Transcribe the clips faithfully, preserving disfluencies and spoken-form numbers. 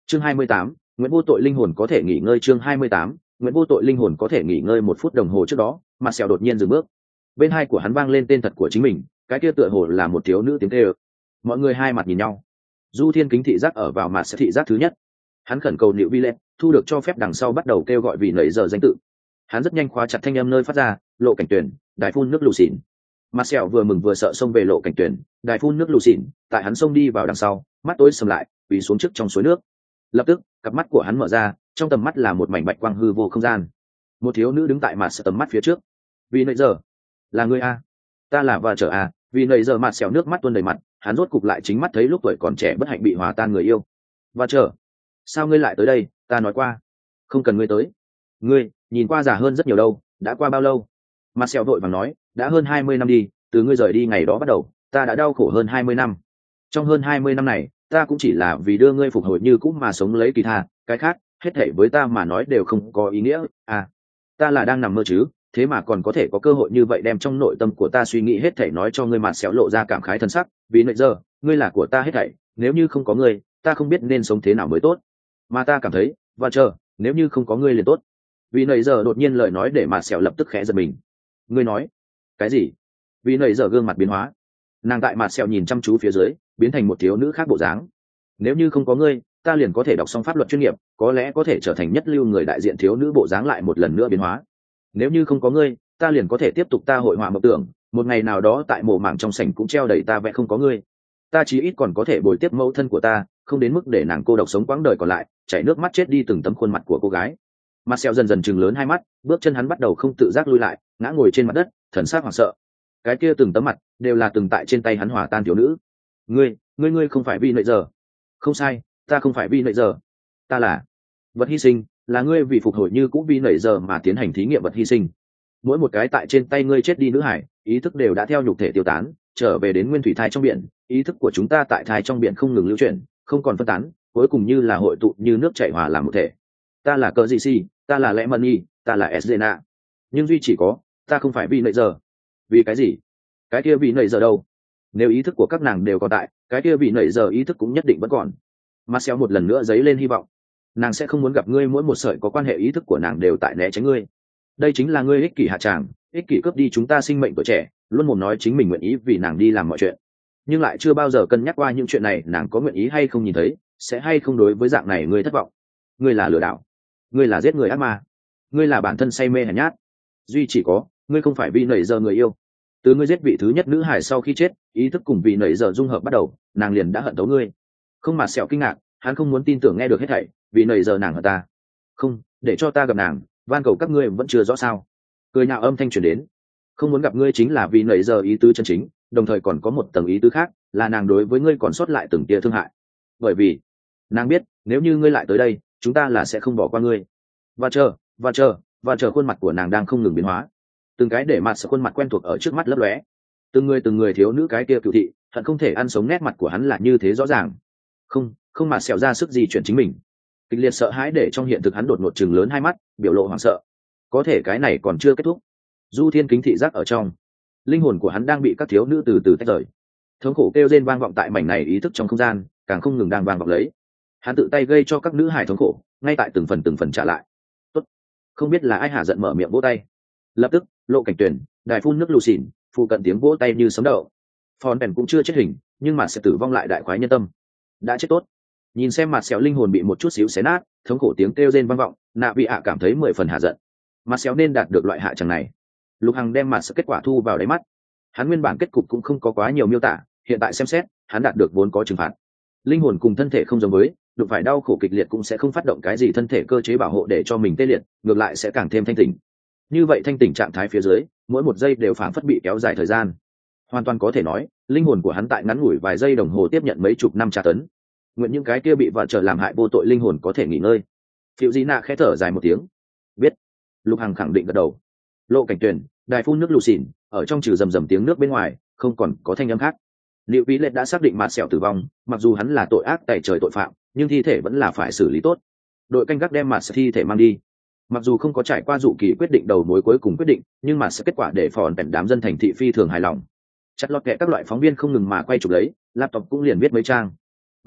chương hai mươi tám, Nguyễn Vô Tội linh hồn có thể nghỉ ngơi. Chương hai mươi tám, Nguyễn Vô Tội linh hồn có thể nghỉ ngơi. Một phút đồng hồ trước đó, mặt sẹo đột nhiên dừng bước. Bên hai của hắn vang lên tên thật của chính mình, cái kia tựa hồ là một thiếu nữ tiếng kêu. Mọi người hai mặt nhìn nhau. Du Thiên Kính thị giác ở vào mặt sẽ thị giác thứ nhất. Hắn khẩn cầu Liễu Vi Lệ thu được cho phép đằng sau bắt đầu kêu gọi vì nãy giờ danh tự. Hắn rất nhanh khóa chặt thanh âm nơi phát ra, Lộ Cảnh Tuyển, đài phun nước lù xỉn. Mặt sẹo vừa mừng vừa sợ xông về Lộ Cảnh Tuyển, đài phun nước lù xỉn, tại hắn xông đi vào đằng sau, mắt tối sầm lại, quỳ xuống trước trong suối nước. Lập tức, cặp mắt của hắn mở ra, trong tầm mắt là một mảnh bạch quang hư vô không gian. Một thiếu nữ đứng tại mặt sẹo tầm mắt phía trước. Vì nãy giờ, là ngươi a? Ta là và trở a? Vì nãy giờ mặt sẹo nước mắt tuôn đầy mặt, hắn rốt cục lại chính mắt thấy lúc tuổi còn trẻ bất hạnh bị hòa tan người yêu. Và trở, sao ngươi lại tới đây? Ta nói qua, không cần ngươi tới. Ngươi nhìn qua già hơn rất nhiều đâu, đã qua bao lâu? Mặt sẹo vội vàng nói, đã hơn hai mươi năm đi, từ ngươi rời đi ngày đó bắt đầu, ta đã đau khổ hơn hai mươi năm. Trong hơn hai mươi năm này, ta cũng chỉ là vì đưa ngươi phục hồi như cũ mà sống lấy kỳ tha, cái khác, hết thảy với ta mà nói đều không có ý nghĩa. À, ta là đang nằm mơ chứ, thế mà còn có thể có cơ hội như vậy đem trong nội tâm của ta suy nghĩ hết thảy nói cho ngươi. Mặt sẹo lộ ra cảm khái thân sắc, vì nãy giờ, ngươi là của ta hết thảy, nếu như không có ngươi, ta không biết nên sống thế nào mới tốt. Mà ta cảm thấy, và chờ, nếu như không có ngươi liền tốt. Vì nãy giờ đột nhiên lời nói để mặt sẹo lập tức khẽ giật mình. Ngươi nói cái gì? Vì nãy giờ gương mặt biến hóa, nàng tại mặt sẹo nhìn chăm chú phía dưới, biến thành một thiếu nữ khác bộ dáng. Nếu như không có ngươi, ta liền có thể đọc xong pháp luật chuyên nghiệp, có lẽ có thể trở thành nhất lưu người đại diện. Thiếu nữ bộ dáng lại một lần nữa biến hóa. Nếu như không có ngươi, ta liền có thể tiếp tục ta hội họa mộng tưởng, một ngày nào đó tại mộ mảng trong sảnh cũng treo đầy ta vẽ. Không có ngươi, ta chí ít còn có thể bồi tiếp mẫu thân của ta, không đến mức để nàng cô độc sống quãng đời còn lại, chảy nước mắt chết đi từng tấm khuôn mặt của cô gái. Mặt sẹo dần dần chừng lớn hai mắt, bước chân hắn bắt đầu không tự giác lui lại, ngã ngồi trên mặt đất, thần sắc hoảng sợ. Cái kia từng tấm mặt đều là từng tại trên tay hắn hòa tan thiếu nữ. Ngươi, ngươi ngươi không phải vì nãy giờ. Không sai, ta không phải vì nãy giờ. Ta là vật hy sinh, là ngươi vì phục hồi như cũ vì nãy giờ mà tiến hành thí nghiệm vật hy sinh. Mỗi một cái tại trên tay ngươi chết đi nữ hải, ý thức đều đã theo nhục thể tiêu tán, trở về đến nguyên thủy thai trong biển. Ý thức của chúng ta tại thai trong biển không ngừng lưu chuyển, không còn phân tán, cuối cùng như là hội tụ như nước chảy hòa làm một thể. Ta là cờ gì si, ta là lẽ mân y, ta là esdena, nhưng duy chỉ có ta không phải vì nãy giờ. Vì cái gì? Cái kia vì nãy giờ đâu? Nếu ý thức của các nàng đều còn tại, cái kia vì nãy giờ ý thức cũng nhất định vẫn còn. Marcel một lần nữa dấy lên hy vọng. Nàng sẽ không muốn gặp ngươi, mỗi một sợi có quan hệ ý thức của nàng đều tại né tránh ngươi. Đây chính là ngươi ích kỷ hạ tràng, ích kỷ cướp đi chúng ta sinh mệnh tuổi trẻ, luôn mồm nói chính mình nguyện ý vì nàng đi làm mọi chuyện, nhưng lại chưa bao giờ cân nhắc qua những chuyện này nàng có nguyện ý hay không nhìn thấy, sẽ hay không đối với dạng này ngươi thất vọng. Ngươi là lừa đảo, ngươi là giết người ác ma, ngươi là bản thân say mê hèn nhát. Duy chỉ có ngươi không phải vì nãy giờ người yêu. Từ ngươi giết vị thứ nhất nữ hải sau khi chết, ý thức cùng vì nãy giờ dung hợp bắt đầu, nàng liền đã hận thấu ngươi. Không mà sẹo kinh ngạc, hắn không muốn tin tưởng nghe được hết thảy. Vì nãy giờ nàng hận ta? Không, để cho ta gặp nàng, van cầu các ngươi vẫn chưa rõ sao? Cười nhạo âm thanh truyền đến. Không muốn gặp ngươi chính là vì nãy giờ ý tứ chân chính, đồng thời còn có một tầng ý tứ khác, là nàng đối với ngươi còn sót lại từng tia thương hại. Bởi vì nàng biết, nếu như ngươi lại tới đây, chúng ta là sẽ không bỏ qua ngươi. Và chờ, và chờ, và chờ khuôn mặt của nàng đang không ngừng biến hóa, từng cái để mặt sợ khuôn mặt quen thuộc ở trước mắt lấp lóe. Từng người từng người thiếu nữ cái kia cựu thị, hận không thể ăn sống nét mặt của hắn là như thế rõ ràng. Không, không mà xẻo ra sức gì chuyển chính mình. Kịch liệt sợ hãi để trong hiện thực hắn đột ngột chừng lớn hai mắt, biểu lộ hoảng sợ. Có thể cái này còn chưa kết thúc. Du Thiên Kính thị giác ở trong, linh hồn của hắn đang bị các thiếu nữ từ từ tách rời. Thống khổ kêu rên vang vọng tại mảnh này ý thức trong không gian, càng không ngừng đang vang vọng lấy. Hắn tự tay gây cho các nữ hải thống khổ, ngay tại từng phần từng phần trả lại. Tốt, không biết là ai hạ giận mở miệng vỗ tay. Lập tức, Lộ Cảnh Tuyển, đài phun nước lù xỉn, phụ cận tiếng vỗ tay như sấm đậu. Phòn bèn cũng chưa chết hình, nhưng mà sẽ tử vong lại đại khoái nhân tâm. Đã chết tốt. Nhìn xem mặt xéo linh hồn bị một chút xíu xé nát, thống khổ tiếng kêu rên vang vọng, nạ vị ạ cảm thấy mười phần hạ giận. Mặt xéo nên đạt được loại hạ chẳng này. Lục Hằng đem mặt kết quả thu vào đáy mắt. Hắn nguyên bản kết cục cũng không có quá nhiều miêu tả, hiện tại xem xét, hắn đạt được vốn có trừng phạt. Linh hồn cùng thân thể không giống với, đụng phải đau khổ kịch liệt cũng sẽ không phát động cái gì thân thể cơ chế bảo hộ để cho mình tê liệt, ngược lại sẽ càng thêm thanh tỉnh. Như vậy thanh tỉnh trạng thái phía dưới, mỗi một giây đều phảng phất bị kéo dài thời gian. Hoàn toàn có thể nói, linh hồn của hắn tại ngắn ngủi vài giây đồng hồ tiếp nhận mấy chục năm tra tấn. Nguyện những cái kia bị vợ trở làm hại vô tội linh hồn có thể nghỉ ngơi. Phiêu Di Nạ khẽ thở dài một tiếng. Biết. Lục Hằng khẳng định gật đầu. Lộ Cảnh Tuyển, đài phun nước lù xỉn, ở trong trừ rầm rầm tiếng nước bên ngoài, không còn có thanh âm khác. Liệu Vĩ Lệ đã xác định Mạt Sẹo tử vong, mặc dù hắn là tội ác tày trời tội phạm, nhưng thi thể vẫn là phải xử lý tốt. Đội canh gác đem Mạt Sẹo thi thể mang đi. Mặc dù không có trải qua dụ kỳ quyết định đầu mối cuối cùng quyết định, nhưng mà sẽ kết quả để phòn bèn đám dân thành thị phi thường hài lòng. Chặt lọt kệ các loại phóng viên không ngừng mà quay chụp lấy, laptop cũng liền viết mấy trang.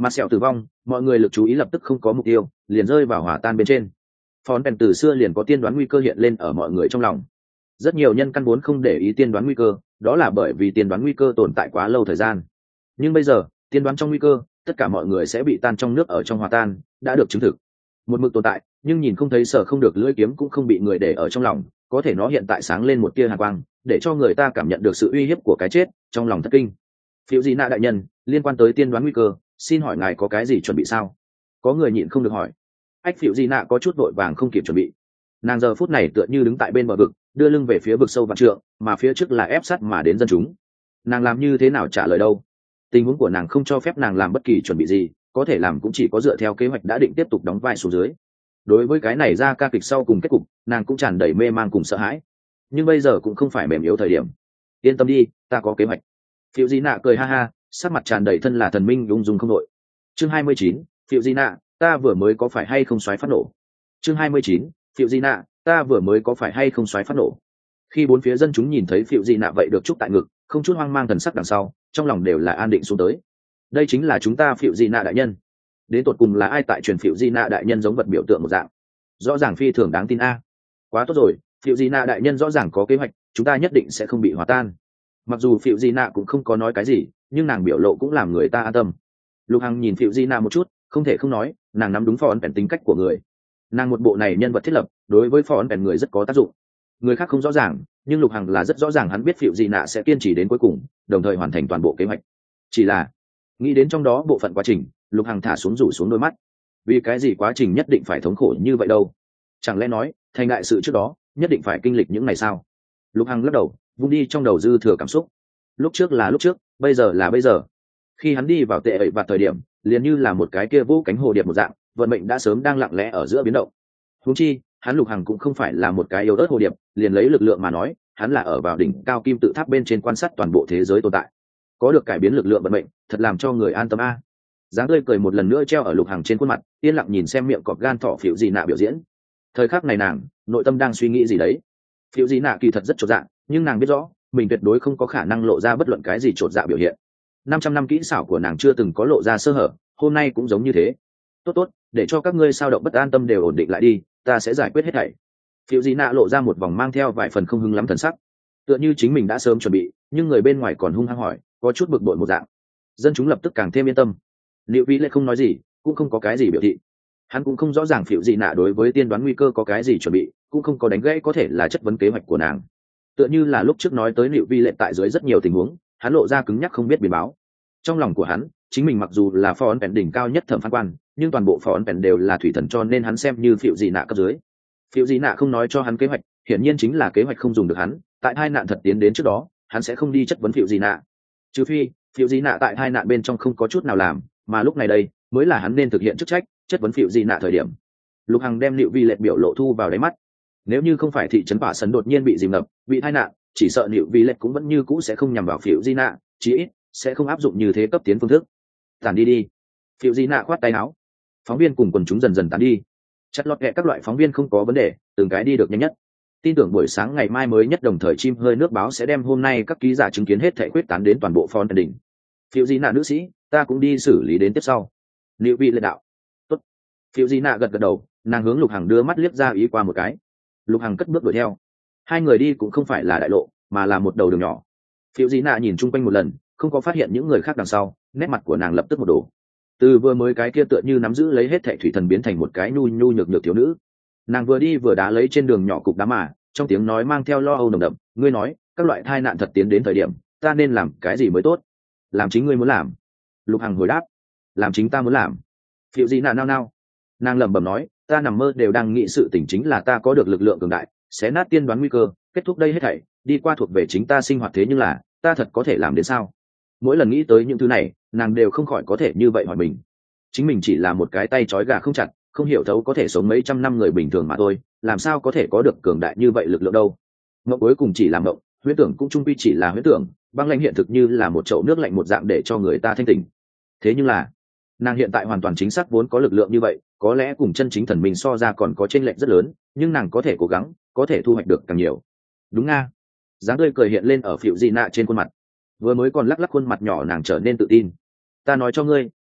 Mà sẹo tử vong, mọi người lực chú ý lập tức không có mục tiêu, liền rơi vào hỏa tan bên trên. Phón bèn từ xưa liền có tiên đoán nguy cơ hiện lên ở mọi người trong lòng. Rất nhiều nhân căn vốn không để ý tiên đoán nguy cơ, đó là bởi vì tiên đoán nguy cơ tồn tại quá lâu thời gian. Nhưng bây giờ, tiên đoán trong nguy cơ, tất cả mọi người sẽ bị tan trong nước ở trong hòa tan, đã được chứng thực. Một mực tồn tại, nhưng nhìn không thấy sở không được lưỡi kiếm cũng không bị người để ở trong lòng, có thể nó hiện tại sáng lên một tia hàn quang, để cho người ta cảm nhận được sự uy hiếp của cái chết, trong lòng thất kinh. Phiêu Di Nạ đại nhân, liên quan tới tiên đoán nguy cơ, xin hỏi ngài có cái gì chuẩn bị sao? Có người nhịn không được hỏi. Ách Phiêu Di Nạ có chút vội vàng không kịp chuẩn bị. Nàng giờ phút này tựa như đứng tại bên bờ vực, đưa lưng về phía vực sâu vạn trượng, mà phía trước là ép sát mà đến dân chúng. Nàng làm như thế nào trả lời đâu? Tình huống của nàng không cho phép nàng làm bất kỳ chuẩn bị gì, có thể làm cũng chỉ có dựa theo kế hoạch đã định tiếp tục đóng vai xuống dưới. Đối với cái này ra ca kịch sau cùng kết cục, nàng cũng tràn đầy mê man cùng sợ hãi. Nhưng bây giờ cũng không phải mềm yếu thời điểm. Yên tâm đi, ta có kế hoạch. Phiêu Di Nạ cười ha ha, sắc mặt tràn đầy thân là thần minh ung dung không đội. Chương hai mươi chín, Phiêu Di Nạ, ta vừa mới có phải hay không xoáy phát nổ? Chương hai mươi chín, Phiêu Di Nạ, ta vừa mới có phải hay không xoáy phát nổ? Khi bốn phía dân chúng nhìn thấy Phiêu Di Nạ vậy được chúc tại ngực, không chút hoang mang thần sắc đằng sau, trong lòng đều là an định xuống tới. Đây chính là chúng ta Phiêu Di Nạ đại nhân. Đến tột cùng là ai tại truyền Phiêu Di Nạ đại nhân giống vật biểu tượng một dạng? Rõ ràng phi thường đáng tin a. Quá tốt rồi, Phiêu Di Nạ đại nhân rõ ràng có kế hoạch, chúng ta nhất định sẽ không bị hòa tan. Mặc dù Phiêu Di Nạ cũng không có nói cái gì, nhưng nàng biểu lộ cũng làm người ta an tâm. Lục Hằng nhìn Phiêu Di Nạ một chút, không thể không nói, nàng nắm đúng phò ấn bèn tính cách của người. Nàng một bộ này nhân vật thiết lập, đối với phò ấn bèn người rất có tác dụng. Người khác không rõ ràng, nhưng Lục Hằng là rất rõ ràng, hắn biết Phiêu Di Nạ sẽ kiên trì đến cuối cùng, đồng thời hoàn thành toàn bộ kế hoạch. Chỉ là nghĩ đến trong đó bộ phận quá trình, Lục Hằng thả xuống rủ xuống đôi mắt. Vì cái gì quá trình nhất định phải thống khổ như vậy đâu? Chẳng lẽ nói thành đại sự trước đó nhất định phải kinh lịch những ngày sao? Lục Hằng lắc đầu, vung đi trong đầu dư thừa cảm xúc. Lúc trước là lúc trước, bây giờ là bây giờ. Khi hắn đi vào tệ ẩy vặt thời điểm, liền như là một cái kia vũ cánh hồ điệp một dạng, vận mệnh đã sớm đang lặng lẽ ở giữa biến động. Huống chi, hắn Lục Hằng cũng không phải là một cái yếu ớt hồ điệp, liền lấy lực lượng mà nói, hắn là ở vào đỉnh cao kim tự tháp bên trên quan sát toàn bộ thế giới tồn tại. Có được cải biến lực lượng vận mệnh, thật làm cho người an tâm a. Dáng tươi cười một lần nữa treo ở Lục Hằng trên khuôn mặt, yên lặng nhìn xem miệng cọp gan thỏ Phiêu Di Nạ biểu diễn. Thời khắc này nàng, nội tâm đang suy nghĩ gì đấy? Phiêu Di Nạ kỳ thật rất chột dạ, nhưng nàng biết rõ, mình tuyệt đối không có khả năng lộ ra bất luận cái gì chột dạ biểu hiện. Năm trăm năm kỹ xảo của nàng chưa từng có lộ ra sơ hở, hôm nay cũng giống như thế. Tốt tốt, để cho các ngươi sao động bất an tâm đều ổn định lại đi, ta sẽ giải quyết hết thảy. Phiêu Di Nạ lộ ra một vòng mang theo vài phần không hứng lắm thần sắc, tựa như chính mình đã sớm chuẩn bị, nhưng người bên ngoài còn hung hăng hỏi, có chút bực bội một dạng. Dân chúng lập tức càng thêm yên tâm. Liệu Vĩ lại không nói gì, cũng không có cái gì biểu thị. Hắn cũng không rõ ràng Phiêu Di Nạ đối với tiên đoán nguy cơ có cái gì chuẩn bị, cũng không có đánh gãy có thể là chất vấn kế hoạch của nàng. Tựa như là lúc trước nói tới Liệu Vi lệ tại dưới rất nhiều tình huống, hắn lộ ra cứng nhắc không biết biến báo. Trong lòng của hắn, chính mình mặc dù là phó ấn bèn đỉnh cao nhất thẩm phán quan, nhưng toàn bộ phó ấn bèn đều là thủy thần, cho nên hắn xem như Phiêu Di Nạ cấp dưới. Phiêu Di Nạ không nói cho hắn kế hoạch, hiển nhiên chính là kế hoạch không dùng được hắn. Tại hai nạn thật tiến đến trước đó, hắn sẽ không đi chất vấn Phiêu Di Nạ. Trừ phi Phiêu Di Nạ tại hai nạn bên trong không có chút nào làm, mà lúc này đây mới là hắn nên thực hiện chức trách, chất vấn Phiêu Di Nạ thời điểm. Lục Hằng đem Liệu Vi lệ biểu lộ thu vào đáy mắt. Nếu như không phải thị trấn Vả Sấn đột nhiên bị dìm ngập, bị tai nạn, chỉ sợ Liệu Vi lệ cũng vẫn như cũ sẽ không nhằm vào Phiêu Di Nạ, chí ít sẽ không áp dụng như thế cấp tiến phương thức. Tản đi đi. Phiêu Di Nạ khoát tay áo. Phóng viên cùng quần chúng dần dần tán đi. Chặt lọt kẹ các loại phóng viên không có vấn đề, từng cái đi được nhanh nhất. Tin tưởng buổi sáng ngày mai mới nhất đồng thời chim hơi nước báo sẽ đem hôm nay các ký giả chứng kiến hết thảy quyết tán đến toàn bộ phòn đỉnh. Phiêu Di Nạ nữ sĩ, ta cũng đi xử lý đến tiếp sau. Liệu vị lệ đạo. Tốt. Phiêu Di Nạ gật gật đầu, nàng hướng Lục Hằng đưa mắt liếc ra ý qua một cái. Lục Hằng cất bước đuổi theo. Hai người đi cũng không phải là đại lộ, mà là một đầu đường nhỏ. Phiêu Di Nạ nhìn chung quanh một lần, không có phát hiện những người khác đằng sau, nét mặt của nàng lập tức một đổ. Từ vừa mới cái kia tựa như nắm giữ lấy hết thảy thủy thần biến thành một cái nhu nhu nhược nhược thiếu nữ. Nàng vừa đi vừa đá lấy trên đường nhỏ cục đá mà, trong tiếng nói mang theo lo âu nồng đậm, ngươi nói, các loại tai nạn thật tiến đến thời điểm, ta nên làm cái gì mới tốt? Làm chính ngươi muốn làm. Lục Hằng hồi đáp, làm chính ta muốn làm. Phiêu Di Nạ nao nao, nàng lẩm bẩm nói, ta nằm mơ đều đang nghĩ sự tỉnh chính là ta có được lực lượng cường đại, xé nát tiên đoán nguy cơ, kết thúc đây hết thảy, đi qua thuộc về chính ta sinh hoạt, thế nhưng là ta thật có thể làm đến sao? Mỗi lần nghĩ tới những thứ này, nàng đều không khỏi có thể như vậy hỏi mình. Chính mình chỉ là một cái tay trói gà không chặt, không hiểu thấu có thể sống mấy trăm năm người bình thường mà thôi, làm sao có thể có được cường đại như vậy lực lượng đâu? Mộng cuối cùng chỉ là mộng, huyễn tưởng cũng chung quy chỉ là huyễn tưởng, băng lãnh hiện thực như là một chậu nước lạnh một dạng để cho người ta thanh tỉnh. Thế nhưng là, nàng hiện tại hoàn toàn chính xác vốn có lực lượng như vậy, có lẽ cùng chân chính thần mình so ra còn có chênh lệch rất lớn, nhưng nàng có thể cố gắng, có thể thu hoạch được càng nhiều. Đúng nga. Dáng tươi cười hiện lên ở Phiêu Di Nạ trên khuôn mặt. Vừa mới còn lắc lắc khuôn mặt nhỏ nàng trở nên tự tin. Ta nói cho ngươi,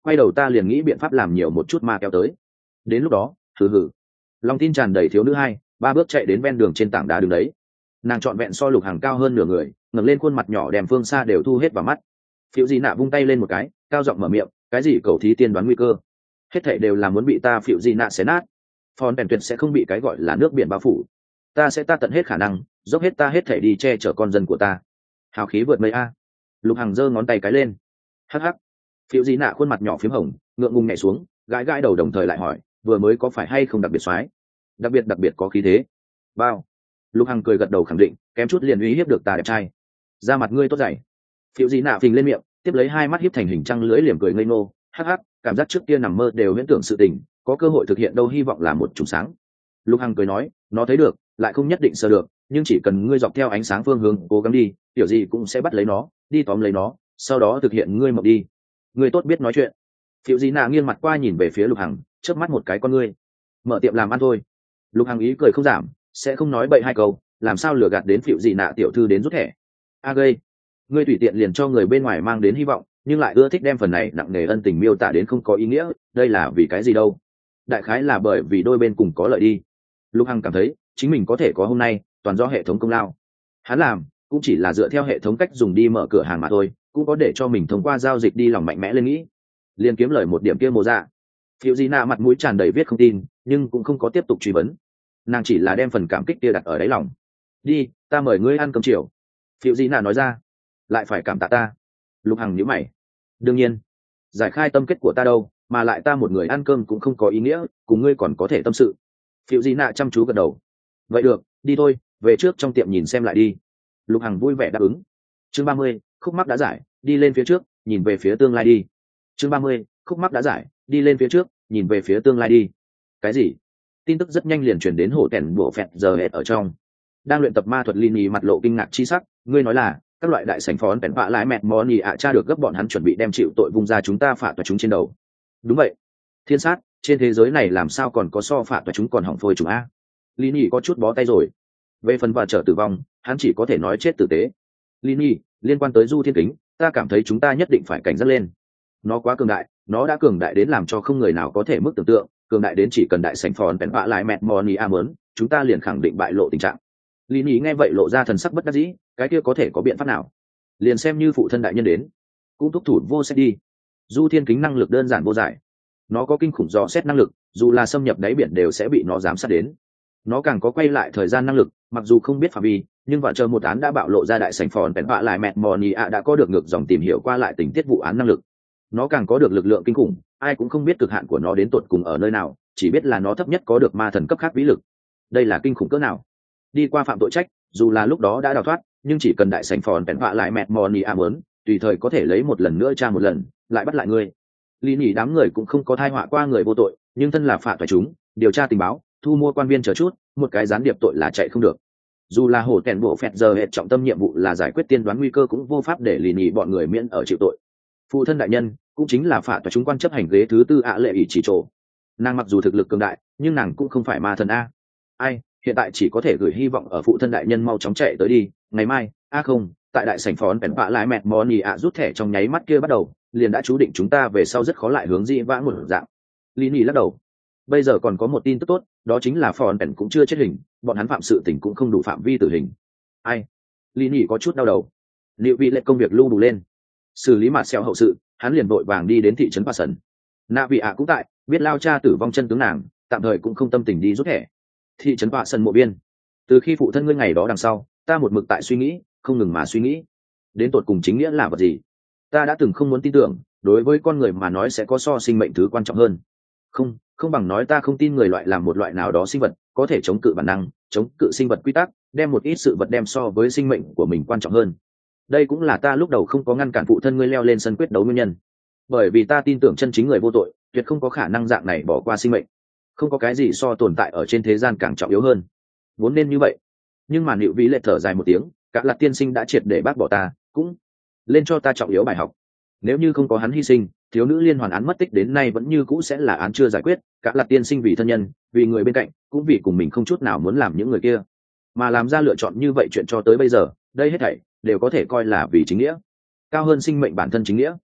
quay đầu ta liền nghĩ biện pháp làm nhiều một chút ma kéo tới. Đến lúc đó hừ hừ. Lòng tin tràn đầy thiếu nữ hai ba bước chạy đến ven đường trên tảng đá đứng đấy. Nàng trọn vẹn so Lục Hằng cao hơn nửa người, ngẩng lên khuôn mặt nhỏ đèm phương xa đều thu hết vào mắt. Phiêu Di Nạ vung tay lên một cái, cao giọng mở miệng, cái gì cầu thí tiên đoán nguy cơ, hết thảy đều là muốn bị ta Phiêu Di Nạ xé nát. Phòn bèn tuyệt sẽ không bị cái gọi là nước biển bao phủ, ta sẽ ta tận hết khả năng, dốc hết ta hết thảy đi che chở con dân của ta. Hào khí vượt mây a. Lục Hằng giơ ngón tay cái lên. Hắc hắc. Phiêu Di Nạ khuôn mặt nhỏ phím hồng, ngượng ngùng nhảy xuống, gãi gãi đầu đồng thời lại hỏi, vừa mới có phải hay không đặc biệt soái? Đặc biệt đặc biệt có khí thế. Bao. Lục Hằng cười gật đầu khẳng định, kém chút liền uy hiếp được ta đẹp trai. Da mặt ngươi tốt dày. Phiêu Di Nạ phình lên miệng, tiếp lấy hai mắt híp thành hình trăng lưỡi liềm cười ngây ngô, hắc hắc, cảm giác trước kia nằm mơ đều huyễn tưởng sự tình, có cơ hội thực hiện đâu hy vọng là một trùng sáng. Lục Hằng cười nói, nó thấy được, lại không nhất định sờ được, nhưng chỉ cần ngươi dọc theo ánh sáng phương hướng cố gắng đi, kiểu gì cũng sẽ bắt lấy nó, đi tóm lấy nó, sau đó thực hiện ngươi mộng đi. Ngươi tốt biết nói chuyện. Phiêu Di Nạ nghiêng mặt qua nhìn về phía Lục Hằng, chớp mắt một cái con ngươi. Mở tiệm làm ăn thôi. Lục Hằng ý cười không giảm, sẽ không nói bậy hai câu, làm sao lừa gạt đến Phiêu Di Nạ tiểu thư đến rút thẻ. A gây, ngươi tùy tiện liền cho người bên ngoài mang đến hy vọng, nhưng lại ưa thích đem phần này nặng nề ân tình miêu tả đến không có ý nghĩa, đây là vì cái gì đâu? Đại khái là bởi vì đôi bên cùng có lợi đi. Lục Hằng cảm thấy chính mình có thể có hôm nay toàn do hệ thống công lao. Hắn làm cũng chỉ là dựa theo hệ thống cách dùng đi mở cửa hàng mà thôi, cũng có để cho mình thông qua giao dịch đi lòng mạnh mẽ lên nghĩ, liền kiếm lời một điểm kia mồ dạ. Phiêu Di Nạ mặt mũi tràn đầy viết không tin, nhưng cũng không có tiếp tục truy vấn, nàng chỉ là đem phần cảm kích kia đặt ở đáy lòng. Đi, ta mời ngươi ăn cơm chiều. Phiêu Di Nạ nói ra. Lại phải cảm tạ ta. Lục Hằng nhíu mày. Đương nhiên, giải khai tâm kết của ta đâu, mà lại ta một người ăn cơm cũng không có ý nghĩa, cùng ngươi còn có thể tâm sự. Phiêu Di Nạ chăm chú gật đầu. Vậy được, đi thôi, về trước trong tiệm nhìn xem lại đi. Lục Hằng vui vẻ đáp ứng. Chương ba mươi, khúc mắc đã giải, đi lên phía trước, nhìn về phía tương lai đi. Chương ba mươi, khúc mắc đã giải, đi lên phía trước, nhìn về phía tương lai đi. Cái gì? Tin tức rất nhanh liền truyền đến hổ tèn bộ phẹt giờ hẹt ở trong. Đang luyện tập ma thuật Lini mặt lộ kinh ngạc chi sắc, ngươi nói là các loại đại sảnh phón bèn vạ lái mẹt mò nhì ạ cha được gấp bọn hắn chuẩn bị đem chịu tội vung ra chúng ta phạt và chúng trên đầu. Đúng vậy. Thiên sát, trên thế giới này làm sao còn có so phạt và chúng còn hỏng phôi chúng a? Lini có chút bó tay rồi. Về phần và trở tử vong, hắn chỉ có thể nói chết tử tế. Lini, liên quan tới Du Thiên Kính, ta cảm thấy chúng ta nhất định phải cảnh giác lên. Nó quá cường đại, nó đã cường đại đến làm cho không người nào có thể mức tưởng tượng, cường đại đến chỉ cần đại sảnh phòn bèn vạ lại mẹt mò nhì ạ mớn, chúng ta liền khẳng định bại lộ tình trạng. Lini nghe vậy lộ ra thần sắc bất đắc dĩ, cái kia có thể có biện pháp nào? Liền xem như phụ thân đại nhân đến, cũng thúc thủ vô sách đi. Du Thiên Kính năng lực đơn giản vô giải, nó có kinh khủng dò xét năng lực, dù là xâm nhập đáy biển đều sẽ bị nó giám sát đến. Nó càng có quay lại thời gian năng lực, mặc dù không biết phạm vi, nhưng vợ chờ một án đã bạo lộ ra đại sảnh phòn bèn vạ lại mẹt mò nhì ạ đã có được ngược dòng tìm hiểu qua lại tình tiết vụ án năng lực. Nó càng có được lực lượng kinh khủng, ai cũng không biết cực hạn của nó đến tột cùng ở nơi nào, chỉ biết là nó thấp nhất có được ma thần cấp khác vĩ lực. Đây là kinh khủng cỡ nào? Đi qua phạm tội trách, dù là lúc đó đã đào thoát, nhưng chỉ cần đại sảnh phòn bèn vạ lại mẹt mò nhì ạ muốn, tùy thời có thể lấy một lần nữa tra một lần, lại bắt lại ngươi. Lý nhỉ đám người cũng không có thai họa qua người vô tội, nhưng thân là phạm phải chúng, điều tra tình báo, thu mua quan viên chờ chút, một cái gián điệp tội là chạy không được. Dù là hổ tèn bộ phẹt giờ hệ trọng tâm nhiệm vụ là giải quyết tiên đoán nguy cơ cũng vô pháp để Lý nhỉ bọn người miễn ở chịu tội. Phụ thân đại nhân cũng chính là phạm phải chúng quan chấp hành ghế thứ tư ạ lệ ỷ chỉ trổ. Nàng mặc dù thực lực cường đại, nhưng nàng cũng không phải ma thần a. Ai, hiện tại chỉ có thể gửi hy vọng ở phụ thân đại nhân mau chóng chạy tới đi, ngày mai, a không, tại đại sảnh phón bèn vạ lại mẹt mò nhì ạ rút thẻ trong nháy mắt kia bắt đầu, liền đã chú định chúng ta về sau rất khó lại hướng dĩ vãng một dạng. Lý nhì lắc đầu. Bây giờ còn có một tin tức tốt, đó chính là phòn bèn cũng chưa chết hình, bọn hắn phạm sự tình cũng không đủ phạm vi tử hình. Ai? Lý nhì có chút đau đầu. Liệu vị lệ công việc lưu đủ lên, xử lý mạt xeo hậu sự, hắn liền vội vàng đi đến thị trấn Pa Sần. Nạ vị ạ cũng tại, biết lao cha tử vong chân tướng nàng, tạm thời cũng không tâm tình đi rút thẻ. Thị trấn Pa Sần mộ biên. Từ khi phụ thân ngươi ngày đó đằng sau, ta một mực tại suy nghĩ, không ngừng mà suy nghĩ, đến tột cùng chính nghĩa là vật gì. Ta đã từng không muốn tin tưởng, đối với con người mà nói sẽ có so sinh mệnh thứ quan trọng hơn. Không, không bằng nói ta không tin người loại làm một loại nào đó sinh vật có thể chống cự bản năng, chống cự sinh vật quy tắc, đem một ít sự vật đem so với sinh mệnh của mình quan trọng hơn. Đây cũng là ta lúc đầu không có ngăn cản phụ thân ngươi leo lên sân quyết đấu nguyên nhân, bởi vì ta tin tưởng chân chính người vô tội tuyệt không có khả năng dạng này bỏ qua sinh mệnh. Không có cái gì so tồn tại ở trên thế gian càng trọng yếu hơn, vốn nên như vậy. Nhưng mà Nịu Vĩ Lệ thở dài một tiếng, cả Lạc tiên sinh đã triệt để bác bỏ ta, cũng lên cho ta trọng yếu bài học. Nếu như không có hắn hy sinh, thiếu nữ liên hoàn án mất tích đến nay vẫn như cũ sẽ là án chưa giải quyết. Cả Lạc tiên sinh vì thân nhân, vì người bên cạnh, cũng vì cùng mình không chút nào muốn làm những người kia, mà làm ra lựa chọn như vậy chuyện cho tới bây giờ, đây hết thảy đều có thể coi là vì chính nghĩa, cao hơn sinh mệnh bản thân chính nghĩa.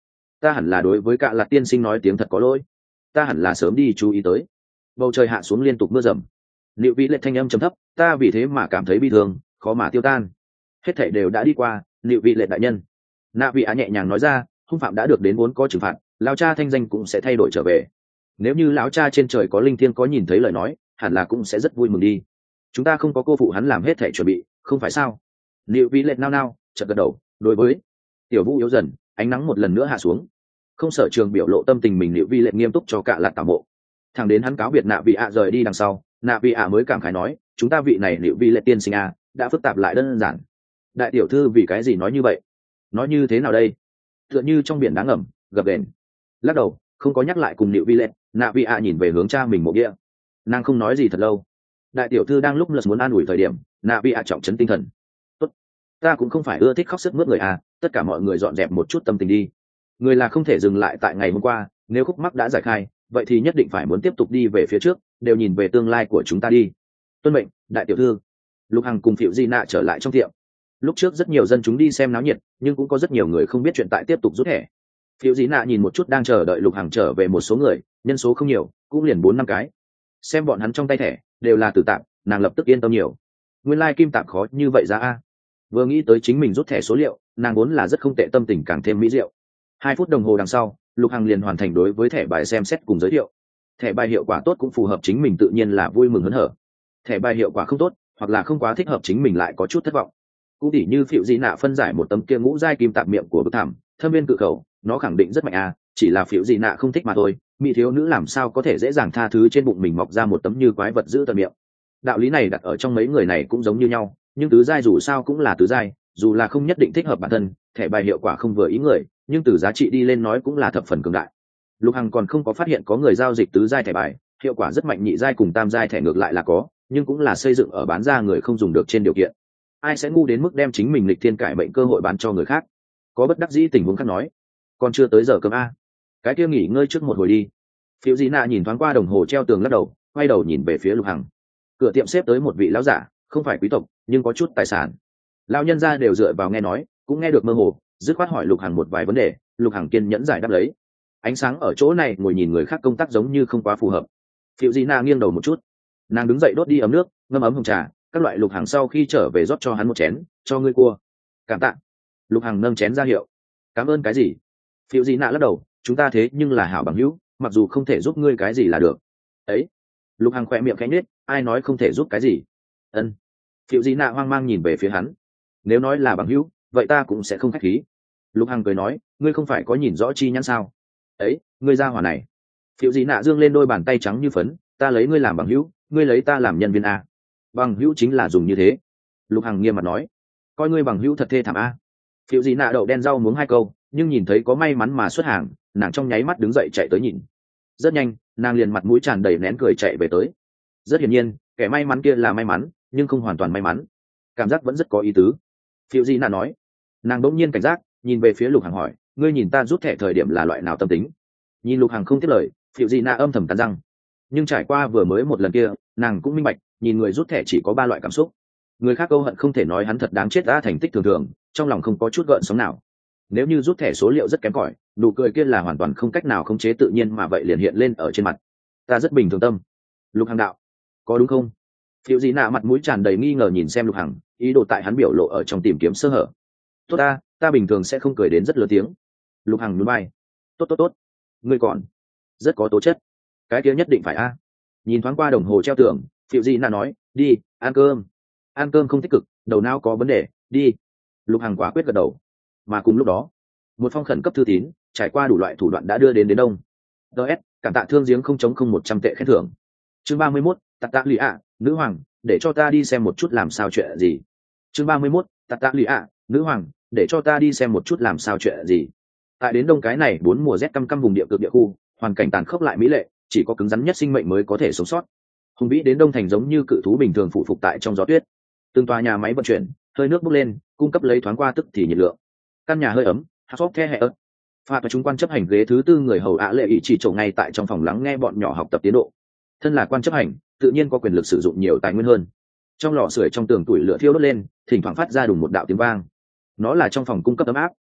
ta hẳn là đối với cả lạt tiên sinh nói tiếng thật có lỗi, ta hẳn là sớm đi chú ý tới. Bầu trời hạ xuống liên tục mưa rầm, liệu vị lệ thanh âm trầm thấp, ta vì thế mà cảm thấy bi thương, khó mà tiêu tan. Hết thảy đều đã đi qua, liệu vị lệ đại nhân. Nạ vị ạ nhẹ nhàng nói ra, hung phạm đã được đến vốn có trừng phạt, lão cha thanh danh cũng sẽ thay đổi trở về. Nếu như lão cha trên trời có linh thiêng có nhìn thấy lời nói, hẳn là cũng sẽ rất vui mừng đi. Chúng ta không có cô phụ hắn làm hết thảy chuẩn bị, không phải sao? Liệu vị lệ nao nao, chợt gật đầu, đối với tiểu vũ yếu dần, ánh nắng một lần nữa hạ xuống. Không sợ trường biểu lộ tâm tình mình, liệu vị lệ nghiêm túc cho cả lạt tảo mộ. Thằng đến hắn cáo biệt nạ vị ạ rời đi đằng sau, nạ vị ạ mới cảm khái nói, chúng ta vị này liệu vị lệ tiên sinh a, đã phức tạp lại đơn giản. Đại tiểu thư vì cái gì nói như vậy? Nói như thế nào đây? Tựa như trong biển đá ngầm, gập ghềnh. Lắc đầu, không có nhắc lại cùng liệu vị lệ, nạ vị ạ nhìn về hướng cha mình mộ địa. Nàng không nói gì thật lâu. Đại tiểu thư đang lúc lật muốn an ủi thời điểm, nạ vị ạ trọng trấn tinh thần. Tốt, ta cũng không phải ưa thích khóc sức mướt người à, tất cả mọi người dọn dẹp một chút tâm tình đi. Người là không thể dừng lại tại ngày hôm qua, nếu khúc mắc đã giải khai, vậy thì nhất định phải muốn tiếp tục đi về phía trước, đều nhìn về tương lai của chúng ta đi. Tuân mệnh, đại tiểu thư. Lục Hằng cùng Phiệu Di Nạ trở lại trong tiệm. Lúc trước rất nhiều dân chúng đi xem náo nhiệt, nhưng cũng có rất nhiều người không biết chuyện tại tiếp tục rút thẻ. Phiệu Di Nạ nhìn một chút đang chờ đợi Lục Hằng trở về một số người, nhân số không nhiều, cũng liền bốn năm cái. Xem bọn hắn trong tay thẻ đều là tử tạm, nàng lập tức yên tâm nhiều. Nguyên lai kim tạm khó như vậy ra a. Vừa nghĩ tới chính mình rút thẻ số liệu, nàng vốn là rất không tệ, tâm tình càng thêm mỹ diệu. Hai phút đồng hồ đằng sau, Lục Hằng liền hoàn thành đối với thẻ bài xem xét cùng giới thiệu. Thẻ bài hiệu quả tốt cũng phù hợp chính mình tự nhiên là vui mừng hớn hở. Thẻ bài hiệu quả không tốt hoặc là không quá thích hợp chính mình lại có chút thất vọng. Cũng tỉ như Phiệu Di Nạ phân giải một tấm kia ngũ giai kim tạp miệng của bức thảm, thâm viên cự khẩu, nó khẳng định rất mạnh à, chỉ là Phiệu Di Nạ không thích mà thôi. Mỹ thiếu nữ làm sao có thể dễ dàng tha thứ trên bụng mình mọc ra một tấm như quái vật giữ tận miệng. Đạo lý này đặt ở trong mấy người này cũng giống như nhau, nhưng tứ giai dù sao cũng là tứ giai, dù là không nhất định thích hợp bản thân, thẻ bài hiệu quả không vừa ý người, nhưng từ giá trị đi lên nói cũng là thập phần cường đại. Lục Hằng còn không có phát hiện có người giao dịch tứ giai thẻ bài, hiệu quả rất mạnh, nhị giai cùng tam giai thẻ ngược lại là có, nhưng cũng là xây dựng ở bán ra người không dùng được trên điều kiện. Ai sẽ ngu đến mức đem chính mình lịch thiên cải mệnh cơ hội bán cho người khác? Có bất đắc dĩ tình huống khác nói, còn chưa tới giờ cơm a, cái kia nghỉ ngơi trước một hồi đi. Phiệu Di Nạ nhìn thoáng qua đồng hồ treo tường lắc đầu, quay đầu nhìn về phía Lục Hằng. Cửa tiệm xếp tới một vị lão giả, không phải quý tộc nhưng có chút tài sản. Lão nhân gia đều dựa vào nghe nói, cũng nghe được mơ hồ, dứt khoát hỏi Lục Hằng một vài vấn đề. Lục Hằng kiên nhẫn giải đáp lấy. Ánh sáng ở chỗ này ngồi nhìn người khác công tác giống như không quá phù hợp. Phiệu Di Nạ nghiêng đầu một chút, nàng đứng dậy đốt đi ấm nước, ngâm ấm hồng trà, các loại. Lục Hằng sau khi trở về rót cho hắn một chén, cho ngươi cua. Cảm tạ. Lục Hằng nâng chén ra hiệu. Cảm ơn cái gì? Phiệu Di Nạ lắc đầu, chúng ta thế nhưng là hảo bằng hữu, mặc dù không thể giúp ngươi cái gì là được. Ấy. Lục Hằng khỏe miệng khẽ nhếch, ai nói không thể giúp cái gì? Ân. Phiệu Di Nạ hoang mang nhìn về phía hắn. Nếu nói là bằng hữu, vậy ta cũng sẽ không khách khí. Lục Hằng cười nói, ngươi không phải có nhìn rõ chi nhãn sao? Ấy, ngươi ra hỏa này. Phiệu Di Nạ dương lên đôi bàn tay trắng như phấn, ta lấy ngươi làm bằng hữu, ngươi lấy ta làm nhân viên a. Bằng hữu chính là dùng như thế. Lục Hằng nghiêm mặt nói, coi ngươi bằng hữu thật thê thảm a. Phiệu Di Nạ đậu đen rau muống hai câu, nhưng nhìn thấy có may mắn mà xuất hàng, nàng trong nháy mắt đứng dậy chạy tới nhìn. Rất nhanh, nàng liền mặt mũi tràn đầy nén cười chạy về tới. Rất hiển nhiên, kẻ may mắn kia là may mắn, nhưng không hoàn toàn may mắn. Cảm giác vẫn rất có ý tứ. Phiệu Di Nạ nói. Nàng đỗng nhiên cảnh giác, nhìn về phía Lục Hằng hỏi, ngươi nhìn ta rút thẻ thời điểm là loại nào tâm tính? Nhìn Lục Hằng không tiếp lời, Phiệu Di Nạ âm thầm cắn răng. Nhưng trải qua vừa mới một lần kia, nàng cũng minh bạch, nhìn người rút thẻ chỉ có ba loại cảm xúc. Người khác câu hận không thể nói hắn thật đáng chết, đã thành tích thường thường, trong lòng không có chút gợn sóng nào. Nếu như rút thẻ số liệu rất kém cỏi, nụ cười kia là hoàn toàn không cách nào khống chế tự nhiên mà vậy liền hiện lên ở trên mặt. Ta rất bình thường tâm. Lục Hằng đạo, có đúng không? Phiệu Di Nạ mặt mũi tràn đầy nghi ngờ nhìn xem Lục Hằng, ý đồ tại hắn biểu lộ ở trong tìm kiếm sơ hở. Tốt ta, ta bình thường sẽ không cười đến rất lớn tiếng. Lục Hằng nhún vai. Tốt tốt tốt, ngươi còn rất có tố chất. Cái kia nhất định phải a. Nhìn thoáng qua đồng hồ treo tường, Phiệu Di Nạ nói, đi ăn cơm. Ăn cơm không tích cực, đầu não có vấn đề, đi. Lục Hằng quả quyết gật đầu. Mà cùng lúc đó, một phong khẩn cấp thư tín trải qua đủ loại thủ đoạn đã đưa đến đến đông. ds cảm tạ thương giếng không chống không một trăm tệ khen thưởng. Chương ba mươi mốt, tạc tạ lì ạ, nữ hoàng, để cho ta đi xem một chút làm sao chuyện gì. Chương ba mươi mốt, tạc tạ lì ạ, nữ hoàng, để cho ta đi xem một chút làm sao chuyện gì. Tại đến đông cái này bốn mùa rét căm căm vùng địa cực địa khu, hoàn cảnh tàn khốc lại mỹ lệ, chỉ có cứng rắn nhất sinh mệnh mới có thể sống sót. Hùng vĩ đến đông thành giống như cự thú bình thường phụ phục tại trong gió tuyết. Từng tòa nhà máy vận chuyển, hơi nước bốc lên, cung cấp lấy thoáng qua tức thì nhiệt lượng. Căn nhà hơi ấm, hát xốp the hẹ ớt. Pha và chúng quan chấp hành ghế thứ tư người hầu ạ lệ ý chỉ trổ ngay tại trong phòng lắng nghe bọn nhỏ học tập tiến độ. Thân là quan chấp hành, tự nhiên có quyền lực sử dụng nhiều tài nguyên hơn. Trong lò sưởi trong tường tuổi lửa thiêu đốt lên, thỉnh thoảng phát ra đùng một đạo tiếng vang. Nó là trong phòng cung cấp ấm áp,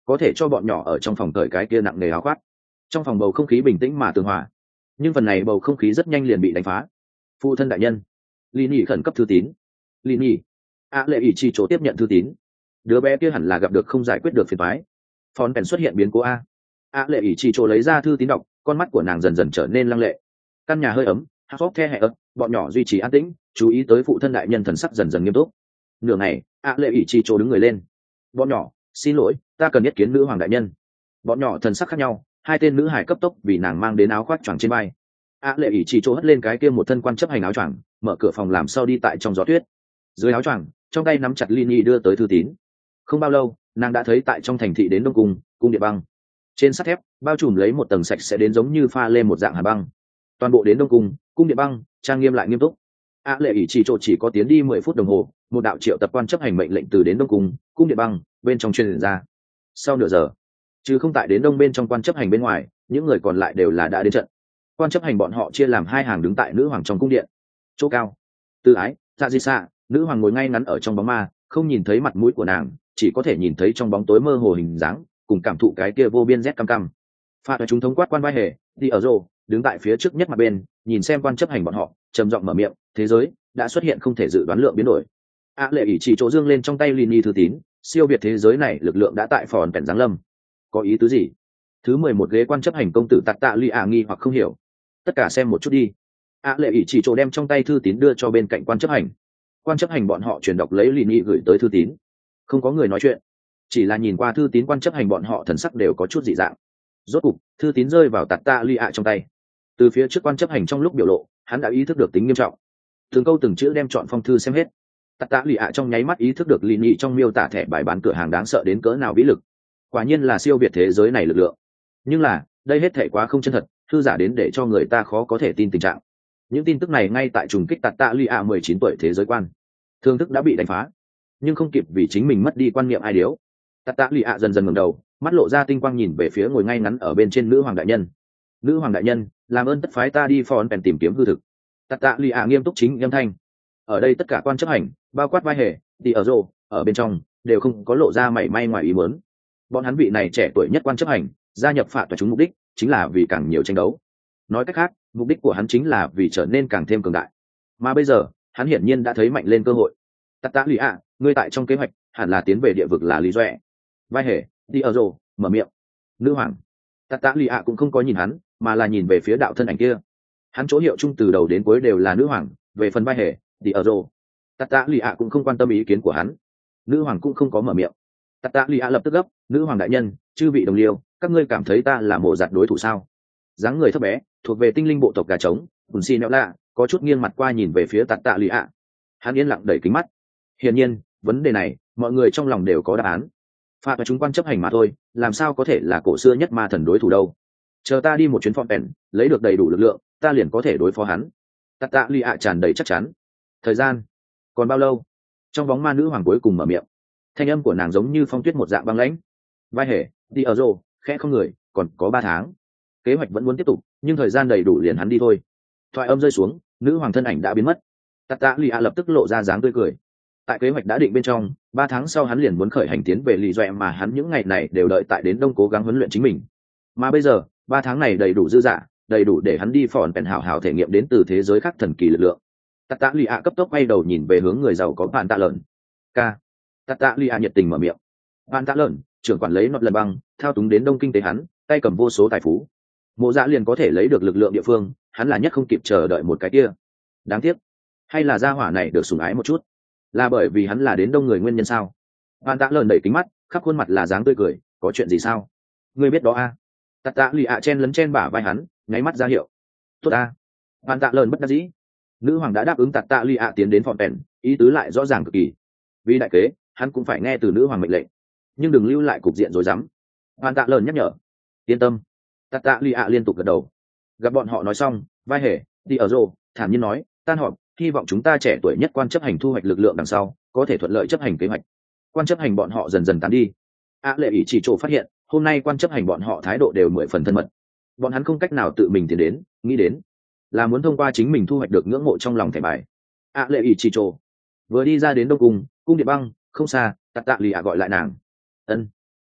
có thể cho bọn nhỏ ở trong phòng cởi cái kia nặng nề áo khoác. Trong phòng bầu không khí bình tĩnh mà tường hòa, nhưng phần này bầu không khí rất nhanh liền bị đánh phá. Phụ thân đại nhân, Lý Nhị khẩn cấp thư tín. Lý Nhị, ạ lệ ỷ chỉ chỗ tiếp nhận thư tín. Đứa bé kia hẳn là gặp được không giải quyết được phiền toái. Phòn bèn xuất hiện biến cố a. ạ lệ ỷ chỉ chỗ lấy ra thư tín đọc, con mắt của nàng dần dần trở nên lăng lệ. Căn nhà hơi ấm, hát phốc the hẹ ấp, bọn nhỏ duy trì an tĩnh, chú ý tới phụ thân đại nhân thần sắc dần dần nghiêm túc. Nửa ngày, ạ lệ ỷ chỉ chỗ đứng người lên. Bọn nhỏ, xin lỗi, ta cần nhất kiến nữ hoàng đại nhân. Bọn nhỏ thần sắc khác nhau, hai tên nữ hải cấp tốc vì nàng mang đến áo khoác choàng trên vai. ạ lệ ỷ chỉ chỗ hất lên cái kia một thân quan chấp hành áo choàng, mở cửa phòng làm sau đi tại trong gió tuyết. Dưới áo choàng, trong tay nắm chặt Lini đưa tới thư tín. Không bao lâu, nàng đã thấy tại trong thành thị đến đông cung, cung điện băng. Trên sắt thép, bao trùm lấy một tầng sạch sẽ đến giống như pha lên một dạng hà băng. Toàn bộ đến đông cung, cung điện băng, trang nghiêm lại nghiêm túc. ạ lệ ỷ chỉ chỗ chỉ có tiến đi mười phút đồng hồ, một đạo triệu tập quan chấp hành mệnh lệnh từ đến đông cung, cung điện băng bên trong truyền ra. Sau nửa giờ, chứ không tại đến đông bên trong quan chấp hành bên ngoài, những người còn lại đều là đã đến trận. Quan chấp hành bọn họ chia làm hai hàng đứng tại nữ hoàng trong cung điện. Chỗ cao, Từ Ái, Dạ Di Sa, nữ hoàng ngồi ngay ngắn ở trong bóng ma, không nhìn thấy mặt mũi của nàng, chỉ có thể nhìn thấy trong bóng tối mơ hồ hình dáng, cùng cảm thụ cái kia vô biên rét căm căm. Pha chúng thống quát quan vai hề, đi ở rồ, đứng tại phía trước nhất mặt bên, nhìn xem quan chấp hành bọn họ, trầm giọng mở miệng, thế giới đã xuất hiện không thể dự đoán lượng biến đổi. ạ lệ ỷ chỉ chỗ dương lên trong tay Lini thư tín, siêu việt thế giới này lực lượng đã tại phòn bèn giáng lâm. Có ý tứ gì? Thứ mười một ghế quan chấp hành công tử tạt tạ ly ạ nghi hoặc không hiểu. Tất cả xem một chút đi. ạ lệ ỷ chỉ chỗ đem trong tay thư tín đưa cho bên cạnh quan chấp hành. Quan chấp hành bọn họ truyền đọc lấy Lini gửi tới thư tín. Không có người nói chuyện, chỉ là nhìn qua thư tín, quan chấp hành bọn họ thần sắc đều có chút dị dạng. Rốt cục, thư tín rơi vào tạt tạ ly ạ trong tay. Từ phía trước quan chấp hành trong lúc biểu lộ, hắn đã ý thức được tính nghiêm trọng. Từng câu từng chữ đem chọn phong thư xem hết. Tạt tạ lì ạ trong nháy mắt ý thức được Lini trong miêu tả thẻ bài bán cửa hàng đáng sợ đến cỡ nào vĩ lực. Quả nhiên là siêu việt thế giới này lực lượng. Nhưng là, đây hết thể quá không chân thật, thư giả đến để cho người ta khó có thể tin tình trạng. Những tin tức này ngay tại trùng kích tạt tạ lì ạ mười chín tuổi thế giới quan. Thương thức đã bị đánh phá, nhưng không kịp vì chính mình mất đi quan niệm ai điếu. Tạt tạ lì ạ dần dần ngẩng đầu, mắt lộ ra tinh quang nhìn về phía ngồi ngay ngắn ở bên trên nữ hoàng đại nhân. Nữ hoàng đại nhân, làm ơn tất phái ta đi phòn bèn tìm kiếm hư thực. Tạt tạ lì ạ nghiêm túc chính âm thanh. Ở đây tất cả quan chấp hành, bao quát vai hề, đi ở rô, ở bên trong đều không có lộ ra mảy may ngoài ý muốn. Bọn hắn vị này trẻ tuổi nhất quan chấp hành, gia nhập phạt và chúng mục đích chính là vì càng nhiều tranh đấu. Nói cách khác, mục đích của hắn chính là vì trở nên càng thêm cường đại. Mà bây giờ, hắn hiển nhiên đã thấy mạnh lên cơ hội. Tạt tạ lì ạ, ngươi tại trong kế hoạch hẳn là tiến về địa vực là lý doẹ. Vai hề, đi ở rô, mở miệng. Nữ hoàng. Tạt tạ lì ạ cũng không có nhìn hắn, mà là nhìn về phía đạo thân ảnh kia. Hắn chỗ hiệu chung từ đầu đến cuối đều là nữ hoàng. Về phần vai hề, đi ở rô, tạt tạ lì ạ cũng không quan tâm ý kiến của hắn. Nữ hoàng cũng không có mở miệng. Tạt tạ lì ạ lập tức gấp, nữ hoàng đại nhân, chư vị đồng liêu, các ngươi cảm thấy ta là mộ giặt đối thủ sao? Dáng người thấp bé, thuộc về tinh linh bộ tộc gà trống, Hùn xi nẹo lạ, có chút nghiêng mặt qua nhìn về phía tạt tạ lì ạ. Hắn yên lặng đẩy kính mắt. Hiển nhiên, vấn đề này, mọi người trong lòng đều có đáp án. Phạt và chúng quan chấp hành mà thôi, làm sao có thể là cổ xưa nhất ma thần đối thủ đâu? Chờ ta đi một chuyến phòn bèn, lấy được đầy đủ lực lượng, ta liền có thể đối phó hắn. Tạt tạ lì ạ tràn đầy chắc chắn. Thời gian còn bao lâu? Trong bóng ma nữ hoàng cuối cùng mở miệng, thanh âm của nàng giống như phong tuyết một dạng băng lãnh. Vai hề, đi ở rô, khẽ không người, còn có ba tháng. Kế hoạch vẫn muốn tiếp tục, nhưng thời gian đầy đủ liền hắn đi thôi. Thoại âm rơi xuống, nữ hoàng thân ảnh đã biến mất. Tạt tạ lì ạ lập tức lộ ra dáng tươi cười. Tại kế hoạch đã định bên trong, ba tháng sau hắn liền muốn khởi hành tiến về lì doẹ, mà hắn những ngày này đều đợi tại đến đông cố gắng huấn luyện chính mình. Mà bây giờ, ba tháng này đầy đủ dư dả, đầy đủ để hắn đi phòn bèn hảo hảo thể nghiệm đến từ thế giới khác thần kỳ lực lượng. Tạt tạ lì ạ cấp tốc quay đầu nhìn về hướng người giàu có bạn tạ lợn. Ca. Tạt tạ lì ạ nhiệt tình mở miệng. Bạn tạ lợn, trưởng quản lấy nọt lần băng, thao túng đến đông kinh tế hắn, tay cầm vô số tài phú. Mộ Dạ liền có thể lấy được lực lượng địa phương, hắn là nhất không kịp chờ đợi một cái kia. Đáng tiếc, hay là gia hỏa này được sủng ái một chút, là bởi vì hắn là đến đông người nguyên nhân sao? Bạn tạ lợn đẩy kính mắt, khắp khuôn mặt là dáng tươi cười, có chuyện gì sao? Ngươi biết đó a? À? Tạt tạ lì ạ chen lấn chen bả vai hắn, nháy mắt ra hiệu. Tốt a. À? Bạn tạ lợn bất đắc dĩ. Nữ hoàng đã đáp ứng tạt tạ lì ạ tiến đến phòn bèn, ý tứ lại rõ ràng cực kỳ. Vì đại kế, hắn cũng phải nghe từ nữ hoàng mệnh lệnh, nhưng đừng lưu lại cục diện rối rắm. Bạn tạ lợn nhắc nhở. Yên tâm. Tạt tạ lì ạ liên tục gật đầu. Gặp bọn họ nói xong, vai hề, đi ở rô, thản nhiên nói, tan họp, hy vọng chúng ta trẻ tuổi nhất quan chấp hành thu hoạch lực lượng đằng sau, có thể thuận lợi chấp hành kế hoạch. Quan chấp hành bọn họ dần dần tán đi. ạ lệ ỷ chỉ chỗ phát hiện, hôm nay quan chấp hành bọn họ thái độ đều mười phần thân mật. Bọn hắn không cách nào tự mình tiến đến, nghĩ đến là muốn thông qua chính mình thu hoạch được ngưỡng mộ trong lòng thẻ bài. ạ lệ ỷ chỉ chỗ vừa đi ra đến đông cung, cung điện băng không xa, tạt tạ lì ạ gọi lại nàng. Ân.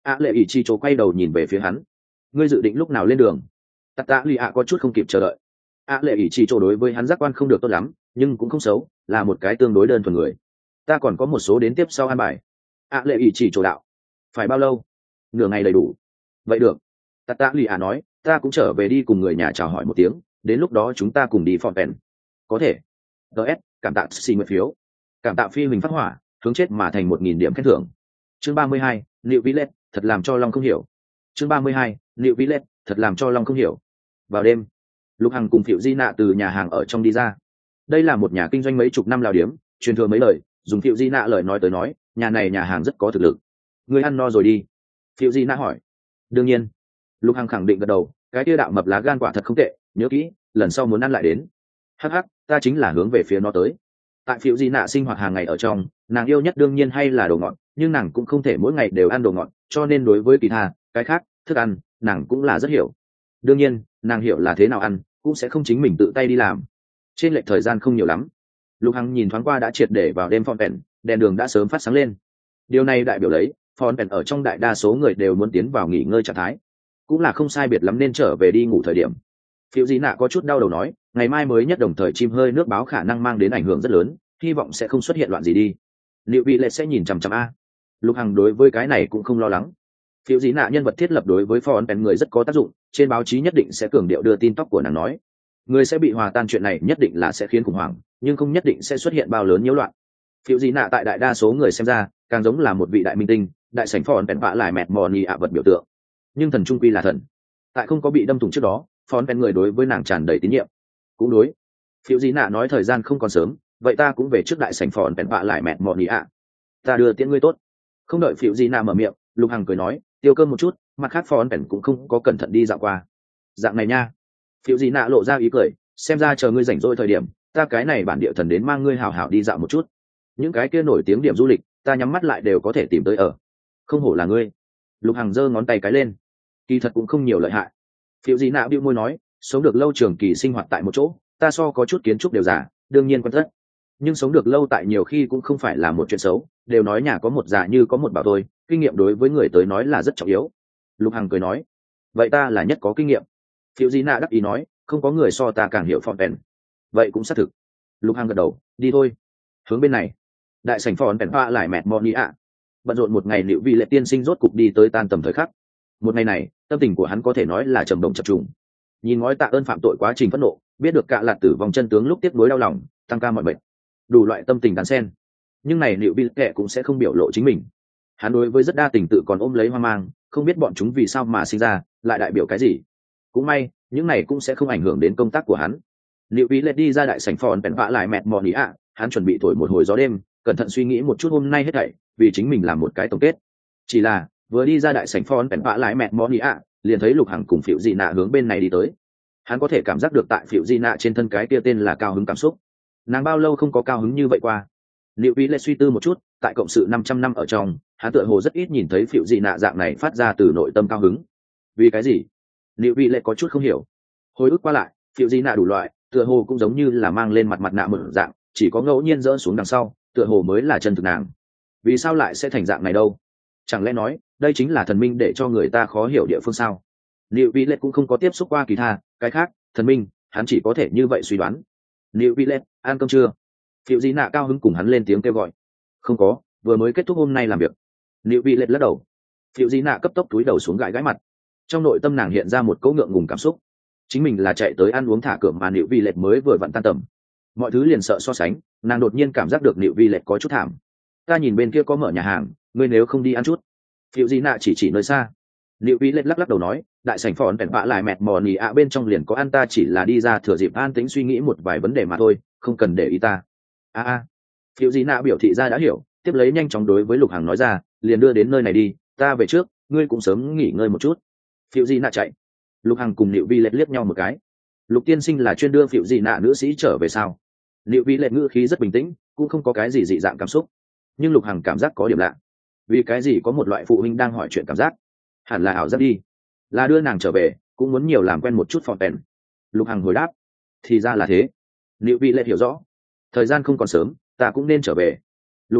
ạ lệ ỷ chi chỗ quay đầu nhìn về phía hắn. Ngươi dự định lúc nào lên đường? Tạt tạ lì ạ có chút không kịp chờ đợi. ạ lệ ỷ chi chỗ đối với hắn giác quan không được tốt lắm, nhưng cũng không xấu, là một cái tương đối đơn thuần người. Ta còn có một số đến tiếp sau an bài. ạ lệ ỷ chỉ chỗ đạo. Phải bao lâu? Nửa ngày đầy đủ. Vậy được. Tạt tạ lì ạ nói, ta cũng trở về đi cùng người nhà chào hỏi một tiếng, đến lúc đó chúng ta cùng đi phòn pèn. Có thể. ts cảm tạ xì nguyện phiếu, cảm tạ phi huỳnh phát hỏa, hướng chết mà thành một nghìn điểm khen thưởng. Chương ba mươi hai, Liệu Villette, thật làm cho Long không hiểu. Chương ba mươi hai, Liệu Villette, thật làm cho Long không hiểu. Vào đêm, Lục Hằng cùng Phiệu Di Nạ từ nhà hàng ở trong đi ra. Đây là một nhà kinh doanh mấy chục năm lao điếm, truyền thừa mấy lời, dùng Phiệu Di Nạ lời nói tới nói, nhà này nhà hàng rất có thực lực. Người ăn no rồi đi. Phiệu Di Nạ hỏi. Đương nhiên. Lục Hằng khẳng định gật đầu, cái kia đạo mập lá gan quả thật không tệ, nhớ kỹ, lần sau muốn ăn lại đến. Hắc hắc, ta chính là hướng về phía nó tới. Tại Phiệu Di Nạ sinh hoạt hàng ngày ở trong, nàng yêu nhất đương nhiên hay là đồ ngọt, nhưng nàng cũng không thể mỗi ngày đều ăn đồ ngọt, cho nên đối với kỳ tha cái khác thức ăn nàng cũng là rất hiểu. Đương nhiên nàng hiểu là thế nào ăn cũng sẽ không chính mình tự tay đi làm. Trên lệch thời gian không nhiều lắm, Lục Hằng nhìn thoáng qua đã triệt để vào đêm phòn pèn, đèn đường đã sớm phát sáng lên. Điều này đại biểu lấy phòn pèn ở trong đại đa số người đều muốn tiến vào nghỉ ngơi trạng thái, cũng là không sai biệt lắm nên trở về đi ngủ thời điểm. Phiệu Di Nạ có chút đau đầu nói, ngày mai mới nhất đồng thời chim hơi nước báo khả năng mang đến ảnh hưởng rất lớn, hy vọng sẽ không xuất hiện loạn gì đi. Liệu vị lệ sẽ nhìn chằm chằm a. Lục Hằng đối với cái này cũng không lo lắng. Phiệu Di Nạ nhân vật thiết lập đối với phòn pèn người rất có tác dụng, trên báo chí nhất định sẽ cường điệu đưa tin tóc của nàng nói, người sẽ bị hòa tan, chuyện này nhất định là sẽ khiến khủng hoảng, nhưng không nhất định sẽ xuất hiện bao lớn nhiễu loạn. Phiệu Di Nạ tại đại đa số người xem ra càng giống là một vị đại minh tinh, đại sảnh phòn pèn vạ lại mẹt mò nhì ạ vật biểu tượng, nhưng thần trung quy là thần. Tại không có bị đâm thủng trước đó, phòn pèn người đối với nàng tràn đầy tín nhiệm. Cũng đối. Phiệu Di Nạ nói thời gian không còn sớm, vậy ta cũng về trước đại sảnh phòn pèn vạ lại mẹt mò nhì ạ. Ta đưa tiễn ngươi tốt. Không đợi Phiệu Di Nạ mở miệng, Lục Hằng cười nói, tiêu cơm một chút, mặt khác phòn pèn cũng không có cẩn thận đi dạo qua. Dạng này nha. Phiệu Di Nạ lộ ra ý cười, xem ra chờ ngươi rảnh rỗi thời điểm, ta cái này bản địa thần đến mang ngươi hào hào đi dạo một chút. Những cái kia nổi tiếng điểm du lịch, ta nhắm mắt lại đều có thể tìm tới ở. Không hổ là ngươi. Lục Hằng giơ ngón tay cái lên. Kỳ thật cũng không nhiều lợi hại. Phiệu Di Nạ bĩu môi nói, sống được lâu trường kỳ sinh hoạt tại một chỗ, ta so có chút kiến trúc đều giả, đương nhiên quan tất. Nhưng sống được lâu tại nhiều khi cũng không phải là một chuyện xấu, đều nói nhà có một già như có một bảo thôi, kinh nghiệm đối với người tới nói là rất trọng yếu. Lục Hằng cười nói, vậy ta là nhất có kinh nghiệm. Phiệu Di Nạ đắc ý nói, không có người so ta càng hiểu phòn pèn. Vậy cũng xác thực. Lục Hằng gật đầu, đi thôi. Hướng bên này. Đại sảnh phòn pèn hoa lại mẹt mò ạ. Bận rộn một ngày, Liệu Vị Lệ tiên sinh rốt cục đi tới tan tầm thời khắc. Một ngày này, tâm tình của hắn có thể nói là trầm động chập trùng. Nhìn ngói tạ ơn phạm tội quá trình phẫn nộ, biết được Cạ Lạt tử vong chân tướng lúc tiếp nối đau lòng, tăng ca mọi bệnh, đủ loại tâm tình đan xen. Nhưng này Liệu Vị Lệ cũng sẽ không biểu lộ chính mình. Hắn đối với rất đa tình tự còn ôm lấy hoang mang, không biết bọn chúng vì sao mà sinh ra, lại đại biểu cái gì. Cũng may, những này cũng sẽ không ảnh hưởng đến công tác của hắn. Liệu Vị Lệ đi ra đại sảnh phòn bèn vạ lại mẹt mò nỉ ạ, hắn chuẩn bị thổi một hồi gió đêm, cẩn thận suy nghĩ một chút hôm nay hết thảy, vì chính mình làm một cái tổng kết. Chỉ là vừa đi ra đại sảnh phòn bèn vạ lại mẹt mò nỉ ạ, liền thấy Lục Hằng cùng Phiệu Di Nạ hướng bên này đi tới. Hắn có thể cảm giác được tại Phiệu Di Nạ trên thân cái kia tên là cao hứng cảm xúc. Nàng bao lâu không có cao hứng như vậy qua. Liệu Vị Lệ suy tư một chút, tại cộng sự năm trăm năm ở trong, hắn tựa hồ rất ít nhìn thấy Phiệu Di Nạ dạng này phát ra từ nội tâm cao hứng. Vì cái gì? Liệu Vị Lệ có chút không hiểu. Hồi ức qua lại, Phiệu Di Nạ đủ loại, tựa hồ cũng giống như là mang lên mặt mặt nạ một dạng, chỉ có ngẫu nhiên rỡ xuống đằng sau, tựa hồ mới là chân thực nàng. Vì sao lại sẽ thành dạng này đâu? Chẳng lẽ nói, đây chính là thần minh để cho người ta khó hiểu địa phương sao? Liệu Vị Lệ cũng không có tiếp xúc qua kỳ tha, cái khác, thần minh, hắn chỉ có thể như vậy suy đoán. Liệu Vị Lệ, ăn cơm chưa? Phiệu Di Nạ cao hứng cùng hắn lên tiếng kêu gọi. Không có, vừa mới kết thúc hôm nay làm việc. Liệu Vị Lệ lắc đầu. Phiệu Di Nạ cấp tốc túi đầu xuống gãi gãi mặt. Trong nội tâm nàng hiện ra một cỗ ngượng ngùng cảm xúc. Chính mình là chạy tới ăn uống thả cửa mà Liệu Vị Lệ mới vừa vặn tan tầm. Mọi thứ liền sợ so sánh, nàng đột nhiên cảm giác được Liệu Vị Lệ có chút thảm. Ta nhìn bên kia có mở nhà hàng, ngươi nếu không đi ăn chút. Phiệu Di Nạ chỉ chỉ nơi xa. Liệu Vị Lệ lắc lắc đầu nói, đại sảnh phòn bèn vạ lại mẹt mò nỉ ạ bên trong liền có ăn, ta chỉ là đi ra thừa dịp an tĩnh suy nghĩ một vài vấn đề mà thôi, không cần để ý ta. A a. Phiệu Di Nạ biểu thị ra đã hiểu, tiếp lấy nhanh chóng đối với Lục Hằng nói ra, liền đưa đến nơi này đi, ta về trước, ngươi cũng sớm nghỉ ngơi một chút. Phiệu Di Nạ chạy. Lục Hằng cùng Liệu Vi Lệ liếc nhau một cái. Lục tiên sinh là chuyên đưa Phiệu Di Nạ nữ sĩ trở về sao? Liệu Vi Lệ ngữ khí rất bình tĩnh, cũng không có cái gì dị dạng cảm xúc. Nhưng Lục Hằng cảm giác có điểm lạ. Vì cái gì có một loại phụ huynh đang hỏi chuyện cảm giác? Hẳn là ảo giác đi. Là đưa nàng trở về, cũng muốn nhiều làm quen một chút phòn pèn. Lục Hằng hồi đáp. Thì ra là thế. Liệu Vi Lệ hiểu rõ. Thời gian không còn sớm, ta cũng nên trở về. Lục Hằng đạo,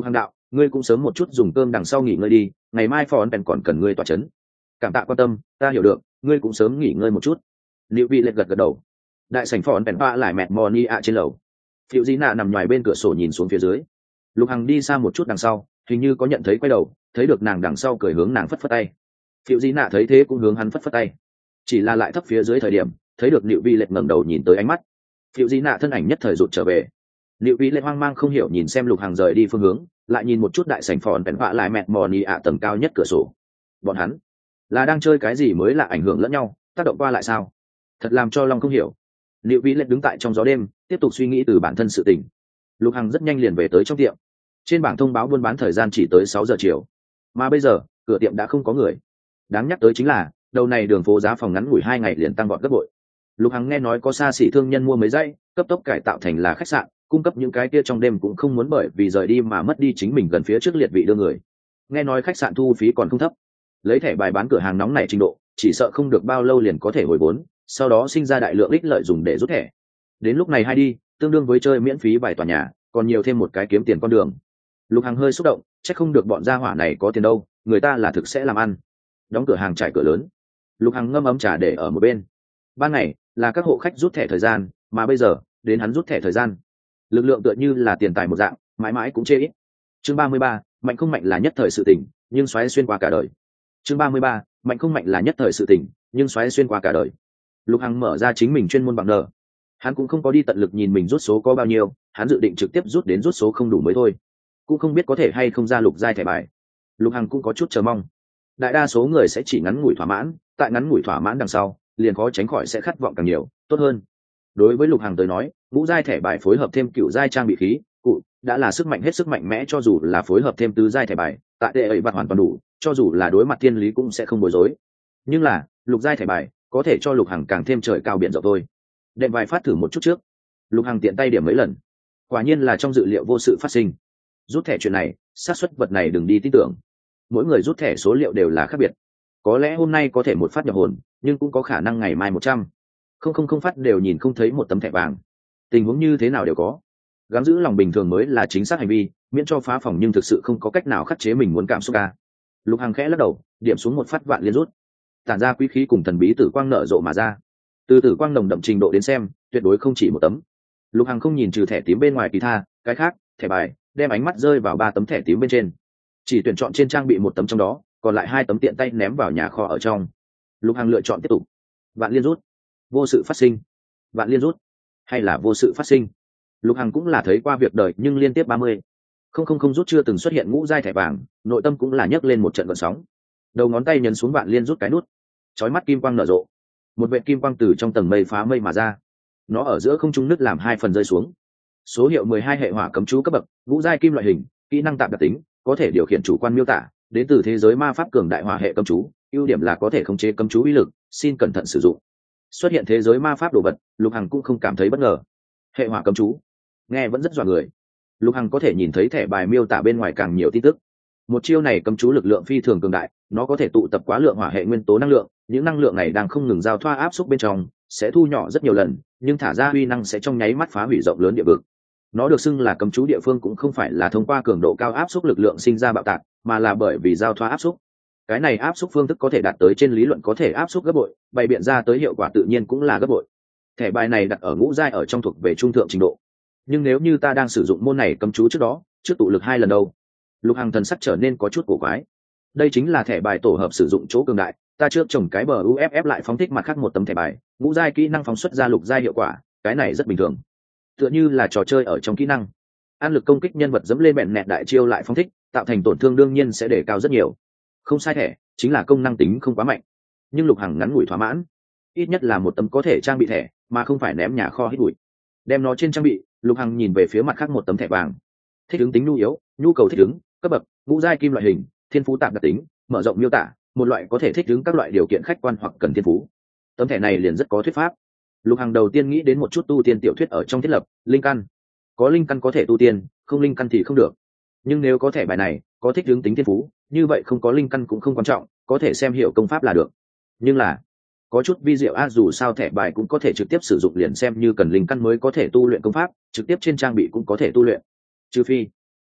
ngươi cũng sớm một chút dùng cơm đằng sau nghỉ ngơi đi, ngày mai phò bèn còn cần ngươi tỏa chấn. Cảm tạ quan tâm, ta hiểu được, ngươi cũng sớm nghỉ ngơi một chút. Liệu vị lệch gật gật đầu. Đại sảnh phò bèn bạ lại mẹt mò ni ạ trên lầu. Phiệu Di Nạ nằm ngoài bên cửa sổ nhìn xuống phía dưới. Lục Hằng đi xa một chút đằng sau, hình như có nhận thấy quay đầu, thấy được nàng đằng sau cười hướng nàng phất phất tay. Phiệu Di Nạ thấy thế cũng hướng hắn phất phất tay. Chỉ là lại thấp phía dưới thời điểm, thấy được Liệu vị lệch ngẩng đầu nhìn tới ánh mắt. Phiệu Di Nạ thân ảnh nhất thời rụt trở về. Liệu vị lệch hoang mang không hiểu nhìn xem Lục Hằng rời đi phương hướng, lại nhìn một chút đại sảnh phò bèn bạ lại mẹt mò ni ạ tầng cao nhất cửa sổ. Bọn hắn là đang chơi cái gì mới là ảnh hưởng lẫn nhau, tác động qua lại sao? Thật làm cho Long không hiểu. Liệu vị lệch đứng tại trong gió đêm, tiếp tục suy nghĩ từ bản thân sự tình. Lục Hằng rất nhanh liền về tới trong tiệm. Trên bảng thông báo buôn bán thời gian chỉ tới sáu giờ chiều, mà bây giờ cửa tiệm đã không có người. Đáng nhắc tới chính là đầu này đường phố giá phòng ngắn ngủi hai ngày liền tăng vọt gấp bội. Lục Hằng nghe nói có xa xỉ thương nhân mua mấy dãy, cấp tốc cải tạo thành là khách sạn, cung cấp những cái kia trong đêm cũng không muốn bởi vì rời đi mà mất đi chính mình gần phía trước liệt vị đưa người. Nghe nói khách sạn thu phí còn không thấp, lấy thẻ bài bán cửa hàng nóng này trình độ, chỉ sợ không được bao lâu liền có thể hồi vốn, sau đó sinh ra đại lượng ích lợi dùng để rút thẻ. Đến lúc này hay đi, tương đương với chơi miễn phí vài tòa nhà, còn nhiều thêm một cái kiếm tiền con đường. Lục Hằng hơi xúc động, chắc không được bọn gia hỏa này có tiền đâu, người ta là thực sẽ làm ăn. Đóng cửa hàng trải cửa lớn, Lục Hằng ngâm ấm trà để ở một bên. Ban ngày là các hộ khách rút thẻ thời gian, mà bây giờ đến hắn rút thẻ thời gian. Lực lượng tựa như là tiền tài một dạng, mãi mãi cũng chê ít. Chương ba mươi ba, mạnh không mạnh là nhất thời sự tình, nhưng xoáy xuyên qua cả đời. Chương ba mươi ba, mạnh không mạnh là nhất thời sự tình, nhưng xoáy xuyên qua cả đời. Lục Hằng mở ra chính mình chuyên môn bằng nợ. Hắn cũng không có đi tận lực nhìn mình rút số có bao nhiêu, hắn dự định trực tiếp rút đến rút số không đủ mới thôi. Cũng không biết có thể hay không ra lục giai thẻ bài. Lục Hằng cũng có chút chờ mong. Đại đa số người sẽ chỉ ngắn ngủi thỏa mãn, tại ngắn ngủi thỏa mãn đằng sau, liền khó tránh khỏi sẽ khát vọng càng nhiều, tốt hơn. Đối với Lục Hằng tới nói, ngũ giai thẻ bài phối hợp thêm cựu giai trang bị khí, cụ đã là sức mạnh hết sức mạnh mẽ, cho dù là phối hợp thêm tứ giai thẻ bài, tại đệ ấy bạn hoàn toàn đủ, cho dù là đối mặt thiên lý cũng sẽ không bối rối. Nhưng là, lục giai thẻ bài có thể cho Lục Hằng càng thêm trời cao biển rộng thôi. Đệm vài phát thử một chút trước, Lục Hằng tiện tay điểm mấy lần, quả nhiên là trong dự liệu vô sự phát sinh. Rút thẻ chuyện này, xác suất vật này đừng đi tin tưởng. Mỗi người rút thẻ số liệu đều là khác biệt. Có lẽ hôm nay có thể một phát nhập hồn, nhưng cũng có khả năng ngày mai một trăm không không không phát đều nhìn không thấy một tấm thẻ vàng. Tình huống như thế nào đều có. Gắng giữ lòng bình thường mới là chính xác hành vi, miễn cho phá phòng nhưng thực sự không có cách nào khắc chế mình muốn cảm xúc ca. Lục Hằng khẽ lắc đầu, điểm xuống một phát vạn liên rút, tản ra quý khí cùng thần bí tử quang nở rộ mà ra. Từ tử quang nồng đậm trình độ đến xem, tuyệt đối không chỉ một tấm. Lục Hằng không nhìn trừ thẻ tím bên ngoài kỳ tha, cái khác, thẻ bài, đem ánh mắt rơi vào ba tấm thẻ tím bên trên, chỉ tuyển chọn trên trang bị một tấm trong đó, còn lại hai tấm tiện tay ném vào nhà kho ở trong. Lục Hằng lựa chọn tiếp tục. Vạn liên rút, vô sự phát sinh. Vạn liên rút, hay là vô sự phát sinh. Lục Hằng cũng là thấy qua việc đời, nhưng liên tiếp ba mươi không không không rút chưa từng xuất hiện ngũ giai thẻ vàng, nội tâm cũng là nhấc lên một trận gợn sóng. Đầu ngón tay nhấn xuống vạn liên rút cái nút, chói mắt kim quang nở rộ, một vệt kim quang từ trong tầng mây phá mây mà ra, nó ở giữa không trung nứt làm hai phần rơi xuống. Số hiệu mười hai hệ hỏa cấm chú cấp bậc, ngũ giai kim loại hình, kỹ năng tạm đặc tính, có thể điều khiển chủ quan miêu tả, đến từ thế giới ma pháp cường đại hỏa hệ cấm chú, ưu điểm là có thể khống chế cấm chú uy lực, xin cẩn thận sử dụng. Xuất hiện thế giới ma pháp đồ vật, Lục Hằng cũng không cảm thấy bất ngờ. Hệ hỏa cấm chú, nghe vẫn rất dọa người. Lục Hằng có thể nhìn thấy thẻ bài miêu tả bên ngoài càng nhiều tin tức. Một chiêu này cấm chú lực lượng phi thường cường đại, nó có thể tụ tập quá lượng hỏa hệ nguyên tố năng lượng, những năng lượng này đang không ngừng giao thoa áp xúc bên trong, sẽ thu nhỏ rất nhiều lần, nhưng thả ra uy năng sẽ trong nháy mắt phá hủy rộng lớn địa vực. Nó được xưng là cấm chú địa phương cũng không phải là thông qua cường độ cao áp xúc lực lượng sinh ra bạo tạc, mà là bởi vì giao thoa áp xúc. Cái này áp xúc phương thức có thể đạt tới trên lý luận có thể áp xúc gấp bội, bày biện ra tới hiệu quả tự nhiên cũng là gấp bội. Thẻ bài này đặt ở ngũ giai ở trong thuộc về trung thượng trình độ. Nhưng nếu như ta đang sử dụng môn này cấm chú trước đó, trước tụ lực hai lần đâu? Lục Hằng thần sắc trở nên có chút cổ quái. Đây chính là thẻ bài tổ hợp sử dụng chỗ cường đại, ta trước trồng cái bờ u ép ép lại phóng thích mặt khác một tấm thẻ bài, ngũ giai kỹ năng phóng xuất ra lục giai hiệu quả, cái này rất bình thường. Tựa như là trò chơi ở trong kỹ năng, an lực công kích nhân vật dẫm lên bẹn nẹt đại chiêu lại phóng thích, tạo thành tổn thương đương nhiên sẽ để cao rất nhiều. Không sai, thẻ chính là công năng tính không quá mạnh, nhưng Lục Hằng ngắn ngủi thỏa mãn, ít nhất là một tấm có thể trang bị thẻ mà không phải ném nhà kho hít bụi. Đem nó trên trang bị, Lục Hằng nhìn về phía mặt khác một tấm thẻ vàng, thích ứng tính nhu yếu, nhu cầu thích ứng, cấp bậc ngũ giai kim loại hình, thiên phú tạp đặc tính, mở rộng miêu tả, một loại có thể thích ứng các loại điều kiện khách quan hoặc cần thiên phú. Tấm thẻ này liền rất có thuyết pháp. Lục Hằng đầu tiên nghĩ đến một chút tu tiên tiểu thuyết ở trong thiết lập, linh căn. Có linh căn có thể tu tiên, không linh căn thì không được. Nhưng nếu có thẻ bài này, có thích ứng tính thiên phú, như vậy không có linh căn cũng không quan trọng, có thể xem hiểu công pháp là được. Nhưng là có chút vi diệu a, dù sao thẻ bài cũng có thể trực tiếp sử dụng, liền xem như cần linh căn mới có thể tu luyện công pháp, trực tiếp trên trang bị cũng có thể tu luyện. Trừ phi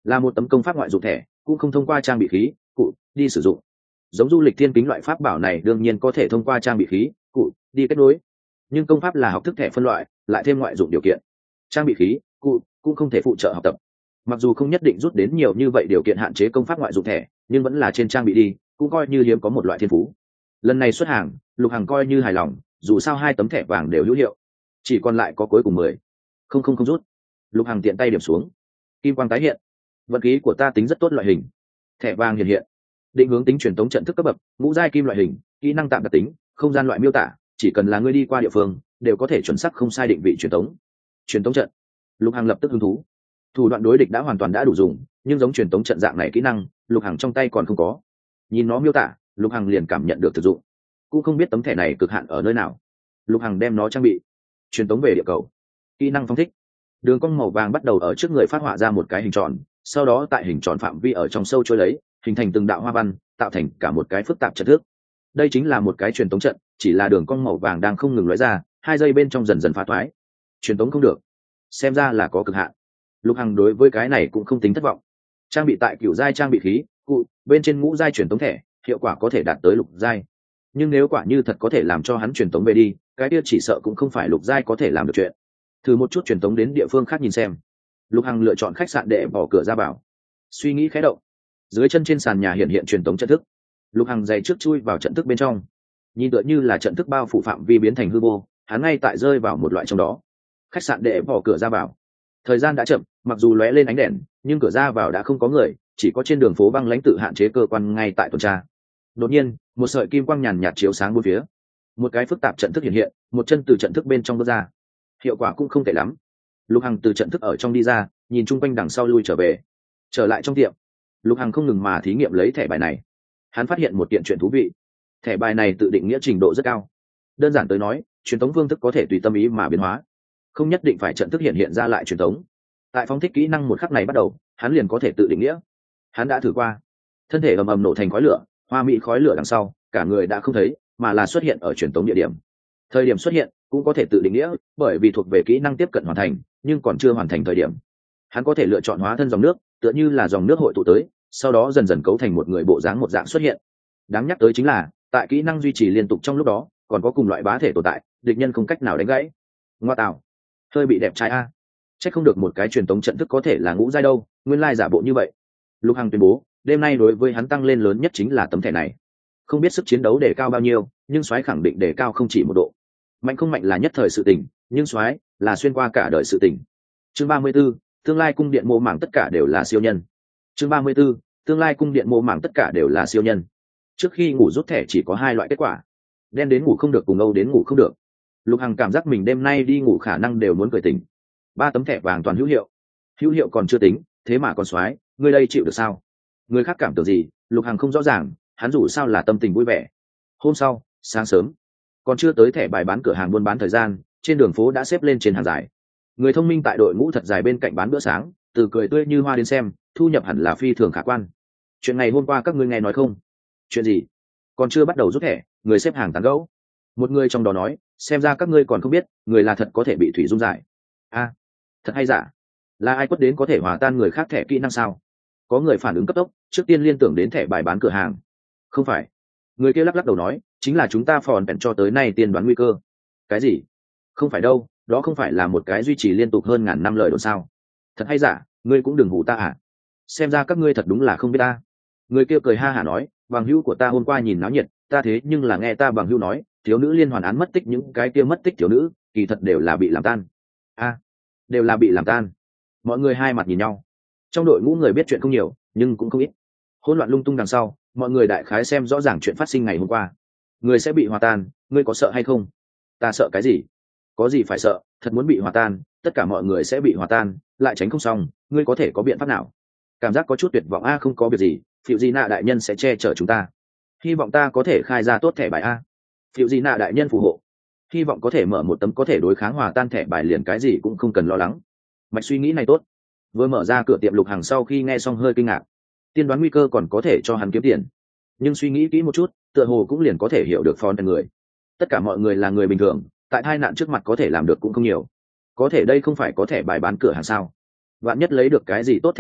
là một tấm công pháp ngoại dụng thẻ, cũng không thông qua trang bị khí cụ đi sử dụng. Giống du lịch thiên kính loại pháp bảo này đương nhiên có thể thông qua trang bị khí cụ đi kết nối, nhưng công pháp là học thức thẻ phân loại, lại thêm ngoại dụng điều kiện, trang bị khí cụ cũng không thể phụ trợ học tập. Mặc dù không nhất định rút đến nhiều như vậy điều kiện hạn chế công pháp ngoại dụng thẻ, nhưng vẫn là trên trang bị đi, cũng coi như hiếm có một loại thiên phú. Lần này xuất hàng, Lục Hằng coi như hài lòng, dù sao hai tấm thẻ vàng đều hữu hiệu, chỉ còn lại có cuối cùng mười. Không không không rút. Lục Hằng tiện tay điểm xuống, kim quang tái hiện. Vận khí của ta tính rất tốt loại hình. Thẻ vàng hiện hiện. Định hướng tính truyền tống trận thức cấp bậc, ngũ giai kim loại hình, kỹ năng tạm đặc tính, không gian loại miêu tả, chỉ cần là ngươi đi qua địa phương, đều có thể chuẩn xác không sai định vị truyền tống. Truyền tống trận. Lục Hằng lập tức hứng thú. Thủ đoạn đối địch đã hoàn toàn đã đủ dùng, nhưng giống truyền tống trận dạng này kỹ năng, Lục Hằng trong tay còn không có. Nhìn nó miêu tả, Lục Hằng liền cảm nhận được thực dụng. Cũng không biết tấm thẻ này cực hạn ở nơi nào. Lục Hằng đem nó trang bị, truyền tống về địa cầu. Kỹ năng phong thích. Đường cong màu vàng bắt đầu ở trước người phát họa ra một cái hình tròn, sau đó tại hình tròn phạm vi ở trong sâu trôi lấy, hình thành từng đạo hoa văn, tạo thành cả một cái phức tạp trận thức. Đây chính là một cái truyền tống trận, chỉ là đường cong màu vàng đang không ngừng lóe ra, hai giây bên trong dần dần phá thoái. Truyền tống không được, xem ra là có cực hạn. Lục Hằng đối với cái này cũng không tính thất vọng. Trang bị tại cửu giai trang bị khí cụ bên trên ngũ giai truyền tống thẻ, hiệu quả có thể đạt tới lục giai. Nhưng nếu quả như thật có thể làm cho hắn truyền tống về đi, cái kia chỉ sợ cũng không phải lục giai có thể làm được chuyện. Thử một chút truyền tống đến địa phương khác nhìn xem. Lục Hằng lựa chọn khách sạn để bỏ cửa ra vào. Suy nghĩ khẽ động, dưới chân trên sàn nhà hiện hiện truyền tống trận thức. Lục Hằng giày trước chui vào trận thức bên trong, nhìn tựa như là trận thức bao phủ phạm vi biến thành hư vô, hắn ngay tại rơi vào một loại trong đó. Khách sạn để bỏ cửa ra vào. Thời gian đã chậm, mặc dù lóe lên ánh đèn, nhưng cửa ra vào đã không có người, chỉ có trên đường phố băng lãnh tự hạn chế cơ quan ngay tại tuần tra. Đột nhiên, một sợi kim quang nhàn nhạt chiếu sáng bốn phía. Một cái phức tạp trận thức hiện hiện, một chân từ trận thức bên trong bước ra. Hiệu quả cũng không tệ lắm. Lục Hằng từ trận thức ở trong đi ra, nhìn chung quanh đằng sau lui trở về. Trở lại trong tiệm, Lục Hằng không ngừng mà thí nghiệm lấy thẻ bài này. Hắn phát hiện một kiện chuyện thú vị. Thẻ bài này tự định nghĩa trình độ rất cao. Đơn giản tới nói, truyền thống phương thức có thể tùy tâm ý mà biến hóa, không nhất định phải trận thức hiện hiện ra lại truyền thống. Tại phóng thích kỹ năng một khắc này bắt đầu, hắn liền có thể tự định nghĩa. Hắn đã thử qua, thân thể ầm ầm nổ thành khói lửa, hoa mỹ khói lửa đằng sau, cả người đã không thấy, mà là xuất hiện ở truyền thống địa điểm. Thời điểm xuất hiện cũng có thể tự định nghĩa, bởi vì thuộc về kỹ năng tiếp cận hoàn thành, nhưng còn chưa hoàn thành thời điểm. Hắn có thể lựa chọn hóa thân dòng nước, tựa như là dòng nước hội tụ tới, sau đó dần dần cấu thành một người bộ dáng một dạng xuất hiện. Đáng nhắc tới chính là, tại kỹ năng duy trì liên tục trong lúc đó, còn có cùng loại bá thể tồn tại, địch nhân không cách nào đánh gãy. Ngoa tạo, hơi bị đẹp trai a. Chắc không được một cái truyền tống trận thức có thể là ngũ giai đâu, nguyên lai giả bộ như vậy. Lục Hằng tuyên bố, đêm nay đối với hắn tăng lên lớn nhất chính là tấm thẻ này. Không biết sức chiến đấu đề cao bao nhiêu, nhưng soái khẳng định đề cao không chỉ một độ. Mạnh không mạnh là nhất thời sự tình, nhưng soái là xuyên qua cả đời sự tình. Chương ba mươi 34, tương lai cung điện mô mảng tất cả đều là siêu nhân. Chương ba mươi 34, tương lai cung điện mô mảng tất cả đều là siêu nhân. Trước khi ngủ rút thẻ chỉ có hai loại kết quả: đen đến ngủ không được cùng âu đến ngủ không được. Lục Hằng cảm giác mình đêm nay đi ngủ khả năng đều muốn cười tỉnh. Ba tấm thẻ vàng toàn hữu hiệu. Hữu hiệu còn chưa tính, thế mà còn soái, người đây chịu được sao? Người khác cảm tưởng gì, Lục Hằng không rõ ràng, hắn dù sao là tâm tình vui vẻ. Hôm sau, sáng sớm, còn chưa tới thẻ bài bán cửa hàng buôn bán thời gian, trên đường phố đã xếp lên trên hàng dài. Người thông minh tại đội ngũ thật dài bên cạnh bán bữa sáng, từ cười tươi như hoa đến xem, thu nhập hẳn là phi thường khả quan. Chuyện ngày hôm qua các ngươi nghe nói không? Chuyện gì? Còn chưa bắt đầu rút thẻ, người xếp hàng tán gẫu. Một người trong đó nói, xem ra các ngươi còn không biết, người là thật có thể bị thủy dung giải. A, thật hay giả? Là ai quất đến có thể hòa tan người khác thẻ kỹ năng sao? Có người phản ứng cấp tốc, trước tiên liên tưởng đến thẻ bài bán cửa hàng. Không phải. Người kia lắc lắc đầu nói, chính là chúng ta phòn bèn cho tới nay tiên đoán nguy cơ. Cái gì? Không phải đâu, đó không phải là một cái duy trì liên tục hơn ngàn năm lời đồn sao? Thật hay giả, ngươi cũng đừng hù ta à? Xem ra các ngươi thật đúng là không biết ta. Người kia cười ha hả nói, bằng hữu của ta hôm qua nhìn náo nhiệt, ta thế nhưng là nghe ta bằng hữu nói, thiếu nữ liên hoàn án mất tích, những cái kia mất tích thiếu nữ, kỳ thật đều là bị làm tan. A, đều là bị làm tan. Mọi người hai mặt nhìn nhau. Trong đội ngũ người biết chuyện không nhiều, nhưng cũng không ít. Hỗn loạn lung tung đằng sau, mọi người đại khái xem rõ ràng chuyện phát sinh ngày hôm qua. Người sẽ bị hòa tan, ngươi có sợ hay không? Ta sợ cái gì? Có gì phải sợ, thật muốn bị hòa tan, tất cả mọi người sẽ bị hòa tan, lại tránh không xong, ngươi có thể có biện pháp nào? Cảm giác có chút tuyệt vọng. A, không có việc gì, phiệu gì nạ đại nhân sẽ che chở chúng ta. Hy vọng ta có thể khai ra tốt thẻ bài A. Phiệu gì nạ đại nhân phù hộ. Hy vọng có thể mở một tấm có thể đối kháng hòa tan thẻ bài, liền cái gì cũng không cần lo lắng. Mạch suy nghĩ này tốt. Vừa mở ra cửa tiệm, Lục Hằng sau khi nghe xong hơi kinh ngạc. Tiên đoán nguy cơ còn có thể cho hắn kiếm tiền, nhưng suy nghĩ kỹ một chút, tựa hồ cũng liền có thể hiểu được phòn người. Tất cả mọi người là người bình thường, tại tai nạn trước mặt có thể làm được cũng không nhiều. Có thể đây không phải có thẻ bài bán cửa hàng sao? Vạn nhất lấy được cái gì tốt thẻ bài,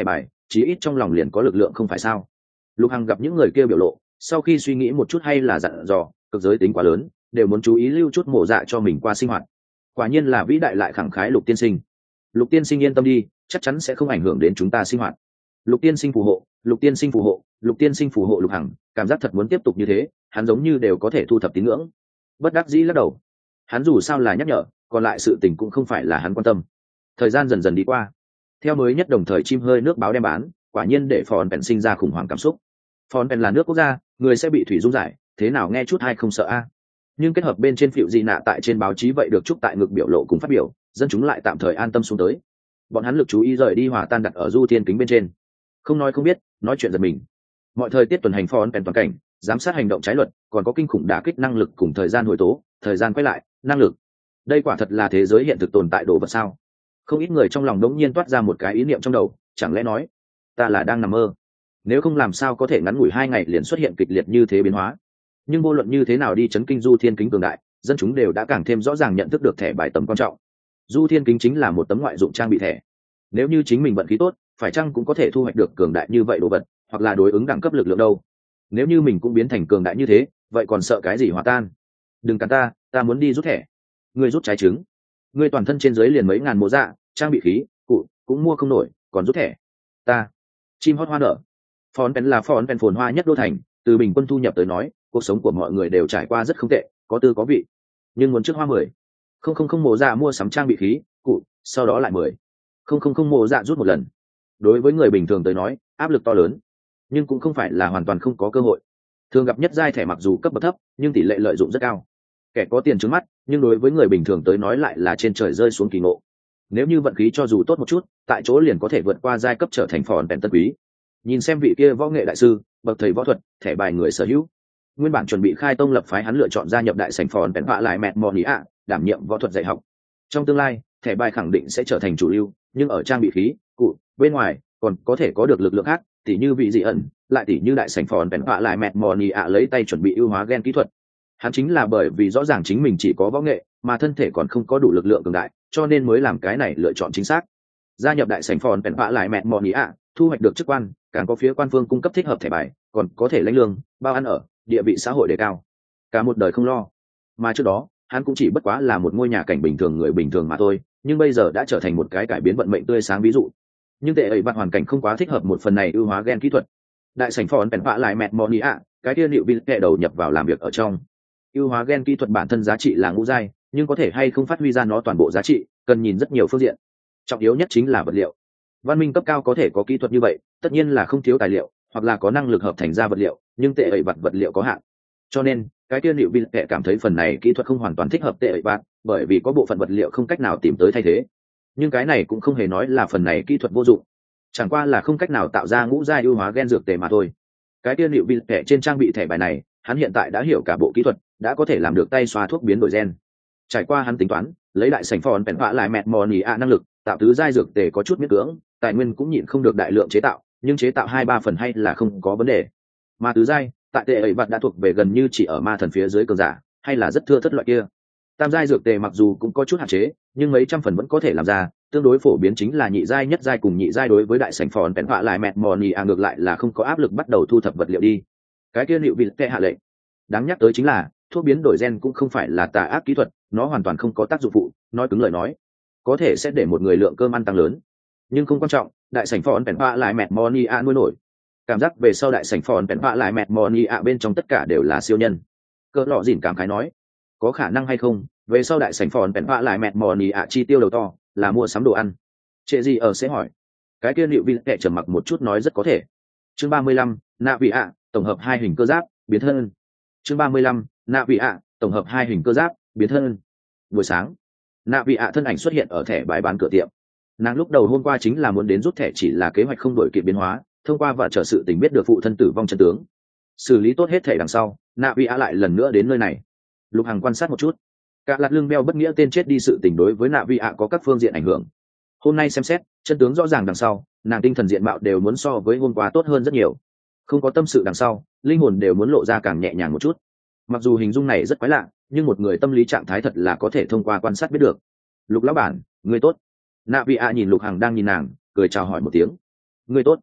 chí ít trong lòng liền có lực lượng không phải sao. Lục Hằng gặp những người kia biểu lộ, sau khi suy nghĩ một chút hay là dặn dò, cực giới tính quá lớn, đều muốn chú ý lưu chút mộ dạ cho mình qua sinh hoạt. Quả nhiên là vĩ đại lại khẳng khái Lục tiên sinh. Lục tiên sinh yên tâm đi, chắc chắn sẽ không ảnh hưởng đến chúng ta sinh hoạt. Lục tiên sinh phù hộ, Lục tiên sinh phù hộ, Lục tiên sinh phù hộ. Lục Hằng cảm giác thật muốn tiếp tục như thế, hắn giống như đều có thể thu thập tín ngưỡng. Bất đắc dĩ lắc đầu, hắn dù sao là nhắc nhở, còn lại sự tình cũng không phải là hắn quan tâm. Thời gian dần dần đi qua, theo mới nhất đồng thời chim hơi nước báo đem bán, quả nhiên để Phòn Pèn sinh ra khủng hoảng cảm xúc. Phòn Pèn là nước quốc gia, người sẽ bị thủy dung giải, thế nào nghe chút hay không sợ a. Nhưng kết hợp bên trên phiệu dị nạ tại trên báo chí vậy được chúc tại ngực biểu lộ cùng phát biểu, dân chúng lại tạm thời an tâm xuống tới. Bọn hắn lực chú ý rời đi hòa tan đặt ở du thiên kính bên trên, không nói không biết, nói chuyện giật mình. Mọi thời tiết tuần hành Phòn Pèn toàn cảnh, giám sát hành động trái luật, còn có kinh khủng đả kích năng lực cùng thời gian hồi tố, thời gian quay lại, năng lực. Đây quả thật là thế giới hiện thực tồn tại đồ vật sao? Không ít người trong lòng đống nhiên toát ra một cái ý niệm trong đầu, chẳng lẽ nói ta là đang nằm mơ? Nếu không làm sao có thể ngắn ngủi hai ngày liền xuất hiện kịch liệt như thế biến hóa. Nhưng vô luận như thế nào đi chấn kinh du thiên kính cường đại, dân chúng đều đã càng thêm rõ ràng nhận thức được thẻ bài tầm quan trọng. Du thiên kính chính là một tấm ngoại dụng trang bị thẻ. Nếu như chính mình vận khí tốt, phải chăng cũng có thể thu hoạch được cường đại như vậy đồ vật, hoặc là đối ứng đẳng cấp lực lượng đâu? Nếu như mình cũng biến thành cường đại như thế, vậy còn sợ cái gì hòa tan? Đừng cản ta, ta muốn đi rút thẻ. Ngươi rút trái trứng. Ngươi toàn thân trên dưới liền mấy ngàn mộ dạ, trang bị khí, cụ cũng mua không nổi, còn rút thẻ. Ta. Chim hót hoa nở. Phòn Pèn là Phòn Pèn phồn hoa nhất đô thành, từ bình quân thu nhập tới nói, cuộc sống của mọi người đều trải qua rất không tệ, có tư có vị. Nhưng muốn trước hoa mười, không không không mộ dạ mua sắm trang bị khí, cụ, sau đó lại mười, không không không mộ dạ rút một lần. Đối với người bình thường tới nói, áp lực to lớn, nhưng cũng không phải là hoàn toàn không có cơ hội. Thường gặp nhất giai thẻ mặc dù cấp bậc thấp, nhưng tỷ lệ lợi dụng rất cao. Kẻ có tiền trước mắt, nhưng đối với người bình thường tới nói lại là trên trời rơi xuống kỳ ngộ. Nếu như vận khí cho dù tốt một chút, tại chỗ liền có thể vượt qua giai cấp trở thành Phòn Pèn tân quý. Nhìn xem vị kia võ nghệ đại sư, bậc thầy võ thuật, thẻ bài người sở hữu. Nguyên bản chuẩn bị khai tông lập phái hắn lựa chọn gia nhập đại sảnh Phòn Pèn vạ lại mẹt mò ý ạ, đảm nhiệm võ thuật dạy học. Trong tương lai, thẻ bài khẳng định sẽ trở thành chủ lưu, nhưng ở trang bị khí, cụ, bên ngoài còn có thể có được lực lượng khác, tỉ như vị dị ẩn, lại tỉ như đại sảnh Phòn Pèn vạ lại mẹt mò ý ạ lấy tay chuẩn bị ưu hóa gen kỹ thuật. Hắn chính là bởi vì rõ ràng chính mình chỉ có võ nghệ, mà thân thể còn không có đủ lực lượng cường đại, cho nên mới làm cái này lựa chọn chính xác. Gia nhập đại sảnh Phòn Pèn vạ lại mẹt mò ý ạ, thu hoạch được chức quan, càng có phía quan phương cung cấp thích hợp thẻ bài, còn có thể lãnh lương, bao ăn ở, địa vị xã hội đề cao, cả một đời không lo. Mà trước đó, hắn cũng chỉ bất quá là một ngôi nhà cảnh bình thường người bình thường mà thôi, nhưng bây giờ đã trở thành một cái cải biến vận mệnh tươi sáng ví dụ. Nhưng tệ ấy bạn hoàn cảnh không quá thích hợp một phần này ưu hóa gen kỹ thuật. Đại sảnh Phòn Pèn vạ lại mẹt mò ý ạ, cái kia liệu bị kẻ đầu nhập vào làm việc ở trong. Ưu hóa gen kỹ thuật bản thân giá trị là ngũ giai, nhưng có thể hay không phát huy ra nó toàn bộ giá trị, cần nhìn rất nhiều phương diện. Trọng yếu nhất chính là vật liệu. Văn minh cấp cao có thể có kỹ thuật như vậy, tất nhiên là không thiếu tài liệu, hoặc là có năng lực hợp thành ra vật liệu, nhưng tệ ẩy vật vật liệu có hạn. Cho nên, cái tiên liệu bị kẻ cảm thấy phần này kỹ thuật không hoàn toàn thích hợp tệ ẩy bạn, bởi vì có bộ phận vật liệu không cách nào tìm tới thay thế. Nhưng cái này cũng không hề nói là phần này kỹ thuật vô dụng, chẳng qua là không cách nào tạo ra ngũ giai ưu hóa gen dược tề mà thôi. Cái tiên liệu bị kẻ trên trang bị thẻ bài này, hắn hiện tại đã hiểu cả bộ kỹ thuật, đã có thể làm được tay xoa thuốc biến đổi gen. Trải qua hắn tính toán, lấy đại sảnh Phòn Pèn vạ lại mẹt mò nỉ ạ năng lực, tạo tứ giai dược tề có chút miễn cưỡng, tài nguyên cũng nhịn không được đại lượng chế tạo, nhưng chế tạo hai ba phần hay là không có vấn đề. Mà tứ giai, tại tệ ấy vật đã thuộc về gần như chỉ ở ma thần phía dưới cường giả, hay là rất thưa thất loại kia. Tam giai dược tề mặc dù cũng có chút hạn chế, nhưng mấy trăm phần vẫn có thể làm ra, tương đối phổ biến chính là nhị giai nhất giai cùng nhị giai. Đối với đại sảnh Phòn Pèn vạ lại mẹt mò nỉ ạ ngược lại là không có áp lực bắt đầu thu thập vật liệu đi. Cái kia liệu bị tệ hạ lệnh. Đáng nhắc tới chính là, thuốc biến đổi gen cũng không phải là tà ác kỹ thuật, nó hoàn toàn không có tác dụng phụ, nói cứng lời nói, có thể sẽ để một người lượng cơm ăn tăng lớn, nhưng không quan trọng. Đại sảnh Phòn Pèn vạ lại mẹt mò nỉ ạ nuôi nổi, cảm giác về sau đại sảnh Phòn Pèn vạ lại mẹt mò nỉ ạ bên trong tất cả đều là siêu nhân. Cỡ lọ dỉn cảm khái nói, có khả năng hay không về sau đại sảnh Phòn Pèn vạ lại mẹt mò nỉ ạ chi tiêu đầu to là mua sắm đồ ăn? Trệ gì ở sẽ hỏi. Cái kia liệu bị kệ trầm mặc một chút nói rất có thể. Chương ba mươi lăm, nạ vị ạ, tổng hợp hai hình cơ giáp biến thân. Chương ba mươi lăm, nạ vị ạ, tổng hợp hai hình cơ giáp biến thân. Buổi sáng, nạ vị ạ thân ảnh xuất hiện ở thẻ bài bán cửa tiệm. Nàng lúc đầu hôm qua chính là muốn đến rút thẻ, chỉ là kế hoạch không đổi kịp biến hóa, thông qua và chờ sự tình biết được phụ thân tử vong chân tướng. Xử lý tốt hết thẻ đằng sau, nạ vị ạ lại lần nữa đến nơi này. Lục Hằng quan sát một chút, cả lạt lưng beo bất nghĩa tên chết đi sự tình đối với nạ vị ạ có các phương diện ảnh hưởng. Hôm nay xem xét chân tướng rõ ràng đằng sau, nàng tinh thần diện mạo đều muốn so với hôm qua tốt hơn rất nhiều. Không có tâm sự đằng sau, linh hồn đều muốn lộ ra càng nhẹ nhàng một chút. Mặc dù hình dung này rất quái lạ, nhưng một người tâm lý trạng thái thật là có thể thông qua quan sát biết được. Lục lão bản, người tốt. Nạ vị ạ nhìn Lục Hằng đang nhìn nàng, cười chào hỏi một tiếng. Người tốt.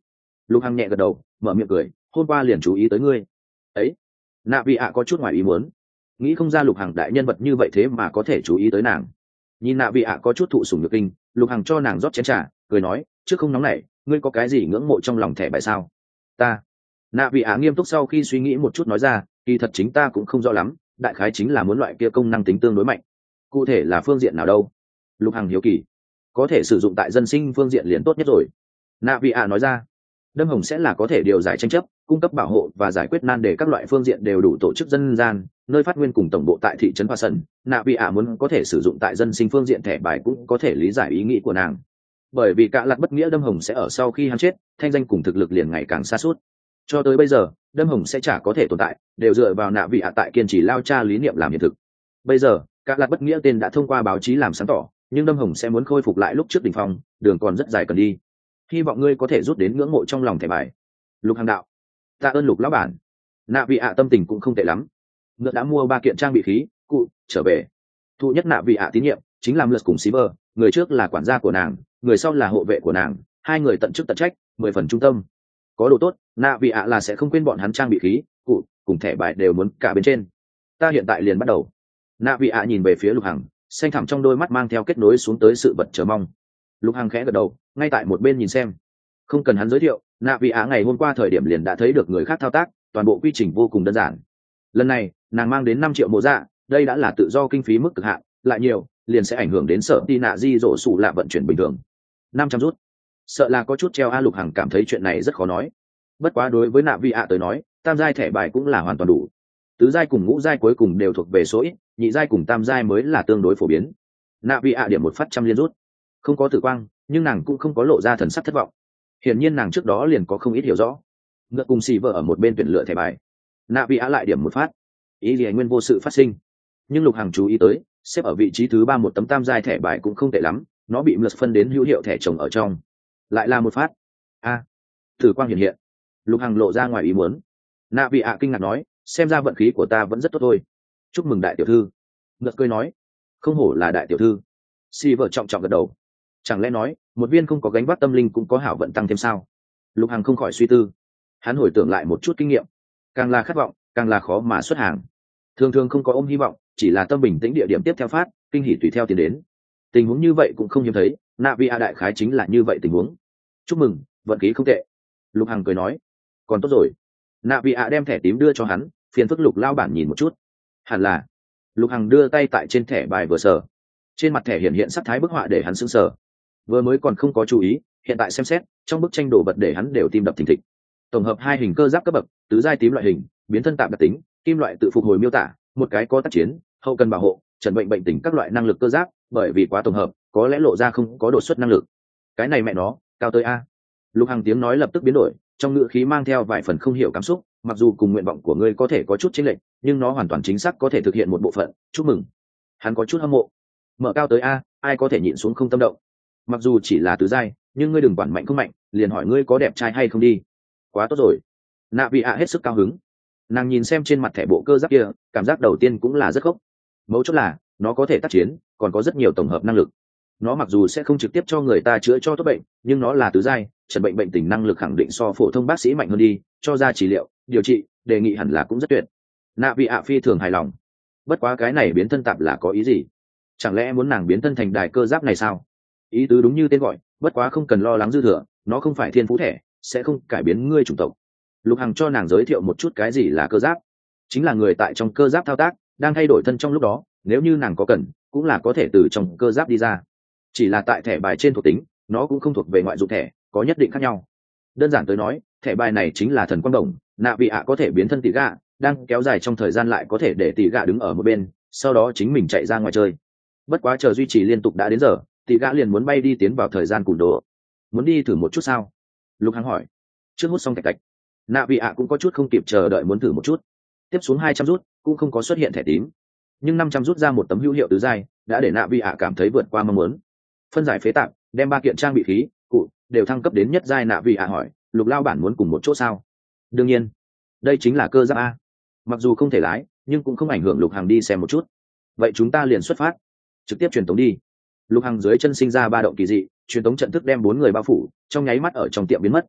Lục Hằng nhẹ gật đầu, mở miệng cười, hôm qua liền chú ý tới ngươi. Ấy, nạ vị ạ có chút ngoài ý muốn, nghĩ không ra Lục Hằng đại nhân vật như vậy thế mà có thể chú ý tới nàng. Nhìn nạ vị ạ có chút thụ sủng nhược kinh, Lục Hằng cho nàng rót chén trà, cười nói, trước không nóng nảy, ngươi có cái gì ngưỡng mộ trong lòng thẻ bài sao? Ta. Nạ vị ạ nghiêm túc sau khi suy nghĩ một chút nói ra, kỳ thật chính ta cũng không rõ lắm, đại khái chính là muốn loại kia công năng tính tương đối mạnh. Cụ thể là phương diện nào đâu? Lục Hằng hiếu kỳ. Có thể sử dụng tại dân sinh phương diện liền tốt nhất rồi. Nạ vị ạ nói ra, đâm hồng sẽ là có thể điều giải tranh chấp, cung cấp bảo hộ và giải quyết nan đề các loại phương diện đều đủ tổ chức dân gian, nơi phát nguyên cùng tổng bộ tại thị trấn Hoa Sân. Nạ vị ạ muốn có thể sử dụng tại dân sinh phương diện thẻ bài cũng có thể lý giải ý nghĩ của nàng. Bởi vì cả lặt bất nghĩa đâm hồng sẽ ở sau khi hắn chết, thanh danh cùng thực lực liền ngày càng xa suốt. Cho tới bây giờ, đâm hồng sẽ chả có thể tồn tại, đều dựa vào nạ vị ạ tại kiên trì lao cha lý niệm làm hiện thực. Bây giờ, cả lặt bất nghĩa tên đã thông qua báo chí làm sáng tỏ, nhưng đâm hồng sẽ muốn khôi phục lại lúc trước đỉnh phong, đường còn rất dài cần đi. Hy vọng ngươi có thể rút đến ngưỡng mộ trong lòng thẻ bài. Lục Hằng đạo, tạ ơn Lục lão bản. Nạ vị ạ tâm tình cũng không tệ lắm, ngựa đã mua ba kiện trang bị khí cụ trở về. Thụ nhất nạ vị ạ tín nhiệm chính là Mlus cùng Silver, người trước là quản gia của nàng, người sau là hộ vệ của nàng, hai người tận chức tận trách, mười phần trung tâm. Có đồ tốt, nạ vị ạ là sẽ không quên bọn hắn trang bị khí cụ cùng thẻ bài đều muốn cả bên trên. Ta hiện tại liền bắt đầu. Nạ vị ạ nhìn về phía Lục Hằng, xanh thẳm trong đôi mắt mang theo kết nối xuống tới sự vật chờ mong. Lục Hằng khẽ gật đầu, ngay tại một bên nhìn xem. Không cần hắn giới thiệu, nạ vị ạ ngày hôm qua thời điểm liền đã thấy được người khác thao tác, toàn bộ quy trình vô cùng đơn giản. Lần này nàng mang đến năm triệu mộ dạ, đây đã là tự do kinh phí mức cực hạn, lại nhiều liền sẽ ảnh hưởng đến sở ti nạ di rổ sủ lạ vận chuyển bình thường. Năm trăm rút, sợ là có chút treo a. Lục Hằng cảm thấy chuyện này rất khó nói, bất quá đối với nạ vị ạ tới nói, tam giai thẻ bài cũng là hoàn toàn đủ. Tứ giai cùng ngũ giai cuối cùng đều thuộc về số ít, nhị giai cùng tam giai mới là tương đối phổ biến. Nạ vị ạ điểm một phát trăm liên rút, không có tử quang, nhưng nàng cũng không có lộ ra thần sắc thất vọng. Hiển nhiên nàng trước đó liền có không ít hiểu rõ. Ngựa cùng xì vợ ở một bên tuyển lựa thẻ bài, nạ vị á lại điểm một phát, ý gì nguyên vô sự phát sinh. Nhưng Lục Hằng chú ý tới, xếp ở vị trí thứ ba một tấm tam giai thẻ bài cũng không tệ lắm, nó bị Mlus phân đến hữu hiệu thẻ chồng ở trong. Lại là một phát. A, tử quang hiện hiện. Lục Hằng lộ ra ngoài ý muốn. Nạ vị ạ kinh ngạc nói, xem ra vận khí của ta vẫn rất tốt thôi. Chúc mừng đại tiểu thư. Ngựa cười nói, không hổ là đại tiểu thư. Xì vợ trọng trọng gật đầu. Chẳng lẽ nói một viên không có gánh vác tâm linh cũng có hảo vận tăng thêm sao? Lục Hằng không khỏi suy tư. Hắn hồi tưởng lại một chút kinh nghiệm, càng là khát vọng càng là khó mà xuất hàng. Thường thường không có ôm hy vọng, chỉ là tâm bình tĩnh địa điểm tiếp theo phát, kinh hỉ tùy theo tiến đến. Tình huống như vậy cũng không hiếm thấy, nạ vị a đại khái chính là như vậy tình huống. Chúc mừng, vận khí không tệ. Lục Hằng cười nói, còn tốt rồi. Nạ vị a đem thẻ tím đưa cho hắn, phiền phức Lục lao bản nhìn một chút. Hẳn là. Lục Hằng đưa tay tại trên thẻ bài vừa sờ, trên mặt thẻ hiện hiện sắc thái bức họa để hắn sững sờ. Vừa mới còn không có chú ý, hiện tại xem xét trong bức tranh đồ vật để hắn đều tim đập thình thịch. Tổng hợp hai hình cơ giáp cấp bậc, tứ giai tím loại hình, biến thân tạm đặc tính, kim loại tự phục hồi miêu tả, một cái có tác chiến, hậu cần bảo hộ, trần bệnh bệnh tình các loại năng lực cơ giáp, bởi vì quá tổng hợp, có lẽ lộ ra không có đột xuất năng lực. Cái này mẹ nó, cao tới a. Lục Hằng tiếng nói lập tức biến đổi, trong ngữ khí mang theo vài phần không hiểu cảm xúc, mặc dù cùng nguyện vọng của ngươi có thể có chút chênh lệch, nhưng nó hoàn toàn chính xác có thể thực hiện một bộ phận, chúc mừng. Hắn có chút hâm mộ. Mở cao tới a, ai có thể nhịn xuống không tâm động. Mặc dù chỉ là tứ giai, nhưng ngươi đừng quản mạnh không mạnh, liền hỏi ngươi có đẹp trai hay không đi. Quá tốt rồi. Nạ vị ạ hết sức cao hứng. Nàng nhìn xem trên mặt thẻ bộ cơ giáp kia, cảm giác đầu tiên cũng là rất gốc. Mấu chốt là nó có thể tác chiến, còn có rất nhiều tổng hợp năng lực. Nó mặc dù sẽ không trực tiếp cho người ta chữa cho tốt bệnh, nhưng nó là tứ giai, trần bệnh bệnh tình năng lực khẳng định so phổ thông bác sĩ mạnh hơn đi, cho ra trị liệu, điều trị, đề nghị hẳn là cũng rất tuyệt. Nạ vị ạ phi thường hài lòng. Bất quá cái này biến thân tạp là có ý gì? Chẳng lẽ muốn nàng biến thân thành đài cơ giáp này sao? Ý tứ đúng như tên gọi, bất quá không cần lo lắng dư thừa, nó không phải thiên phú thẻ, sẽ không cải biến ngươi chủng tộc. Lục Hằng cho nàng giới thiệu một chút cái gì là cơ giáp, chính là người tại trong cơ giáp thao tác, đang thay đổi thân trong lúc đó, nếu như nàng có cần, cũng là có thể từ trong cơ giáp đi ra. Chỉ là tại thẻ bài trên thuộc tính, nó cũng không thuộc về ngoại dụng thẻ, có nhất định khác nhau. Đơn giản tới nói, thẻ bài này chính là thần quang đồng, nạ vị ạ có thể biến thân tỷ gạ, đang kéo dài trong thời gian lại có thể để tỷ gạ đứng ở một bên, sau đó chính mình chạy ra ngoài chơi. Bất quá chờ duy trì liên tục đã đến giờ, tỷ gạ liền muốn bay đi tiến vào thời gian cùn đồ. Muốn đi thử một chút sao? Lục Hằng hỏi. Trước hút xong tạch tạch, nạ vị ạ cũng có chút không kịp chờ đợi muốn thử một chút. Tiếp xuống hai trăm rút cũng không có xuất hiện thẻ tím, nhưng năm trăm rút ra một tấm hữu hiệu tứ giai đã để nạ vị ạ cảm thấy vượt qua mong muốn. Phân giải phế tạm, đem ba kiện trang bị khí cụ đều thăng cấp đến nhất giai. Nạ vị ạ hỏi, Lục lao bản muốn cùng một chỗ sao? Đương nhiên, đây chính là cơ giáp a. Mặc dù không thể lái, nhưng cũng không ảnh hưởng Lục Hằng đi xem một chút. Vậy chúng ta liền xuất phát, trực tiếp truyền tống đi. Lục Hằng dưới chân sinh ra ba động kỳ dị, truyền tống trận thức đem bốn người bao phủ, trong nháy mắt ở trong tiệm biến mất.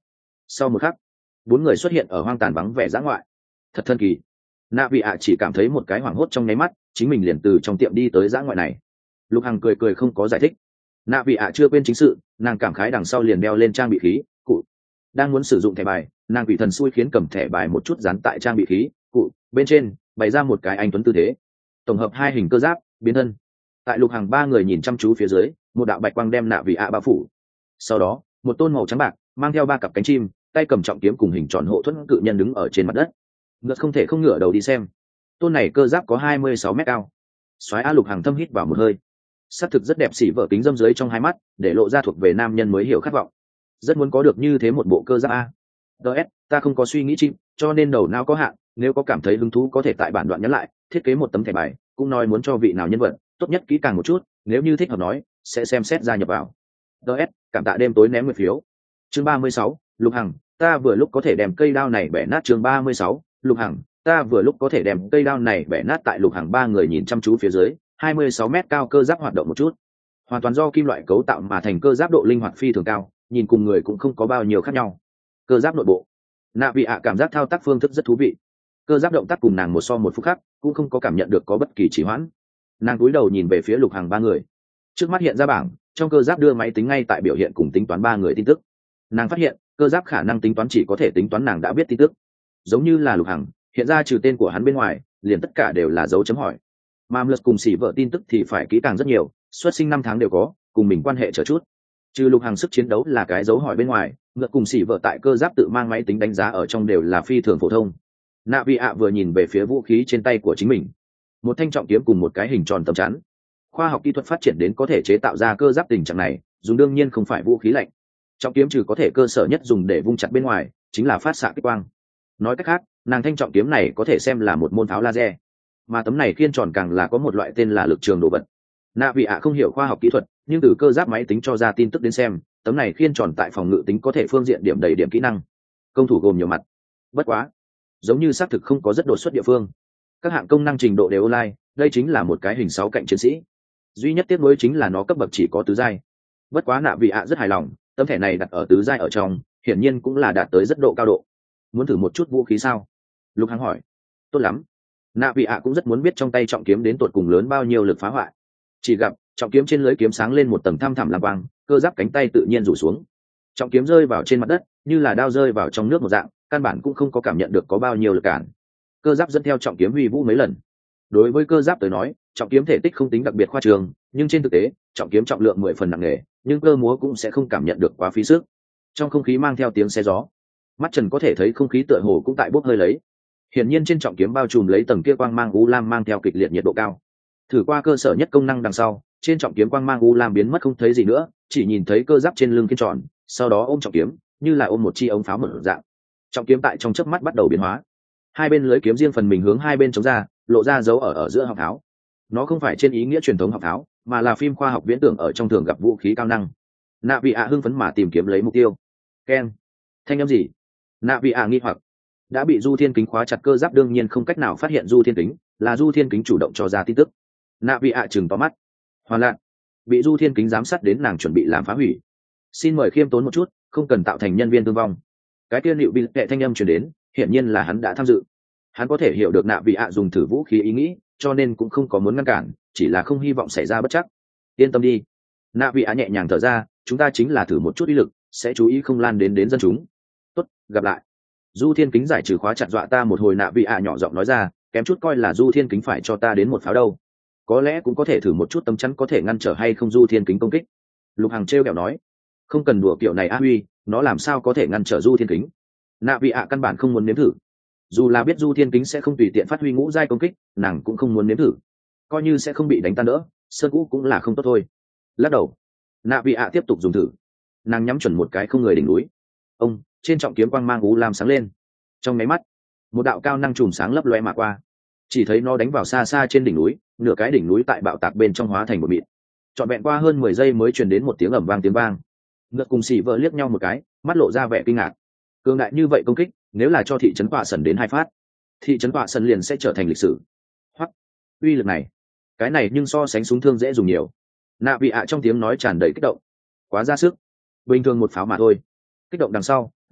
Sau một khắc, bốn người xuất hiện ở hoang tàn vắng vẻ dã ngoại. Thật thân kỳ. Nạ vị ạ chỉ cảm thấy một cái hoảng hốt trong nháy mắt, chính mình liền từ trong tiệm đi tới dã ngoại này. Lục Hằng cười cười không có giải thích. Nạ vị ạ chưa quên chính sự, nàng cảm khái đằng sau liền đeo lên trang bị khí cụ. Đang muốn sử dụng thẻ bài, nàng quỷ thần xui khiến cầm thẻ bài một chút dán tại trang bị khí cụ bên trên, bày ra một cái anh tuấn tư thế. Tổng hợp hai hình cơ giáp biến thân. Tại Lục Hằng ba người nhìn chăm chú phía dưới, một đạo bạch quang đem Nạ vị ạ bao phủ. Sau đó, một tôn màu trắng bạc mang theo ba cặp cánh chim, tay cầm trọng kiếm cùng hình tròn hộ thuẫn cự nhân đứng ở trên mặt đất. Ngựa không thể không ngửa đầu đi xem. Tôn này cơ giáp có hai mươi sáu mét cao. Soái A. Lục Hằng thâm hít vào một hơi. Sắc thực rất đẹp, xỉ vợ kính dâm dưới trong hai mắt, để lộ ra thuộc về nam nhân mới hiểu khát vọng. Rất muốn có được như thế một bộ cơ giáp A. ds ta không có suy nghĩ chim, cho nên đầu não có hạn, nếu có cảm thấy hứng thú có thể tại bản đoạn nhắn lại, thiết kế một tấm thẻ bài, cũng nói muốn cho vị nào nhân vật, tốt nhất kỹ càng một chút, nếu như thích hợp nói, sẽ xem xét gia nhập vào. ds cảm tạ đêm tối ném mười phiếu. Chương ba mươi sáu, Lục Hằng, ta vừa lúc có thể đem cây đao này bẻ nát. Chương ba mươi sáu, Lục Hằng, ta vừa lúc có thể đem cây đao này bẻ nát. Tại Lục Hằng ba người nhìn chăm chú phía dưới, hai mươi sáu mét cao cơ giáp hoạt động một chút. Hoàn toàn do kim loại cấu tạo mà thành cơ giáp, độ linh hoạt phi thường cao, nhìn cùng người cũng không có bao nhiêu khác nhau. Cơ giáp nội bộ, Nạ vị ạ cảm giác thao tác phương thức rất thú vị. Cơ giáp động tác cùng nàng một so một phút khác, cũng không có cảm nhận được có bất kỳ trì hoãn. Nàng cúi đầu nhìn về phía Lục Hằng ba người. Trước mắt hiện ra bảng, trong cơ giáp đưa máy tính ngay tại biểu hiện cùng tính toán ba người tin tức. Nàng phát hiện, cơ giáp khả năng tính toán chỉ có thể tính toán nàng đã biết tin tức. Giống như là Lục Hằng, hiện ra trừ tên của hắn bên ngoài, liền tất cả đều là dấu chấm hỏi. Mà Mlus cùng xỉ vợ tin tức thì phải kỹ càng rất nhiều, xuất sinh năm tháng đều có, cùng mình quan hệ trở chút. Trừ Lục Hằng sức chiến đấu là cái dấu hỏi bên ngoài, ngựa cùng xỉ vợ tại cơ giáp tự mang máy tính đánh giá ở trong đều là phi thường phổ thông. Nạ vị ạ vừa nhìn về phía vũ khí trên tay của chính mình, một thanh trọng kiếm cùng một cái hình tròn tầm chắn. Khoa học kỹ thuật phát triển đến có thể chế tạo ra cơ giáp tình trạng này, dùng đương nhiên không phải vũ khí lạnh. Trọng kiếm trừ có thể cơ sở nhất dùng để vung chặt bên ngoài, chính là phát xạ kích quang. Nói cách khác, nàng thanh trọng kiếm này có thể xem là một môn pháo laser, mà tấm này khiên tròn càng là có một loại tên là lực trường đồ vật. Nạ vị ạ không hiểu khoa học kỹ thuật, nhưng từ cơ giáp máy tính cho ra tin tức đến xem, tấm này khiên tròn tại phòng ngự tính có thể phương diện điểm đầy điểm kỹ năng. Công thủ gồm nhiều mặt, bất quá giống như xác thực không có rất đột xuất địa phương. Các hạng công năng trình độ đều online, đây chính là một cái hình sáu cạnh chiến sĩ. Duy nhất tiếc nuối chính là nó cấp bậc chỉ có tứ giai. Bất quá Nạ vị ạ rất hài lòng, tấm thẻ này đặt ở tứ giai ở trong, hiển nhiên cũng là đạt tới rất độ cao độ. Muốn thử một chút vũ khí sao? Lục Hằng hỏi. Tốt lắm. Nạ vị ạ cũng rất muốn biết trong tay trọng kiếm đến tột cùng lớn bao nhiêu lực phá hoại. Chỉ gặp trọng kiếm trên lưới kiếm sáng lên một tầng thăm thẳm lam quang, cơ giáp cánh tay tự nhiên rủ xuống. Trọng kiếm rơi vào trên mặt đất, như là đao rơi vào trong nước một dạng, căn bản cũng không có cảm nhận được có bao nhiêu lực cản. Cơ giáp dẫn theo trọng kiếm huy vũ mấy lần. Đối với cơ giáp tới nói, trọng kiếm thể tích không tính đặc biệt khoa trương, nhưng trên thực tế, trọng kiếm trọng lượng mười phần nặng nề, nhưng cơ múa cũng sẽ không cảm nhận được quá phí sức. Trong không khí mang theo tiếng xe gió, mắt trần có thể thấy không khí tựa hồ cũng tại bốc hơi lấy. Hiển nhiên trên trọng kiếm bao trùm lấy tầng kia quang mang u lam mang theo kịch liệt nhiệt độ cao. Thử qua cơ sở nhất công năng đằng sau, trên trọng kiếm quang mang u lam biến mất không thấy gì nữa, chỉ nhìn thấy cơ giáp trên lưng kiên tròn, sau đó ôm trọng kiếm, như là ôm một chi ống pháo mở dạng. Trọng kiếm tại trong chớp mắt bắt đầu biến hóa. Hai bên lưới kiếm riêng phần mình hướng hai bên chống ra, lộ ra dấu ở ở giữa họng tháo. Nó không phải trên ý nghĩa truyền thống họng tháo, mà là phim khoa học viễn tưởng ở trong thường gặp vũ khí cao năng. Nạ vị ạ hưng phấn mà tìm kiếm lấy mục tiêu. Keng. Thanh âm gì? Nạ vị ạ nghi hoặc. Đã bị Du Thiên Kính khóa chặt cơ giáp đương nhiên không cách nào phát hiện Du Thiên Kính, là Du Thiên Kính chủ động cho ra tin tức. Nạ vị ạ chừng to mắt. Hoàn lạn. Bị Du Thiên Kính giám sát đến nàng chuẩn bị làm phá hủy. Xin mời khiêm tốn một chút, không cần tạo thành nhân viên thương vong. Cái tiên liệu bị hệ thanh âm truyền đến, hiển nhiên là hắn đã tham dự. Hắn có thể hiểu được Nạ vị ạ dùng thử vũ khí ý nghĩ, cho nên cũng không có muốn ngăn cản, chỉ là không hy vọng xảy ra bất trắc. Yên tâm đi. Nạ vị ạ nhẹ nhàng thở ra, chúng ta chính là thử một chút ý lực, sẽ chú ý không lan đến đến dân chúng. Tốt, gặp lại. Du Thiên Kính giải trừ khóa chặt dọa ta một hồi. Nạ vị ạ nhỏ giọng nói ra, kém chút coi là Du Thiên Kính phải cho ta đến một pháo đâu. Có lẽ cũng có thể thử một chút tấm chắn có thể ngăn trở hay không Du Thiên Kính công kích. Lục Hằng trêu ghẹo nói, không cần đùa kiểu này a huy, nó làm sao có thể ngăn trở Du Thiên Kính. Nạ vị ạ căn bản không muốn nếm thử, dù là biết Du Thiên Kính sẽ không tùy tiện phát huy ngũ giai công kích, nàng cũng không muốn nếm thử. Coi như sẽ không bị đánh tan nữa, sơn cũ cũng là không tốt thôi. Lắc đầu, Nạ vị ạ tiếp tục dùng thử. Nàng nhắm chuẩn một cái không người đỉnh núi. Ông trên trọng kiếm quang mang u lam sáng lên. Trong máy mắt, một đạo cao năng chùm sáng lấp loe mà qua, chỉ thấy nó đánh vào xa xa trên đỉnh núi, nửa cái đỉnh núi tại bạo tạc bên trong hóa thành một mịn. Trọn vẹn qua hơn mười giây mới truyền đến một tiếng ầm vang tiếng vang. Ngựa cùng xì vợ liếc nhau một cái, mắt lộ ra vẻ kinh ngạc. Cường đại như vậy công kích, nếu là cho thị trấn Quạ Sần đến hai phát, thị trấn Quạ Sần liền sẽ trở thành lịch sử. Hoặc uy lực này, cái này nhưng so sánh súng thương dễ dùng nhiều. Nạ vị ạ trong tiếng nói tràn đầy kích động. Quá ra sức, bình thường một pháo mà thôi. Kích động đằng sau,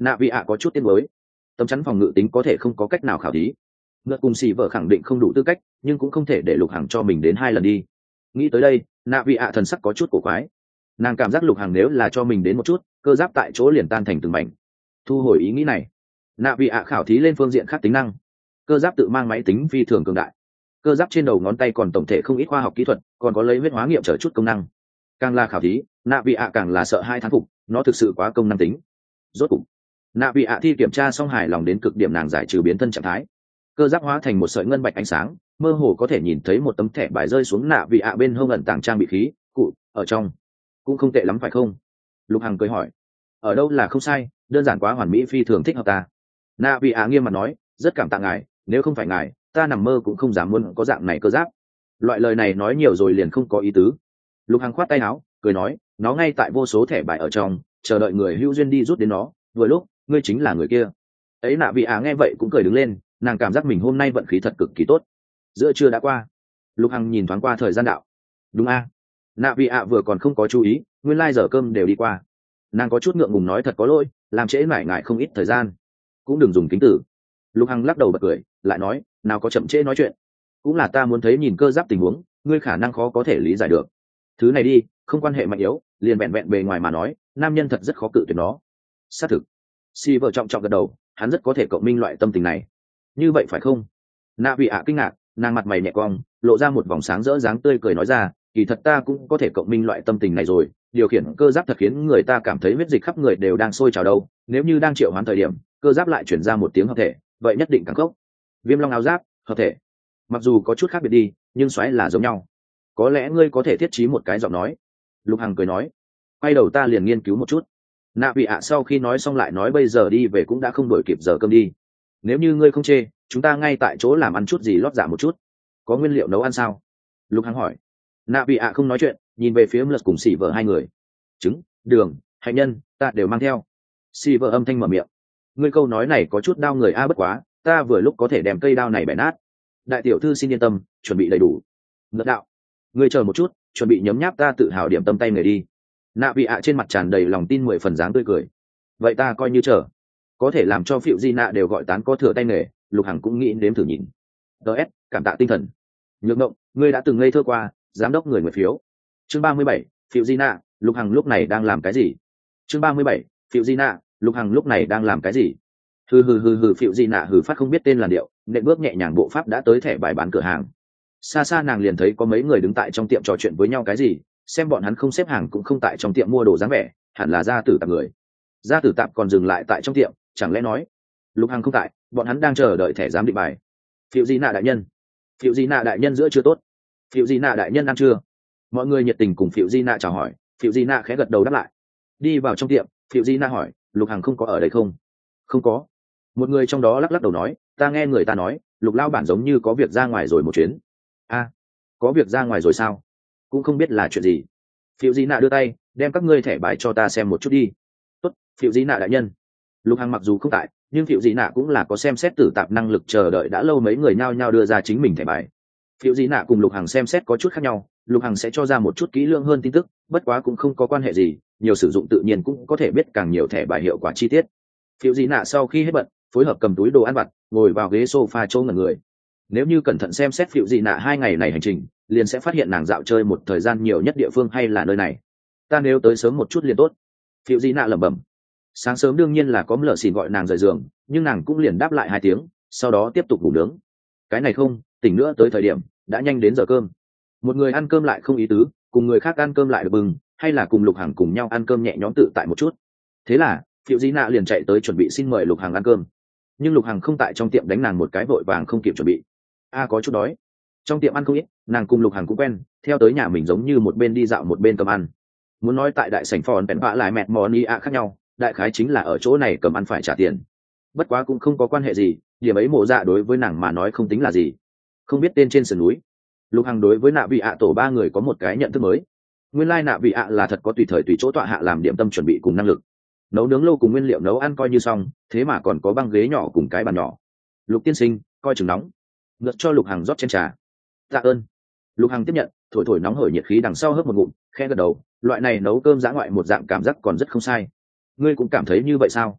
nạ vị ạ có chút tiếng mới. Tấm chắn phòng ngự tính có thể không có cách nào khảo thí. Ngựa cùng xì vợ khẳng định không đủ tư cách, nhưng cũng không thể để lục hàng cho mình đến hai lần đi. Nghĩ tới đây, nạ vị ạ thần sắc có chút cổ quái. Nàng cảm giác lục hàng nếu là cho mình đến một chút, cơ giáp tại chỗ liền tan thành từng mảnh. Thu hồi ý nghĩ này, nạ vị ạ khảo thí lên phương diện khác tính năng. Cơ giáp tự mang máy tính phi thường cường đại. Cơ giáp trên đầu ngón tay còn tổng thể không ít khoa học kỹ thuật, còn có lấy huyết hóa nghiệm trở chút công năng. Càng là khảo thí, nạ vị ạ càng là sợ hai thán phục, nó thực sự quá công năng tính. Rốt cục, nạ vị ạ thi kiểm tra xong hài lòng đến cực điểm, nàng giải trừ biến thân trạng thái. Cơ giáp hóa thành một sợi ngân bạch ánh sáng, mơ hồ có thể nhìn thấy một tấm thẻ bài rơi xuống nạ vị ạ bên hông ẩn tàng trang bị khí cụ ở trong. Cũng không tệ lắm phải không? Lục Hằng cười hỏi. Ở đâu là không sai, đơn giản quá hoàn mỹ, phi thường thích hợp ta. Nạ vị ạ nghiêm mặt nói, rất cảm tạ ngài, nếu không phải ngài, ta nằm mơ cũng không dám muốn có dạng này cơ giáp. Loại lời này nói nhiều rồi liền không có ý tứ. Lục Hằng khoát tay áo cười nói, nó ngay tại vô số thẻ bài ở trong, chờ đợi người hữu duyên đi rút đến nó, vừa lúc ngươi chính là người kia. Ấy nạ vị ạ nghe vậy cũng cười đứng lên, nàng cảm giác mình hôm nay vận khí thật cực kỳ tốt. Giữa trưa đã qua. Lục Hằng nhìn thoáng qua thời gian đạo. Đúng a. Nạ vị ạ vừa còn không có chú ý, nguyên lai giờ cơm đều đi qua. Nàng có chút ngượng ngùng nói, thật có lỗi, làm trễ mải ngại không ít thời gian. Cũng đừng dùng kính tử. Lục Hằng lắc đầu bật cười, lại nói, nào có chậm trễ nói chuyện, cũng là ta muốn thấy nhìn cơ giáp tình huống, ngươi khả năng khó có thể lý giải được. Thứ này đi, không quan hệ mạnh yếu, liền vẹn vẹn bề ngoài mà nói, nam nhân thật rất khó cự tuyệt nó. Xác thực. Si vợ trọng trọng gật đầu, hắn rất có thể cộng minh loại tâm tình này. Như vậy phải không? Nạ vị ạ kinh ngạc, nàng mặt mày nhẹ cong, lộ ra một vòng sáng rỡ dáng tươi cười nói ra, kỳ thật ta cũng có thể cộng minh loại tâm tình này rồi, điều khiển cơ giáp thật khiến người ta cảm thấy huyết dịch khắp người đều đang sôi trào đâu. Nếu như đang triệu hoán thời điểm, cơ giáp lại chuyển ra một tiếng hợp thể, vậy nhất định càng khốc. Viêm long áo giáp, hợp thể. Mặc dù có chút khác biệt đi, nhưng xoáy là giống nhau. Có lẽ ngươi có thể thiết trí một cái giọng nói. Lục Hằng cười nói. Quay đầu ta liền nghiên cứu một chút. Nạ vị ạ sau khi nói xong lại nói, bây giờ đi về cũng đã không đổi kịp giờ cơm đi. Nếu như ngươi không chê, chúng ta ngay tại chỗ làm ăn chút gì lót dạ một chút. Có nguyên liệu nấu ăn sao? Lục Hằng hỏi. Nạ vị ạ không nói chuyện, nhìn về phía Mlật cùng xỉ vợ hai người. Trứng, đường, hạnh nhân, ta đều mang theo. Xỉ vợ âm thanh mở miệng. Ngươi câu nói này có chút đau người a, bất quá ta vừa lúc có thể đem cây đao này bẻ nát. Đại tiểu thư xin yên tâm, chuẩn bị đầy đủ. Ngất đạo. Ngươi chờ một chút, chuẩn bị nhấm nháp ta tự hào điểm tâm tay người đi. Nạ vị ạ trên mặt tràn đầy lòng tin mười phần dáng tươi cười. Vậy ta coi như chờ. Có thể làm cho phiệu di nạ đều gọi tán có thừa tay nghề, Lục Hằng cũng nghĩ nếm thử nhìn. ts cảm tạ tinh thần. Nhược động, ngươi đã từng ngây thơ qua, giám đốc người nguyện phiếu. Chương ba mươi bảy, phiệu di nạ, Lục Hằng lúc này đang làm cái gì? Chương ba mươi bảy, phiệu di nạ, Lục Hằng lúc này đang làm cái gì? Hừ hừ hừ hừ, phiệu di nạ hừ phát không biết tên làn điệu, nện bước nhẹ nhàng bộ pháp đã tới thẻ bài bán cửa hàng. Xa xa nàng liền thấy có mấy người đứng tại trong tiệm trò chuyện với nhau cái gì, xem bọn hắn không xếp hàng cũng không tại trong tiệm mua đồ dáng vẻ, hẳn là gia tử tạp người. Gia tử tạp còn dừng lại tại trong tiệm, chẳng lẽ nói Lục Hằng không tại, bọn hắn đang chờ đợi thẻ giám định bài. Phiệu di nạ đại nhân, phiệu di nạ đại nhân giữa chưa tốt, phiệu di nạ đại nhân ăn chưa? Mọi người nhiệt tình cùng phiệu di nạ chào hỏi, phiệu di nạ khẽ gật đầu đáp lại. Đi vào trong tiệm, phiệu di nạ hỏi, Lục Hằng không có ở đây không? Không có. Một người trong đó lắc lắc đầu nói, ta nghe người ta nói Lục lao bản giống như có việc ra ngoài rồi một chuyến. A, có việc ra ngoài rồi sao? Cũng không biết là chuyện gì. Phiệu di nạ đưa tay, đem các ngươi thẻ bài cho ta xem một chút đi. Tốt, phiệu di nạ đại nhân. Lục Hằng mặc dù không tại, nhưng phiệu di nạ cũng là có xem xét tử tạp năng lực, chờ đợi đã lâu mấy người nhao nhao đưa ra chính mình thẻ bài. Phiệu di nạ cùng Lục Hằng xem xét có chút khác nhau, Lục Hằng sẽ cho ra một chút kỹ lưỡng hơn tin tức, bất quá cũng không có quan hệ gì, nhiều sử dụng tự nhiên cũng có thể biết càng nhiều thẻ bài hiệu quả chi tiết. Phiệu di nạ sau khi hết bận, phối hợp cầm túi đồ ăn vặt, ngồi vào ghế sofa chỗ ngẩn người. Nếu như cẩn thận xem xét phiệu di nạ hai ngày này hành trình, liền sẽ phát hiện nàng dạo chơi một thời gian nhiều nhất địa phương hay là nơi này. Ta nếu tới sớm một chút liền tốt. Phiệu di nạ lẩm bẩm. Sáng sớm đương nhiên là có lờ xìn gọi nàng rời giường, nhưng nàng cũng liền đáp lại hai tiếng, sau đó tiếp tục ngủ nướng. Cái này không, tỉnh nữa tới thời điểm đã nhanh đến giờ cơm. Một người ăn cơm lại không ý tứ, cùng người khác ăn cơm lại được bừng, hay là cùng Lục Hằng cùng nhau ăn cơm nhẹ nhõm tự tại một chút. Thế là phiệu di nạ liền chạy tới chuẩn bị xin mời Lục Hằng ăn cơm, nhưng Lục Hằng không tại trong tiệm, đánh nàng một cái vội vàng không kịp chuẩn bị. A có chút đói. Trong tiệm ăn không ít, nàng cùng Lục Hằng cũng quen, theo tới nhà mình giống như một bên đi dạo một bên cầm ăn. Muốn nói tại đại sảnh phòn bèn vạ lại mẹt mò ni a khác nhau, đại khái chính là ở chỗ này cầm ăn phải trả tiền. Bất quá cũng không có quan hệ gì, điểm ấy mộ dạ đối với nàng mà nói không tính là gì. Không biết tên trên sườn núi, Lục Hằng đối với nạ vị ạ tổ ba người có một cái nhận thức mới. Nguyên lai nạ vị ạ là thật có tùy thời tùy chỗ tọa hạ làm điểm tâm chuẩn bị cùng năng lực. Nấu nướng lâu cùng nguyên liệu nấu ăn coi như xong, thế mà còn có băng ghế nhỏ cùng cái bàn nhỏ. Lục tiên sinh, coi chừng nóng. Ngược cho Lục Hằng rót chén trà. Tạ ơn. Lục Hằng tiếp nhận, thổi thổi nóng hởi nhiệt khí đằng sau hớp một ngụm, khẽ gật đầu, loại này nấu cơm dã ngoại một dạng cảm giác còn rất không sai. Ngươi cũng cảm thấy như vậy sao?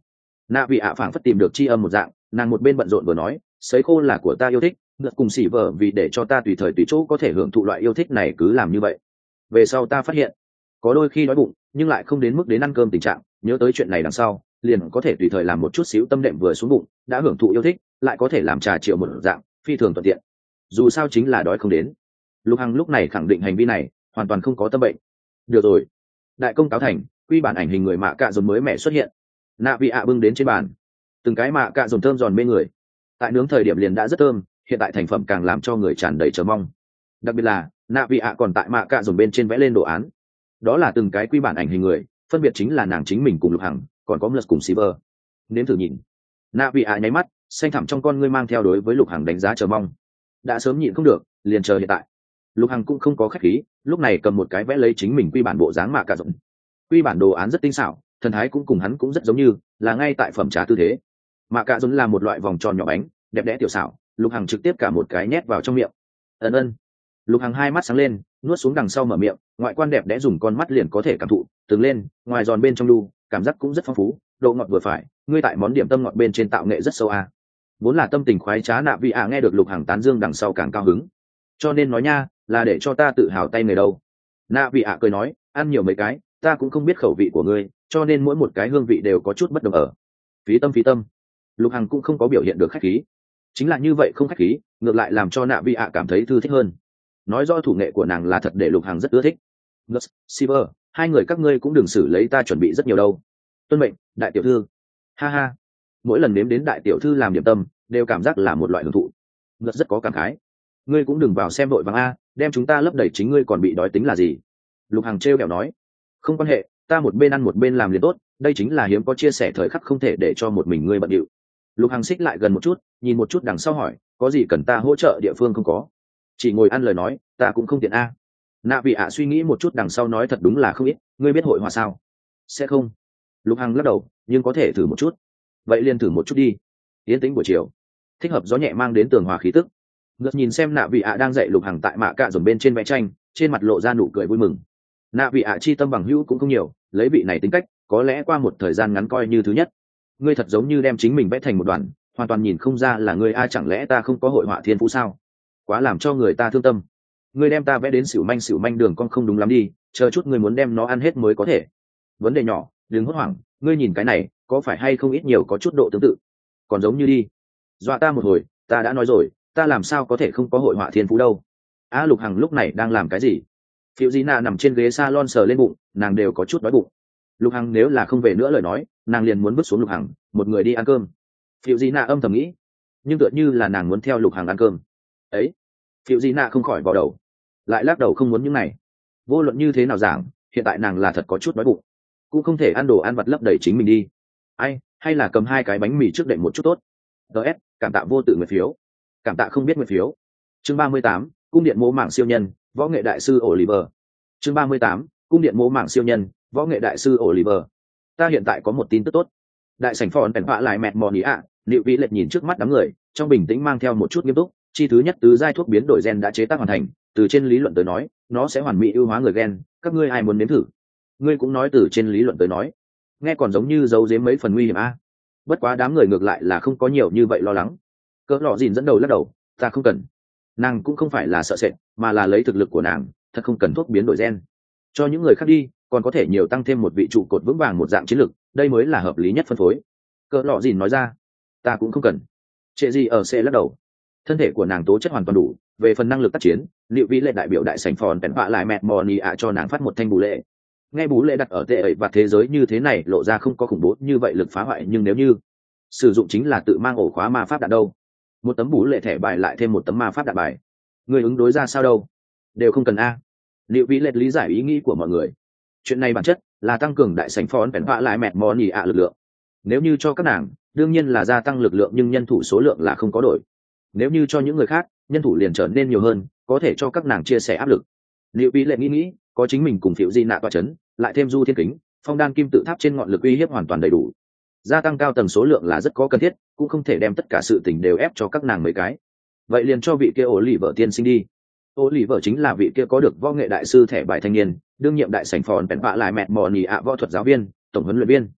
nạ vị ạ phảng phất tìm được tri âm một dạng, nàng một bên bận rộn vừa nói, sấy khô là của ta yêu thích, ngược cùng xỉ vợ vì để cho ta tùy thời tùy chỗ có thể hưởng thụ loại yêu thích này cứ làm như vậy. Về sau ta phát hiện có đôi khi đói bụng nhưng lại không đến mức đến ăn cơm tình trạng, nhớ tới chuyện này đằng sau liền có thể tùy thời làm một chút xíu tâm đệm vừa xuống bụng đã hưởng thụ yêu thích, lại có thể làm trà chiều một dạng phi thường thuận tiện, dù sao chính là đói không đến. Lục Hằng lúc này khẳng định hành vi này hoàn toàn không có tâm bệnh. Được rồi, đại công cáo thành, quy bản ảnh hình người mạ cạ dồn mới mẻ xuất hiện. Nạ vị ạ bưng đến trên bàn, từng cái mạ cạ dồn thơm giòn mê người, tại nướng thời điểm liền đã rất thơm, hiện tại thành phẩm càng làm cho người tràn đầy chờ mong. Đặc biệt là nạ vị ạ còn tại mạ cạ dồn bên trên vẽ lên đồ án, đó là từng cái quy bản ảnh hình người, phân biệt chính là nàng chính mình cùng Lục Hằng, còn có Mlus cùng Silver. Nếm thử nhìn. Nạ vị ạ nháy mắt, xanh thẳm trong con ngươi mang theo đối với Lục Hằng đánh giá chờ mong. Đã sớm nhịn không được, liền chờ hiện tại. Lục Hằng cũng không có khách khí, lúc này cầm một cái vẽ lấy chính mình quy bản bộ dáng mạ cạ dồn. Quy bản đồ án rất tinh xảo, thần thái cũng cùng hắn cũng rất giống như, là ngay tại phẩm trà tư thế. Mạ cạ dồn là một loại vòng tròn nhỏ bánh, đẹp đẽ tiểu xảo, Lục Hằng trực tiếp cả một cái nhét vào trong miệng. Ân ân. Lục Hằng hai mắt sáng lên, nuốt xuống đằng sau mở miệng, ngoại quan đẹp đẽ dùng con mắt liền có thể cảm thụ, từng lên, ngoài giòn bên trong đu, cảm giác cũng rất phong phú, độ ngọt vừa phải, ngươi tại món điểm tâm ngọt bên trên tạo nghệ rất sâu à. Vốn là tâm tình khoái trá nạ vị ạ nghe được Lục Hằng tán dương đằng sau càng cao hứng. Cho nên nói nha, là để cho ta tự hào tay người đâu. Nạ vị ạ cười nói, ăn nhiều mấy cái, ta cũng không biết khẩu vị của ngươi, cho nên mỗi một cái hương vị đều có chút bất đồng ở. Phí tâm phí tâm. Lục Hằng cũng không có biểu hiện được khách khí, chính là như vậy không khách khí, ngược lại làm cho nạ vị ạ cảm thấy thư thích hơn. Nói rõ thủ nghệ của nàng là thật để Lục Hằng rất ưa thích. Gus, Silver, hai người các ngươi cũng đừng xử lấy ta chuẩn bị rất nhiều đâu. Tuân mệnh, đại tiểu thư. Ha ha, mỗi lần nếm đến đại tiểu thư làm điểm tâm, đều cảm giác là một loại hưởng thụ. Gus rất có cảm khái. Ngươi cũng đừng vào xem đội vàng a, đem chúng ta lấp đầy chính ngươi còn bị đói tính là gì? Lục Hằng trêu kẹo nói. Không quan hệ, ta một bên ăn một bên làm liền tốt, đây chính là hiếm có chia sẻ thời khắc không thể để cho một mình ngươi bận điệu. Lục Hằng xích lại gần một chút, nhìn một chút đằng sau hỏi, có gì cần ta hỗ trợ địa phương không có? Chỉ ngồi ăn lời nói, ta cũng không tiện a. Nạ vị ạ suy nghĩ một chút đằng sau nói thật đúng là không ít, ngươi biết hội họa sao? Sẽ không. Lục Hằng lắc đầu, nhưng có thể thử một chút. Vậy liền thử một chút đi. Yên tĩnh buổi chiều, thích hợp gió nhẹ mang đến tường hòa khí tức. Ngước nhìn xem nạ vị ạ đang dạy Lục Hằng tại mạ cạ dồn bên trên vẽ tranh, trên mặt lộ ra nụ cười vui mừng. Nạ vị ạ chi tâm bằng hữu cũng không nhiều, lấy vị này tính cách, có lẽ qua một thời gian ngắn coi như thứ nhất. Ngươi thật giống như đem chính mình vẽ thành một đoàn, hoàn toàn nhìn không ra là ngươi ai, chẳng lẽ ta không có hội họa thiên phú sao? Quá làm cho người ta thương tâm. Ngươi đem ta vẽ đến xỉu manh xỉu manh đường con không đúng lắm đi, chờ chút ngươi muốn đem nó ăn hết mới có thể. Vấn đề nhỏ, đừng hốt hoảng, ngươi nhìn cái này, có phải hay không ít nhiều có chút độ tương tự? Còn giống như đi. Dọa ta một hồi, ta đã nói rồi, ta làm sao có thể không có hội họa thiên phú đâu. A Lục Hằng lúc này đang làm cái gì? Phiêu Di Nạ nằm trên ghế salon sờ lên bụng, nàng đều có chút đói bụng. Lục Hằng nếu là không về nữa lời nói, nàng liền muốn bước xuống Lục Hằng, một người đi ăn cơm. Phiêu Di Nạ âm thầm nghĩ, nhưng tựa như là nàng muốn theo Lục Hằng ăn cơm. Ấy, Phiêu Di Nạ không khỏi vào đầu, lại lắc đầu không muốn những này. Vô luận như thế nào giảng, hiện tại nàng là thật có chút đói bụng, cũng không thể ăn đồ ăn vặt lấp đầy chính mình đi. Ai, hay là cầm hai cái bánh mì trước đệm một chút tốt. ds cảm tạ vô tự nguyện phiếu, cảm tạ không biết nguyện phiếu. Chương ba mươi tám, cung điện mô mạng siêu nhân, võ nghệ đại sư Oliver. Chương ba mươi tám, cung điện mô mạng siêu nhân, võ nghệ đại sư Oliver. Ta hiện tại có một tin tức tốt. Đại sảnh phòn bèn vạ lại mẹt mò ý ạ, Liệu Vĩ Lệch nhìn trước mắt đám người, trong bình tĩnh mang theo một chút nghiêm túc. Chi thứ nhất tứ giai thuốc biến đổi gen đã chế tác hoàn thành, từ trên lý luận tới nói, nó sẽ hoàn mỹ ưu hóa người gen, các ngươi ai muốn nếm thử? Ngươi cũng nói từ trên lý luận tới nói, nghe còn giống như giấu giếm mấy phần nguy hiểm a. Bất quá đám người ngược lại là không có nhiều như vậy lo lắng. Cỡ lọ dìn dẫn đầu lắc đầu, ta không cần. Nàng cũng không phải là sợ sệt, mà là lấy thực lực của nàng, thật không cần thuốc biến đổi gen. Cho những người khác đi, còn có thể nhiều tăng thêm một vị trụ cột vững vàng một dạng chiến lược, đây mới là hợp lý nhất phân phối. Cỡ lọ dìn nói ra, ta cũng không cần. Trệ gì ở xe lắc đầu, thân thể của nàng tố chất hoàn toàn đủ, về phần năng lực tác chiến, Liệu Vĩ Lệ đại biểu đại sảnh phòn bèn vạ lại mẹt mò nì ạ cho nàng phát một thanh bù lệ. Nghe bú lệ đặt ở tệ ấy và thế giới như thế này lộ ra không có khủng bố như vậy lực phá hoại, nhưng nếu như sử dụng chính là tự mang ổ khóa ma pháp đạn đâu. Một tấm bú lệ thẻ bài lại thêm một tấm ma pháp đạn bài, người ứng đối ra sao đâu, đều không cần a. Liệu Vĩ Lệ lý giải ý nghĩ của mọi người, chuyện này bản chất là tăng cường đại sảnh phòn bèn vạ lại mẹt mò nì ạ lực lượng. Nếu như cho các nàng, đương nhiên là gia tăng lực lượng, nhưng nhân thủ số lượng là không có đổi. Nếu như cho những người khác, nhân thủ liền trở nên nhiều hơn, có thể cho các nàng chia sẻ áp lực. Liệu Vĩ Lệ nghĩ nghĩ, có chính mình cùng Phiệu Di Nạ tọa chấn, lại thêm Du Thiên Kính, phong đan kim tự tháp trên ngọn lực uy hiếp hoàn toàn đầy đủ. Gia tăng cao tầng số lượng là rất có cần thiết, cũng không thể đem tất cả sự tình đều ép cho các nàng mấy cái. Vậy liền cho vị kia ổ lì vợ tiên sinh đi. Ổ lì vợ chính là vị kia có được võ nghệ đại sư thẻ bài thanh niên, đương nhiệm đại sảnh phòn bèn vạ lại mẹt mò nì ạ võ thuật giáo viên, tổng huấn luyện viên.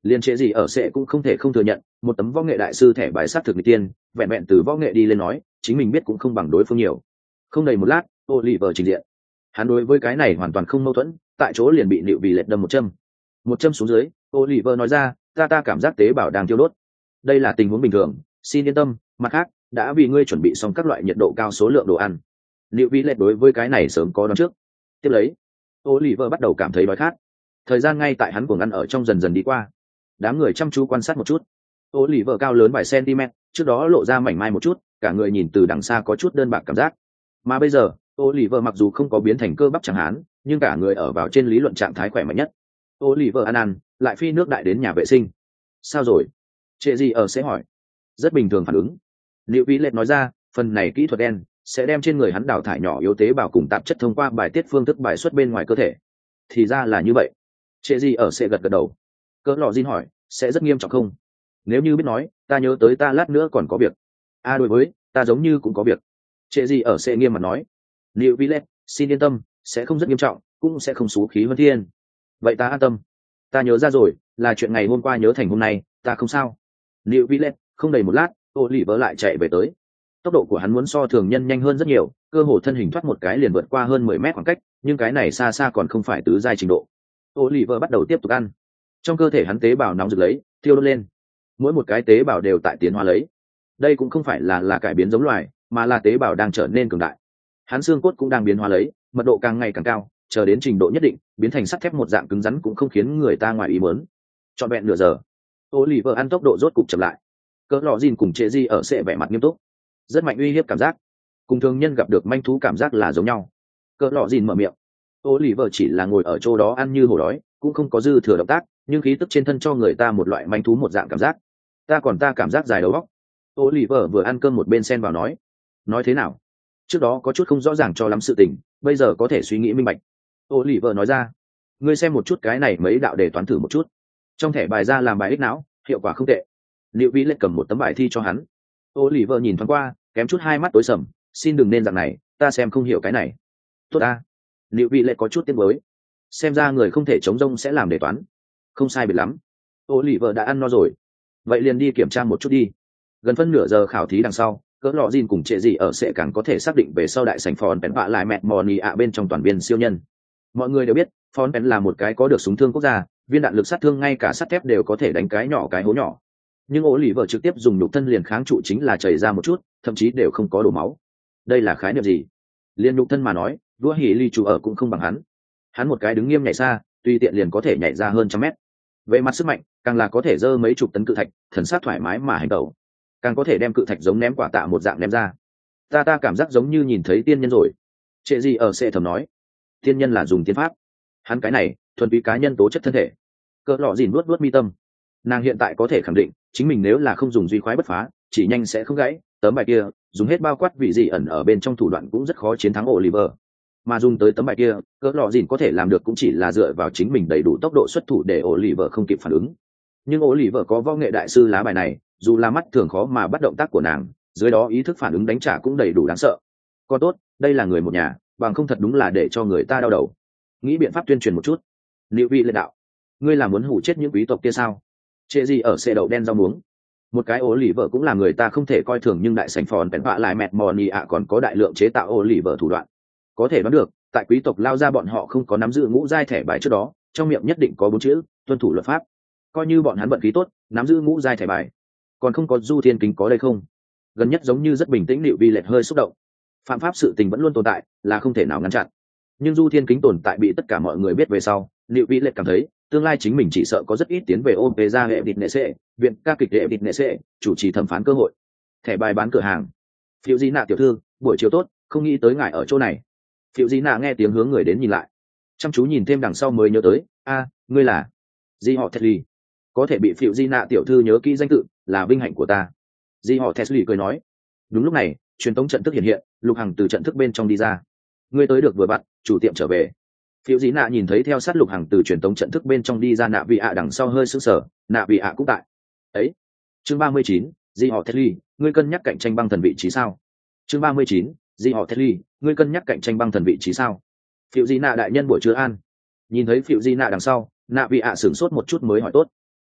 Liên chế gì ở sẽ cũng không thể không thừa nhận, một tấm võ nghệ đại sư thẻ bài sát thực người tiên, vẹn vẹn từ võ nghệ đi lên nói, chính mình biết cũng không bằng đối phương nhiều. Không đầy một lát, Oliver trình diện. Hắn đối với cái này hoàn toàn không mâu thuẫn, tại chỗ liền bị Liệu Vì Lệ đâm một châm. Một châm xuống dưới, Oliver nói ra, ta ta cảm giác tế bào đang thiêu đốt. Đây là tình huống bình thường, xin yên tâm, mặt khác, đã vì ngươi chuẩn bị xong các loại nhiệt độ cao số lượng đồ ăn. Liệu Vì Lệ đối với cái này sớm có đoán trước. Tiếp lấy, Oliver bắt đầu cảm thấy đói khát. Thời gian ngay tại hắn cuồng ăn ở trong dần dần đi qua. Đám người chăm chú quan sát một chút. Oliver cao lớn vài cm, trước đó lộ ra mảnh mai một chút, cả người nhìn từ đằng xa có chút đơn bạc cảm giác. Mà bây giờ, Oliver mặc dù không có biến thành cơ bắp chẳng hán, nhưng cả người ở vào trên lý luận trạng thái khỏe mạnh nhất. Oliver ăn ăn, lại phi nước đại đến nhà vệ sinh. Sao rồi? Trệ gì ở sẽ hỏi. Rất bình thường phản ứng. Liệu Vĩ Lệ nói ra, phần này kỹ thuật đen sẽ đem trên người hắn đào thải nhỏ yếu tế bào cùng tạp chất thông qua bài tiết phương thức bài xuất bên ngoài cơ thể. Thì ra là như vậy. Trệ gì ở sẽ gật gật đầu. Cỡ lọ Jin hỏi, sẽ rất nghiêm trọng không? Nếu như biết nói, ta nhớ tới ta lát nữa còn có việc. A à, đối với, ta giống như cũng có việc. Trệ gì ở sẽ nghiêm mặt nói. Liệu Vĩ Lệ, xin yên tâm, sẽ không rất nghiêm trọng, cũng sẽ không xú khí hơn thiên. Vậy ta an tâm. Ta nhớ ra rồi, là chuyện ngày hôm qua nhớ thành hôm nay, ta không sao. Liệu Vĩ Lệ, không đầy một lát, Oliver lại chạy về tới. Tốc độ của hắn muốn so thường nhân nhanh hơn rất nhiều, cơ hồ thân hình thoát một cái liền vượt qua hơn mười mét khoảng cách, nhưng cái này xa xa còn không phải tứ giai trình độ. Oliver bắt đầu tiếp tục ăn. Trong cơ thể hắn tế bào nóng rực lấy, thiêu đốt lên. Mỗi một cái tế bào đều tại tiến hóa lấy. Đây cũng không phải là là cải biến giống loài, mà là tế bào đang trở nên cường đại. Hắn xương cốt cũng đang biến hóa lấy, mật độ càng ngày càng cao, chờ đến trình độ nhất định, biến thành sắt thép một dạng cứng rắn cũng không khiến người ta ngoài ý muốn. Trọn vẹn nửa giờ, Oliver ăn tốc độ rốt cục chậm lại. Cỡ lọ Jin cùng Trệ Di ở sẽ vẻ mặt nghiêm túc. Rất mạnh uy hiếp cảm giác, cùng thường nhân gặp được manh thú cảm giác là giống nhau. Cỡ lọ Jin mở miệng. Oliver chỉ là ngồi ở chỗ đó ăn như hổ đói, cũng không có dư thừa động tác, nhưng khí tức trên thân cho người ta một loại manh thú một dạng cảm giác. Ta còn ta cảm giác dài đầu óc. Oliver vừa ăn cơm một bên xen vào nói. Nói thế nào? Trước đó có chút không rõ ràng cho lắm sự tình, bây giờ có thể suy nghĩ minh bạch. Oliver nói ra. Ngươi xem một chút cái này mấy đạo để toán thử một chút. Trong thẻ bài ra làm bài ích não, hiệu quả không tệ. Liệu Vĩ Lệ cầm một tấm bài thi cho hắn. Oliver nhìn thoáng qua, kém chút hai mắt tối sầm, xin đừng nên dạng này, ta xem không hiểu cái này. Tốt ta. Liệu Vĩ Lệ có chút tiếc nuối. Xem ra người không thể chống rông sẽ làm đề toán. Không sai biệt lắm. Oliver đã ăn no rồi. Vậy liền đi kiểm tra một chút đi. Gần phân nửa giờ khảo thí đằng sau, cỡ lọ Jin cùng Trệ Gì ở sẽ càng có thể xác định về sau đại sảnh Phòn Pén vạ lại mẹt mò nì ạ bên trong toàn viên siêu nhân. Mọi người đều biết, Phòn Pén là một cái có được súng thương quốc gia, viên đạn lực sát thương ngay cả sắt thép đều có thể đánh cái nhỏ cái hố nhỏ. Nhưng Oliver trực tiếp dùng nhục thân liền kháng trụ chính là chảy ra một chút, thậm chí đều không có đổ máu. Đây là khái niệm gì? Liên nhục thân mà nói, đũa hỉ ly chủ ở cũng không bằng hắn. Hắn một cái đứng nghiêm nhảy xa, tùy tiện liền có thể nhảy ra hơn trăm mét. Về mặt sức mạnh, càng là có thể dơ mấy chục tấn cự thạch, thần sát thoải mái mà hành động. Càng có thể đem cự thạch giống ném quả tạ một dạng ném ra. Ta ta cảm giác giống như nhìn thấy tiên nhân rồi. Trệ gì ở sẽ thầm nói. Tiên nhân là dùng tiên pháp. Hắn cái này, thuần túy cá nhân tố chất thân thể. Cỡ lọ Jin nuốt nuốt mi tâm. Nàng hiện tại có thể khẳng định, chính mình nếu là không dùng duy khoái bất phá, chỉ nhanh sẽ không gãy. Tấm bài kia, dùng hết bao quát vị gì ẩn ở bên trong thủ đoạn cũng rất khó chiến thắng Oliver. Mà dùng tới tấm bài kia, cỡ lọ Jin có thể làm được cũng chỉ là dựa vào chính mình đầy đủ tốc độ xuất thủ để Oliver không kịp phản ứng. Nhưng Oliver có võ nghệ đại sư lá bài này, dù là mắt thường khó mà bắt động tác của nàng, dưới đó ý thức phản ứng đánh trả cũng đầy đủ đáng sợ. Có tốt, đây là người một nhà, bằng không thật đúng là để cho người ta đau đầu. Nghĩ biện pháp tuyên truyền một chút. Liệu vị lệ đạo, ngươi là muốn hủ chết những quý tộc kia sao? Trệ gì ở xe đậu đen rau muống. Một cái ố lì vợ cũng là người ta không thể coi thường, nhưng đại sảnh Phòn Pén vạ lại mẹt mò nì ạ còn có đại lượng chế tạo ố lì vợ thủ đoạn. Có thể đoán được, tại quý tộc lao ra bọn họ không có nắm giữ ngũ giai thẻ bài trước đó, trong miệng nhất định có bốn chữ tuân thủ luật pháp. Coi như bọn hắn vận khí tốt, nắm giữ ngũ giai thẻ bài, còn không có Du Thiên Kính có đây không? Gần nhất giống như rất bình tĩnh. Liệu Vi Lệ hơi xúc động. Phạm pháp sự tình vẫn luôn tồn tại, là không thể nào ngăn chặn. Nhưng Du Thiên Kính tồn tại bị tất cả mọi người biết về sau, Liệu Vi Lệ cảm thấy tương lai chính mình chỉ sợ có rất ít tiến về ôm về ra hệ địch nệ sệ, viện ca kịch hệ địch nệ sệ, chủ trì thẩm phán cơ hội. Thẻ bài bán cửa hàng. Phiêu Di Nạ tiểu thư, buổi chiều tốt, không nghĩ tới ngài ở chỗ này. Phiêu Di Nạ nghe tiếng hướng người đến nhìn lại, chăm chú nhìn thêm đằng sau mới nhớ tới, a, ngươi là Di họ Thẹt có thể bị Phiêu Di Nạ tiểu thư nhớ kỹ danh tự là vinh hạnh của ta. Di họ Thẹt cười nói. Đúng lúc này, truyền tống trận thức hiện hiện, Lục Hằng từ trận thức bên trong đi ra. Ngươi tới được vừa vặn, chủ tiệm trở về. Phiêu Dĩ Nạ nhìn thấy theo sát Lục Hằng từ truyền tống trận thức bên trong đi ra, Nạ Vị ạ đằng sau hơi sững sờ, Nạ Vị ạ cũng tại. Ấy, chương ba mươi chín, Di họ Thẹt ngươi cân nhắc cạnh tranh băng thần vị trí sao? Chương ba mươi chín, Di họ Thẹt ngươi cân nhắc cạnh tranh băng thần vị trí sao? Phiêu Dĩ Nạ đại nhân buổi trưa an. Nhìn thấy Phiêu Dĩ Nạ đằng sau, Nạ Vị ạ sửng sốt một chút mới hỏi tốt.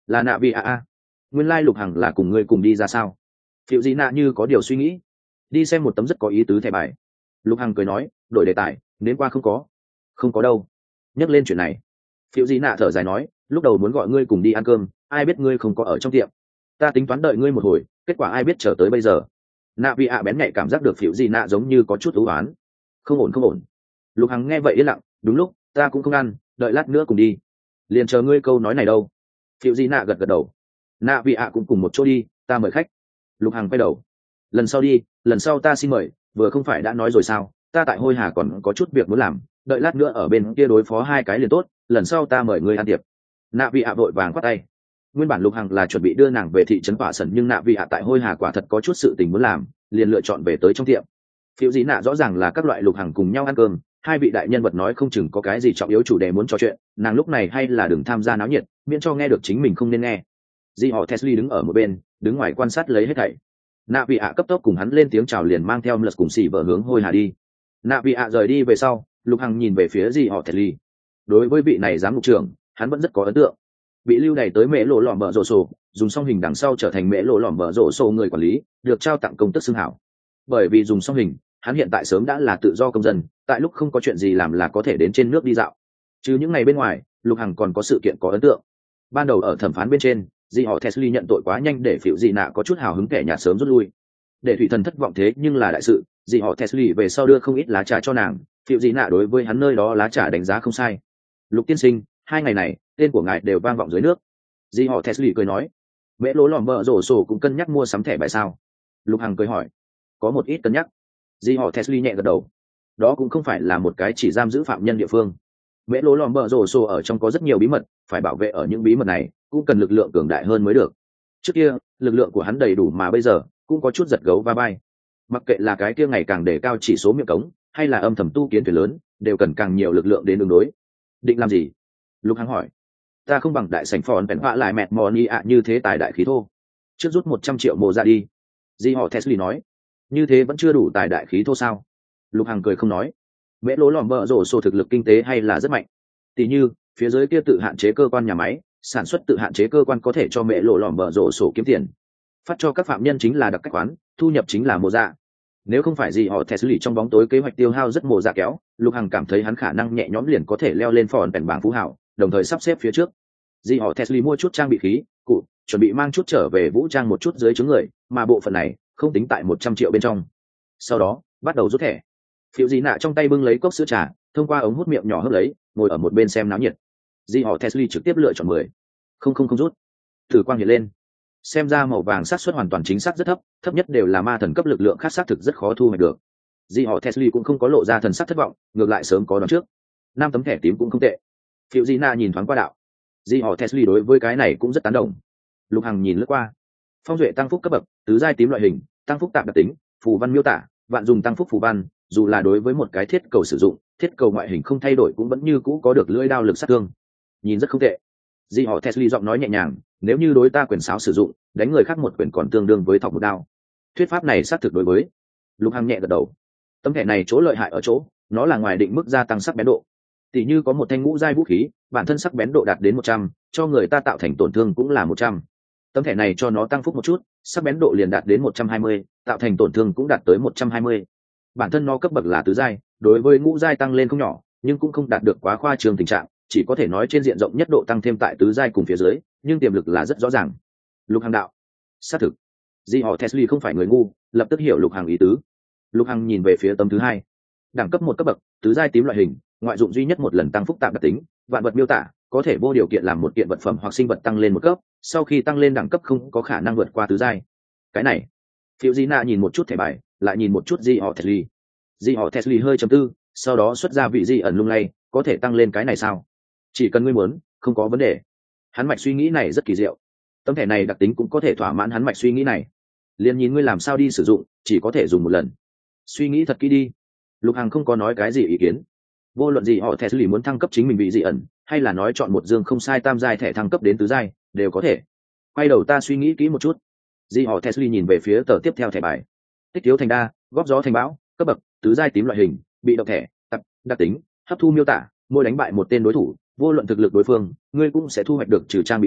là nạ vị ạ a. Nguyên lai lục hằng là cùng ngươi cùng đi ra sao? Phiệu Di nạ như có điều suy nghĩ, đi xem một tấm rất có ý tứ thẻ bài. Lục hằng cười nói, đổi đề tài, đến qua không có. Không có đâu. Nhắc lên chuyện này, Phiệu Di nạ thở dài nói, lúc đầu muốn gọi ngươi cùng đi ăn cơm, ai biết ngươi không có ở trong tiệm, ta tính toán đợi ngươi một hồi, kết quả ai biết chờ tới bây giờ. Nạ vị ạ bén nhạy cảm giác được Phiệu Di nạ giống như có chút ưu oán. Không ổn không ổn. Lục hằng nghe vậy yên lặng, đúng lúc ta cũng không ăn, đợi lát nữa cùng đi. Liền chờ ngươi câu nói này đâu. Phiệu Di nạ gật gật đầu. Nạ vị ạ cũng cùng một chỗ đi, ta mời khách. Lục hằng quay đầu, lần sau đi, lần sau ta xin mời, vừa không phải đã nói rồi sao, ta tại Hôi Hà còn có chút việc muốn làm, đợi lát nữa ở bên kia đối phó hai cái liền tốt, lần sau ta mời ngươi ăn tiệc. Nạ vị ạ vội vàng quát tay. Nguyên bản Lục hằng là chuẩn bị đưa nàng về thị trấn Quả Sẩn, nhưng Nạ vị ạ tại Hôi Hà quả thật có chút sự tình muốn làm, liền lựa chọn về tới trong tiệm. Phiếu Dĩ Nạ rõ ràng là các loại Lục hằng cùng nhau ăn cơm, hai vị đại nhân vật nói không chừng có cái gì trọng yếu chủ đề muốn trò chuyện, nàng lúc này hay là đừng tham gia náo nhiệt, miễn cho nghe được chính mình không nên nghe. Di họ Tesli đứng ở một bên, đứng ngoài quan sát lấy hết thảy. Nạ vị ạ cấp tốc cùng hắn lên tiếng chào, liền mang theo Mlus cùng xì vợ hướng Hôi Hà đi. Nạ vị ạ rời đi về sau, Lục hằng nhìn về phía Di họ Tesli. Đối với vị này giám mục trưởng, hắn vẫn rất có ấn tượng. Bị lưu đày tới mễ lộ lỏm bờ rổ sổ, dùng xong hình đằng sau trở thành mễ lộ lỏm bờ rổ sổ người quản lý, được trao tặng công tước xưng hảo. Bởi vì dùng xong hình, hắn hiện tại sớm đã là tự do công dân, tại lúc không có chuyện gì làm là có thể đến trên nước đi dạo. Chứ những ngày bên ngoài, Lục hằng còn có sự kiện có ấn tượng. Ban đầu ở thẩm phán bên trên, Di họ Tesli nhận tội quá nhanh để Phiệu Dị Nạ có chút hào hứng kẻ nhạt sớm rút lui. Để thủy thần thất vọng thế nhưng là đại sự, Di họ Tesli về sau đưa không ít lá trà cho nàng, Phiệu Dị Nạ đối với hắn nơi đó lá trà đánh giá không sai. Lục tiên sinh, hai ngày này tên của ngài đều vang vọng dưới nước. Di họ Tesli cười nói. Mễ lỗ lòm vợ rổ sổ cũng cân nhắc mua sắm thẻ bài sao? Lục hằng cười hỏi. Có một ít cân nhắc. Di họ Tesli nhẹ gật đầu. Đó cũng không phải là một cái chỉ giam giữ phạm nhân địa phương. Mễ lỗ lòm bờ rổ sổ ở trong có rất nhiều bí mật, phải bảo vệ ở những bí mật này cũng cần lực lượng cường đại hơn mới được. Trước kia lực lượng của hắn đầy đủ, mà bây giờ cũng có chút giật gấu va vai. Mặc kệ là cái kia ngày càng đề cao chỉ số miệng cống, hay là âm thầm tu kiến thuyền lớn, đều cần càng nhiều lực lượng đến đường đối. Định làm gì? Lục hằng hỏi. Ta không bằng đại sảnh phòn bèn họa lại mẹt mòn y ạ như thế tài đại khí thô. Trước rút một trăm triệu mồ ra đi. Di họ Tesli nói. Như thế vẫn chưa đủ tài đại khí thô sao? Lục hằng cười không nói. Mễ lỗ lòm bờ rổ sổ thực lực kinh tế hay là rất mạnh. Tỷ như phía dưới kia tự hạn chế cơ quan nhà máy, sản xuất tự hạn chế cơ quan có thể cho mễ lỗ lòm bờ rổ sổ kiếm tiền. Phát cho các phạm nhân chính là đặc cách khoán, thu nhập chính là mồ dạ. Nếu không phải gì họ Tesli trong bóng tối kế hoạch tiêu hao rất mồ dạ kéo, Lục hằng cảm thấy hắn khả năng nhẹ nhõm liền có thể leo lên phòn bèn bảng phú hảo, đồng thời sắp xếp phía trước. Di họ Tesli mua chút trang bị khí cụ, chuẩn bị mang chút trở về vũ trang một chút dưới chướng người, mà bộ phận này không tính tại một trăm triệu bên trong. Sau đó bắt đầu rút thẻ. Phiệu Dị Nạ trong tay bưng lấy cốc sữa trà, thông qua ống hút miệng nhỏ hớp lấy, ngồi ở một bên xem náo nhiệt. Di họ Tesli trực tiếp lựa chọn mười. Không không không rút. Thử quang hiện lên. Xem ra màu vàng xác suất hoàn toàn chính xác rất thấp, thấp nhất đều là ma thần cấp lực lượng khác xác thực rất khó thu hoạch được. Di họ Tesli cũng không có lộ ra thần sắc thất vọng, ngược lại sớm có đoán trước. Năm tấm thẻ tím cũng không tệ. Phiệu Dị Nạ nhìn thoáng qua đạo. Di họ Tesli đối với cái này cũng rất tán đồng. Lục hằng nhìn lướt qua. Phong duệ tăng phúc cấp bậc, tứ giai tím loại hình, tăng phúc tạm đặc tính, phù văn miêu tả, vạn dùng tăng phúc phù văn, dù là đối với một cái thiết cầu sử dụng, thiết cầu ngoại hình không thay đổi cũng vẫn như cũ có được lưỡi đao lực sát thương. Nhìn rất không tệ. Di họ Tesli giọng nói nhẹ nhàng, nếu như đối ta quyền sáo sử dụng, đánh người khác một quyền còn tương đương với thọc một đao. Thuyết pháp này xác thực đối với. Lục hằng nhẹ gật đầu. Tấm thẻ này chỗ lợi hại ở chỗ, nó là ngoài định mức gia tăng sắc bén độ. Tỷ như có một thanh ngũ giai vũ khí, bản thân sắc bén độ đạt đến một trăm, cho người ta tạo thành tổn thương cũng là một trăm. Tấm thẻ này cho nó tăng phúc một chút, sắc bén độ liền đạt đến một trăm hai mươi, tạo thành tổn thương cũng đạt tới một trăm hai mươi. Bản thân nó cấp bậc là tứ giai, đối với ngũ giai tăng lên không nhỏ, nhưng cũng không đạt được quá khoa trương tình trạng, chỉ có thể nói trên diện rộng nhất độ tăng thêm tại tứ giai cùng phía dưới, nhưng tiềm lực là rất rõ ràng. Lục hằng đạo. Xác thực. Di họ Tesli không phải người ngu, lập tức hiểu Lục hằng ý tứ. Lục hằng nhìn về phía tấm thứ hai. Đẳng cấp một cấp bậc, tứ giai tím loại hình, ngoại dụng duy nhất một lần tăng phúc tạm đặc tính, vạn vật miêu tả, có thể vô điều kiện làm một kiện vật phẩm hoặc sinh vật tăng lên một cấp, sau khi tăng lên đẳng cấp không có khả năng vượt qua tứ giai. Cái này. Phiệu Dị Nạ nhìn một chút thẻ bài, lại nhìn một chút Di họ Tesli. Di họ Tesli hơi chấm tư, sau đó xuất ra vị di ẩn lung lay, có thể tăng lên cái này sao? Chỉ cần ngươi muốn, không có vấn đề. Hắn mạch suy nghĩ này rất kỳ diệu. Tấm thẻ này đặc tính cũng có thể thỏa mãn hắn mạch suy nghĩ này. Liền nhìn ngươi làm sao đi sử dụng, chỉ có thể dùng một lần. Suy nghĩ thật kỹ đi. Lục hằng không có nói cái gì ý kiến. Vô luận gì họ Tesli muốn thăng cấp chính mình vị dị ẩn, hay là nói chọn một dương không sai tam giai thẻ thăng cấp đến tứ giai, đều có thể. Quay đầu ta suy nghĩ kỹ một chút. Di họ Tesli nhìn về phía tờ tiếp theo thẻ bài. Tích thiếu thành đa, góp gió thành bão, cấp bậc tứ giai tím loại hình, bị động thẻ, tập đặc tính, hấp thu miêu tả, mỗi đánh bại một tên đối thủ, vô luận thực lực đối phương, ngươi cũng sẽ thu hoạch được trừ trang bị khí,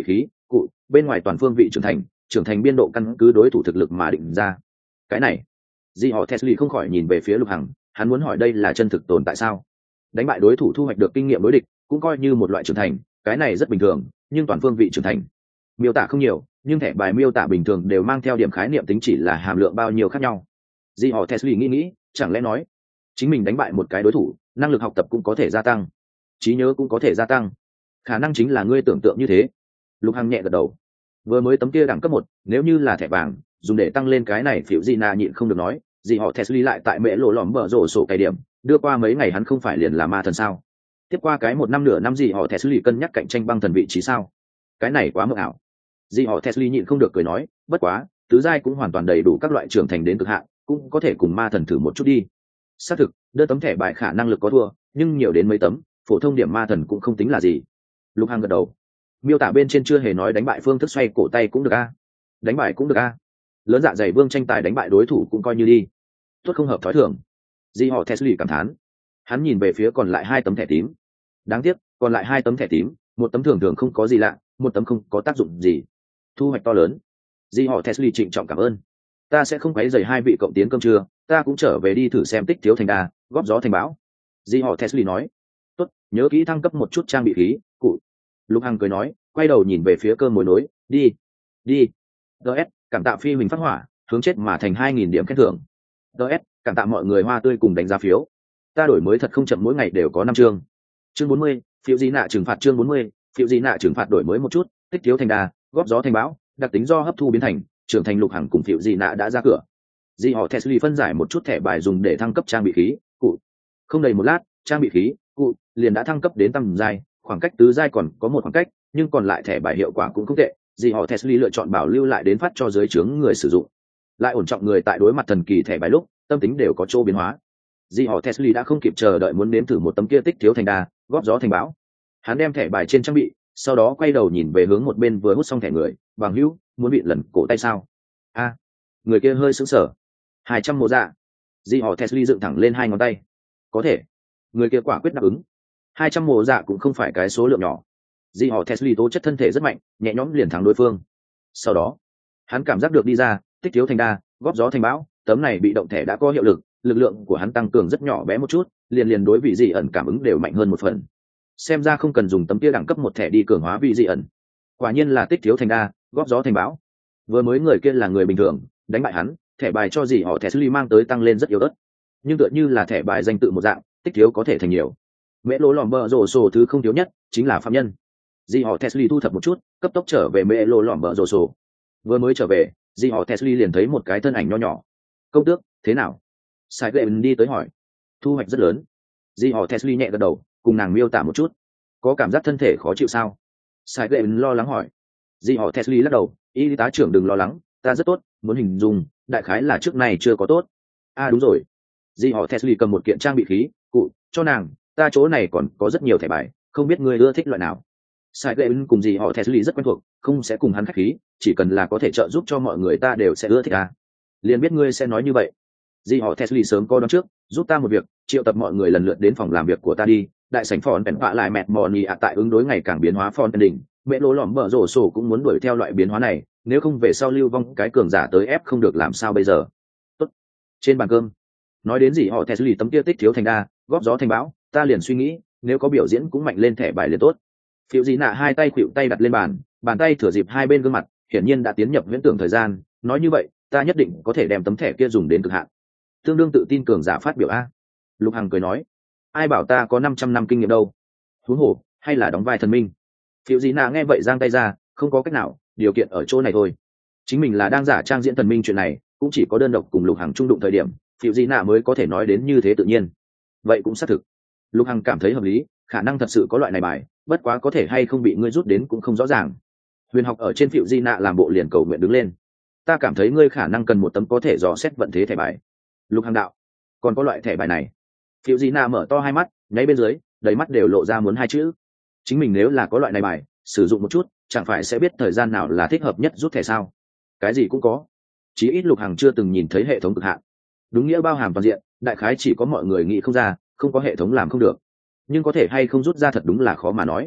cụ bên ngoài toàn phương vị trưởng thành trưởng thành biên độ căn cứ đối thủ thực lực mà định ra. Cái này di họ Tesla không khỏi nhìn về phía Lục Hằng, hắn muốn hỏi đây là chân thực tồn tại sao? Đánh bại đối thủ thu hoạch được kinh nghiệm đối địch cũng coi như một loại trưởng thành, cái này rất bình thường, nhưng toàn phương vị trưởng thành miêu tả không nhiều, nhưng thẻ bài miêu tả bình thường đều mang theo điểm khái niệm tính chỉ là hàm lượng bao nhiêu khác nhau. Di họ Tesla nghĩ nghĩ, chẳng lẽ nói chính mình đánh bại một cái đối thủ, năng lực học tập cũng có thể gia tăng, trí nhớ cũng có thể gia tăng, khả năng chính là ngươi tưởng tượng như thế. Lục Hằng nhẹ gật đầu. Vừa mới tấm kia đẳng cấp một, nếu như là thẻ vàng dùng để tăng lên cái này, phiểu di na nhịn không được nói, gì họ Tesla lại tại mễ lộ lỏm bờ rổ sổ cái điểm đưa qua mấy ngày hắn không phải liền là ma thần sao? Tiếp qua cái một năm nửa năm gì họ Tesla cân nhắc cạnh tranh băng thần vị trí sao? Cái này quá mơ ảo. Gì họ Tesla nhịn không được cười nói, bất quá tứ giai cũng hoàn toàn đầy đủ các loại trưởng thành đến cực hạn, cũng có thể cùng ma thần thử một chút đi. Xác thực đưa tấm thẻ bài khả năng lực có thua, nhưng nhiều đến mấy tấm phổ thông điểm ma thần cũng không tính là gì. Lục Hằng gật đầu. Miêu tả bên trên chưa hề nói đánh bại phương thức xoay cổ tay cũng được a, đánh bại cũng được a, lớn dạ dày vương tranh tài đánh bại đối thủ cũng coi như đi. Tốt không hợp thói thường. Di họ Tesla cảm thán. Hắn nhìn về phía còn lại hai tấm thẻ tím. Đáng tiếc còn lại hai tấm thẻ tím, một tấm thường thường không có gì lạ, một tấm không có tác dụng gì. Thu hoạch to lớn. Di họ Tesla trịnh trọng cảm ơn. Ta sẽ không quấy rầy hai vị cộng tiến cơm trưa, ta cũng trở về đi thử xem tích thiếu thành đa, góp gió thành bão. Di họ Tesla nói. Tốt, nhớ kỹ thăng cấp một chút trang bị khí, cụ. Lục Hằng cười nói, quay đầu nhìn về phía cơm mối nối, đi, đi. ds cảm tạ phi huỳnh phát hỏa, hướng chết mà thành hai nghìn điểm khen thưởng. ds cảm tạ mọi người hoa tươi cùng đánh giá phiếu. Ta đổi mới thật không chậm, mỗi ngày đều có năm chương. Chương bốn mươi, phiếu gì nạ trừng phạt. Chương bốn mươi, phiếu gì nạ trừng phạt đổi mới một chút, tích thiếu thành đà, góp gió thành bão, đặc tính do hấp thu biến thành, trưởng thành. Lục Hằng cùng phiếu gì nạ đã ra cửa. Di họ Tesla phân giải một chút thẻ bài dùng để thăng cấp trang bị khí, cụ. Không đầy một lát, trang bị khí, cụ liền đã thăng cấp đến tầm giai, khoảng cách tứ giai còn có một khoảng cách, nhưng còn lại thẻ bài hiệu quả cũng không tệ. Di họ Tesla lựa chọn bảo lưu lại đến phát cho dưới trướng người sử dụng, lại ổn trọng người tại đối mặt thần kỳ thẻ bài lúc tâm tính đều có chỗ biến hóa. Di họ Tesla đã không kịp chờ đợi muốn nếm thử một tấm kia tích thiếu thành đa, góp gió thành bão. Hắn đem thẻ bài trên trang bị, sau đó quay đầu nhìn về hướng một bên vừa hút xong thẻ người, bằng hữu, muốn bị lần cổ tay sao? A, người kia hơi sững sờ. Hai trăm mộ dạ. Di họ Tesla dựng thẳng lên hai ngón tay. Có thể. Người kia quả quyết đáp ứng. Hai trăm mộ dạ cũng không phải cái số lượng nhỏ. Di họ Tesla tố chất thân thể rất mạnh, nhẹ nhõm liền thắng đối phương. Sau đó hắn cảm giác được đi ra tích thiếu thành đa, góp gió thành bão, tấm này bị động thẻ đã có hiệu lực, lực lượng của hắn tăng cường rất nhỏ bé một chút, liền liền đối vị dị ẩn cảm ứng đều mạnh hơn một phần. Xem ra không cần dùng tấm kia đẳng cấp một thẻ đi cường hóa vị dị ẩn. Quả nhiên là tích thiếu thành đa, góp gió thành bão. Vừa mới người kia là người bình thường, đánh bại hắn, thẻ bài cho gì họ Tesla mang tới tăng lên rất yếu ớt, nhưng tựa như là thẻ bài danh tự một dạng, tích thiếu có thể thành nhiều. Mễ lỗ lỏm bờ rổ sổ thứ không thiếu nhất chính là phạm nhân. Di họ Tesla thu thập một chút, cấp tốc trở về mễ lỗ lỏm bờ rổ sổ. Vừa mới trở về, Di họ Tesla liền thấy một cái thân ảnh nho nhỏ. Công tước, thế nào? Sai Gậy đi tới hỏi. Thu hoạch rất lớn. Di họ Tesla nhẹ gật đầu, cùng nàng miêu tả một chút. Có cảm giác thân thể khó chịu sao? Sai Gậy lo lắng hỏi. Di họ Tesla lắc đầu, y tá trưởng đừng lo lắng, ta rất tốt, muốn hình dung, đại khái là trước này chưa có tốt. À đúng rồi. Di họ Tesla cầm một kiện trang bị khí, cụ, cho nàng, ta chỗ này còn có rất nhiều thẻ bài, không biết ngươi ưa thích loại nào. Sai Gậy cùng Di họ Tesla rất quen thuộc, không sẽ cùng hắn khách khí, chỉ cần là có thể trợ giúp cho mọi người ta đều sẽ ưa thích à. Liền biết ngươi sẽ nói như vậy. Di họ Tesla sớm có đón trước, giúp ta một việc, triệu tập mọi người lần lượt đến phòng làm việc của ta đi. Đại sảnh phòn bèn vạ lại mẹt mò nhì ạ tại ứng đối ngày càng biến hóa phòn đỉnh, mẹ lỗ lỏm bờ rổ sổ cũng muốn đuổi theo loại biến hóa này, nếu không về sau lưu vong cái cường giả tới ép không được làm sao bây giờ. Tốt. Trên bàn cơm nói đến gì họ Tesla tấm kia tích thiếu thành đa, góp gió thành bão, ta liền suy nghĩ nếu có biểu diễn cũng mạnh lên thẻ bài liền tốt. Phiệu gì nạ hai tay khuỵu tay đặt lên bàn, bàn tay thừa dịp hai bên gương mặt, hiển nhiên đã tiến nhập viễn tưởng thời gian, nói như vậy ta nhất định có thể đem tấm thẻ kia dùng đến cực hạn. Tương đương tự tin cường giả phát biểu a. Lục Hằng cười nói, ai bảo ta có năm trăm năm kinh nghiệm đâu, huống hồ hay là đóng vai thần minh. Phiệu gì nạ nghe vậy giang tay ra, không có cách nào, điều kiện ở chỗ này thôi. Chính mình là đang giả trang diễn thần minh, chuyện này cũng chỉ có đơn độc cùng Lục Hằng trung đụng thời điểm, Phiệu gì nạ mới có thể nói đến như thế tự nhiên. Vậy cũng xác thực. Lục Hằng cảm thấy hợp lý, khả năng thật sự có loại này bài, bất quá có thể hay không bị ngươi rút đến cũng không rõ ràng. Huyền học ở trên Phiệu di nạ làm bộ liền cầu nguyện đứng lên. Ta cảm thấy ngươi khả năng cần một tấm có thể dò xét vận thế thẻ bài. Lục Hằng đạo, còn có loại thẻ bài này? Phiệu di nạ mở to hai mắt, nháy bên dưới đầy mắt đều lộ ra muốn hai chữ. Chính mình nếu là có loại này bài, sử dụng một chút chẳng phải sẽ biết thời gian nào là thích hợp nhất rút thẻ sao? Cái gì cũng có, chí ít Lục Hằng chưa từng nhìn thấy hệ thống cực hạn. Đúng nghĩa bao hàm toàn diện, đại khái chỉ có mọi người nghĩ không ra, không có hệ thống làm không được, nhưng có thể hay không rút ra thật đúng là khó mà nói.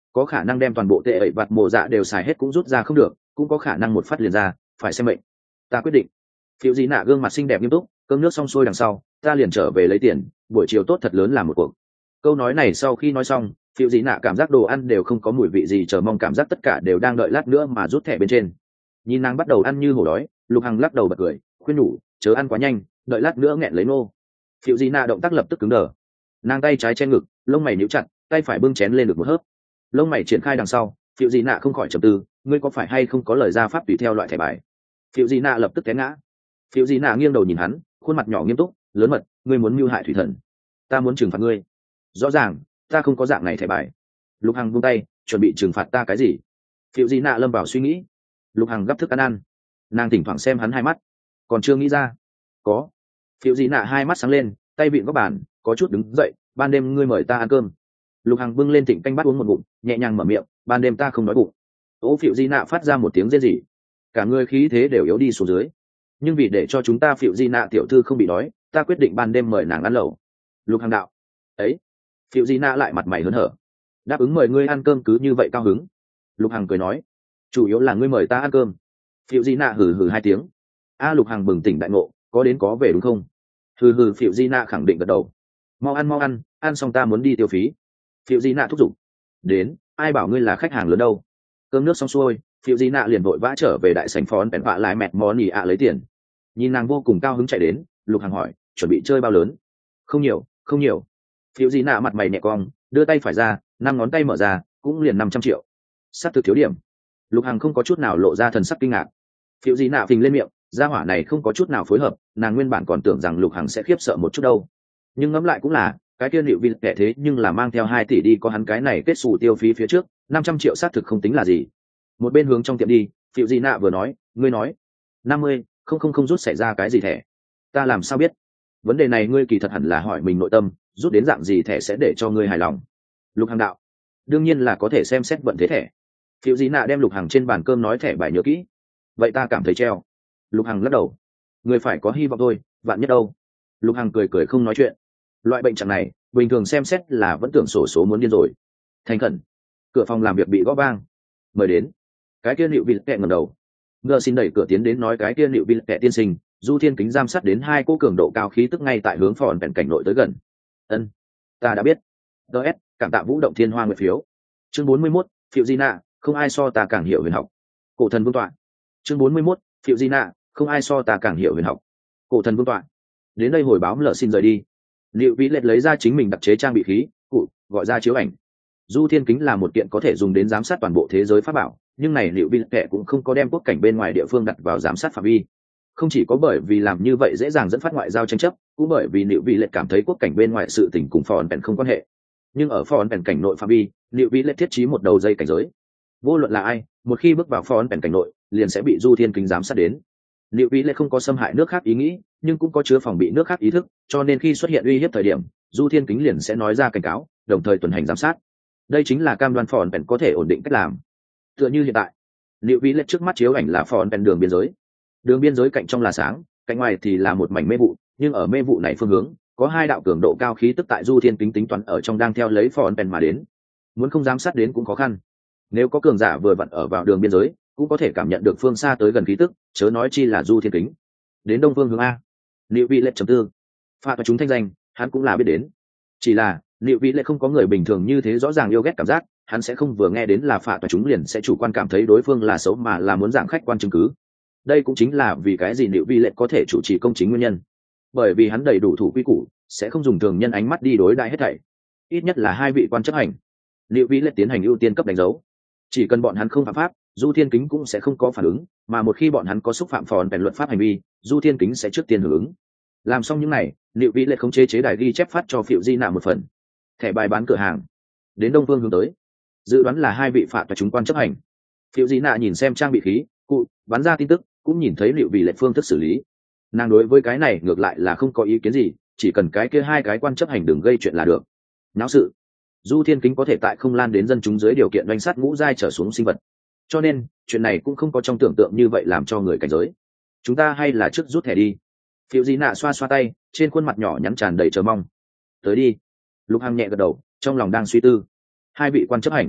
có khả năng đem toàn bộ tệ ẩy vặt mộ dạ đều xài hết cũng rút ra không được, cũng có khả năng một phát liền ra, phải xem mệnh. Ta quyết định. Phiêu Di Nạ gương mặt xinh đẹp nghiêm túc, cơm nước xong xuôi đằng sau, ta liền trở về lấy tiền, buổi chiều tốt thật lớn làm một cuộc. Câu nói này sau khi nói xong, Phiêu Di Nạ cảm giác đồ ăn đều không có mùi vị gì, chờ mong cảm giác tất cả đều đang đợi lát nữa mà rút thẻ bên trên. Nhìn nàng bắt đầu ăn như hổ đói, Lục Hằng lắc đầu bật cười, khuyên nhủ, chớ ăn quá nhanh, đợi lát nữa nghẹn lấy nô. Phiêu Di Nạ động tác lập tức cứng đờ, nàng tay trái che ngực, lông mày nhíu chặt, tay phải bưng chén lên được một hớp. Lông mày triển khai đằng sau, Phiêu Di Nạ không khỏi trầm tư, ngươi có phải hay không có lời ra pháp tùy theo loại thẻ bài? Phiêu Di Nạ lập tức té ngã. Phiêu Di Nạ nghiêng đầu nhìn hắn, khuôn mặt nhỏ nghiêm túc, lớn mật, ngươi muốn mưu hại thủy thần, ta muốn trừng phạt ngươi. Rõ ràng ta không có dạng này thẻ bài. Lục Hằng buông tay, chuẩn bị trừng phạt ta cái gì? Phiêu Di Nạ lâm vào suy nghĩ. Lục Hằng gấp thức ăn ăn, nàng thỉnh thoảng xem hắn hai mắt, còn chưa nghĩ ra. Có. Phiêu Di Nạ hai mắt sáng lên, tay vịn góc bàn, có chút đứng dậy, ban đêm ngươi mời ta ăn cơm. Lục Hằng bưng lên thịnh canh bắt uống một ngụm, nhẹ nhàng mở miệng, ban đêm ta không đói bụng. Ô Phiêu Di Nạ phát ra một tiếng rên rỉ, cả người khí thế đều yếu đi xuống dưới. Nhưng vì để cho chúng ta Phiêu Di Nạ tiểu thư không bị đói, ta quyết định ban đêm mời nàng ăn lẩu. Lục Hằng đạo. Ấy. Phiêu Di Nạ lại mặt mày hớn hở, đáp ứng mời ngươi ăn cơm cứ như vậy cao hứng. Lục Hằng cười nói, chủ yếu là ngươi mời ta ăn cơm. Phiêu Di Nạ hừ hừ hai tiếng. A Lục Hằng bừng tỉnh đại ngộ, có đến có về đúng không? Hừ hừ. Phiêu Di Nạ khẳng định gật đầu. Mau ăn mau ăn, ăn xong ta muốn đi tiêu phí. Phiêu Di Nạ thúc giục. Đến, ai bảo ngươi là khách hàng lớn đâu. Cơm nước xong xuôi, Phiêu Di Nạ liền vội vã trở về đại sảnh phón bèn vạ lại mẹt món nhì ạ lấy tiền. Nhìn nàng vô cùng cao hứng chạy đến, Lục Hằng hỏi, chuẩn bị chơi bao lớn? Không nhiều, không nhiều. Phiêu Di Nạ mặt mày nhẹ cong, đưa tay phải ra, năm ngón tay mở ra, cũng liền năm trăm triệu. Sắp thực thiếu điểm. Lục Hằng không có chút nào lộ ra thần sắc kinh ngạc. Phiêu Di Nạ phình lên miệng, gia hỏa này không có chút nào phối hợp, nàng nguyên bản còn tưởng rằng Lục Hằng sẽ khiếp sợ một chút đâu. Nhưng ngẫm lại cũng là, cái kia liệu vi kệ thế nhưng là mang theo hai tỷ đi, có hắn cái này kết xù tiêu phí phía trước, năm trăm triệu xác thực không tính là gì. Một bên hướng trong tiệm đi, Phiêu Di Nạ vừa nói, ngươi nói, năm mươi, không không không rút xảy ra cái gì thẻ. Ta làm sao biết? Vấn đề này ngươi kỳ thật hẳn là hỏi mình nội tâm, rút đến dạng gì thẻ sẽ để cho ngươi hài lòng. Lục Hằng đạo, đương nhiên là có thể xem xét vận thế thẻ. Phiêu Di Nạ đem Lục Hằng trên bàn cơm nói thẻ bài nhớ kỹ. Vậy ta cảm thấy treo. Lục Hằng lắc đầu, người phải có hy vọng thôi, vạn nhất đâu. Lục Hằng cười cười không nói chuyện. Loại bệnh trạng này bình thường xem xét là vẫn tưởng sổ số muốn điên rồi. Thành khẩn. Cửa phòng làm việc bị gõ vang. Mời đến. Cái kia liệu vị kệ ngẩng đầu, ngờ xin đẩy cửa tiến đến, nói, cái kia liệu vị kệ tiên sinh, Du Thiên Kính giam sát đến hai cô cường độ cao khí tức ngay tại hướng phòn bèn cảnh nội tới gần. Ân, ta đã biết. ds cảm tạ Vũ Động Thiên Hoa nguyệt phiếu. Chương bốn mươi mốt, Phiêu Di Nạ, không ai so ta càng hiểu huyền học. Cổ thần vương tọa. Chương bốn mươi mốt, Phiêu Di Nạ, không ai so ta càng hiểu huyền học. Cổ thần vương tọa. Đến đây hồi báo lờ xin rời đi. Liệu Vĩ Lệ lấy ra chính mình đặc chế trang bị khí cụ, gọi ra chiếu ảnh. Du Thiên Kính là một kiện có thể dùng đến giám sát toàn bộ thế giới pháp bảo, nhưng này Liệu Vĩ Lệ cũng không có đem quốc cảnh bên ngoài địa phương đặt vào giám sát phạm vi. Không chỉ có bởi vì làm như vậy dễ dàng dẫn phát ngoại giao tranh chấp, cũng bởi vì Liệu Vĩ Lệ cảm thấy quốc cảnh bên ngoài sự tình cùng phòn bèn không quan hệ. Nhưng ở phòn bèn cảnh nội phạm vi, Liệu Vĩ Lệ thiết trí một đầu dây cảnh giới. Vô luận là ai, một khi bước vào phòn bèn cảnh nội, liền sẽ bị Du Thiên Kính giám sát đến. Liệu Vĩ Lệ không có xâm hại nước khác ý nghĩ, nhưng cũng có chứa phòng bị nước khác ý thức, cho nên khi xuất hiện uy hiếp thời điểm, Du Thiên Kính liền sẽ nói ra cảnh cáo, đồng thời tuần hành giám sát. Đây chính là cam đoan phòn bèn có thể ổn định cách làm. Tựa như hiện tại, Liệu Vĩ Lệ trước mắt chiếu ảnh là phòn bèn đường biên giới. Đường biên giới cạnh trong là sáng, cạnh ngoài thì là một mảnh mê vụ, nhưng ở mê vụ này phương hướng, có hai đạo cường độ cao khí tức tại Du Thiên Kính tính toán ở trong đang theo lấy phòn bèn mà đến. Muốn không giám sát đến cũng khó khăn. Nếu có cường giả vừa vặn ở vào đường biên giới, cũng có thể cảm nhận được phương xa tới gần khí tức, chớ nói chi là Du Thiên Kính. Đến đông phương hướng a. Liệu Vĩ Lệ trầm tư. Phạt và chúng thanh danh, hắn cũng là biết đến. Chỉ là, Liệu Vĩ Lệ không có người bình thường như thế rõ ràng yêu ghét cảm giác, hắn sẽ không vừa nghe đến là phạt và chúng liền sẽ chủ quan cảm thấy đối phương là xấu, mà là muốn dạng khách quan chứng cứ. Đây cũng chính là vì cái gì Liệu Vĩ Lệ có thể chủ trì công chính nguyên nhân. Bởi vì hắn đầy đủ thủ quy củ, sẽ không dùng thường nhân ánh mắt đi đối đãi hết thảy. Ít nhất là hai vị quan chấp hành. Liệu Vĩ Lệ tiến hành ưu tiên cấp đánh dấu. Chỉ cần bọn hắn không phạm pháp, Du Thiên Kính cũng sẽ không có phản ứng, mà một khi bọn hắn có xúc phạm phòn bèn luật pháp hành vi, Du Thiên Kính sẽ trước tiên hưởng ứng. Làm xong những này, Liệu Vĩ Lệ không chế chế đài ghi chép phát cho Phiêu Di Nạ một phần. Thẻ bài bán cửa hàng. Đến đông phương hướng tới. Dự đoán là hai vị phạm và chúng quan chấp hành. Phiêu Di Nạ nhìn xem trang bị khí cụ bắn ra tin tức, cũng nhìn thấy Liệu Vĩ Lệ phương thức xử lý. Nàng đối với cái này ngược lại là không có ý kiến gì, chỉ cần cái kia hai cái quan chấp hành đừng gây chuyện là được. Náo sự. Du Thiên Kính có thể tại không lan đến dân chúng dưới điều kiện doanh sát ngũ giai trở xuống sinh vật, cho nên chuyện này cũng không có trong tưởng tượng như vậy làm cho người cảnh giới. Chúng ta hay là trước rút thẻ đi. Phiêu Di Nạ xoa xoa tay, trên khuôn mặt nhỏ nhắn tràn đầy chờ mong. Tới đi. Lục Hằng nhẹ gật đầu, trong lòng đang suy tư. Hai vị quan chấp hành.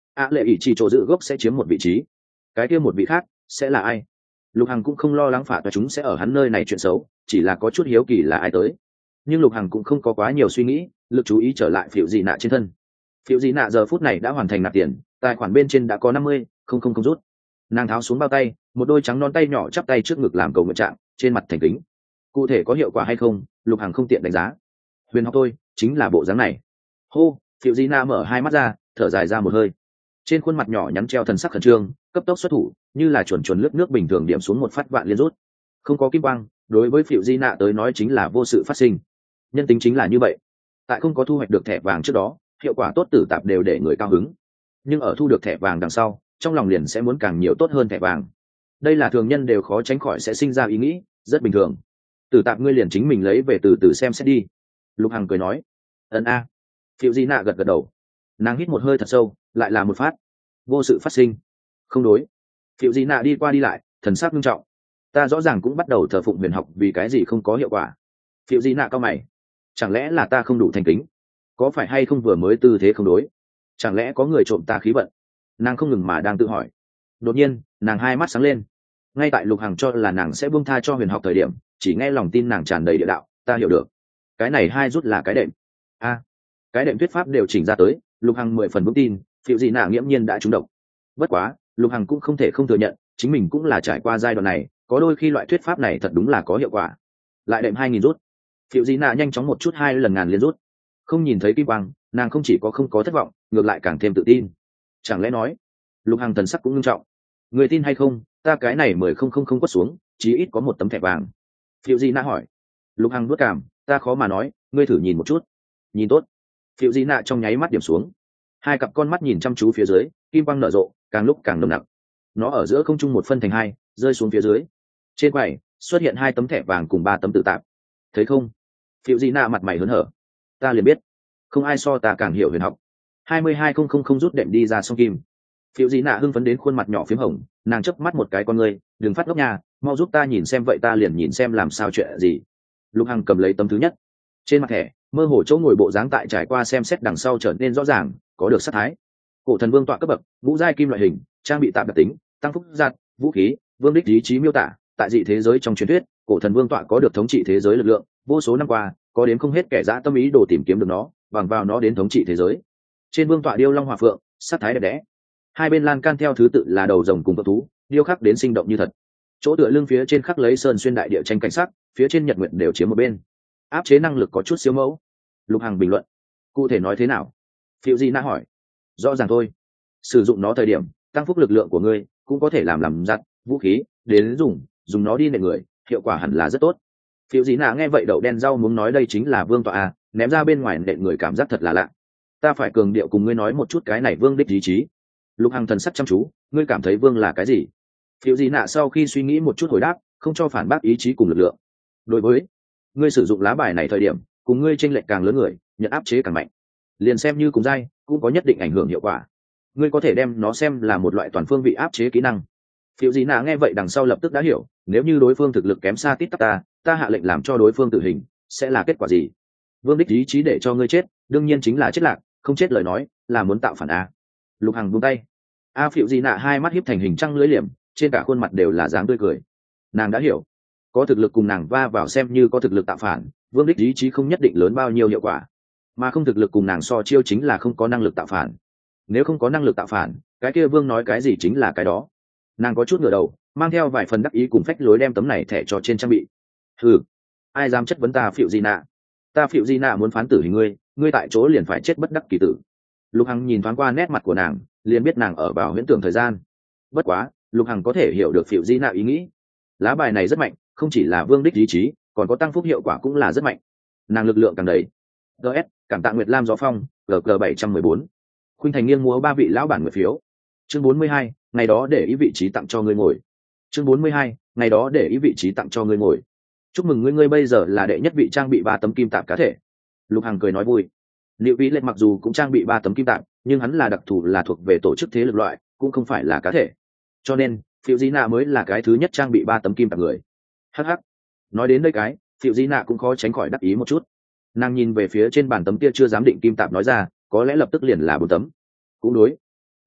ạ lệ ỷ chỉ chỗ giữ gốc sẽ chiếm một vị trí, cái kia một vị khác sẽ là ai? Lục Hằng cũng không lo lắng phạt và chúng sẽ ở hắn nơi này chuyện xấu, chỉ là có chút hiếu kỳ là ai tới. Nhưng Lục Hằng cũng không có quá nhiều suy nghĩ, lực chú ý trở lại phiệu dị nạ trên thân. Phiệu dị nạ giờ phút này đã hoàn thành nạp tiền, tài khoản bên trên đã có năm mươi không không không rút. Nàng tháo xuống bao tay, một đôi trắng non tay nhỏ chắp tay trước ngực làm cầu nguyện trạng, trên mặt thành kính. Cụ thể có hiệu quả hay không, Lục Hằng không tiện đánh giá. Huyền học tôi chính là bộ dáng này. Hô, phiệu dị nạ mở hai mắt ra, thở dài ra một hơi. Trên khuôn mặt nhỏ nhắn treo thần sắc khẩn trương, cấp tốc xuất thủ, như là chuẩn chuẩn lướt nước bình thường điểm xuống một phát vạn liên rút. Không có kim quang, đối với phiệu di nạ tới nói chính là vô sự phát sinh. Nhân tính chính là như vậy, tại không có thu hoạch được thẻ vàng trước đó, hiệu quả tốt tử tạp đều để người cao hứng, nhưng ở thu được thẻ vàng đằng sau, trong lòng liền sẽ muốn càng nhiều tốt hơn thẻ vàng. Đây là thường nhân đều khó tránh khỏi sẽ sinh ra ý nghĩ, rất bình thường. Tử tạp ngươi liền chính mình lấy về từ từ xem xét đi. Lục Hằng cười nói. Ấn a. Phiệu di nạ gật gật đầu. Nàng hít một hơi thật sâu, lại là một phát. Vô sự phát sinh. Không đối. Phiệu di nạ đi qua đi lại, thần sắc nghiêm trọng. Ta rõ ràng cũng bắt đầu thờ phụng huyền học, vì cái gì không có hiệu quả? Phiệu di nạ cao mày. Chẳng lẽ là ta không đủ thành kính? Có phải hay không vừa mới tư thế không đối? Chẳng lẽ có người trộm ta khí vận? Nàng không ngừng mà đang tự hỏi. Đột nhiên, nàng hai mắt sáng lên. Ngay tại Lục Hằng cho là nàng sẽ buông tha cho huyền học thời điểm, chỉ nghe lòng tin nàng tràn đầy địa đạo. Ta hiểu được. Cái này hai rút là cái đệm. A, cái đệm thuyết pháp đều chỉnh ra tới. Lục Hằng mười phần vững tin, phiệu dị nạ nghiễm nhiên đã trúng độc. Bất quá, Lục Hằng cũng không thể không thừa nhận, chính mình cũng là trải qua giai đoạn này, có đôi khi loại thuyết pháp này thật đúng là có hiệu quả. Lại đệm hai nghìn rút. Phiệu dị nạ nhanh chóng một chút hai lần ngàn liên rút. Không nhìn thấy kim quang, nàng không chỉ có không có thất vọng, ngược lại càng thêm tự tin. Chẳng lẽ nói? Lục Hằng thần sắc cũng nghiêm trọng. Người tin hay không, ta cái này mười không không không quất xuống, chí ít có một tấm thẻ vàng. Phiệu dị nạ hỏi. Lục Hằng nuốt cảm, ta khó mà nói, ngươi thử nhìn một chút. Nhìn tốt. Phiệu dị nạ trong nháy mắt điểm xuống. Hai cặp con mắt nhìn chăm chú phía dưới, kim quang nở rộ, càng lúc càng nồng nặc. Nó ở giữa không trung một phân thành hai, rơi xuống phía dưới. Trên quầy xuất hiện hai tấm thẻ vàng cùng ba tấm tự tạp. Thấy không? Phiệu dị nạ mặt mày hớn hở. Ta liền biết, không ai so ta càng hiểu huyền học. Hai mươi hai không không không rút đệm đi ra song kim. Phiệu dị nạ hưng phấn đến khuôn mặt nhỏ phím hồng, nàng chớp mắt một cái con ngươi, đừng phát ngốc nhà, mau giúp ta nhìn xem, vậy ta liền nhìn xem làm sao chuyện gì. Lục Hằng cầm lấy tấm thứ nhất. Trên mặt thẻ, mơ hồ chỗ ngồi bộ dáng tại trải qua xem xét đằng sau trở nên rõ ràng, có được sát thái. Cổ thần vương tọa cấp bậc, ngũ giai kim loại hình, trang bị tạm đặc tính, tăng phúc giạt, vũ khí, vương đích ý chí miêu tả, tại dị thế giới trong truyền thuyết, cổ thần vương tọa có được thống trị thế giới lực lượng, vô số năm qua, có đến không hết kẻ dã tâm ý đồ tìm kiếm được nó, bằng vào nó đến thống trị thế giới. Trên vương tọa điêu long hỏa phượng, sát thái đẹp đẽ. Hai bên lan can theo thứ tự là đầu rồng cùng cự thú, điêu khắc đến sinh động như thật. Chỗ tựa lưng phía trên khắc lấy sơn xuyên đại địa tranh cảnh sắc, phía trên nhật nguyện đều chiếm một bên. Áp chế năng lực có chút siêu mẫu. Lục Hằng bình luận. Cụ thể nói thế nào? Phiệu Di Na hỏi. Rõ ràng thôi. Sử dụng nó thời điểm, tăng phúc lực lượng của ngươi, cũng có thể làm làm giặt, vũ khí, đến dùng, dùng nó đi nện người, hiệu quả hẳn là rất tốt. Phiệu Di Na nghe vậy đậu đen rau muốn nói đây chính là vương tọa à, ném ra bên ngoài nện người cảm giác thật là lạ. Ta phải cường điệu cùng ngươi nói một chút cái này vương đích ý chí. Lục Hằng thần sắc chăm chú, ngươi cảm thấy vương là cái gì? Phiệu Di Na sau khi suy nghĩ một chút hồi đáp, không cho phản bác ý chí cùng lực lượng. Đối với ngươi sử dụng lá bài này thời điểm, cùng ngươi tranh lệch càng lớn người, nhận áp chế càng mạnh. Liền xem như cùng giai, cũng có nhất định ảnh hưởng hiệu quả. Ngươi có thể đem nó xem là một loại toàn phương vị áp chế kỹ năng. Phiệu Di Na nghe vậy đằng sau lập tức đã hiểu, nếu như đối phương thực lực kém xa tít tắc ta, ta hạ lệnh làm cho đối phương tử hình, sẽ là kết quả gì? Vương đích ý chí để cho ngươi chết, đương nhiên chính là chết lạc, không chết lời nói, là muốn tạo phản a. Lục Hằng buông tay. A Phiệu Di Na hai mắt híp thành hình trăng lưỡi liềm, trên cả khuôn mặt đều là dáng tươi cười. Nàng đã hiểu, có thực lực cùng nàng va vào xem như có thực lực tạo phản, vương đích ý chí không nhất định lớn bao nhiêu hiệu quả, mà không thực lực cùng nàng so chiêu chính là không có năng lực tạo phản. Nếu không có năng lực tạo phản, cái kia vương nói cái gì chính là cái đó. Nàng có chút ngửa đầu, mang theo vài phần đắc ý cùng phách lối đem tấm này thẻ cho trên trang bị. Hừ, ai dám chất vấn ta Phiệu Di Na? Ta Phiệu Di Na muốn phán tử hình ngươi, ngươi tại chỗ liền phải chết bất đắc kỳ tử. Lục Hằng nhìn thoáng qua nét mặt của nàng, liền biết nàng ở vào huyễn tưởng thời gian. Bất quá, Lục Hằng có thể hiểu được Phiệu Di Na ý nghĩ. Lá bài này rất mạnh, không chỉ là vương đích ý chí, còn có tăng phúc hiệu quả cũng là rất mạnh. Nàng lực lượng càng đầy. gs cảm tạ Nguyệt Lam Gió Phong, gg bảy trăm mười bốn. Khuynh Thành nghiêng múa ba vị lão bản nguyệt phiếu. Chương bốn mươi hai, ngày đó để ý vị trí tặng cho ngươi ngồi. Chương bốn mươi hai, ngày đó để ý vị trí tặng cho ngươi ngồi. Chúc mừng ngươi, ngươi bây giờ là đệ nhất vị trang bị ba tấm kim tạp cá thể. Lục Hằng cười nói vui. Liệu Vĩ Lệ mặc dù cũng trang bị ba tấm kim tạp, nhưng hắn là đặc thù, là thuộc về tổ chức thế lực loại, cũng không phải là cá thể. Cho nên, Phiệu Di Na mới là cái thứ nhất trang bị ba tấm kim tạp người. Hắc hắc. Nói đến đây cái, Phiệu Di Na cũng khó tránh khỏi đắc ý một chút. Nàng nhìn về phía trên bàn tấm kia chưa dám định kim tạp nói ra, có lẽ lập tức liền là bốn tấm. Cũng đối.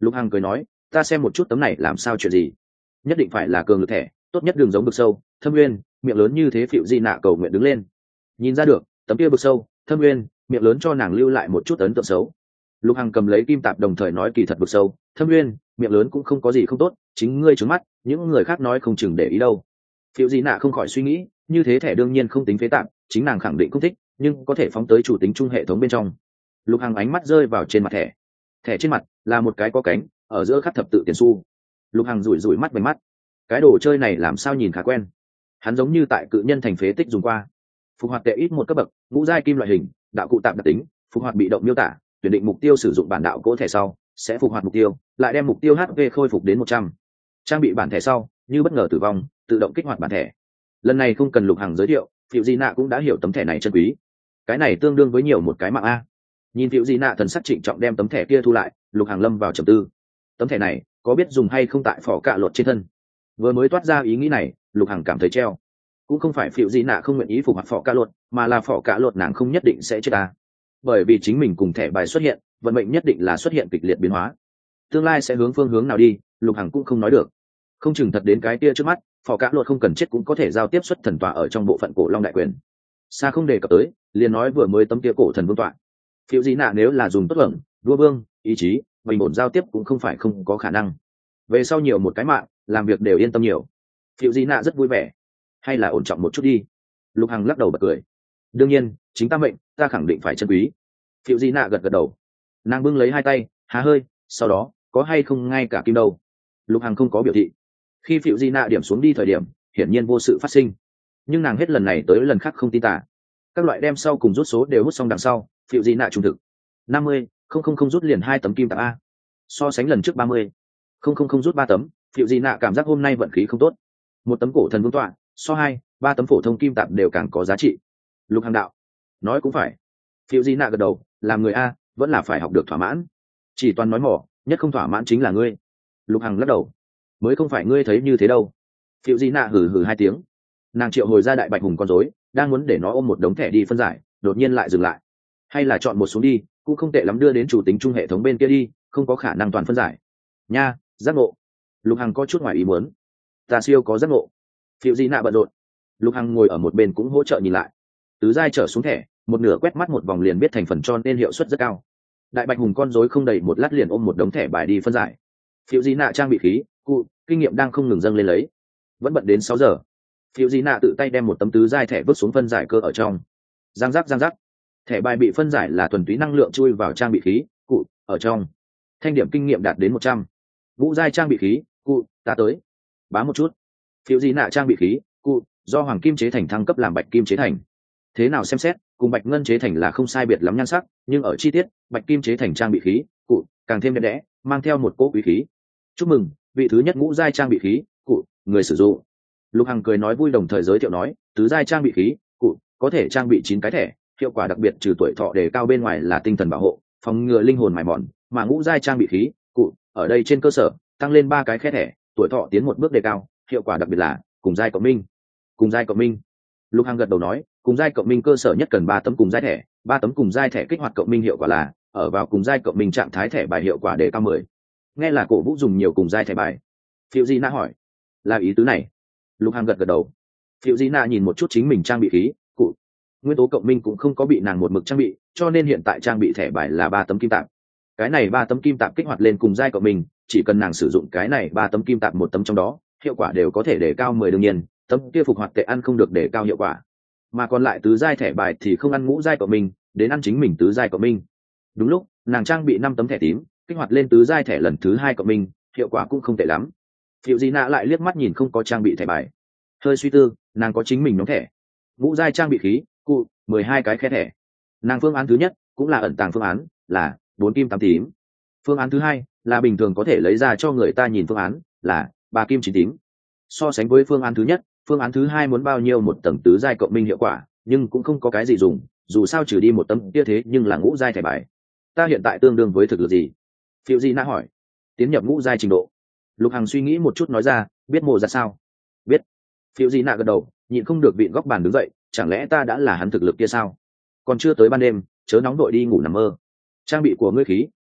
Lục Hằng cười nói, ta xem một chút tấm này làm sao chuyện gì. Nhất định phải là cường lực thẻ, tốt nhất đường giống vực sâu thâm nguyên, miệng lớn như thế. Phiệu Di Nạ cầu nguyện đứng lên. Nhìn ra được tấm kia vực sâu thâm nguyên, miệng lớn cho nàng lưu lại một chút ấn tượng xấu. Lục Hằng cầm lấy kim tạp đồng thời nói, kỳ thật vực sâu thâm nguyên, miệng lớn cũng không có gì không tốt, chính ngươi trứng mắt, những người khác nói không chừng để ý đâu. Phiệu Di Nạ không khỏi suy nghĩ, như thế thẻ đương nhiên không tính phế tạp, chính nàng khẳng định không thích, nhưng có thể phóng tới chủ tính chung hệ thống bên trong. Lục Hằng ánh mắt rơi vào trên mặt thẻ. Thẻ trên mặt là một cái có cánh, ở giữa khắc thập tự tiền xu. Lục Hằng rủi rủi mắt bánh mắt, cái đồ chơi này làm sao nhìn khá quen. Hắn giống như tại cự nhân thành phế tích dùng qua. Phục hoạt tệ ít một cấp bậc, ngũ giai kim loại hình, đạo cụ tạm đặc tính, phục hoạt bị động miêu tả, tuyển định mục tiêu sử dụng bản đạo cỗ thẻ sau sẽ phục hoạt mục tiêu, lại đem mục tiêu hát pê khôi phục đến một trăm. Trang bị bản thẻ sau như bất ngờ tử vong tự động kích hoạt bản thẻ. Lần này không cần Lục Hằng giới thiệu, Phiệu Di Nạ cũng đã hiểu tấm thẻ này chân quý. Cái này tương đương với nhiều một cái mạng a. Nhìn Phiệu Di Nạ thần sắc trịnh trọng đem tấm thẻ kia thu lại, Lục Hằng lâm vào trầm tư. Tấm thẻ này có biết dùng hay không tại phỏ cạ lột trên thân? Vừa mới toát ra ý nghĩ này, Lục Hằng cảm thấy treo. Cũng không phải Phiệu Di Nạ không nguyện ý phục hoạt phỏ cạ lột, mà là phỏ cạ lột nàng không nhất định sẽ chết ta. Bởi vì chính mình cùng thẻ bài xuất hiện, vận mệnh nhất định là xuất hiện kịch liệt biến hóa. Tương lai sẽ hướng phương hướng nào đi, Lục Hằng cũng không nói được. Không chừng thật đến cái kia trước mắt, phỏ cạ lột không cần chết cũng có thể giao tiếp xuất thần tọa ở trong bộ phận cổ long đại quyền. Xa không đề cập tới, liền nói vừa mới tấm kia cổ thần vương tọa. Phiệu Di Nạ nếu là dùng tốt ẩn đua vương ý chí bình ổn giao tiếp cũng không phải không có khả năng. Về sau nhiều một cái mạng, làm việc đều yên tâm nhiều. Phiệu Di Nạ rất vui vẻ. Hay là ổn trọng một chút đi. Lục Hằng lắc đầu bật cười. Đương nhiên chính ta mệnh, ta khẳng định phải trân quý. Phiệu Di Nạ gật gật đầu. Nàng bưng lấy hai tay há hơi, sau đó có hay không ngay cả kim đâu. Lục Hằng không có biểu thị. Khi Phiệu Di Nạ điểm xuống đi thời điểm, hiển nhiên vô sự phát sinh, nhưng nàng hết lần này tới lần khác không tin tả. Các loại đem sau cùng rút số đều hút xong đằng sau, Phiệu Di Nạ trung thực năm mươi không không không rút liền hai tấm kim tạp a. So sánh lần trước ba mươi không không không rút ba tấm, Phiệu Di Nạ cảm giác hôm nay vận khí không tốt. Một tấm cổ thần vương tọa so hai ba tấm phổ thông kim tạp đều càng có giá trị. Lục Hằng đạo, nói cũng phải. Phiệu Di Nạ gật đầu, làm người a vẫn là phải học được thỏa mãn, chỉ toàn nói mỏ, nhất không thỏa mãn chính là ngươi. Lục Hằng lắc đầu, mới không phải ngươi thấy như thế đâu. Phiệu Di Nạ hừ hừ hai tiếng. Nàng triệu hồi ra đại bạch hùng con rối, đang muốn để nó ôm một đống thẻ đi phân giải, đột nhiên lại dừng lại. Hay là chọn một xuống đi, cũng không tệ lắm, đưa đến chủ tính chung hệ thống bên kia đi, không có khả năng toàn phân giải. Nha, giác ngộ. Lục Hằng có chút ngoài ý muốn. Ta siêu có giác ngộ. Phiệu Di Nạ bận rộn. Lục Hằng ngồi ở một bên cũng hỗ trợ nhìn lại. Tứ giai trở xuống thẻ, một nửa quét mắt một vòng liền biết thành phần, cho nên hiệu suất rất cao. Đại bạch hùng con rối không đầy một lát liền ôm một đống thẻ bài đi phân giải. Phiệu Di Nạ trang bị khí cụ kinh nghiệm đang không ngừng dâng lên lấy. Vẫn bận đến sáu giờ. Phiệu Di Nạ tự tay đem một tấm tứ giai thẻ vứt xuống phân giải cơ ở trong. Giang giác giang giác. Thẻ bài bị phân giải là thuần túy năng lượng chui vào trang bị khí cụ ở trong. Thanh điểm kinh nghiệm đạt đến một trăm. Ngũ giai trang bị khí cụ ta tới. Bá một chút. Phiệu Di Nạ trang bị khí cụ do hoàng kim chế thành thăng cấp làm bạch kim chế thành. Thế nào xem xét, cùng bạch ngân chế thành là không sai biệt lắm nhan sắc, nhưng ở chi tiết, bạch kim chế thành trang bị khí cụ càng thêm đẹp đẽ, mang theo một cỗ quý khí. Chúc mừng, vị thứ nhất ngũ giai trang bị khí cụ người sử dụng. Lục Hằng cười nói vui, đồng thời giới thiệu nói, tứ giai trang bị khí cụ có thể trang bị chín cái thẻ, hiệu quả đặc biệt trừ tuổi thọ đề cao bên ngoài là tinh thần bảo hộ, phòng ngừa linh hồn mài mòn, mà ngũ giai trang bị khí cụ ở đây trên cơ sở tăng lên ba cái khe thẻ, tuổi thọ tiến một bước đề cao, hiệu quả đặc biệt là cùng giai cộng minh. Cùng giai cộng minh. Lục Hằng gật đầu nói, cùng giai cộng minh cơ sở nhất cần ba tấm cùng giai thẻ, ba tấm cùng giai thẻ kích hoạt cộng minh hiệu quả là ở vào cùng giai cộng minh trạng thái thẻ bài hiệu quả đề cao mười. Nghe là cổ vũ dùng nhiều cùng giai thẻ bài. Phiệu Di Nạ hỏi, là ý tứ này? Lục Hằng gật gật đầu. Phiệu Di Nạ nhìn một chút chính mình trang bị khí cụ nguyên tố cộng minh cũng không có bị nàng một mực trang bị, cho nên hiện tại trang bị thẻ bài là ba tấm kim tạp. Cái này ba tấm kim tạp kích hoạt lên cùng giai cộng minh, chỉ cần nàng sử dụng cái này ba tấm kim tạp một tấm trong đó, hiệu quả đều có thể đề cao mười. Đương nhiên tấm kia phục hoạt tệ ăn không được đề cao hiệu quả, mà còn lại tứ giai thẻ bài thì không ăn ngũ giai cộng minh, đến ăn chính mình tứ giai cộng minh. Đúng lúc nàng trang bị năm tấm thẻ tím, kích hoạt lên tứ giai thẻ lần thứ hai cộng minh, hiệu quả cũng không tệ lắm. Phiệu Di Nạ lại liếc mắt nhìn không có trang bị thẻ bài, hơi suy tư, nàng có chính mình nhóm thẻ. Ngũ giai trang bị khí cụ mười hai cái khe thẻ. Nàng phương án thứ nhất cũng là ẩn tàng phương án, là bốn kim tám tím. Phương án thứ hai là bình thường có thể lấy ra cho người ta nhìn phương án, là ba kim chín tím. So sánh với phương án thứ nhất, phương án thứ hai muốn bao nhiêu một tầng tứ giai cộng minh hiệu quả, nhưng cũng không có cái gì dùng, dù sao trừ đi một tấm kia thế nhưng là ngũ giai thẻ bài. Ta hiện tại tương đương với thực lực gì? Phiệu Di Nạ hỏi. Tiến nhập ngũ giai trình độ. Lục Hằng suy nghĩ một chút nói ra, biết mộ ra sao? Biết. Phiệu Di Nạ gật đầu, nhịn không được vịn góc bàn đứng dậy, chẳng lẽ ta đã là hắn thực lực kia sao? Còn chưa tới ban đêm, chớ nóng đội đi ngủ nằm mơ. Trang bị của ngươi khí cụ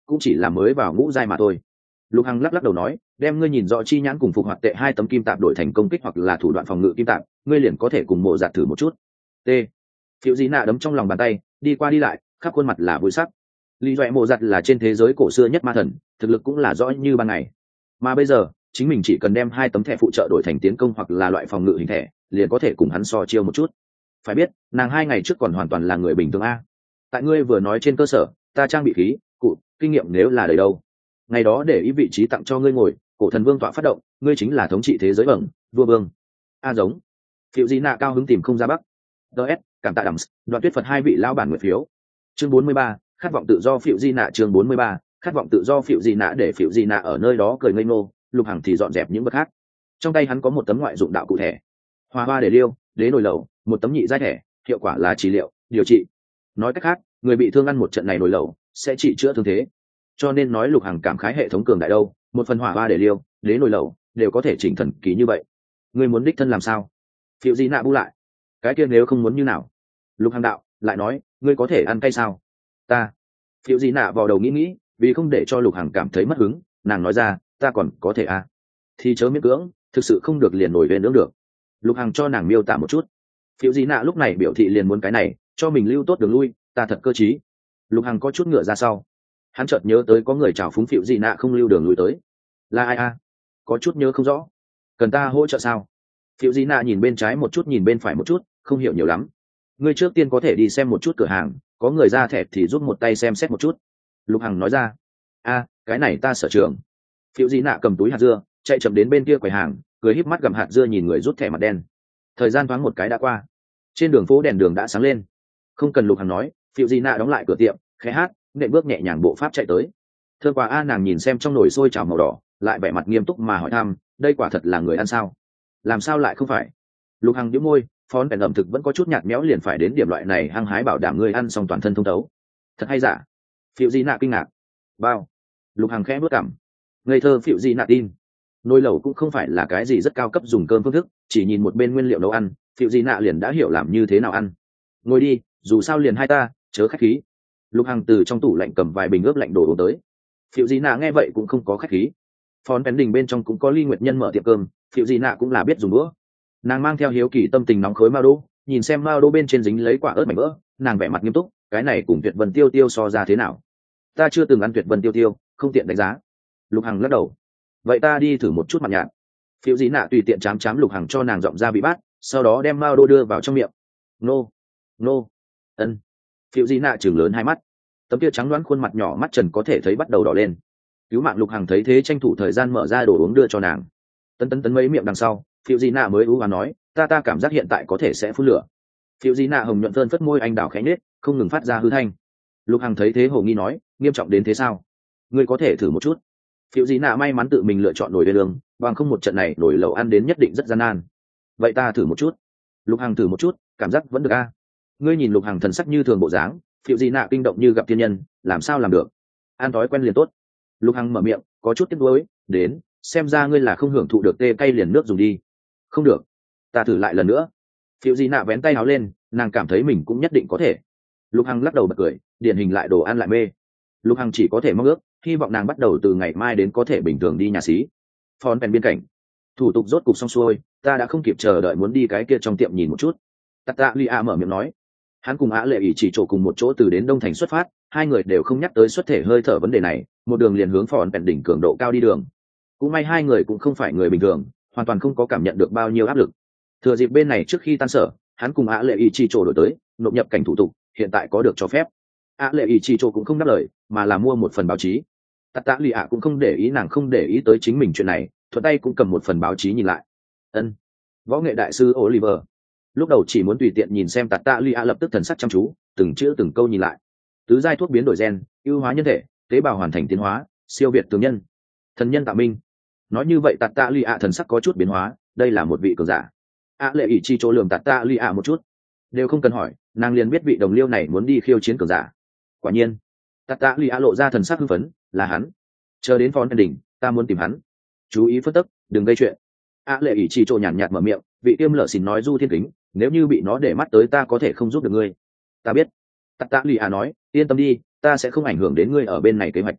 cũng chỉ là mới vào ngũ giai mà thôi. Lục Hằng lắc lắc đầu nói, đem ngươi nhìn rõ chi nhãn cùng phục hoạt tệ hai tấm kim tạp đổi thành công kích hoặc là thủ đoạn phòng ngự kim tạp, ngươi liền có thể cùng mộ giạt thử một chút. T. Phiệu Dị Nạ đấm trong lòng bàn tay, đi qua đi lại, khắp khuôn mặt là vui sắc. Lý Doệ mộ giặt là trên thế giới cổ xưa nhất ma thần, thực lực cũng là rõ như ban ngày. Mà bây giờ, chính mình chỉ cần đem hai tấm thẻ phụ trợ đổi thành tiến công hoặc là loại phòng ngự hình thẻ, liền có thể cùng hắn so chiêu một chút. Phải biết, nàng hai ngày trước còn hoàn toàn là người bình thường a. Tại ngươi vừa nói trên cơ sở, ta trang bị khí, cụ, kinh nghiệm nếu là đầy đâu. Ngày đó để ý vị trí tặng cho ngươi ngồi, cổ thần vương tọa phát động, ngươi chính là thống trị thế giới bẩm, vua vương. A giống. Phiệu Dị Nạ cao hứng tìm không ra bắc. ds cảm tạ đẳng đoạn tuyết phật hai vị lão bản nguyện phiếu. Chương bốn mươi ba, khát vọng tự do. Phiệu Dị Nạ. Chương bốn mươi ba, khát vọng tự do. Phiệu Dị Nạ. Để Phiệu Dị Nạ ở nơi đó cười ngây ngô, Lục Hằng thì dọn dẹp những vật khác. Trong tay hắn có một tấm ngoại dụng đạo cụ thể, hoa hoa để liêu, đế nồi lẩu, một tấm nhị giai thẻ, hiệu quả là trị liệu, điều trị. Nói cách khác, người bị thương ăn một trận này nồi lẩu sẽ trị chữa thương thế. Cho nên nói Lục Hằng cảm khái hệ thống cường đại đâu, một phần hỏa hoa để liêu, đế nồi lẩu đều có thể chỉnh thần kỳ như vậy. Ngươi muốn đích thân làm sao? Phiệu Dị Nạ bu lại. Cái kia nếu không muốn như nào? Lục Hằng đạo lại nói, ngươi có thể ăn cay sao? Ta. Phiệu Dị Nạ vào đầu nghĩ nghĩ, vì không để cho Lục Hằng cảm thấy mất hứng, nàng nói ra, ta còn có thể à? Thì chớ miễn cưỡng, thực sự không được liền nổi về nướng được. Lục Hằng cho nàng miêu tả một chút. Phiệu Dị Nạ lúc này biểu thị liền muốn cái này, cho mình lưu tốt đường lui, ta thật cơ trí. Lục Hằng có chút ngựa ra sau, hắn chợt nhớ tới có người chào phúng Phiệu Dị Nạ không lưu đường lui tới. Là ai a? Có chút nhớ không rõ. Cần ta hỗ trợ sao? Phiệu Dị Nạ nhìn bên trái một chút nhìn bên phải một chút, không hiểu nhiều lắm. Ngươi trước tiên có thể đi xem một chút cửa hàng, có người ra thẻ thì giúp một tay xem xét một chút. Lục Hằng nói ra. A, cái này ta sở trường. Phiệu Dị Nạ cầm túi hạt dưa, chạy chậm đến bên kia quầy hàng, cười híp mắt gặm hạt dưa nhìn người rút thẻ mặt đen. Thời gian thoáng một cái đã qua, trên đường phố đèn đường đã sáng lên. Không cần Lục Hằng nói, Phiệu Dị Nạ đóng lại cửa tiệm, khẽ hát, nện bước nhẹ nhàng bộ pháp chạy tới. Thưa quả a, nàng nhìn xem trong nồi sôi chảo màu đỏ, lại vẻ mặt nghiêm túc mà hỏi thăm, đây quả thật là người ăn sao? Làm sao lại không phải? Lục Hằng nhíu môi, phón bèn ẩm thực vẫn có chút nhạt méo, liền phải đến điểm loại này hăng hái bảo đảm người ăn xong toàn thân thông thấu. Thật hay giả? Phiệu Dị Nạ kinh ngạc. Bao? Lục Hằng khẽ bước cằm. Ngây thơ Phiệu Dị Nạ tin. Nồi lẩu cũng không phải là cái gì rất cao cấp dùng cơm phương thức, chỉ nhìn một bên nguyên liệu nấu ăn, Phiệu Dị Nạ liền đã hiểu làm như thế nào ăn. Ngồi đi, dù sao liền hai ta, chớ khách khí. Lục Hằng từ trong tủ lạnh cầm vài bình ướp lạnh đổ uống tới. Phiệu Dị Nạ nghe vậy cũng không có khách khí. Phón bèn đình bên trong cũng có Ly Nguyệt Nhân mở tiệm cơm, Phiệu Dị Nạ cũng là biết dùng đũa. Nàng mang theo hiếu kỳ tâm tình nóng khối mao đô, nhìn xem mao đô bên trên dính lấy quả ớt mảnh vỡ, nàng vẻ mặt nghiêm túc, cái này cùng Tuyệt Vân Tiêu Tiêu so ra thế nào? Ta chưa từng ăn Tuyệt Vân Tiêu Tiêu, không tiện đánh giá. Lục Hằng lắc đầu. Vậy ta đi thử một chút mặt nhạt. Phiệu Dị Nạ tùy tiện chám chám Lục Hằng cho nàng giọng ra bị bát, sau đó đem mao đô đưa vào trong miệng. Nô, nô, ân. Phiệu Dị Nạ chừng lớn hai mắt, tấm kia trắng đoán khuôn mặt nhỏ mắt trần có thể thấy bắt đầu đỏ lên. Cứu mạng Lục Hằng thấy thế tranh thủ thời gian mở ra đồ uống đưa cho nàng. Tấn tấn tấn mấy miệng đằng sau, Phiệu Dị Nạ mới ú và nói, ta ta cảm giác hiện tại có thể sẽ phun lửa. Phiệu Dị Nạ hồng nhuận thơn phất môi anh đào khẽ nết, không ngừng phát ra hư thanh. Lục Hằng thấy thế hồ nghi nói, nghiêm trọng đến thế sao? Ngươi có thể thử một chút. Phiệu Dị Nạ may mắn tự mình lựa chọn nồi đê lương, bằng không một trận này nồi lẩu ăn đến nhất định rất gian nan. Vậy ta thử một chút. Lục Hằng thử một chút, cảm giác vẫn được a. Ngươi nhìn Lục Hằng thần sắc như thường bộ dáng, Phiệu Dị Nạ kinh động như gặp thiên nhân, làm sao làm được? Ăn thói quen liền tốt. Lục Hằng mở miệng, có chút tiếc nuối, đến, xem ra ngươi là không hưởng thụ được tê cay liền nước dùng đi. Không được, ta thử lại lần nữa. Phiệu Dị Nạ vén tay áo lên, nàng cảm thấy mình cũng nhất định có thể. Lục Hằng lắc đầu bật cười, điển hình lại đồ ăn lại mê. Lục Hằng chỉ có thể mong ước, hy vọng nàng bắt đầu từ ngày mai đến có thể bình thường đi nhà xí. Phón bèn biên cảnh, thủ tục rốt cục xong xuôi, ta đã không kịp chờ đợi muốn đi cái kia trong tiệm nhìn một chút. Tạt Tạ Ly A mở miệng nói, hắn cùng Á Lệ ỷ chỉ chỗ cùng một chỗ từ đến Đông Thành xuất phát, hai người đều không nhắc tới xuất thể hơi thở vấn đề này, một đường liền hướng phòn bèn đỉnh cường độ cao đi đường. Cũng may hai người cũng không phải người bình thường, hoàn toàn không có cảm nhận được bao nhiêu áp lực. Thừa dịp bên này trước khi tan sở, hắn cùng Á Lệ ỷ chỉ chỗ đổi tới, nộp nhập cảnh thủ tục, hiện tại có được cho phép. Á Lệ ỷ chỉ chỗ cũng không đáp lời, mà là mua một phần báo chí. Tạt Tạ Ly A cũng không để ý, nàng không để ý tới chính mình chuyện này, thuận tay cũng cầm một phần báo chí nhìn lại. Ân, võ nghệ đại sư Oliver. Lúc đầu chỉ muốn tùy tiện nhìn xem, Tạt Tạ Ly A lập tức thần sắc chăm chú, từng chữ từng câu nhìn lại. Tứ giai thuốc biến đổi gen, ưu hóa nhân thể, tế bào hoàn thành tiến hóa, siêu việt tướng nhân, thần nhân tạo minh. Nói như vậy Tạt Tạ Ly A thần sắc có chút biến hóa, đây là một vị cường giả. Á Lệ ỷ chi chỗ lường Tạt Tạ Ly A một chút, đều không cần hỏi, nàng liền biết vị đồng liêu này muốn đi khiêu chiến cường giả. Quả nhiên, Tạt Tạ Ly A lộ ra thần sắc hưng phấn, là hắn. Chờ đến phón đỉnh, ta muốn tìm hắn. Chú ý phân tức, đừng gây chuyện. Á Lệ ỷ chi chỗ nhàn nhạt mở miệng, vị tiêm lợ xỉn nói Du Thiên Kính, nếu như bị nó để mắt tới ta có thể không giúp được ngươi. Ta biết. Tạt Tạ Ly A nói, yên tâm đi, ta sẽ không ảnh hưởng đến ngươi ở bên này kế hoạch.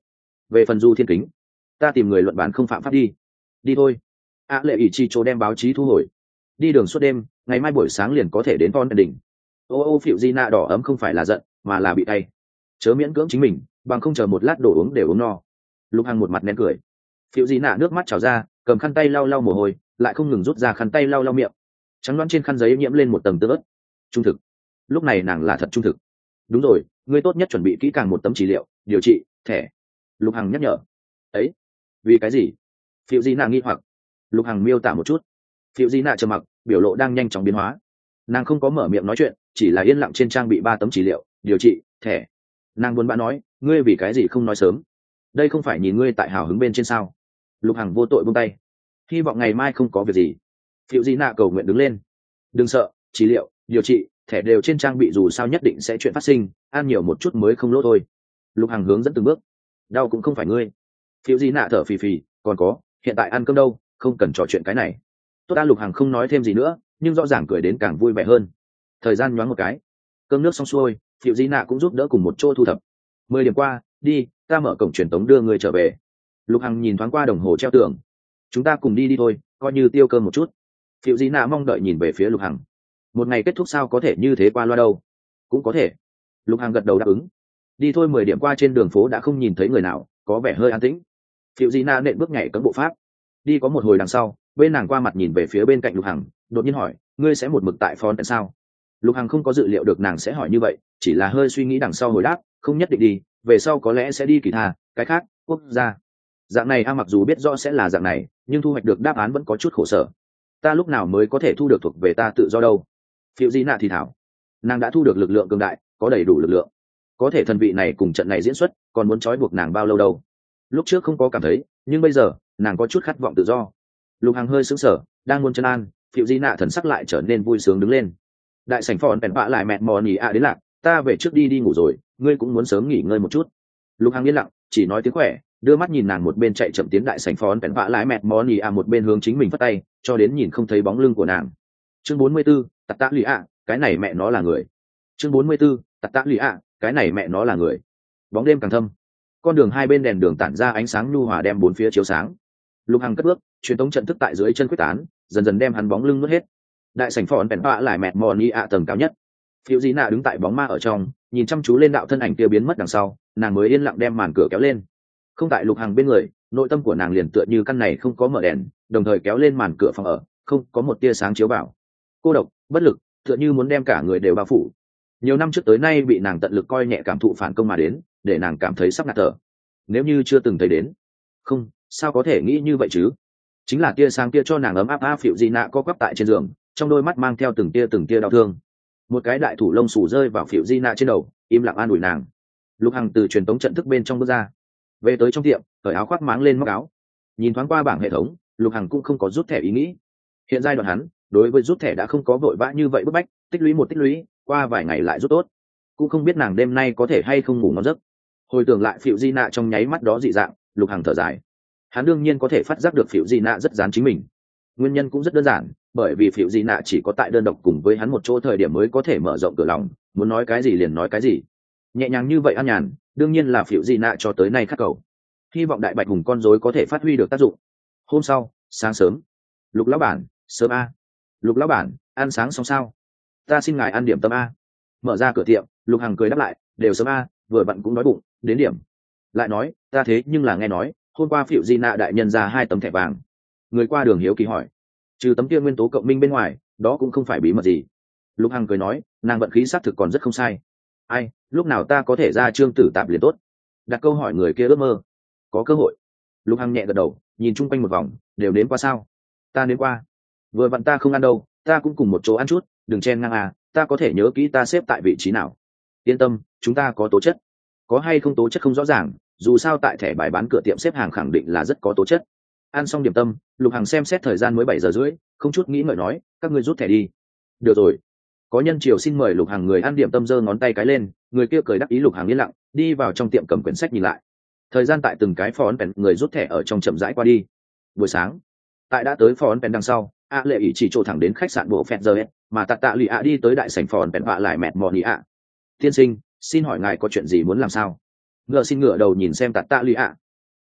về phần du thiên kính, ta tìm người luận bàn không phạm pháp đi. Đi thôi. A lệ ỷ chi chỗ đem báo chí thu hồi. Đi đường suốt đêm, ngày mai buổi sáng liền có thể đến Von đỉnh. ô ô phiệu di nạ đỏ ấm không phải là giận mà là bị tay, chớ miễn cưỡng chính mình, bằng không chờ một lát đổ uống để uống no. Lục Hằng một mặt nén cười. Phiệu di nạ nước mắt trào ra, cầm khăn tay lau lau mồ hôi, lại không ngừng rút ra khăn tay lau lau miệng, trắng loáng trên khăn giấy nhiễm lên một tầng tương ớt. Trung thực. Lúc này nàng là thật trung thực. Đúng rồi, ngươi tốt nhất chuẩn bị kỹ càng một tấm chỉ liệu điều trị thẻ. Lục Hằng nhắc nhở. Ấy, vì cái gì? Phiệu di nạ nghi hoặc. Lục Hằng miêu tả một chút. Phiệu di nạ trầm mặc, biểu lộ đang nhanh chóng biến hóa. Nàng không có mở miệng nói chuyện, chỉ là yên lặng trên trang bị ba tấm chỉ liệu điều trị thẻ. Nàng buồn bã nói, ngươi vì cái gì không nói sớm? Đây không phải nhìn ngươi tại hào hứng bên trên sao? Lục Hằng vô tội buông tay. Hy vọng ngày mai không có việc gì. Phiệu di nạ cầu nguyện đứng lên. Đừng sợ, chỉ liệu điều trị thẻ đều trên trang bị, dù sao nhất định sẽ chuyện phát sinh, ăn nhiều một chút mới không lỗ thôi. Lục Hằng hướng dẫn từng bước. Đau cũng không phải ngươi. Phiệu di nạ thở phì phì, còn có, hiện tại ăn cơm đâu, không cần trò chuyện cái này. Tốt ta. Lục Hằng không nói thêm gì nữa, nhưng rõ ràng cười đến càng vui vẻ hơn. Thời gian nhoáng một cái, cơm nước xong xuôi, Phiệu di nạ cũng giúp đỡ cùng một chỗ thu thập. Mười điểm qua, đi, ta mở cổng truyền tống đưa người trở về. Lục Hằng nhìn thoáng qua đồng hồ treo tường. Chúng ta cùng đi đi thôi, coi như tiêu cơm một chút. Phiệu di nạ mong đợi nhìn về phía Lục Hằng. Một ngày kết thúc sao có thể như thế qua loa đâu? Cũng có thể. Lục Hằng gật đầu đáp ứng. Đi thôi. Mười điểm qua, trên đường phố đã không nhìn thấy người nào, có vẻ hơi an tĩnh. Phiệu di nạ nện bước nhảy cấm bộ pháp. Đi có một hồi đằng sau, bên nàng qua mặt nhìn về phía bên cạnh Lục Hằng, đột nhiên hỏi, ngươi sẽ một mực tại phòn tại sao? Lục Hằng không có dự liệu được nàng sẽ hỏi như vậy, chỉ là hơi suy nghĩ đằng sau hồi đáp, không nhất định đi, về sau có lẽ sẽ đi kỳ tha, cái khác quốc gia. Dạng này a, mặc dù biết rõ sẽ là dạng này, nhưng thu hoạch được đáp án vẫn có chút khổ sở. Ta lúc nào mới có thể thu được thuộc về ta tự do đâu? Phiệu di nạ thì thảo. Nàng đã thu được lực lượng cường đại, có đầy đủ lực lượng, có thể thần vị này cùng trận này diễn xuất, còn muốn trói buộc nàng bao lâu đâu? Lúc trước không có cảm thấy, nhưng bây giờ nàng có chút khát vọng tự do. Lục Hằng hơi sững sờ, đang muốn chân an, Phiệu di nạ thần sắc lại trở nên vui sướng đứng lên. Đại sảnh phòn bèn bạ lại mẹ mò nhì ạ đến lạc, ta về trước đi đi ngủ rồi, ngươi cũng muốn sớm nghỉ ngơi một chút. Lục Hằng yên lặng, chỉ nói tiếng khỏe, đưa mắt nhìn nàng một bên chạy chậm tiến đại sảnh phòn bèn bạ lại mẹ mò nhì ạ, một bên hướng chính mình phất tay, cho đến nhìn không thấy bóng lưng của nàng. Chương bốn mươi 44, tạt tạ lì ạ, cái này mẹ nó là người. Chương bốn mươi 44, tạt tạ lì ạ, cái này mẹ nó là người. Bóng đêm càng thâm, con đường hai bên đèn đường tản ra ánh sáng nhu hòa đem bốn phía chiếu sáng. Lục Hằng cất bước, truyền tống trận thức tại dưới chân quyết tán, dần dần đem hắn bóng lưng nuốt hết. Đại sảnh phòn bèn bạ lại mẹ mò nhì ạ tầng cao nhất. Phiệu di nạ đứng tại bóng ma ở trong, nhìn chăm chú lên đạo thân ảnh kia biến mất đằng sau, nàng mới yên lặng đem màn cửa kéo lên. Không tại Lục Hằng bên người, nội tâm của nàng liền tựa như căn này không có mở đèn, đồng thời kéo lên màn cửa phòng ở, không có một tia sáng chiếu vào. Cô độc, bất lực, tựa như muốn đem cả người đều bao phủ. Nhiều năm trước tới nay bị nàng tận lực coi nhẹ cảm thụ phản công mà đến, để nàng cảm thấy sắp ngạt thở. Nếu như chưa từng thấy đến, không, sao có thể nghĩ như vậy chứ? Chính là tia sáng kia cho nàng ấm áp. A Phiệu di nạ co quắp tại trên giường, trong đôi mắt mang theo từng tia từng tia đau thương. Một cái đại thủ lông xù rơi vào Phiệu di nạ trên đầu, im lặng an ủi nàng. Lục Hằng từ truyền tống trận thức bên trong bước ra, về tới trong tiệm, cởi áo khoác máng lên móc áo, nhìn thoáng qua bảng hệ thống. Lục Hằng cũng không có rút thẻ ý nghĩ. Hiện giai đoạn hắn đối với rút thẻ đã không có vội vã như vậy bức bách, tích lũy một tích lũy, qua vài ngày lại rút tốt. Cũng không biết nàng đêm nay có thể hay không ngủ ngon giấc. Hồi tưởng lại Phiệu di nạ trong nháy mắt đó dị dạng, Lục Hằng thở dài. Hắn đương nhiên có thể phát giác được Phiệu di nạ rất dán chính mình. Nguyên nhân cũng rất đơn giản, bởi vì Phiệu di nạ chỉ có tại đơn độc cùng với hắn một chỗ thời điểm mới có thể mở rộng cửa lòng, muốn nói cái gì liền nói cái gì. Nhẹ nhàng như vậy an nhàn, đương nhiên là Phiệu di nạ cho tới nay khát cầu. Hy vọng đại bạch hùng con rối có thể phát huy được tác dụng. Hôm sau, sáng sớm. Lục lão bản, sớm a. Lục lão bản, ăn sáng xong sao? Ta xin ngài ăn điểm tâm a. Mở ra cửa tiệm, Lục Hằng cười đáp lại, đều sớm a, vừa bận cũng đói bụng, đến điểm. Lại nói, ta thế nhưng là nghe nói, hôm qua Phiệu di nạ đại nhân ra hai tấm thẻ vàng. Người qua đường hiếu kỳ hỏi, trừ tấm kia nguyên tố cộng minh bên ngoài, đó cũng không phải bí mật gì. Lục Hằng cười nói, nàng vận khí xác thực còn rất không sai. Ai, lúc nào ta có thể ra trương tử tạp liền tốt. Đặt câu hỏi người kia ước mơ. Có cơ hội. Lục Hằng nhẹ gật đầu, nhìn chung quanh một vòng, đều đến qua sao? Ta đến qua. Vừa vặn ta không ăn đâu, ta cũng cùng một chỗ ăn chút, đừng chen ngang à, ta có thể nhớ kỹ ta xếp tại vị trí nào. Yên tâm, chúng ta có tố chất. Có hay không tố chất không rõ ràng, dù sao tại thẻ bài bán cửa tiệm xếp hàng khẳng định là rất có tố chất. Ăn xong điểm tâm, Lục Hằng xem xét thời gian mới bảy giờ rưỡi, không chút nghĩ ngợi nói, các ngươi rút thẻ đi. Được rồi. Có nhân triều xin mời Lục Hằng người ăn điểm tâm giơ ngón tay cái lên, người kia cười đáp ý. Lục Hằng yên lặng, đi vào trong tiệm cầm quyển sách nhìn lại. Thời gian tại từng cái phón bèn người rút thẻ ở trong chậm rãi qua đi. Buổi sáng, tại đã tới phón bèn đằng sau, A lệ ỷ chỉ trổ thẳng đến khách sạn bộ phẹt giờ mà tạ tạ lì ạ đi tới đại sảnh phòn bèn vạ lại mẹt mò nì ạ. Tiên sinh, xin hỏi ngài có chuyện gì muốn làm sao? Ngựa xin ngựa đầu nhìn xem tạ tạ lì ạ.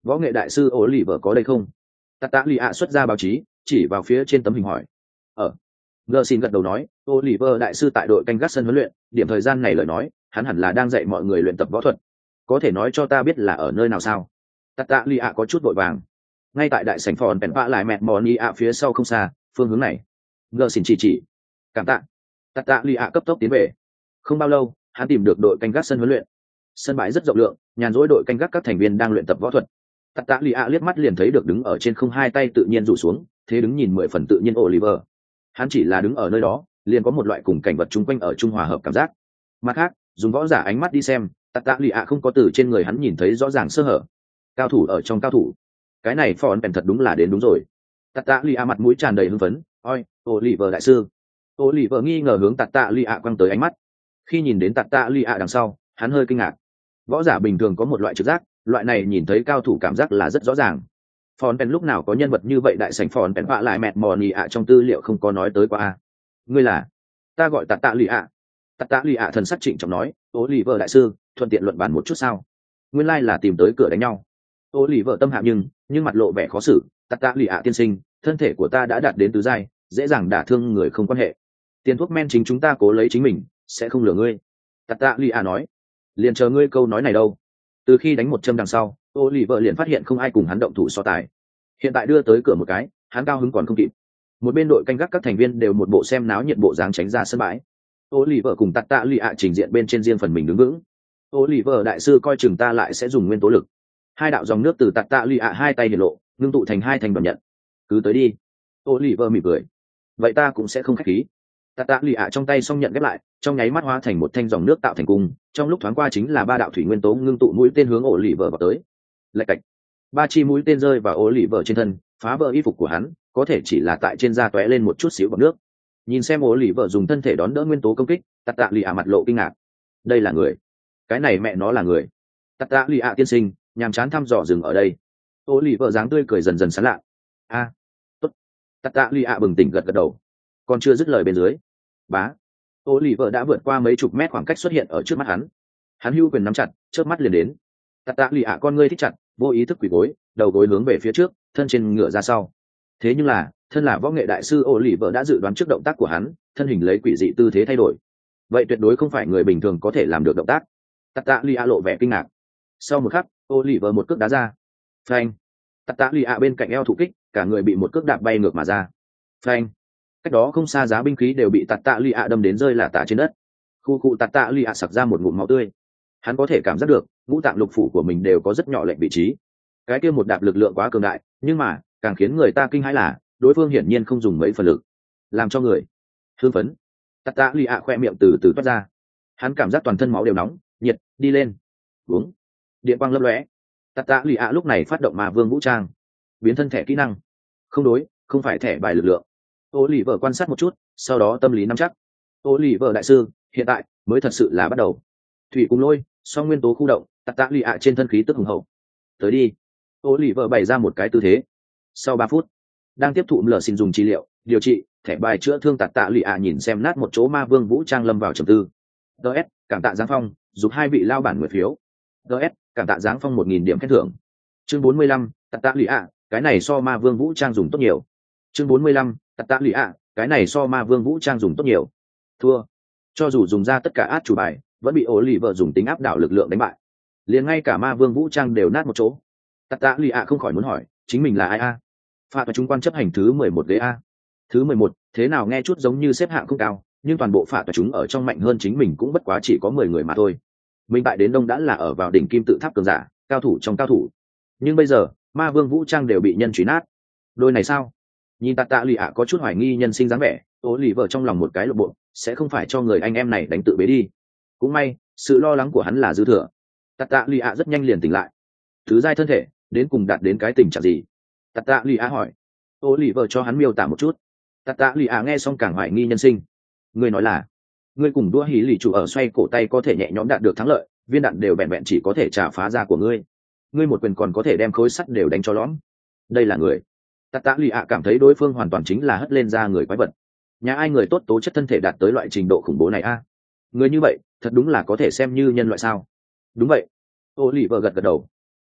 Võ nghệ đại sư ô lì vợ có đây không? Tạt tạ lì ạ xuất ra báo chí, chỉ vào phía trên tấm hình hỏi. Ở. Ngờ xin gật đầu nói, ô lì vợ đại sư tại đội canh gác sân huấn luyện, điểm thời gian này lời nói, hắn hẳn là đang dạy mọi người luyện tập võ thuật. Có thể nói cho ta biết là ở nơi nào sao? Tạt tạ lì ạ có chút vội vàng. Ngay tại đại sảnh phòn bèn vạ lại mẹt mò ni ạ phía sau không xa, phương hướng này. Ngờ xin chỉ chỉ. Cảm tạ. Tạt tạ lì ạ cấp tốc tiến về. Không bao lâu, hắn tìm được đội canh gác sân huấn luyện. Sân bãi rất rộng lượng, nhàn rỗi đội canh gác các thành viên đang luyện tập võ thuật. Tạt tạ lì ạ liếc mắt liền thấy được đứng ở trên không hai tay tự nhiên rủ xuống, thế đứng nhìn mười phần tự nhiên Oliver. Hắn chỉ là đứng ở nơi đó, liền có một loại cùng cảnh vật chung quanh ở trung hòa hợp cảm giác. Mặt khác, dùng võ giả ánh mắt đi xem, Tạt tạ lì ạ không có từ trên người hắn nhìn thấy rõ ràng sơ hở. Cao thủ ở trong cao thủ, cái này phòn bèn thật đúng là đến đúng rồi. Tạt tạ lì ạ mặt mũi tràn đầy hưng phấn, oi, Oliver đại sư. Oliver nghi ngờ hướng Tạt tạ lì ạ quăng tới ánh mắt. Khi nhìn đến Tạt tạ lì ạ đằng sau, hắn hơi kinh ngạc. Võ giả bình thường có một loại trực giác, loại này nhìn thấy cao thủ cảm giác là rất rõ ràng. Phòn bèn lúc nào có nhân vật như vậy, đại sảnh phòn bèn vạ lại mẹt mò nhì ạ trong tư liệu không có nói tới qua a. Ngươi là? Ta gọi Tạt tạ lì ạ. Tạt tạ lì ạ thần sắc trịnh trọng nói, ô lì vợ đại sư, thuận tiện luận bàn một chút sao? Nguyên lai là tìm tới cửa đánh nhau. Ô lì vợ tâm hạ nhưng nhưng mặt lộ vẻ khó xử. Tạt tạ lì ạ tiên sinh, thân thể của ta đã đạt đến tứ giai, dễ dàng đả thương người không quan hệ. Tiền thuốc men chính chúng ta cố lấy chính mình, sẽ không lừa ngươi. Tạt tạ lì ạ nói. Liền chờ ngươi câu nói này đâu. Từ khi đánh một châm đằng sau, ô lì vợ liền phát hiện không ai cùng hắn động thủ so tài. Hiện tại đưa tới cửa một cái, hắn cao hứng còn không kịp. Một bên đội canh gác các thành viên đều một bộ xem náo nhiệt bộ dáng tránh ra sân bãi. Ô lì vợ cùng Tạt tạ lì ạ trình diện bên trên riêng phần mình đứng vững. Ô lì vợ đại sư coi chừng ta lại sẽ dùng nguyên tố lực. Hai đạo dòng nước từ Tạt tạ lì ạ hai tay hiển lộ, ngưng tụ thành hai thành đoàn nhận. Cứ tới đi. Ô lì vợ mỉm cười. Vậy ta cũng sẽ không khách khí. Tạt tạ lì ạ trong tay xong nhận ghép lại, trong nháy mắt hóa thành một thanh dòng nước tạo thành cung, trong lúc thoáng qua chính là ba đạo thủy nguyên tố ngưng tụ mũi tên hướng ổ lì vợ vào tới. Lạch cạch, ba chi mũi tên rơi vào ổ lì vợ trên thân, phá vỡ y phục của hắn, có thể chỉ là tại trên da tóe lên một chút xíu bọt nước. Nhìn xem ổ lì vợ dùng thân thể đón đỡ nguyên tố công kích, Tạt tạ lì ạ mặt lộ kinh ngạc. Đây là người? Cái này mẹ nó là người? Tạt tạ lì ạ tiên sinh, nhàm chán thăm dò dừng ở đây. Ổ lì vợ dáng tươi cười dần dần sán lạ. A, tốt. Tạt tạ lì ạ bừng tỉnh gật gật đầu. Còn chưa dứt lời bên dưới, bá, ô lì vợ đã vượt qua mấy chục mét khoảng cách xuất hiện ở trước mắt hắn. Hắn hưu quyền nắm chặt, chớp mắt liền đến. Tạt tạ lì ạ con ngươi thích chặt, vô ý thức quỳ gối, đầu gối hướng về phía trước, thân trên ngựa ra sau. Thế nhưng là, thân là võ nghệ đại sư ô lì vợ đã dự đoán trước động tác của hắn, thân hình lấy quỷ dị tư thế thay đổi. Vậy tuyệt đối không phải người bình thường có thể làm được động tác. Tạt tạ lì ạ lộ vẻ kinh ngạc. Sau một khắc, ô lì vợ một cước đá ra. Phanh. Tạt tạ lì ạ bên cạnh eo thủ kích, cả người bị một cước đạp bay ngược mà ra. Phanh. Cách đó không xa giá binh khí đều bị Tạt tạ lì ạ đâm đến rơi lả tả trên đất. Khu cụ Tạt tạ lì ạ sặc ra một ngụm máu tươi. Hắn có thể cảm giác được ngũ tạng lục phủ của mình đều có rất nhỏ lệch vị trí. Cái kia một đạp lực lượng quá cường đại, nhưng mà càng khiến người ta kinh hãi là đối phương hiển nhiên không dùng mấy phần lực, làm cho người hưng phấn. Tạt tạ lì ạ khoe miệng từ từ toát ra. Hắn cảm giác toàn thân máu đều nóng nhiệt. Đi lên, uống. Điện quang lấp lóe. Tạt tạ lì ạ lúc này phát động ma vương vũ trang, biến thân thẻ kỹ năng. Không đối, không phải thẻ bài lực lượng. Ô lì vợ quan sát một chút, sau đó tâm lý nắm chắc. Ô lì vợ đại sư, hiện tại mới thật sự là bắt đầu. Thủy cùng lôi, song nguyên tố khu động, Tạt tạ lì ạ trên thân khí tức hùng hậu. Tới đi. Ô lì vợ bày ra một cái tư thế. Sau ba phút, đang tiếp thụ lờ xin dùng trị liệu điều trị thẻ bài chữa thương Tạt tạ lì ạ nhìn xem nát một chỗ ma vương vũ trang lâm vào trầm tư. ds cảm tạ giáng phong giúp hai vị lao bản nguyệt phiếu. ds cảm tạ giáng phong một nghìn điểm khen thưởng. Chương bốn mươi lăm, Tạt tạ lì ạ, cái này so ma vương vũ trang dùng tốt nhiều. Chương bốn mươi lăm, Tạt tạ lì ạ, cái này so ma vương vũ trang dùng tốt nhiều. Thua. Cho dù dùng ra tất cả át chủ bài, vẫn bị ổ lì vợ dùng tính áp đảo lực lượng đánh bại. Liền ngay cả ma vương vũ trang đều nát một chỗ. Tạt tạ lì ạ không khỏi muốn hỏi, chính mình là ai a? Phạt và chúng quan chấp hành thứ mười một ghế a. Thứ mười một, thế nào nghe chút giống như xếp hạng không cao, nhưng toàn bộ phạt và chúng ở trong mạnh hơn chính mình cũng bất quá chỉ có mười người mà thôi. Mình tại đến đông đã là ở vào đỉnh kim tự tháp cường giả, cao thủ trong cao thủ. Nhưng bây giờ, ma vương vũ trang đều bị nhân truy nát. Đôi này sao? Nhìn Tạt tạ lì ạ có chút hoài nghi nhân sinh dáng vẻ, ố lì vợ trong lòng một cái lộ bộ, sẽ không phải cho người anh em này đánh tự bế đi. Cũng may, sự lo lắng của hắn là dư thừa. Tạt tạ lì ạ rất nhanh liền tỉnh lại. Thứ giai thân thể, đến cùng đạt đến cái tình trạng gì? Tạt tạ lì ạ hỏi. Ố lì vợ cho hắn miêu tả một chút. Tạt tạ lì ạ nghe xong càng hoài nghi nhân sinh. Ngươi nói là, ngươi cùng đua hí lì chủ ở xoay cổ tay có thể nhẹ nhõm đạt được thắng lợi, viên đạn đều vẹn vẹn chỉ có thể trả phá ra của ngươi. Ngươi một quyền còn có thể đem khối sắt đều đánh cho lõm. Đây là người. Tạt tạ lì ạ cảm thấy đối phương hoàn toàn chính là hất lên ra người quái vật. Nhà ai người tốt tố chất thân thể đạt tới loại trình độ khủng bố này a? Người như vậy thật đúng là có thể xem như nhân loại sao? Đúng vậy. Ô lì vợ gật gật đầu.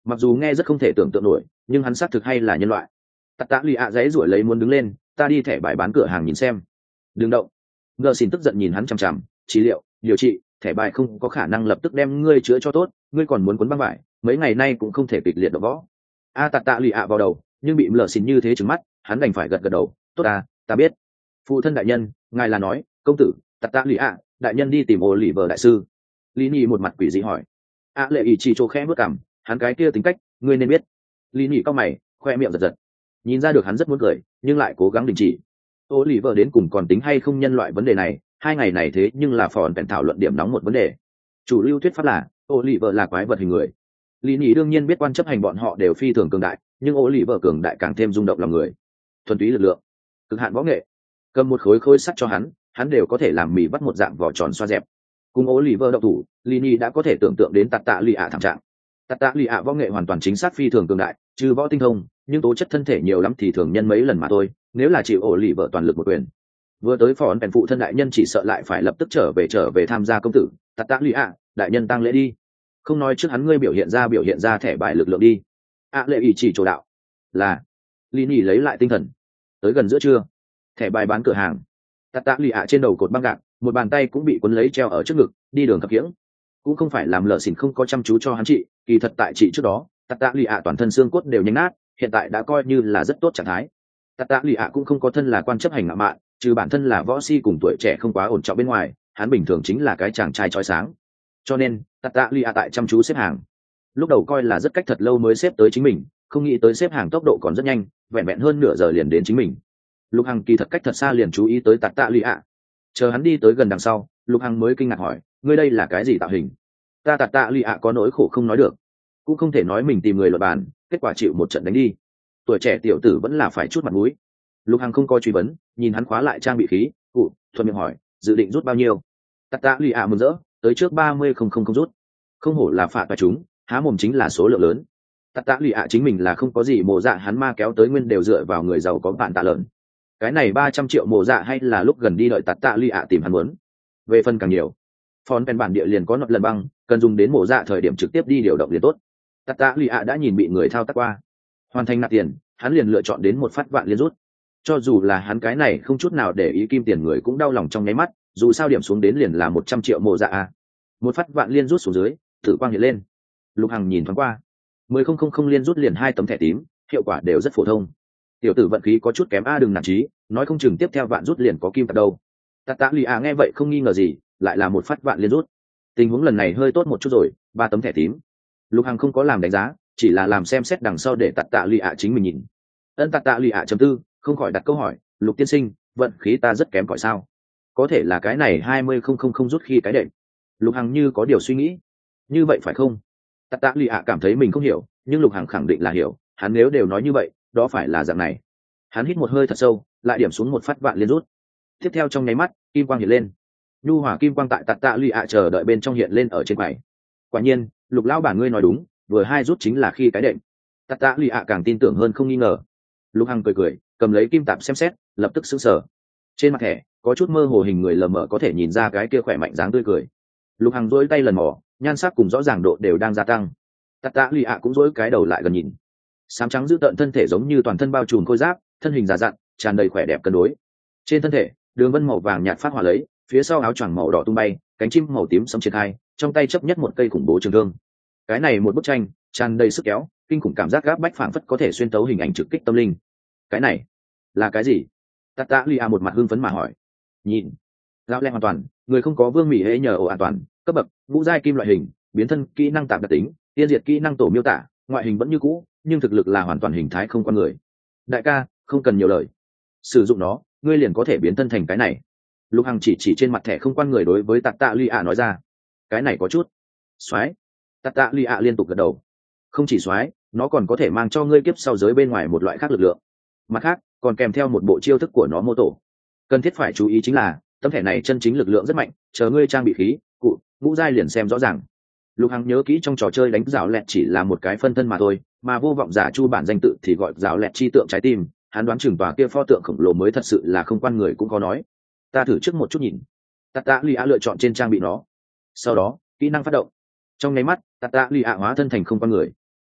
mặc dù nghe rất không thể tưởng tượng nổi nhưng hắn xác thực hay là nhân loại. Tạt tạ lì ạ dãy ruổi lấy muốn đứng lên, ta đi thẻ bài bán cửa hàng nhìn xem. Đừng động. Ngờ xin tức giận nhìn hắn chằm chằm, trị liệu, điều trị, thẻ bài không có khả năng lập tức đem ngươi chữa cho tốt, ngươi còn muốn quấn băng vải, mấy ngày nay cũng không thể kịch liệt đổ võ. A tạt tạ lì ạ vào đầu, nhưng bị lờ xin như thế trừng mắt, hắn đành phải gật gật đầu, tốt à, ta biết. Phụ thân đại nhân, ngài là nói, công tử, tạt tạ lì ạ, đại nhân đi tìm ô lì vợ đại sư. Lý Nhi một mặt quỷ dị hỏi. A lệ ý chỉ chỗ khẽ bước cằm, hắn cái kia tính cách, ngươi nên biết. Lý Nhi cau mày, khoe miệng giật giật. Nhìn ra được hắn rất muốn cười, nhưng lại cố gắng đình chỉ. Ô lì vợ đến cùng còn tính hay không nhân loại vấn đề này, hai ngày này thế nhưng là phòn bèn thảo luận điểm nóng một vấn đề. Chủ lưu thuyết pháp là, ô lì vợ là quái vật hình người. Lý Nhi đương nhiên biết quan chấp hành bọn họ đều phi thường cường đại, nhưng ô lì vợ cường đại càng thêm rung động lòng người. Thuần túy lực lượng, cực hạn võ nghệ, cầm một khối khối sắt cho hắn, hắn đều có thể làm mì bắt một dạng vỏ tròn xoa dẹp. Cùng ô lì vợ đậu thủ, Lý Nhi đã có thể tưởng tượng đến tạt tạ lì ạ thảm trạng. Tạt tạ lì ạ võ nghệ hoàn toàn chính xác phi thường cường đại, trừ võ tinh thông, nhưng tố chất thân thể nhiều lắm thì thường nhân mấy lần mà thôi. Nếu là chịu ổ lì vợ toàn lực một quyền, vừa tới phòn bèn phụ thân đại nhân chỉ sợ lại phải lập tức trở về trở về tham gia công tử. Tạt tạ lì ạ, đại nhân tăng lễ đi, không nói trước hắn ngươi biểu hiện ra biểu hiện ra thẻ bài lực lượng đi. ạ lệ ý chỉ chỗ đạo là. Lý Nhi lấy lại tinh thần. Tới gần giữa trưa, thẻ bài bán cửa hàng, tạt tạ lì ạ trên đầu cột băng gạc, một bàn tay cũng bị cuốn lấy treo ở trước ngực, đi đường khập khiễng. Cũng không phải làm lợ xỉn không có chăm chú cho hắn trị, kỳ thật tại trị trước đó tạt tạ lì ạ toàn thân xương cốt đều nhanh nát, hiện tại đã coi như là rất tốt trạng thái. Tạt tạ lì ạ cũng không có thân là quan chấp hành ngạo mạn, trừ bản thân là võ si cùng tuổi trẻ không quá ổn trọng bên ngoài, hắn bình thường chính là cái chàng trai chói sáng. Cho nên tạt tạ lì ạ tại chăm chú xếp hàng. Lúc đầu coi là rất cách thật lâu mới xếp tới chính mình, không nghĩ tới xếp hàng tốc độ còn rất nhanh, vẹn vẹn hơn nửa giờ liền đến chính mình. Lục Hằng kỳ thật cách thật xa liền chú ý tới tạt tạ lì ạ. Chờ hắn đi tới gần đằng sau, Lục Hằng mới kinh ngạc hỏi, ngươi đây là cái gì tạo hình? Ta tạt tạ lì ạ có nỗi khổ không nói được, cũng không thể nói mình tìm người luật bàn, kết quả chịu một trận đánh đi. Tuổi trẻ tiểu tử vẫn là phải chút mặt mũi. Lục Hằng không có truy vấn, nhìn hắn khóa lại trang bị khí, cụ thuận miệng hỏi, dự định rút bao nhiêu? Tạt tạ lì ạ mừng rỡ, tới trước ba mươi không không không rút. Không hổ là phạt và chúng, há mồm chính là số lượng lớn. Tạt tạ lì ạ chính mình là không có gì mồ dạ hắn ma kéo tới nguyên đều dựa vào người giàu có bạn tạ lợn. Cái này ba trăm triệu mồ dạ hay là lúc gần đi đợi tạt tạ lì ạ tìm hắn muốn. Về phần càng nhiều, phòn pen bản địa liền có nọt lần băng, cần dùng đến mồ dạ thời điểm trực tiếp đi điều động liền tốt. Tạt tạ lì ạ đã nhìn bị người thao tác qua, hoàn thành nạp tiền, hắn liền lựa chọn đến một phát vạn liên rút. Cho dù là hắn cái này không chút nào để ý kim tiền người cũng đau lòng trong nháy mắt, dù sao điểm xuống đến liền là một trăm triệu mồ dạ a. Một phát vạn liên rút xuống dưới, tử quang hiện lên. Lục Hằng nhìn thoáng qua, mười không không không liên rút liền hai tấm thẻ tím, hiệu quả đều rất phổ thông. Tiểu tử vận khí có chút kém a, đừng nản chí, nói không chừng tiếp theo vạn rút liền có kim tạp đâu. Tạt tạ lì à nghe vậy không nghi ngờ gì, lại là một phát vạn liên rút. Tình huống lần này hơi tốt một chút rồi, ba tấm thẻ tím. Lục Hằng không có làm đánh giá, chỉ là làm xem xét đằng sau để tạt tạ lì à chính mình nhìn. Ân tạt tạ lì à chấm tư, không khỏi đặt câu hỏi, Lục tiên sinh, vận khí ta rất kém cỏi sao? Có thể là cái này hai mươi không không không rút khi cái đệm. Lục Hằng như có điều suy nghĩ, như vậy phải không? Tạt tạ lì ạ cảm thấy mình không hiểu, nhưng Lục Hằng khẳng định là hiểu, hắn nếu đều nói như vậy, đó phải là dạng này. Hắn hít một hơi thật sâu, lại điểm xuống một phát vạn liên rút. Tiếp theo trong nháy mắt, kim quang hiện lên. Nhu hỏa kim quang tại tạt tạ lì ạ chờ đợi bên trong hiện lên ở trên quầy. Quả nhiên, Lục lão bản ngươi nói đúng, vừa hai rút chính là khi cái đệm. Tạt tạ lì ạ càng tin tưởng hơn không nghi ngờ. Lục Hằng cười cười, cầm lấy kim tạp xem xét, lập tức sững sờ. Trên mặt thẻ có chút mơ hồ hình người lờ mờ có thể nhìn ra cái kia khỏe mạnh dáng tươi cười. Lục Hằng duỗi tay lần mò, nhan sắc cùng rõ ràng độ đều đang gia tăng. Tạt tạ lì ạ cũng duỗi cái đầu lại gần nhìn. Sám trắng giữ tợn thân thể giống như toàn thân bao trùm khôi giáp, thân hình già dặn, tràn đầy khỏe đẹp cân đối. Trên thân thể, đường vân màu vàng nhạt phát hỏa lấy, phía sau áo choàng màu đỏ tung bay, cánh chim màu tím sẫm triển khai, trong tay chấp nhất một cây khủng bố trường thương. Cái này một bức tranh, tràn đầy sức kéo, kinh khủng cảm giác gáp bách phảng phất có thể xuyên tấu hình ảnh trực kích tâm linh. Cái này là cái gì? Tạt tạ lì ạ một mặt hưng phấn mà hỏi. Nhìn, lão lẹ hoàn toàn, người không có vương mỹ hễ nhờ ổ an toàn, cấp bậc ngũ giai kim loại hình, biến thân kỹ năng tạp đặc tính, tiên diệt kỹ năng tổ miêu tả, ngoại hình vẫn như cũ, nhưng thực lực là hoàn toàn hình thái không con người. Đại ca, không cần nhiều lời, sử dụng nó, ngươi liền có thể biến thân thành cái này. Lục Hằng chỉ chỉ trên mặt thẻ không quan người đối với tạt tạ lì ạ nói ra. Cái này có chút xoái. Tạt tạ lì ạ liên tục gật đầu. Không chỉ xoái, nó còn có thể mang cho ngươi kiếp sau giới bên ngoài một loại khác lực lượng. Mặt khác, còn kèm theo một bộ chiêu thức của nó mô tổ. Cần thiết phải chú ý chính là tấm thẻ này chân chính lực lượng rất mạnh, chờ ngươi trang bị khí cụ ngũ giai liền xem rõ ràng. Lục Hằng nhớ kỹ trong trò chơi đánh rào lẹt chỉ là một cái phân thân mà thôi, mà vô vọng giả chu bản danh tự thì gọi rào lẹt chi tượng trái tim. Hắn đoán chừng tòa kia pho tượng khổng lồ mới thật sự là không quan người cũng có nói. Ta thử trước một chút nhìn. Tạt tạ lì ạ lựa chọn trên trang bị nó, sau đó kỹ năng phát động. Trong nháy mắt, tạt tạ lì ạ hóa thân thành không quan người.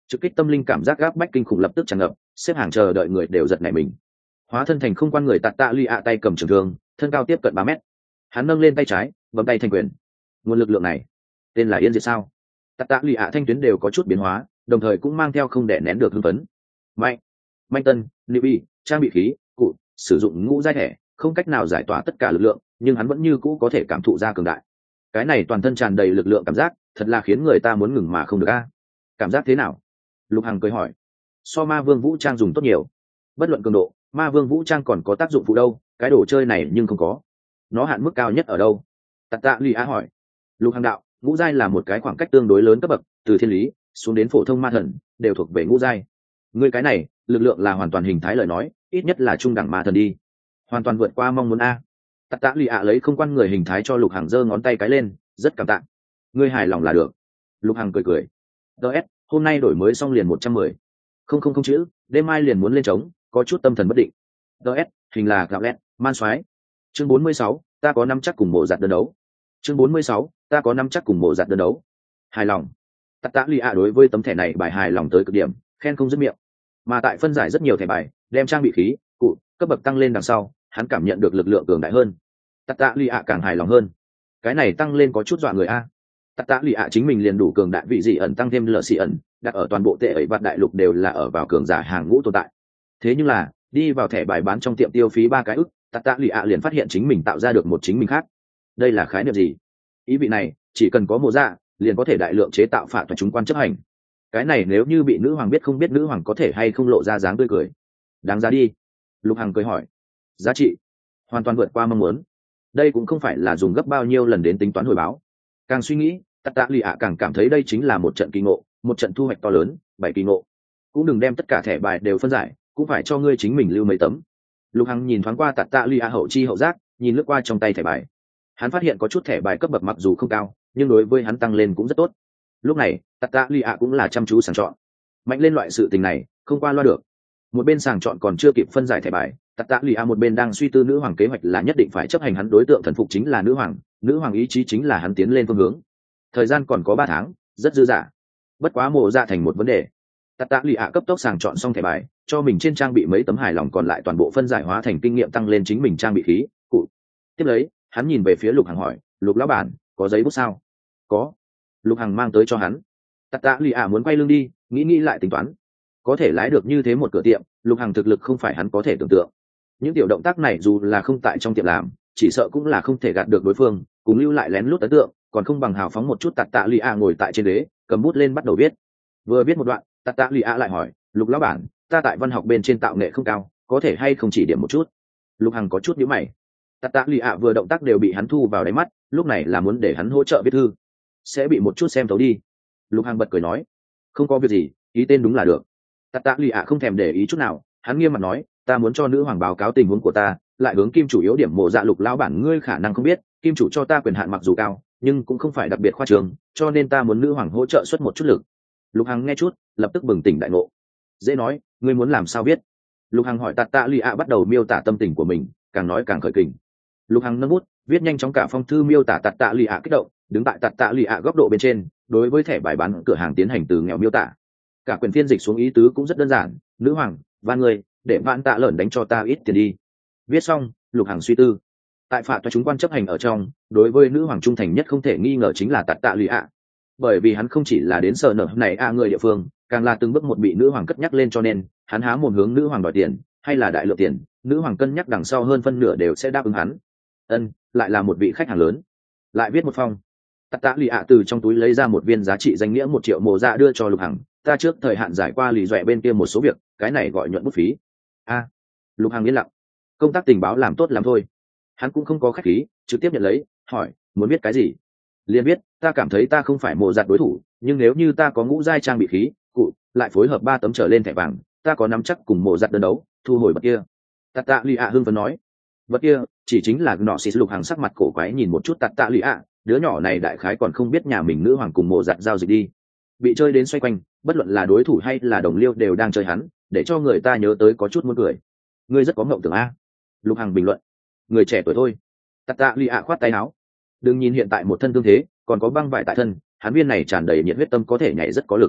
trực kích tâm linh cảm giác gáp bách kinh khủng lập tức tràn ngập, xếp hàng chờ đợi người đều giật nảy mình. Hóa thân thành không quan người tạt tạ lì ạ tay cầm trường thương, thân cao tiếp cận ba mét. Hắn nâng lên tay trái, bấm tay thành quyền. Nguồn lực lượng này tên là yên diệt sao? Tạt tạ lì ạ thanh tuyến đều có chút biến hóa, đồng thời cũng mang theo không đè nén được hưng phấn. Mạnh, manh tân, liệu y, trang bị khí, cụ, sử dụng ngũ giai thẻ, không cách nào giải tỏa tất cả lực lượng, nhưng hắn vẫn như cũ có thể cảm thụ ra cường đại. Cái này toàn thân tràn đầy lực lượng cảm giác, thật là khiến người ta muốn ngừng mà không được a. Cảm giác thế nào? Lục Hằng cười hỏi. So ma vương vũ trang dùng tốt nhiều. Bất luận cường độ, ma vương vũ trang còn có tác dụng phụ đâu, cái đồ chơi này nhưng không có. Nó hạn mức cao nhất ở đâu? Tạt tạ lì á hỏi. Lục Hằng đạo, ngũ giai là một cái khoảng cách tương đối lớn cấp bậc, từ thiên lý xuống đến phổ thông ma thần đều thuộc về ngũ giai. Ngươi cái này lực lượng là hoàn toàn hình thái lời nói, ít nhất là trung đẳng ma thần đi, hoàn toàn vượt qua mong muốn a. Tạt tạ lì ạ lấy không quan người hình thái cho Lục Hằng giơ ngón tay cái lên, rất cảm tạ. Ngươi hài lòng là được. Lục Hằng cười cười. ds hôm nay đổi mới xong liền một trăm mười không không không chữ, đêm mai liền muốn lên trống, có chút tâm thần bất định. ds hình là gạo lét man xoáy. Chương bốn mươi sáu, ta có năm chắc cùng bộ giặt đơn đấu. Chương bốn mươi sáu, ta có năm chắc cùng bộ giặt đơn đấu. Hài lòng. Tạt tạ lì ạ đối với tấm thẻ này bài hài lòng tới cực điểm, khen không dứt miệng. Mà tại phân giải rất nhiều thẻ bài, đem trang bị khí, cụ, cấp bậc tăng lên đằng sau, hắn cảm nhận được lực lượng cường đại hơn. Tạt tạ lì ạ càng hài lòng hơn. Cái này tăng lên có chút dọa người a. Tạt tạ lì ạ chính mình liền đủ cường đại vị dị ẩn tăng thêm lợ xì ẩn, đặt ở toàn bộ tệ ấy vặt đại lục đều là ở vào cường giả hàng ngũ tồn tại. Thế nhưng là đi vào thẻ bài bán trong tiệm tiêu phí ba cái ức, tạt tạ lì ạ liền phát hiện chính mình tạo ra được một chính mình khác. Đây là khái niệm gì? Ý vị này chỉ cần có mồ dạ liền có thể đại lượng chế tạo phạt và chúng quan chấp hành. Cái này nếu như bị nữ hoàng biết, không biết nữ hoàng có thể hay không lộ ra dáng tươi cười. Đáng giá đi. Lục Hằng cười hỏi. Giá trị hoàn toàn vượt qua mong muốn. Đây cũng không phải là dùng gấp bao nhiêu lần đến tính toán hồi báo. Càng suy nghĩ, tạt tạ lì ạ càng cảm thấy đây chính là một trận kỳ ngộ, một trận thu hoạch to lớn. Bảy kỳ ngộ cũng đừng đem tất cả thẻ bài đều phân giải, cũng phải cho ngươi chính mình lưu mấy tấm. Lục Hằng nhìn thoáng qua tạt tạ lì ạ hậu chi hậu giác, nhìn lướt qua trong tay thẻ bài. Hắn phát hiện có chút thẻ bài cấp bậc mặc dù không cao, nhưng đối với hắn tăng lên cũng rất tốt. Lúc này tạt tạ lì ạ cũng là chăm chú sàng chọn. Mạnh lên loại sự tình này không qua loa được. Một bên sàng chọn còn chưa kịp phân giải thẻ bài, tạt tạ lì ạ một bên đang suy tư nữ hoàng kế hoạch là nhất định phải chấp hành hắn đối tượng thần phục chính là nữ hoàng, nữ hoàng ý chí chính là hắn tiến lên phương hướng. Thời gian còn có ba tháng, rất dư dả. Bất quá mộ dạ thành một vấn đề. Tạt tạ lì ạ cấp tốc sàng chọn xong thẻ bài, cho mình trên trang bị mấy tấm hài lòng, còn lại toàn bộ phân giải hóa thành kinh nghiệm tăng lên chính mình trang bị khí cụ. Tiếp lấy hắn nhìn về phía Lục Hằng hỏi, Lục lão bản có giấy bút sao? Có. Lục Hằng mang tới cho hắn. Tạt tạ lì ạ muốn quay lưng đi, nghĩ nghĩ lại tính toán. Có thể lái được như thế một cửa tiệm, Lục Hằng thực lực không phải hắn có thể tưởng tượng. Những tiểu động tác này dù là không tại trong tiệm làm, chỉ sợ cũng là không thể gạt được đối phương, cùng lưu lại lén lút ấn tượng, còn không bằng hào phóng một chút. Tạt tạ lì ạ ngồi tại trên ghế, cầm bút lên bắt đầu viết. Vừa viết một đoạn, Tạt tạ lì ạ lại hỏi, Lục lão bản, ta tại văn học bên trên tạo nghệ không cao, có thể hay không chỉ điểm một chút? Lục Hằng có chút nhíu mày. Tạt tạ lì ạ vừa động tác đều bị hắn thu vào đáy mắt, lúc này là muốn để hắn hỗ trợ viết thư, sẽ bị một chút xem thấu đi. Lục Hằng bật cười nói, không có việc gì, ký tên đúng là được. Tạt tạ lì ạ không thèm để ý chút nào, hắn nghiêm mặt nói, ta muốn cho nữ hoàng báo cáo tình huống của ta, lại hướng kim chủ yếu điểm mộ dạ. Lục lão bản ngươi khả năng không biết, kim chủ cho ta quyền hạn mặc dù cao, nhưng cũng không phải đặc biệt khoa trương, cho nên ta muốn nữ hoàng hỗ trợ xuất một chút lực. Lục Hằng nghe chút, lập tức bừng tỉnh đại ngộ. Dễ nói, ngươi muốn làm sao biết? Lục Hằng hỏi. Tạt tạ lì ạ bắt đầu miêu tả tâm tình của mình, càng nói càng khởi kình. Lục Hằng nâng bút viết nhanh chóng cả phong thư miêu tả. Tạt tạ lì ạ kích động, đứng tại tạt tạ lì ạ góc độ bên trên, đối với thẻ bài bán cửa hàng tiến hành từ nghèo miêu tả. Cả quyền phiên dịch xuống ý tứ cũng rất đơn giản, nữ hoàng van người để vạn tạ lởn đánh cho ta ít tiền đi. Viết xong, Lục Hằng suy tư. Tại phạt cho chúng quan chấp hành ở trong, đối với nữ hoàng trung thành nhất không thể nghi ngờ chính là tạt tạ lì ạ, bởi vì hắn không chỉ là đến sở nở này a người địa phương, càng là từng bước một bị nữ hoàng cất nhắc lên, cho nên hắn há mồm hướng nữ hoàng đòi tiền hay là đại lượng tiền, nữ hoàng cân nhắc đằng sau hơn phân nửa đều sẽ đáp ứng hắn. Ân, lại là một vị khách hàng lớn. Lại viết một phong. Tạt tạ lì ạ từ trong túi lấy ra một viên giá trị danh nghĩa một triệu mồ dạ đưa cho Lục Hằng. Ta trước thời hạn giải qua lì dọa bên kia một số việc, cái này gọi nhuận bút phí. A. Lục Hằng yên lặng. Công tác tình báo làm tốt lắm thôi. Hắn cũng không có khách khí, trực tiếp nhận lấy, hỏi, muốn biết cái gì? Liền biết, ta cảm thấy ta không phải mồ giặt đối thủ, nhưng nếu như ta có ngũ giai trang bị khí cụ, lại phối hợp ba tấm trở lên thẻ vàng, ta có nắm chắc cùng mồ giặt đơn đấu, thu hồi vật kia. Tạt tạ lì ạ hưng phấn nói. Vật kia chỉ chính là nọ xì. Lục Hằng sắc mặt cổ quái nhìn một chút tạt tạ lì ạ, đứa nhỏ này đại khái còn không biết nhà mình nữ hoàng cùng mồ giặt giao dịch đi, bị chơi đến xoay quanh, bất luận là đối thủ hay là đồng liêu đều đang chơi hắn, để cho người ta nhớ tới có chút muốn cười. Ngươi rất có ngộng tưởng a. Lục Hằng bình luận. Người trẻ tuổi thôi. Tạt tạ lì ạ khoát tay áo. Đừng nhìn hiện tại một thân thương thế, còn có băng vải tại thân, hắn viên này tràn đầy nhiệt huyết tâm có thể nhảy rất có lực.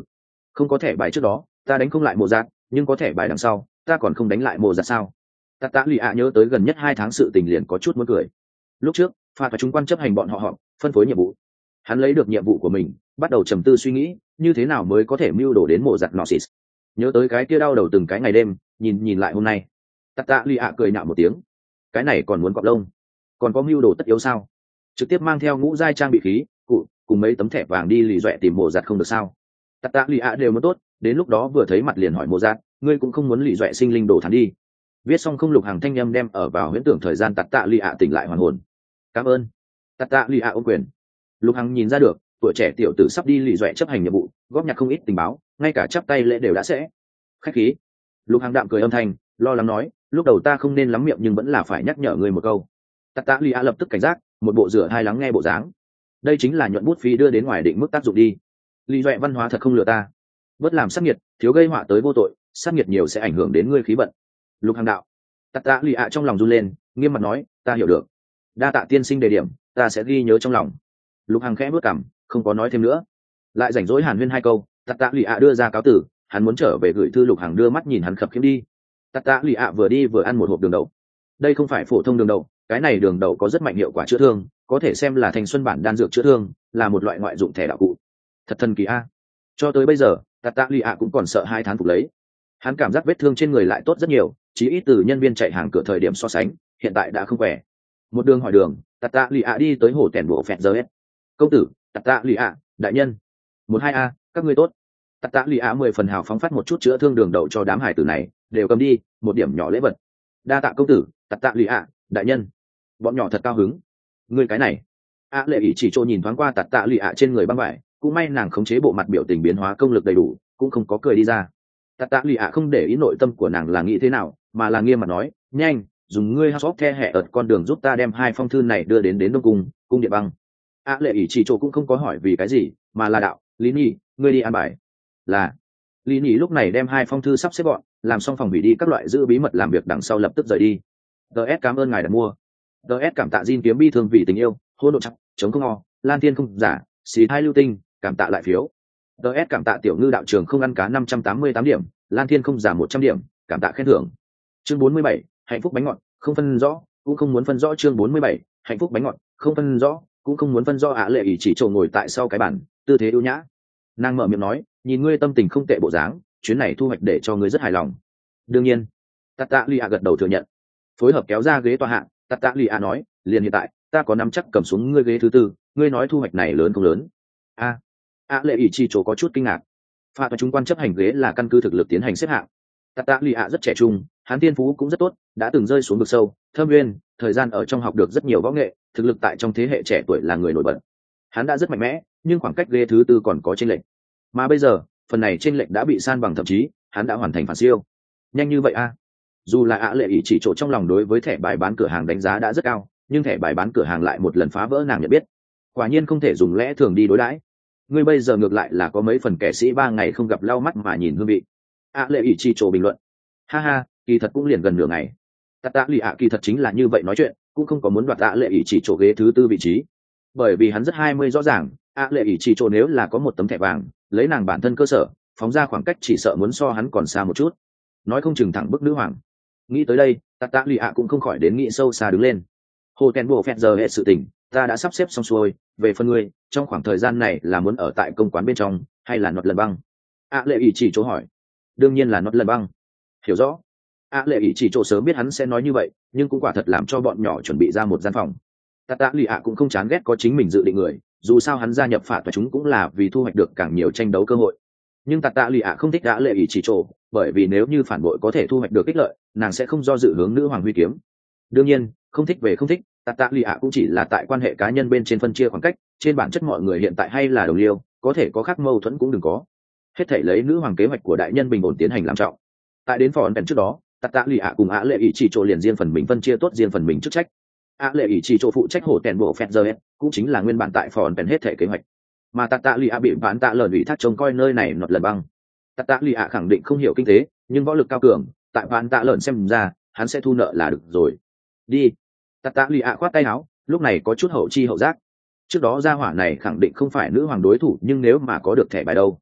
Không có thẻ bài trước đó ta đánh không lại mộ giặt, nhưng có thẻ bài đằng sau ta còn không đánh lại mộ giặt sao? Tạt tạ lì ạ nhớ tới gần nhất hai tháng sự tình liền có chút muốn cười. Lúc trước pha và chúng quan chấp hành bọn họ họp phân phối nhiệm vụ, hắn lấy được nhiệm vụ của mình bắt đầu trầm tư suy nghĩ như thế nào mới có thể mưu đồ đến mộ giặt Gnosis. Nhớ tới cái kia đau đầu từng cái ngày đêm, nhìn nhìn lại hôm nay tạt tạ lì ạ cười nhạo một tiếng. Cái này còn muốn cọp lông, còn có mưu đồ tất yếu sao? Trực tiếp mang theo ngũ giai trang bị khí cụ cùng mấy tấm thẻ vàng đi lì dọa tìm mộ giặt không được sao? Tạt tạ lì ạ đều muốn tốt, đến lúc đó vừa thấy mặt liền hỏi mộ giặt, ngươi cũng không muốn lì dọa sinh linh đồ thắn đi. Viết xong không, lục hàng thanh â m đem ở vào huyễn tưởng thời gian tạt tạ lì ạ tỉnh lại hoàn hồn. Cảm ơn. Tạt tạ lì ạ ôm quyền. Lục hằng nhìn ra được tuổi trẻ tiểu tử sắp đi lì dọa chấp hành nhiệm vụ, góp nhặt không ít tình báo, ngay cả chắp tay lễ đều đã sẽ khách khí. Lục hằng đạm cười âm thanh, lo lắng nói, lúc đầu ta không nên lắm miệng nhưng vẫn là phải nhắc nhở người một câu. Tạt tạ lì ạ lập tức cảnh giác, một bộ rửa hai lắng nghe bộ dáng. Đây chính là nhuận bút phí đưa đến ngoài định mức tác dụng đi. Lì dọa văn hóa thật không lừa ta. Bớt làm sát nhiệt, thiếu gây họa tới vô tội, sát nhiệt nhiều sẽ ảnh hưởng đến ngươi khí vận. Lục hằng đạo. Tạt tạ lì ạ trong lòng run lên, nghiêm mặt nói, ta hiểu được, đa tạ tiên sinh đề điểm, ta sẽ ghi nhớ trong lòng. Lục hằng khẽ bước cằm, không có nói thêm nữa. Lại rảnh rỗi hàn huyên hai câu, tạt tạ lì ạ đưa ra cáo tử, hắn muốn trở về gửi thư. Lục hằng đưa mắt nhìn hắn khập khiễng đi. Tạt tạ lì ạ vừa đi vừa ăn một hộp đường đậu. Đây không phải phổ thông đường đậu, cái này đường đậu có rất mạnh hiệu quả chữa thương, có thể xem là thanh xuân bản đan dược chữa thương, là một loại ngoại dụng thẻ đạo cụ. Thật thần kỳ a. Cho tới bây giờ tạt tạ lì ạ cũng còn sợ hai tháng phục lấy. Hắn cảm giác vết thương trên người lại tốt rất nhiều, chí ít từ nhân viên chạy hàng cửa thời điểm so sánh, hiện tại đã không khỏe. Một đường hỏi đường, tạt tạ lì ạ đi tới hồ tẻn bộ phẹt giờ hết. Công tử, tạt tạ lì ạ, đại nhân. Một hai a, các ngươi tốt. Tạt tạ lì ạ mười phần hào phóng phát một chút chữa thương đường đậu cho đám hải tử này, đều cầm đi, một điểm nhỏ lễ vật. Đa tạ công tử, tạt tạ lì ạ, đại nhân. Bọn nhỏ thật cao hứng. Ngươi cái này. A lệ ỷ chỉ trô nhìn thoáng qua tạt tạ lì ạ trên người băng vải, cũng may nàng khống chế bộ mặt biểu tình biến hóa công lực đầy đủ, cũng không có cười đi ra. Tạt tạ lì ạ không để ý nội tâm của nàng là nghĩ thế nào, mà là nghiêm mặt nói, nhanh dùng ngươi hao the hẹ ợt con đường giúp ta đem hai phong thư này đưa đến đến đông cung cung điện băng. A lệ ỷ chỉ chỗ cũng không có hỏi vì cái gì, mà là đạo, lý nhi ngươi đi an bài. Là. Lý nhi lúc này đem hai phong thư sắp xếp gọn, làm xong phòng hủy đi các loại giữ bí mật làm việc, đằng sau lập tức rời đi. ts cảm ơn ngài đã mua. ts cảm tạ Jin kiếm bi thương vì tình yêu, hôn độ chắc chống không o, lan thiên không giả, xì hai lưu tinh, cảm tạ lại phiếu. ts cảm tạ tiểu ngư đạo trường không ăn cá năm trăm tám mươi tám điểm, lan thiên không giả một trăm điểm, cảm tạ khen thưởng. Chương bốn mươi bảy, hạnh phúc bánh ngọt, không phân rõ cũng không muốn phân rõ. Chương bốn mươi bảy, hạnh phúc bánh ngọt, không phân rõ cũng không muốn phân rõ. Ả lệ ỷ chỉ trầu ngồi tại sau cái bàn, tư thế ưu nhã. Nàng mở miệng nói, nhìn ngươi tâm tình không tệ bộ dáng, chuyến này thu hoạch để cho ngươi rất hài lòng. Đương nhiên. Tạt tạ lì ạ gật đầu thừa nhận. Phối hợp kéo ra ghế tòa hạ, tạt tạ lì ạ nói, liền hiện tại ta có nắm chắc cầm xuống ngươi ghế thứ tư, ngươi nói thu hoạch này lớn không lớn? A. Ả lệ ỷ chỉ trầu có chút kinh ngạc. Pha và chúng quan chấp hành ghế là căn cứ thực lực tiến hành xếp hạng. Tạt tạ lì ạ rất trẻ trung, hắn tiên phú cũng rất tốt, đã từng rơi xuống vực sâu thâm nguyên, thời gian ở trong học được rất nhiều võ nghệ, thực lực tại trong thế hệ trẻ tuổi là người nổi bật. Hắn đã rất mạnh mẽ, nhưng khoảng cách ghế thứ tư còn có chênh lệch. Mà bây giờ phần này chênh lệch đã bị san bằng, thậm chí hắn đã hoàn thành phản siêu. Nhanh như vậy a? Dù là Ả lệ ỷ chỉ chỗ trong lòng đối với thẻ bài bán cửa hàng đánh giá đã rất cao, nhưng thẻ bài bán cửa hàng lại một lần phá vỡ nàng nhận biết. Quả nhiên không thể dùng lẽ thường đi đối đãi. Ngươi bây giờ ngược lại là có mấy phần kẻ sĩ ba ngày không gặp lau mắt mà nhìn hương vị. Ả lệ ỷ chỉ chỗ bình luận. Ha ha, kỳ thật cũng liền gần nửa ngày. Tạt tạ lì ạ kỳ thật chính là như vậy nói chuyện, cũng không có muốn đoạt Ả lệ ỷ chỉ chỗ ghế thứ tư vị trí, bởi vì hắn rất hai mươi rõ ràng, Ả lệ ỷ chỉ chỗ nếu là có một tấm thẻ vàng, lấy nàng bản thân cơ sở phóng ra khoảng cách chỉ sợ muốn so hắn còn xa một chút, nói không chừng thẳng bức nữ hoàng. Nghĩ tới đây, tạt tạ lì ạ cũng không khỏi đến nghĩ sâu xa đứng lên. Hồ tèn bộ phẹt giờ hệ sự tình ta đã sắp xếp xong xuôi, về phần ngươi, trong khoảng thời gian này là muốn ở tại công quán bên trong hay là nọt lần băng? Ả lệ ỷ chỉ chỗ hỏi. Đương nhiên là nọt lần băng. Hiểu rõ. Ả lệ ỷ chỉ chỗ sớm biết hắn sẽ nói như vậy, nhưng cũng quả thật làm cho bọn nhỏ chuẩn bị ra một gian phòng. Tạt tạ lì ạ cũng không chán ghét có chính mình dự định người, dù sao hắn gia nhập phạt và chúng cũng là vì thu hoạch được càng nhiều tranh đấu cơ hội. Nhưng tạt tạ lì ạ không thích Ả lệ ỷ chỉ chỗ, bởi vì nếu như phản bội có thể thu hoạch được ích lợi, nàng sẽ không do dự hướng nữ hoàng huy kiếm. Đương nhiên, không thích về không thích, tạt tạ lì ạ cũng chỉ là tại quan hệ cá nhân bên trên phân chia khoảng cách, trên bản chất mọi người hiện tại hay là đồng liêu, có thể có khác mâu thuẫn cũng đừng có. Hết thể lấy nữ hoàng kế hoạch của đại nhân bình ổn tiến hành làm trọng. Tại đến phòn bèn trước đó, tạt tạ lì ạ cùng Ả lệ ỷ chỉ chỗ liền riêng phần mình phân chia tốt riêng phần mình chức trách. Ả lệ ỷ chỉ chỗ phụ trách hổ tèn bộ phẹt giờ hết, cũng chính là nguyên bản tại phòn bèn hết thể kế hoạch, mà tạt tạ lì ạ bị bán tạ lợn ủy thác trông coi nơi này nọt lần băng. Tạt tạ lì ạ khẳng định không hiểu kinh tế, nhưng võ lực cao cường, tại bán tạ lợn xem ra hắn sẽ thu nợ là được rồi. Đi. Tạt tạ lì ạ khoát tay áo, lúc này có chút hậu chi hậu giác. Trước đó gia hỏa này khẳng định không phải nữ hoàng đối thủ, nhưng nếu mà có được thẻ bài đâu,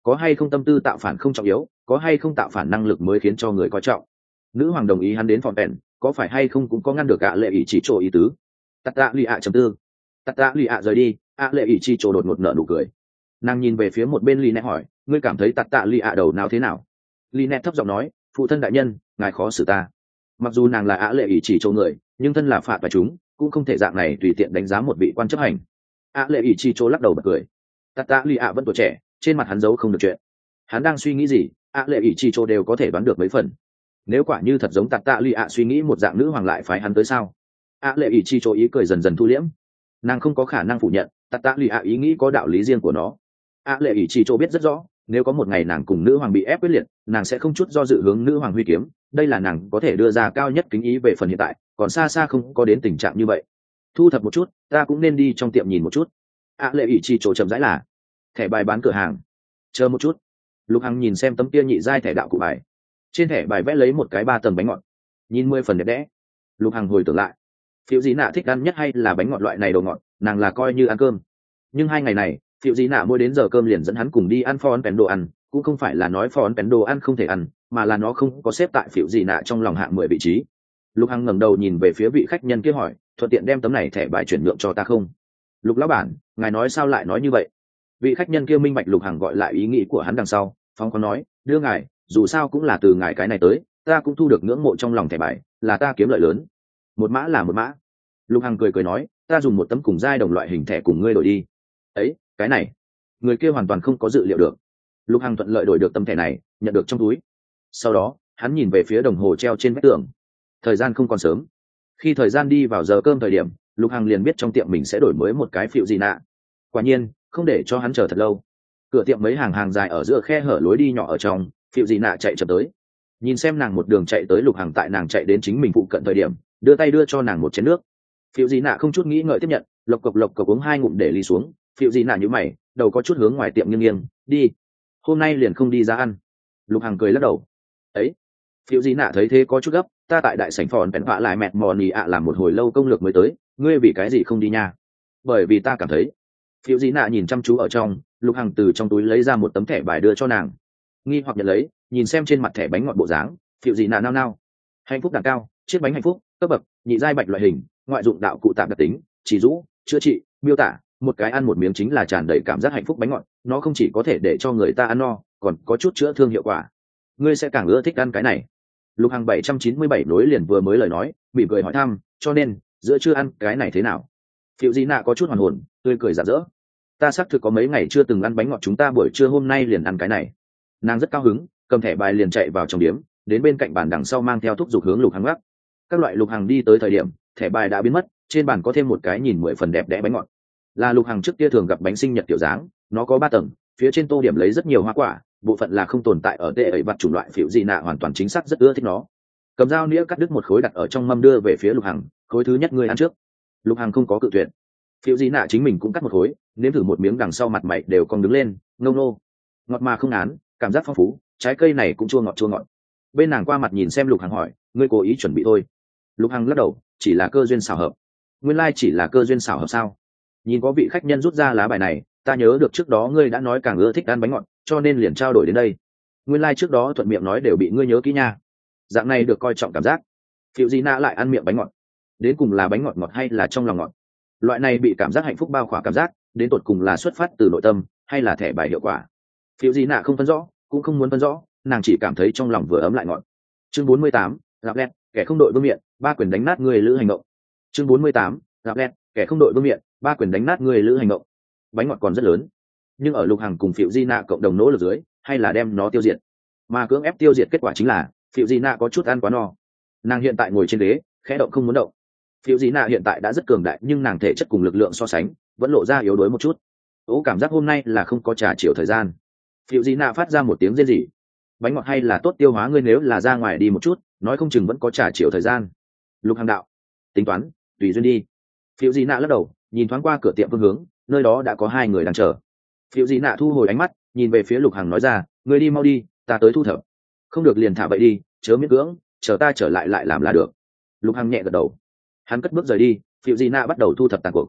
có hay không tâm tư tạo phản không trọng yếu, có hay không tạo phản năng lực mới khiến cho người coi trọng. Nữ hoàng đồng ý hắn đến phòn bèn, có phải hay không cũng có ngăn được ạ lệ ỷ chỉ chỗ ý tứ. Tạt tạ lì ạ chấm tư. Tạt tạ lì ạ rời đi, ạ lệ ỷ chi chỗ đột ngột nở nụ cười. Nàng nhìn về phía một bên Lý Nẹt hỏi, ngươi cảm thấy tạt tạ lì ạ đầu nào thế nào? Lý Nẹt thấp giọng nói, phụ thân đại nhân, ngài khó xử ta. Mặc dù nàng là ạ lệ ỷ chỉ chỗ người, nhưng thân là phạt và chúng cũng không thể dạng này tùy tiện đánh giá một vị quan chấp hành. ạ lệ ỷ chi chỗ lắc đầu bật cười. Tạt tạ lì ạ vẫn tuổi trẻ, trên mặt hắn giấu không được chuyện. Hắn đang suy nghĩ gì, ạ lệ ỷ chi chỗ đều có thể đoán được mấy phần. Nếu quả như thật giống tạt tạ lì ạ suy nghĩ một dạng nữ hoàng lại phái hắn tới sao? ạ lệ ỷ chi chỗ ý cười dần dần thu liễm. Nàng không có khả năng phủ nhận tạt tạ lì ạ ý nghĩ có đạo lý riêng của nó. ạ lệ ỷ chi chỗ biết rất rõ, nếu có một ngày nàng cùng nữ hoàng bị ép quyết liệt, nàng sẽ không chút do dự hướng nữ hoàng huy kiếm. Đây là nàng có thể đưa ra cao nhất kính ý về phần hiện tại, còn xa xa không có đến tình trạng như vậy. Thu thập một chút, ta cũng nên đi trong tiệm nhìn một chút. ạ lệ ỷ chi chỗ chậm rãi là thẻ bài bán cửa hàng. Chờ một chút. Lục Hằng nhìn xem tấm kia nhị giai thẻ đạo cụ bài, trên thẻ bài vẽ lấy một cái ba tầng bánh ngọt, nhìn mười phần đẹp đẽ. Lục Hằng hồi tưởng lại, phiêu dĩ nạ thích ăn nhất hay là bánh ngọt loại này đồ ngọt, nàng là coi như ăn cơm. Nhưng hai ngày này phiêu dĩ nạ mỗi đến giờ cơm liền dẫn hắn cùng đi ăn phòn bén đồ ăn, cũng không phải là nói phòn bén đồ ăn không thể ăn, mà là nó không có xếp tại phiêu dĩ nạ trong lòng hạng mười vị trí. Lục Hằng ngẩng đầu nhìn về phía vị khách nhân kia hỏi, thuận tiện đem tấm này thẻ bài chuyển nhượng cho ta không? Lục lão bản, ngài nói sao lại nói như vậy? Vị khách nhân kia minh bạch Lục Hằng gọi lại ý nghĩ của hắn đằng sau, phóng khoáng nói, đưa ngài, dù sao cũng là từ ngài cái này tới, ta cũng thu được ngưỡng mộ trong lòng thẻ bài, là ta kiếm lợi lớn. Một mã là một mã. Lục Hằng cười cười nói, ta dùng một tấm cùng giai đồng loại hình thẻ cùng ngươi đổi đi. Ấy, cái này, người kia hoàn toàn không có dự liệu được. Lục Hằng thuận lợi đổi được tấm thẻ này, nhận được trong túi. Sau đó hắn nhìn về phía đồng hồ treo trên vách tường. Thời gian không còn sớm. Khi thời gian đi vào giờ cơm thời điểm, Lục Hằng liền biết trong tiệm mình sẽ đổi mới một cái phiệu gì nạ. Quả nhiên không để cho hắn chờ thật lâu, cửa tiệm mấy hàng hàng dài ở giữa khe hở lối đi nhỏ ở trong, phiệu gì nạ chạy chậm tới. Nhìn xem nàng một đường chạy tới, Lục Hằng tại nàng chạy đến chính mình phụ cận thời điểm, đưa tay đưa cho nàng một chén nước. Phiệu gì nạ không chút nghĩ ngợi tiếp nhận, lộc cộc lộc cộc uống hai ngụm để ly xuống. Phiệu gì nạ nhíu mày, đầu có chút hướng ngoài tiệm nghiêng nghiêng, đi, hôm nay liền không đi ra ăn. Lục Hằng cười lắc đầu. Ấy, phiệu gì nạ thấy thế có chút gấp, ta tại đại sảnh phòn bèn vạ lại mẹt mò nì ạ làm một hồi lâu công lược mới tới, ngươi vì cái gì không đi nha? Bởi vì ta cảm thấy. Phiệu gì nạ nhìn chăm chú ở trong. Lục Hằng từ trong túi lấy ra một tấm thẻ bài đưa cho nàng, nghi hoặc nhận lấy, nhìn xem trên mặt thẻ bánh ngọt bộ dáng. Phiệu gì nạ nao nao. Hạnh phúc đẳng cao, chiếc bánh hạnh phúc, cấp bậc nhị giai bạch loại hình, ngoại dụng đạo cụ tạm đặc tính, chỉ rũ, chữa trị, miêu tả, một cái ăn một miếng chính là tràn đầy cảm giác hạnh phúc bánh ngọt, nó không chỉ có thể để cho người ta ăn no, còn có chút chữa thương hiệu quả. Ngươi sẽ càng ưa thích ăn cái này. Lục Hằng bảy trăm chín mươi bảy nối liền vừa mới lời nói, mỉm cười hỏi thăm, cho nên giữa trưa ăn cái này thế nào? Phiệu gì nạ có chút hoàn hồn, tươi cười rạng rỡ. Ta xác thực có mấy ngày chưa từng ăn bánh ngọt, chúng ta buổi trưa hôm nay liền ăn cái này. Nàng rất cao hứng, cầm thẻ bài liền chạy vào trong điếm, đến bên cạnh bàn đằng sau mang theo thúc giục hướng Lục Hằng gác. Các loại Lục Hằng đi tới thời điểm, thẻ bài đã biến mất, trên bàn có thêm một cái nhìn mười phần đẹp đẽ bánh ngọt. Là Lục Hằng trước kia thường gặp bánh sinh nhật kiểu dáng, nó có ba tầng, phía trên tô điểm lấy rất nhiều hoa quả, bộ phận là không tồn tại ở tệ ấy vặt chủng loại. Phiệu gì nạ hoàn toàn chính xác rất ưa thích nó. Cầm dao nĩa cắt đứt một khối đặt ở trong mâm đưa về phía Lục Hằng, khối thứ nhất ngươi ăn trước. Lục Hằng không có cự tuyệt. Phiệu gì nạ chính mình cũng cắt một khối, nếm thử một miếng đằng sau mặt mày đều cong đứng lên, ngâu nô, ngọt mà không án, cảm giác phong phú, trái cây này cũng chua ngọt chua ngọt. Bên nàng qua mặt nhìn xem Lục Hằng hỏi, ngươi cố ý chuẩn bị thôi? Lục Hằng lắc đầu, chỉ là cơ duyên xảo hợp. Nguyên lai chỉ là cơ duyên xảo hợp sao? Nhìn có vị khách nhân rút ra lá bài này, ta nhớ được trước đó ngươi đã nói càng ưa thích ăn bánh ngọt, cho nên liền trao đổi đến đây. Nguyên lai trước đó thuận miệng nói đều bị ngươi nhớ kỹ nha. Dạng này được coi trọng cảm giác. Phiệu gì nạ lại ăn miệng bánh ngọt, đến cùng là bánh ngọt ngọt hay là trong lòng ngọt? Loại này bị cảm giác hạnh phúc bao khỏa cảm giác, đến tột cùng là xuất phát từ nội tâm hay là thẻ bài hiệu quả? Phiệu gì nạ không phân rõ, cũng không muốn phân rõ, nàng chỉ cảm thấy trong lòng vừa ấm lại ngọt. Chương bốn mươi tám, gạp lẹt, kẻ không đội vương miện, ba quyền đánh nát người lữ hành động. Chương bốn mươi tám, gạp lẹt, kẻ không đội vương miện, ba quyền đánh nát người lữ hành động. Bánh ngọt còn rất lớn, nhưng ở Lục Hằng cùng Phiệu di nạ cộng đồng nỗ lực dưới, hay là đem nó tiêu diệt. Mà cưỡng ép tiêu diệt kết quả chính là Phiệu di nạ có chút ăn quá no. Nàng hiện tại ngồi trên ghế, khẽ động không muốn động. Phiệu di nạ hiện tại đã rất cường đại, nhưng nàng thể chất cùng lực lượng so sánh vẫn lộ ra yếu đuối một chút. Ố cảm giác hôm nay là không có trà chiều thời gian. Phiệu di nạ phát ra một tiếng rên rỉ. Bánh ngọt hay là tốt tiêu hóa, ngươi nếu là ra ngoài đi một chút, nói không chừng vẫn có trà chiều thời gian. Lục Hằng đạo, tính toán, tùy duyên đi. Phiệu di nạ lắc đầu, nhìn thoáng qua cửa tiệm phương hướng, nơi đó đã có hai người đang chờ. Phiệu di nạ thu hồi ánh mắt, nhìn về phía Lục Hằng nói ra, ngươi đi mau đi, ta tới thu thập. Không được liền thả vậy đi, chớ miễn cưỡng, chờ ta trở lại lại làm là được. Lục Hằng nhẹ gật đầu, hắn cất bước rời đi. Phiệu di nạ bắt đầu thu thập tàn cuộc.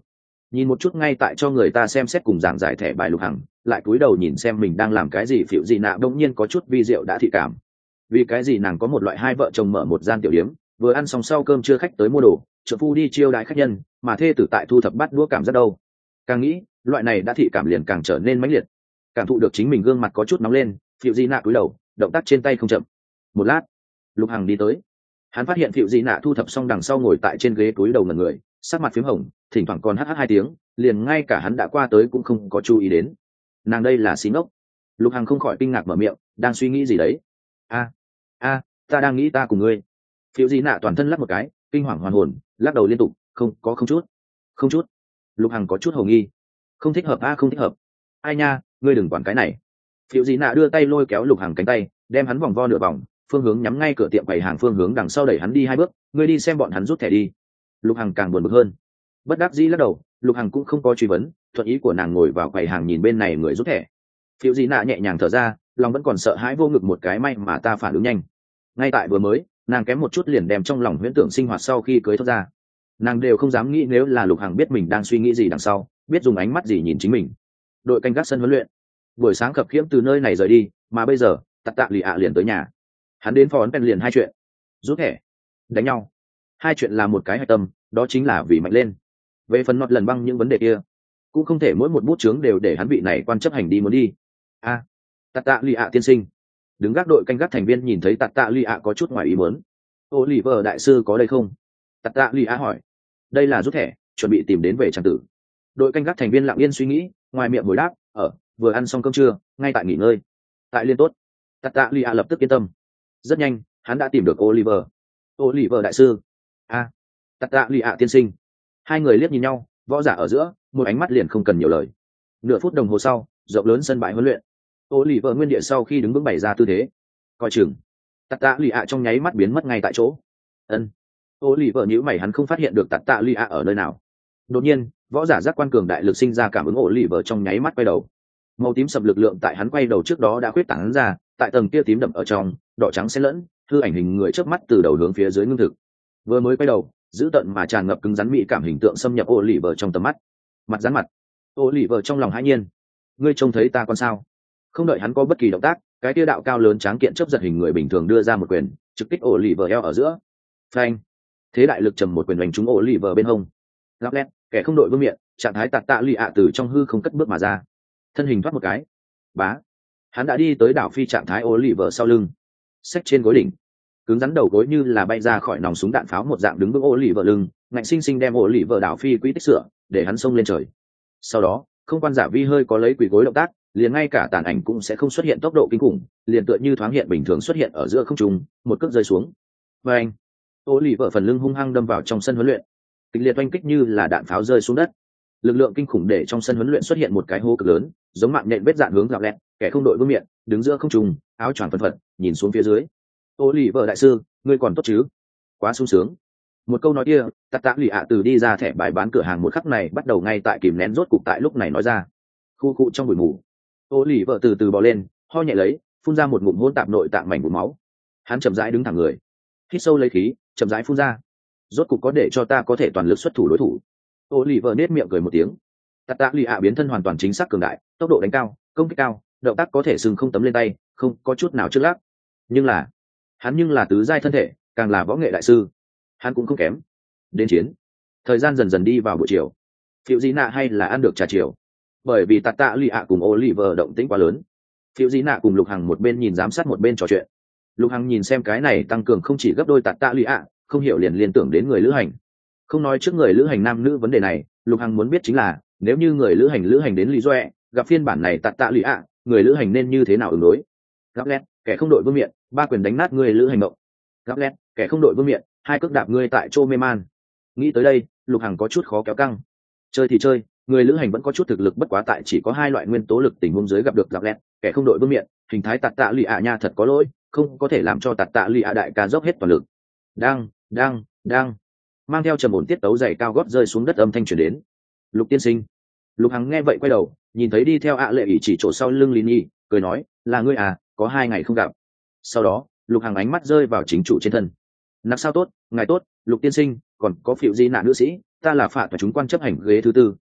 nhìn một chút ngay tại cho người ta xem xét cùng giảng giải thẻ bài Lục Hằng, lại cúi đầu nhìn xem mình đang làm cái gì. Phiệu Dị Nạ đông nhiên có chút vi diệu đã thị cảm. Vì cái gì nàng có một loại hai vợ chồng mở một gian tiểu điếm, vừa ăn xong sau cơm trưa khách tới mua đồ, trợ phu đi chiêu đãi khách nhân, mà thê tử tại thu thập bát đũa cảm giác đâu. Càng nghĩ, loại này đã thị cảm liền càng trở nên mãnh liệt. Cảm thụ được chính mình gương mặt có chút nóng lên, Phiệu Dị Nạ cúi đầu, động tác trên tay không chậm. Một lát, Lục Hằng đi tới. Hắn phát hiện Phiệu Dị Nạ thu thập xong đằng sau ngồi tại trên ghế cúi đầu ngẩn người, sắc mặt phím hồng, thỉnh thoảng còn hắt hắt hai tiếng, liền ngay cả hắn đã qua tới cũng không có chú ý đến. Nàng đây là xí ngốc. Lục Hằng không khỏi kinh ngạc mở miệng, đang suy nghĩ gì đấy? A, a, ta đang nghĩ ta cùng ngươi. Phiệu Dị Nạ toàn thân lắc một cái, kinh hoàng hoàn hồn, lắc đầu liên tục, không có không chút, không chút. Lục Hằng có chút hồ nghi, không thích hợp a, không thích hợp. Ai nha, ngươi đừng quản cái này. Phiệu Dị Nạ đưa tay lôi kéo Lục Hằng cánh tay, đem hắn vòng vo nửa vòng, phương hướng nhắm ngay cửa tiệm quầy hàng phương hướng đằng sau đẩy hắn đi hai bước, ngươi đi xem bọn hắn rút thẻ đi. Lục Hằng càng buồn bực hơn, bất đắc dĩ lắc đầu. Lục Hằng cũng không có truy vấn, thuận ý của nàng ngồi vào quầy hàng nhìn bên này người rút thẻ. Phiệu Dị Nạ nhẹ nhàng thở ra, lòng vẫn còn sợ hãi vô ngực một cái may mà ta phản ứng nhanh. Ngay tại vừa mới, nàng kém một chút liền đem trong lòng huyễn tưởng sinh hoạt sau khi cưới thoát ra. Nàng đều không dám nghĩ nếu là Lục Hằng biết mình đang suy nghĩ gì đằng sau, biết dùng ánh mắt gì nhìn chính mình. Đội canh gác sân huấn luyện, buổi sáng khập khiễng từ nơi này rời đi, mà bây giờ Tạt Tạ Lì ạ liền tới nhà. Hắn đến phó ấn pen liền hai chuyện: rút thẻ, đánh nhau. Hai chuyện là một cái hạch tâm, đó chính là vì mạnh lên. Về phần nọt lần băng những vấn đề kia, cũng không thể mỗi một bút chướng đều để hắn vị này quan chấp hành đi muốn đi. A, à, Tạt Tạ Lì ạ tiên sinh. Đứng gác đội canh gác thành viên nhìn thấy Tạt Tạ Lì ạ có chút ngoài ý muốn. Oliver đại sư có đây không? Tạt Tạ Lì ạ hỏi. Đây là rút thẻ, chuẩn bị tìm đến về trang tử. Đội canh gác thành viên lặng yên suy nghĩ, ngoài miệng hồi đáp, ở, vừa ăn xong cơm trưa, ngay tại nghỉ ngơi. Tại liên tốt. Tạt Tạ Lì ạ lập tức yên tâm. Rất nhanh, hắn đã tìm được Oliver. Oliver đại sư. A, à, Tạt Tạ Lì ạ tiên sinh. Hai người liếc nhìn nhau, võ giả ở giữa, một ánh mắt liền không cần nhiều lời. Nửa phút đồng hồ sau, rộng lớn sân bãi huấn luyện. Oliver nguyên địa sau khi đứng vững bày ra tư thế. Coi chừng. Tạt Tạ Lì ạ trong nháy mắt biến mất ngay tại chỗ. Ân. Oliver nhíu mày, hắn không phát hiện được Tạt Tạ Lì ạ ở nơi nào. Đột nhiên, võ giả giác quan cường đại lực sinh ra cảm ứng, Oliver trong nháy mắt quay đầu. Màu tím sầm lực lượng tại hắn quay đầu trước đó đã khuyết tán ra, tại tầng kia tím đậm ở trong, đỏ trắng xen lẫn, hư ảnh hình người chớp mắt từ đầu hướng phía dưới ngưng thực. Vừa mới quay đầu, giữ tận mà tràn ngập cứng rắn mỹ cảm hình tượng xâm nhập Oliver trong tầm mắt. Mặt rắn mặt. Oliver trong lòng hãi nhiên. Ngươi trông thấy ta con sao? Không đợi hắn có bất kỳ động tác, cái kia đạo cao lớn tráng kiện chớp giật hình người bình thường đưa ra một quyền, trực kích Oliver eo ở giữa. Phanh. Thế đại lực trầm một quyền đánh trúng Oliver bên hông. Gắp lét, kẻ không đội vương miệng, trạng thái Tạt Tạ Lì ạ từ trong hư không cất bước mà ra. Thân hình thoát một cái. Bá. Hắn đã đi tới đảo phi trạng thái Oliver sau lưng. Xách trên gối đỉnh. Cứng rắn đầu gối như là bay ra khỏi nòng súng đạn pháo một dạng đứng vững Oliver lưng, ngạnh sinh sinh đem Oliver đảo phi quỹ tích sửa, để hắn xông lên trời. Sau đó, không quan giả vi hơi có lấy quỳ gối động tác, liền ngay cả tàn ảnh cũng sẽ không xuất hiện tốc độ kinh khủng, liền tựa như thoáng hiện bình thường xuất hiện ở giữa không trung, một cước rơi xuống. Và anh, Oliver phần lưng hung hăng đâm vào trong sân huấn luyện. Kịch liệt oanh kích như là đạn pháo rơi xuống đất. Lực lượng kinh khủng để trong sân huấn luyện xuất hiện một cái hố cực lớn, giống mạng nện vết dạn hướng gạo lẹt, kẻ không đội vương miệng, đứng giữa không trung, áo choàng phân phật, nhìn xuống phía dưới. Oliver đại sư, ngươi còn tốt chứ? Quá sung sướng. Một câu nói kia, Tạt Tạ Lì ạ từ đi ra thẻ bài bán cửa hàng một khắc này bắt đầu ngay tại kìm nén rốt cục tại lúc này nói ra. Khu khu trong bụi mù. Oliver từ từ bò lên, ho nhẹ lấy, phun ra một ngụm hỗn tạp nội tạng mảnh bùn máu. Hắn chậm rãi đứng thẳng người, hít sâu lấy khí, chậm rãi phun ra. Rốt cục có để cho ta có thể toàn lực xuất thủ đối thủ. Oliver nét miệng cười một tiếng. Tạt Tạ Lì ạ biến thân hoàn toàn chính xác cường đại, tốc độ đánh cao, công kích cao, động tác có thể sừng không tấm lên tay, không có chút nào trước lác. Nhưng là, hắn nhưng là tứ giai thân thể, càng là võ nghệ đại sư. Hắn cũng không kém. Đến chiến. Thời gian dần dần đi vào buổi chiều. Phiệu Dị Nạ hay là ăn được trà chiều. Bởi vì Tạt Tạ Lì ạ cùng Oliver động tĩnh quá lớn. Phiệu Dị Nạ cùng Lục Hằng một bên nhìn giám sát một bên trò chuyện. Lục Hằng nhìn xem cái này tăng cường không chỉ gấp đôi Tạt Tạ Lì ạ, không hiểu liền liên tưởng đến người lữ hành. Không nói trước người lữ hành nam nữ vấn đề này, Lục Hằng muốn biết chính là, nếu như người lữ hành lữ hành đến Lý Doe, gặp phiên bản này Tạt Tạ Lì ạ, người lữ hành nên như thế nào ứng đối? Gắp lét, kẻ không đội vương miện, ba quyền đánh nát người lữ hành động. Gắp lét, kẻ không đội vương miện, hai cước đạp ngươi tại chỗ mê man. Nghĩ tới đây, Lục Hằng có chút khó kéo căng. Chơi thì chơi, người lữ hành vẫn có chút thực lực, bất quá tại chỉ có hai loại nguyên tố lực tình huống dưới gặp được Gắp lét, kẻ không đội vương miện, hình thái Tạt Tạ Lì ạ nha thật có lỗi, không có thể làm cho Tạt Tạ Lì ạ đại ca dốc hết toàn lực. Đang, đang, đang. Mang theo trầm ổn tiết tấu dày cao gót rơi xuống đất âm thanh truyền đến. Lục tiên sinh. Lục Hằng nghe vậy quay đầu, nhìn thấy đi theo ạ lệ ỷ chỉ chỗ sau lưng Lý Nhi, cười nói, là ngươi à, có hai ngày không gặp. Sau đó, Lục Hằng ánh mắt rơi vào chính chủ trên thân. Nặc sao tốt, ngài tốt, Lục tiên sinh, còn có Phiệu Dị Nạ nữ sĩ, ta là phạt và chúng quan chấp hành ghế thứ tư,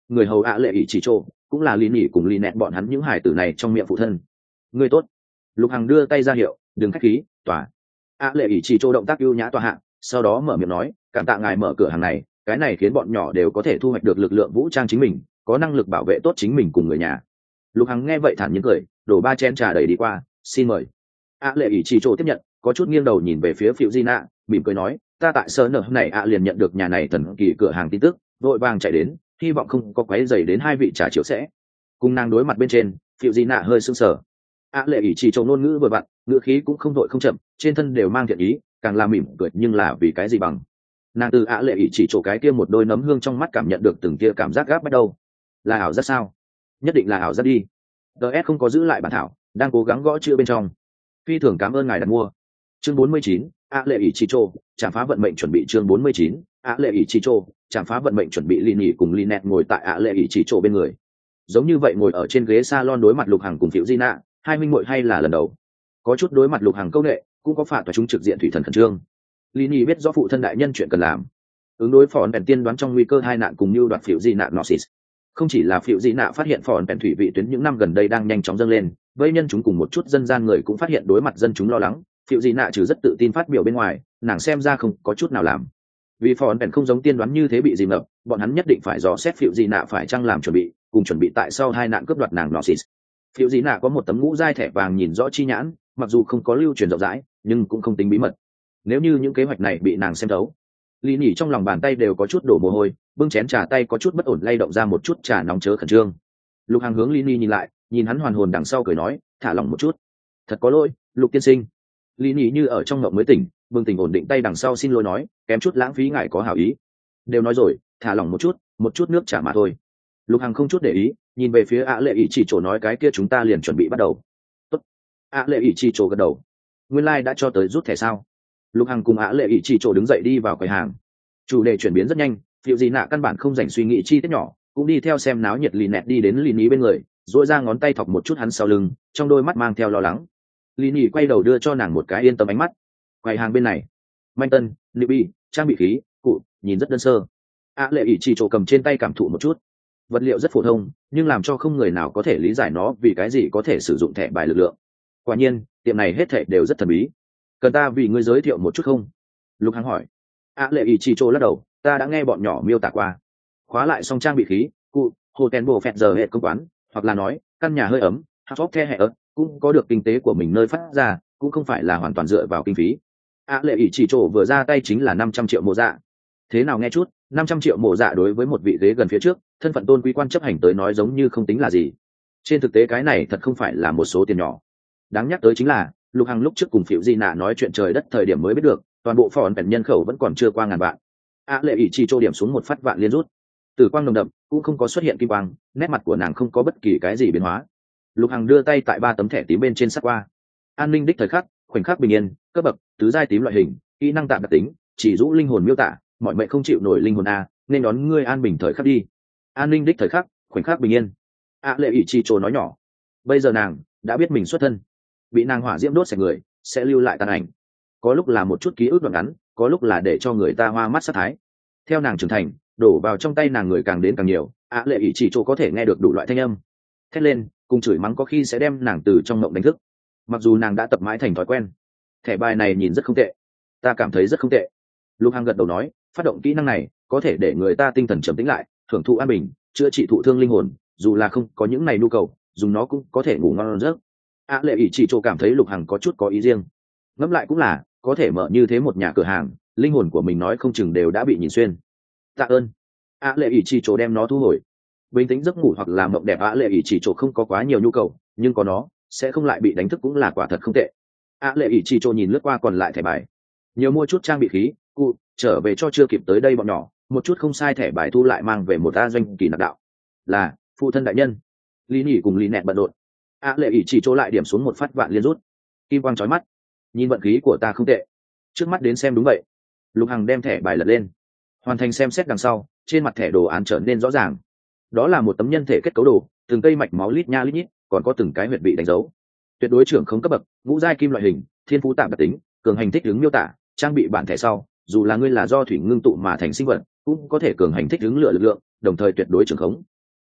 người hầu ạ lệ ỷ chỉ trộ cũng là lì nỉ cùng lì nẹt bọn hắn những hải tử này trong miệng phụ thân. Người tốt. Lục Hằng đưa tay ra hiệu đừng khách khí, tòa. ạ lệ ỷ chỉ trộ động tác ưu nhã tòa hạ, sau đó mở miệng nói cảm tạ ngài mở cửa hàng này, cái này khiến bọn nhỏ đều có thể thu hoạch được lực lượng vũ trang chính mình, có năng lực bảo vệ tốt chính mình cùng người nhà. Lục Hằng nghe vậy thản nhiên cười, đổ ba chén trà đầy đi qua, xin mời. ạ lệ ỷ chỉ trộ tiếp nhận, có chút nghiêng đầu nhìn về phía phiệu di nạ, mỉm cười nói ta tại sơ nở này ạ liền nhận được nhà này thần kỳ cửa hàng tin tức, vội vàng chạy đến, hy vọng không có quấy rầy đến hai vị trà chiều sẽ. Cùng nàng đối mặt bên trên, phiệu di nạ hơi sưng sờ. ạ lệ ỷ chỉ trộ ngôn ngữ vừa vặn, ngữ khí cũng không vội không chậm, trên thân đều mang thiện ý, càng là mỉm cười, nhưng là vì cái gì bằng. Nàng từ ạ lệ ỷ chỉ trộ cái kia một đôi nấm hương trong mắt cảm nhận được từng kia cảm giác gáp bắt đầu. Là ảo giác sao? Nhất định là ảo giác đi. ds không có giữ lại bản thảo, đang cố gắng gõ chữ bên trong. Phi thường cảm ơn ngài đặt mua. Chương bốn mươi chín, ạ lệ ỷ chỉ trộ chạm phá vận mệnh chuẩn bị. Chương bốn mươi chín, ạ lệ ỷ chỉ trộ chạm phá vận mệnh chuẩn bị. Lì Nhỉ cùng Linet ngồi tại ạ lệ ỷ chỉ trộ bên người, giống như vậy ngồi ở trên ghế salon đối mặt Lục Hằng cùng Phiệu Di Nạ, hai minh muội hay là lần đầu. Có chút đối mặt Lục Hằng câu nệ, cũng có phạt và chúng trực diện thủy thần khẩn trương. Lì Nhỉ biết rõ phụ thân đại nhân chuyện cần làm, ứng đối phòn bèn tiên đoán trong nguy cơ hai nạn cùng như đoạt Phiệu Di Nạ Gnosis. Không chỉ là Phiệu Di Nạ phát hiện phòn bèn thủy vị tuyến những năm gần đây đang nhanh chóng dâng lên, với nhân chúng cùng một chút dân gian người cũng phát hiện đối mặt dân chúng lo lắng, Phiệu Di Nạ trừ rất tự tin phát biểu bên ngoài, nàng xem ra không có chút nào làm. Vì phòn bèn không giống tiên đoán như thế bị dìm ngập, bọn hắn nhất định phải dò xét Phiệu Di Nạ phải chăng làm chuẩn bị, cùng chuẩn bị tại sau hai nạn cướp đoạt nàng Gnosis. Phiệu Di Nạ có một tấm ngũ giai thẻ vàng nhìn rõ chi nhãn, mặc dù không có lưu truyền rộng rãi, nhưng cũng không tính bí mật. Nếu như những kế hoạch này bị nàng xem thấu, Lý Nhỉ trong lòng bàn tay đều có chút đổ mồ hôi, bưng chén trà tay có chút bất ổn lay động ra một chút trà nóng chớ khẩn trương. Lục Hằng hướng Lý Nhỉ nhìn lại, nhìn hắn hoàn hồn đằng sau cười nói, thả lỏng một chút. Thật có lỗi, Lục tiên sinh. Lý Nhỉ như ở trong ngộng mới tỉnh, bừng tỉnh ổn định tay đằng sau xin lỗi nói, kém chút lãng phí ngài có hảo ý. Đều nói rồi, thả lỏng một chút, một chút nước trà mà thôi. Lục Hằng không chút để ý, nhìn về phía ạ lệ ỷ chỉ trổ nói cái kia chúng ta liền chuẩn bị bắt đầu. Tốt. ạ lệ ỷ chỉ trổ gật đầu. Nguyên lai like đã cho tới rút thẻ sao? Lục Hằng cùng ạ lệ ỷ chỉ trổ đứng dậy đi vào quầy hàng. Chủ đề chuyển biến rất nhanh, Phiệu Di Nạ căn bản không dành suy nghĩ chi tiết nhỏ, cũng đi theo xem náo nhiệt. Lì Nẹt đi đến Lì Nhỉ bên người, duỗi ra ngón tay thọc một chút hắn sau lưng, trong đôi mắt mang theo lo lắng. Lì Nhỉ quay đầu đưa cho nàng một cái yên tâm ánh mắt. Quầy hàng bên này, manh tân, nữ bi, trang bị khí, cụ, nhìn rất đơn sơ. ạ lệ ỷ chỉ trổ cầm trên tay cảm thụ một chút, vật liệu rất phổ thông, nhưng làm cho không người nào có thể lý giải nó vì cái gì có thể sử dụng thẻ bài lực lượng. Quả nhiên, tiệm này hết thảy đều rất thần bí. Cần ta vì ngươi giới thiệu một chút không? Lục Hằng hỏi. ạ lệ ỷ chỉ trổ lắc đầu, ta đã nghe bọn nhỏ miêu tả qua. Khóa lại xong trang bị khí, cụ, hotel bồ phẹt giờ hệ công quán, hoặc là nói căn nhà hơi ấm, hot the hệ ớt, cũng có được kinh tế của mình nơi phát ra, cũng không phải là hoàn toàn dựa vào kinh phí. ạ lệ ỷ chỉ trổ vừa ra tay chính là năm trăm triệu mộ dạ. Thế nào nghe chút, năm trăm triệu mộ dạ đối với một vị ghế gần phía trước, thân phận tôn quý quan chấp hành tới nói giống như không tính là gì. Trên thực tế cái này thật không phải là một số tiền nhỏ. Đáng nhắc tới chính là, Lục Hằng lúc trước cùng Phiệu Di Nạ nói chuyện trời đất thời điểm mới biết được, toàn bộ phòn bèn nhân khẩu vẫn còn chưa qua ngàn vạn. ạ lệ ỷ chỉ trổ điểm xuống một phát vạn liên rút. Tử quang nồng đậm, cũng không có xuất hiện kim quang, nét mặt của nàng không có bất kỳ cái gì biến hóa. Lục Hằng đưa tay tại ba tấm thẻ tím bên trên sắc qua. An ninh đích thời khắc, khoảnh khắc bình yên, cấp bậc tứ giai tím loại hình, kỹ năng tạm đặc tính, chỉ rũ linh hồn miêu tả, mọi mệnh không chịu nổi linh hồn a, nên đón ngươi an bình thời khắc đi. An ninh đích thời khắc, khoảnh khắc bình yên. ạ lệ ỷ chỉ trổ nói nhỏ. Bây giờ nàng đã biết mình xuất thân, bị nàng hỏa diễm đốt sạch người sẽ lưu lại tàn ảnh, có lúc là một chút ký ức đoạn ngắn, có lúc là để cho người ta hoa mắt sát thái. Theo nàng trưởng thành, đổ vào trong tay nàng người càng đến càng nhiều, ạ lệ ỷ chỉ trổ có thể nghe được đủ loại thanh âm, thét lên cùng chửi mắng có khi sẽ đem nàng từ trong mộng đánh thức. Mặc dù nàng đã tập mãi thành thói quen. Thẻ bài này nhìn rất không tệ, ta cảm thấy rất không tệ. Lục Hằng gật đầu nói, phát động kỹ năng này có thể để người ta tinh thần trầm tĩnh lại, thưởng thụ an bình, chữa trị thụ thương linh hồn, dù là không có những này nhu cầu, dùng nó cũng có thể ngủ ngon giấc. ạ lệ ỷ chỉ trổ cảm thấy Lục Hằng có chút có ý riêng. Ngẫm lại cũng là, có thể mở như thế một nhà cửa hàng, linh hồn của mình nói không chừng đều đã bị nhìn xuyên. Tạ ơn. ạ lệ ỷ chỉ trổ đem nó thu hồi. Bình tĩnh giấc ngủ hoặc là mộng đẹp, ạ lệ ỷ chỉ trổ không có quá nhiều nhu cầu, nhưng có nó sẽ không lại bị đánh thức cũng là quả thật không tệ. ạ lệ ỷ chỉ trổ nhìn lướt qua còn lại thẻ bài, nhiều mua chút trang bị khí, cụ, trở về cho chưa kịp tới đây bọn nhỏ, một chút không sai thẻ bài thu lại mang về một a doanh kỳ nạp đạo. Là phụ thân đại nhân. Lý Nhỉ cùng Lý Nẹt bận rộn. ạ lệ ỷ chỉ trổ lại điểm xuống một phát vạn liên rút. Kim quang chói mắt, nhìn vận khí của ta không tệ. Trước mắt đến xem đúng vậy. Lục Hằng đem thẻ bài lật lên, hoàn thành xem xét đằng sau, trên mặt thẻ đồ án trở nên rõ ràng. Đó là một tấm nhân thể kết cấu đồ, từng cây mạch máu lít nha lít nhít, còn có từng cái huyệt vị đánh dấu. Tuyệt đối trưởng không cấp bậc, ngũ giai kim loại hình, thiên phú tạm đặc tính, cường hành thích ứng miêu tả, trang bị bản thẻ sau, dù là ngươi là do thủy ngưng tụ mà thành sinh vật, cũng có thể cường hành thích ứng lửa lực lượng, đồng thời tuyệt đối trưởng khống.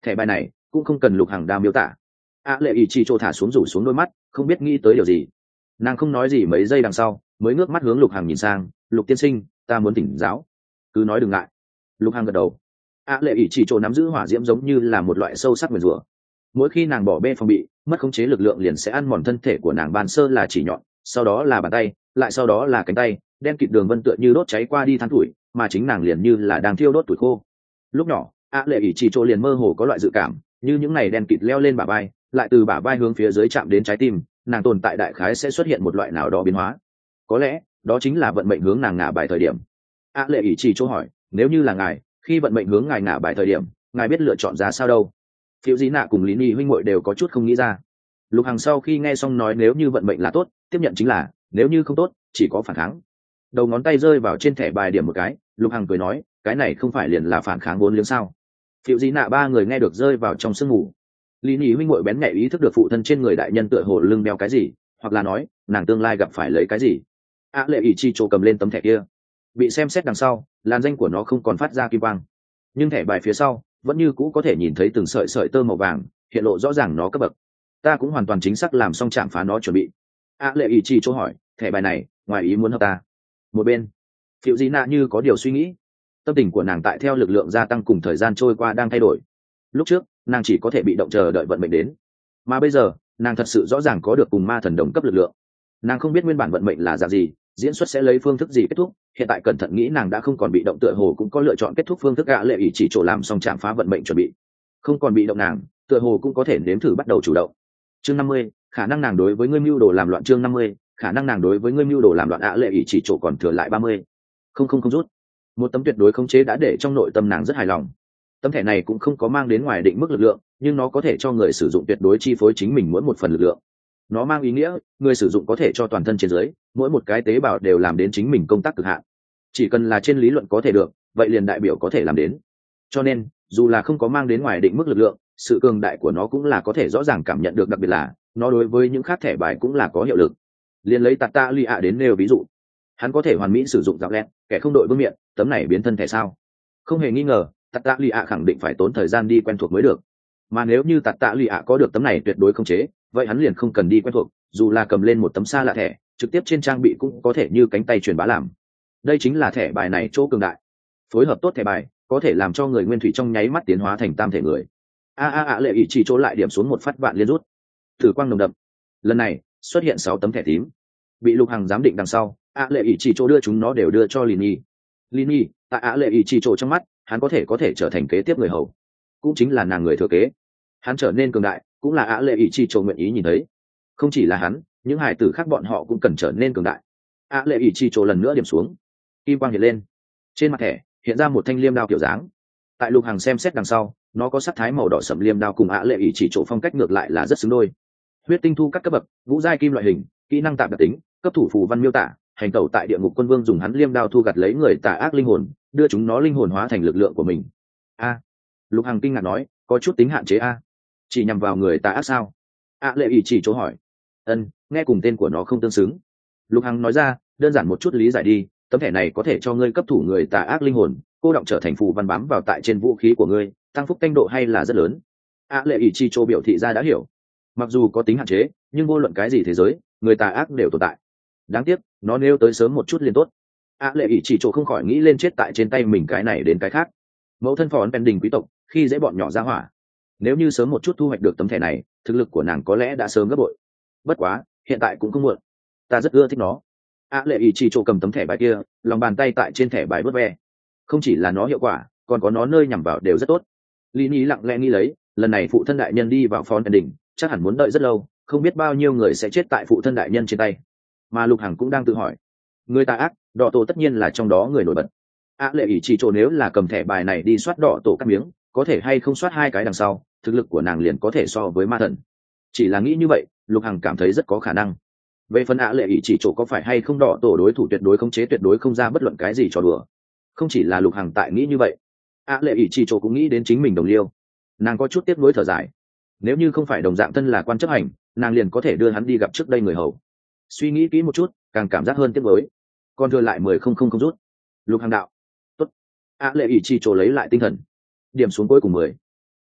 thẻ bài này cũng không cần Lục Hằng đa miêu tả. ạ lệ ỷ chỉ chỗ thả xuống rủ xuống đôi mắt, không biết nghĩ tới điều gì. Nàng không nói gì mấy giây đằng sau mới ngước mắt hướng Lục Hằng nhìn sang. Lục tiên sinh, ta muốn tỉnh giáo. Cứ nói đừng ngại. Lục Hằng gật đầu. ạ lệ ỷ chỉ chỗ nắm giữ hỏa diễm giống như là một loại sâu sắc nguyền rủa. Mỗi khi nàng bỏ bê phòng bị, mất khống chế lực lượng liền sẽ ăn mòn thân thể của nàng. Ban sơ là chỉ nhọn, sau đó là bàn tay, lại sau đó là cánh tay, đen kịt đường vân tựa như đốt cháy qua đi than tuổi, mà chính nàng liền như là đang thiêu đốt tuổi khô. Lúc nhỏ ạ lệ ỷ chỉ chỗ liền mơ hồ có loại dự cảm, như những này đen kịt leo lên bả vai, lại từ bả vai hướng phía dưới chạm đến trái tim, nàng tồn tại đại khái sẽ xuất hiện một loại nào đó biến hóa. Có lẽ đó chính là vận mệnh hướng nàng ngả bài thời điểm. ạ lệ ỷ chỉ chỗ hỏi, nếu như là ngài, khi vận mệnh hướng ngài ngả bài thời điểm, ngài biết lựa chọn ra sao đâu? Phiêu Dĩ Nạ cùng Lý Nhi huynh muội đều có chút không nghĩ ra. Lục Hằng sau khi nghe xong nói, nếu như vận mệnh là tốt, tiếp nhận chính là, nếu như không tốt, chỉ có phản kháng. Đầu ngón tay rơi vào trên thẻ bài điểm một cái, Lục Hằng cười nói, cái này không phải liền là phản kháng vốn liếng sao? Phiêu Dĩ Nạ ba người nghe được rơi vào trong sương mù. Lý Nhi huynh muội bén nhạy ý thức được phụ thân trên người đại nhân tựa hồ lưng đeo cái gì, hoặc là nói nàng tương lai gặp phải lấy cái gì. ạ lệ ỷ chi chỗ cầm lên tấm thẻ kia, bị xem xét đằng sau, làn danh của nó không còn phát ra kim quang, nhưng thẻ bài phía sau vẫn như cũ có thể nhìn thấy từng sợi sợi tơ màu vàng hiện lộ rõ ràng nó cấp bậc. Ta cũng hoàn toàn chính xác làm xong chạm phá nó chuẩn bị. ạ lệ ỷ chi chỗ hỏi, thẻ bài này ngoài ý muốn hợp ta? Một bên Phiêu Dĩ Nạ như có điều suy nghĩ, tâm tình của nàng tại theo lực lượng gia tăng cùng thời gian trôi qua đang thay đổi. Lúc trước nàng chỉ có thể bị động chờ đợi vận mệnh đến, mà bây giờ nàng thật sự rõ ràng có được cùng ma thần đồng cấp lực lượng. Nàng không biết nguyên bản vận mệnh là dạng gì, diễn xuất sẽ lấy phương thức gì kết thúc, hiện tại cẩn thận nghĩ nàng đã không còn bị động, tựa hồ cũng có lựa chọn kết thúc phương thức. ạ lệ ỷ chỉ chỗ làm xong chạm phá vận mệnh chuẩn bị, không còn bị động, nàng tựa hồ cũng có thể nếm thử bắt đầu chủ động. Chương năm mươi, khả năng nàng đối với ngươi mưu đồ làm loạn. Chương năm mươi, khả năng nàng đối với ngươi mưu đồ làm loạn. ạ lệ ỷ chỉ chỗ còn thừa lại ba mươi. Không không không rút. Một tấm tuyệt đối khống chế đã để trong nội tâm nàng rất hài lòng. Tấm thẻ này cũng không có mang đến ngoài định mức lực lượng, nhưng nó có thể cho người sử dụng tuyệt đối chi phối chính mình mỗi một phần lực lượng. Nó mang ý nghĩa người sử dụng có thể cho toàn thân trên dưới mỗi một cái tế bào đều làm đến chính mình công tác cực hạn. Chỉ cần là trên lý luận có thể được, vậy liền đại biểu có thể làm đến. Cho nên dù là không có mang đến ngoài định mức lực lượng, sự cường đại của nó cũng là có thể rõ ràng cảm nhận được, đặc biệt là nó đối với những khác thẻ bài cũng là có hiệu lực. Liền lấy tạt tạ lì ạ đến nêu ví dụ, hắn có thể hoàn mỹ sử dụng dạo lẹt kẻ không đội vương miện tấm này biến thân thẻ sao. Không hề nghi ngờ tạt tạ lì ạ khẳng định phải tốn thời gian đi quen thuộc mới được, mà nếu như tạt tạ lì ạ có được tấm này tuyệt đối không chế, vậy hắn liền không cần đi quen thuộc, dù là cầm lên một tấm xa lạ thẻ trực tiếp trên trang bị cũng có thể như cánh tay truyền bá làm. Đây chính là thẻ bài này chỗ cường đại. Phối hợp tốt thẻ bài có thể làm cho người nguyên thủy trong nháy mắt tiến hóa thành tam thể người. a a a lệ ý chỉ chỗ lại điểm xuống một phát vạn liên rút, thử quang nồng đậm. Lần này xuất hiện sáu tấm thẻ tím, bị Lục Hằng giám định đằng sau, a lệ ý chỉ chỗ đưa chúng nó đều đưa cho Lini. Lini tại a lệ ý chỉ chỗ trong mắt, hắn có thể có thể trở thành kế tiếp người hầu, cũng chính là nàng người thừa kế. Hắn trở nên cường đại cũng là a lệ ý chỉ chỗ nguyện ý nhìn thấy. Không chỉ là hắn, những hài tử khác bọn họ cũng cần trở nên cường đại. a lệ ý chỉ chỗ lần nữa điểm xuống, kim quang hiện lên, trên mặt thẻ hiện ra một thanh liêm đao kiểu dáng. Tại Lục Hằng xem xét đằng sau, nó có sắc thái màu đỏ sẫm liêm đao cùng ạ lệ ý chỉ chỗ phong cách ngược lại là rất xứng đôi. Huyết tinh thu các cấp bậc, vũ giai kim loại hình, kỹ năng tạm đặc tính, cấp thủ phù văn miêu tả, hành tẩu tại địa ngục quân vương dùng hắn liêm đao thu gặt lấy người tà ác linh hồn, đưa chúng nó linh hồn hóa thành lực lượng của mình. A, Lục Hằng kinh ngạc nói, có chút tính hạn chế a, chỉ nhằm vào người tà ác sao? ạ lệ ý chỉ chỗ hỏi. Ân, nghe cùng tên của nó không tương xứng. Lục Hằng nói ra, đơn giản một chút lý giải đi, tấm thẻ này có thể cho ngươi cấp thủ người tà ác linh hồn, cô động trở thành phù văn bám vào tại trên vũ khí của ngươi, tăng phúc canh độ hay là rất lớn. ạ lệ ý chi châu biểu thị ra đã hiểu. Mặc dù có tính hạn chế, nhưng vô luận cái gì thế giới, người tà ác đều tồn tại. Đáng tiếc nó nêu tới sớm một chút liền tốt. ạ lệ ý chỉ châu không khỏi nghĩ lên chết tại trên tay mình cái này đến cái khác. Mẫu thân phò ấn đình quý tộc khi dễ bọn nhỏ ra hỏa, nếu như sớm một chút thu hoạch được tấm thẻ này, thực lực của nàng có lẽ đã sớm gấp bội. Bất quá hiện tại cũng không muộn, ta rất ưa thích nó. ạ lệ ý chỉ châu cầm tấm thẻ bài kia, lòng bàn tay tại trên thẻ bài vớt ve. Không chỉ là nó hiệu quả, còn có nó nơi nhằm vào đều rất tốt. Lini lặng lẽ nghĩ lấy, lần này phụ thân đại nhân đi vào phòn đỉnh, chắc hẳn muốn đợi rất lâu, không biết bao nhiêu người sẽ chết tại phụ thân đại nhân trên tay. Mà Lục Hằng cũng đang tự hỏi, người tà ác đỏ tổ tất nhiên là trong đó người nổi bật. ạ lệ ý chỉ chỗ nếu là cầm thẻ bài này đi soát đỏ tổ các miếng, có thể hay không soát hai cái đằng sau, thực lực của nàng liền có thể so với ma thần. Chỉ là nghĩ như vậy, Lục Hằng cảm thấy rất có khả năng. Về phần ạ lệ ý chỉ chỗ có phải hay không đỏ tổ đối thủ tuyệt đối không chế tuyệt đối không ra bất luận cái gì cho đùa. Không chỉ là Lục Hằng tại nghĩ như vậy, ạ lệ ý chỉ chỗ cũng nghĩ đến chính mình đồng liêu. Nàng có chút tiếc nuối thở dài, nếu như không phải đồng dạng thân là quan chấp hành, nàng liền có thể đưa hắn đi gặp trước đây người hầu. Suy nghĩ kỹ một chút, càng cảm giác hơn tiếc nuối. Còn thừa lại mười không không không rút. Lục Hằng đạo, tốt. ạ lệ ý chỉ chỗ lấy lại tinh thần, điểm xuống cuối cùng mười.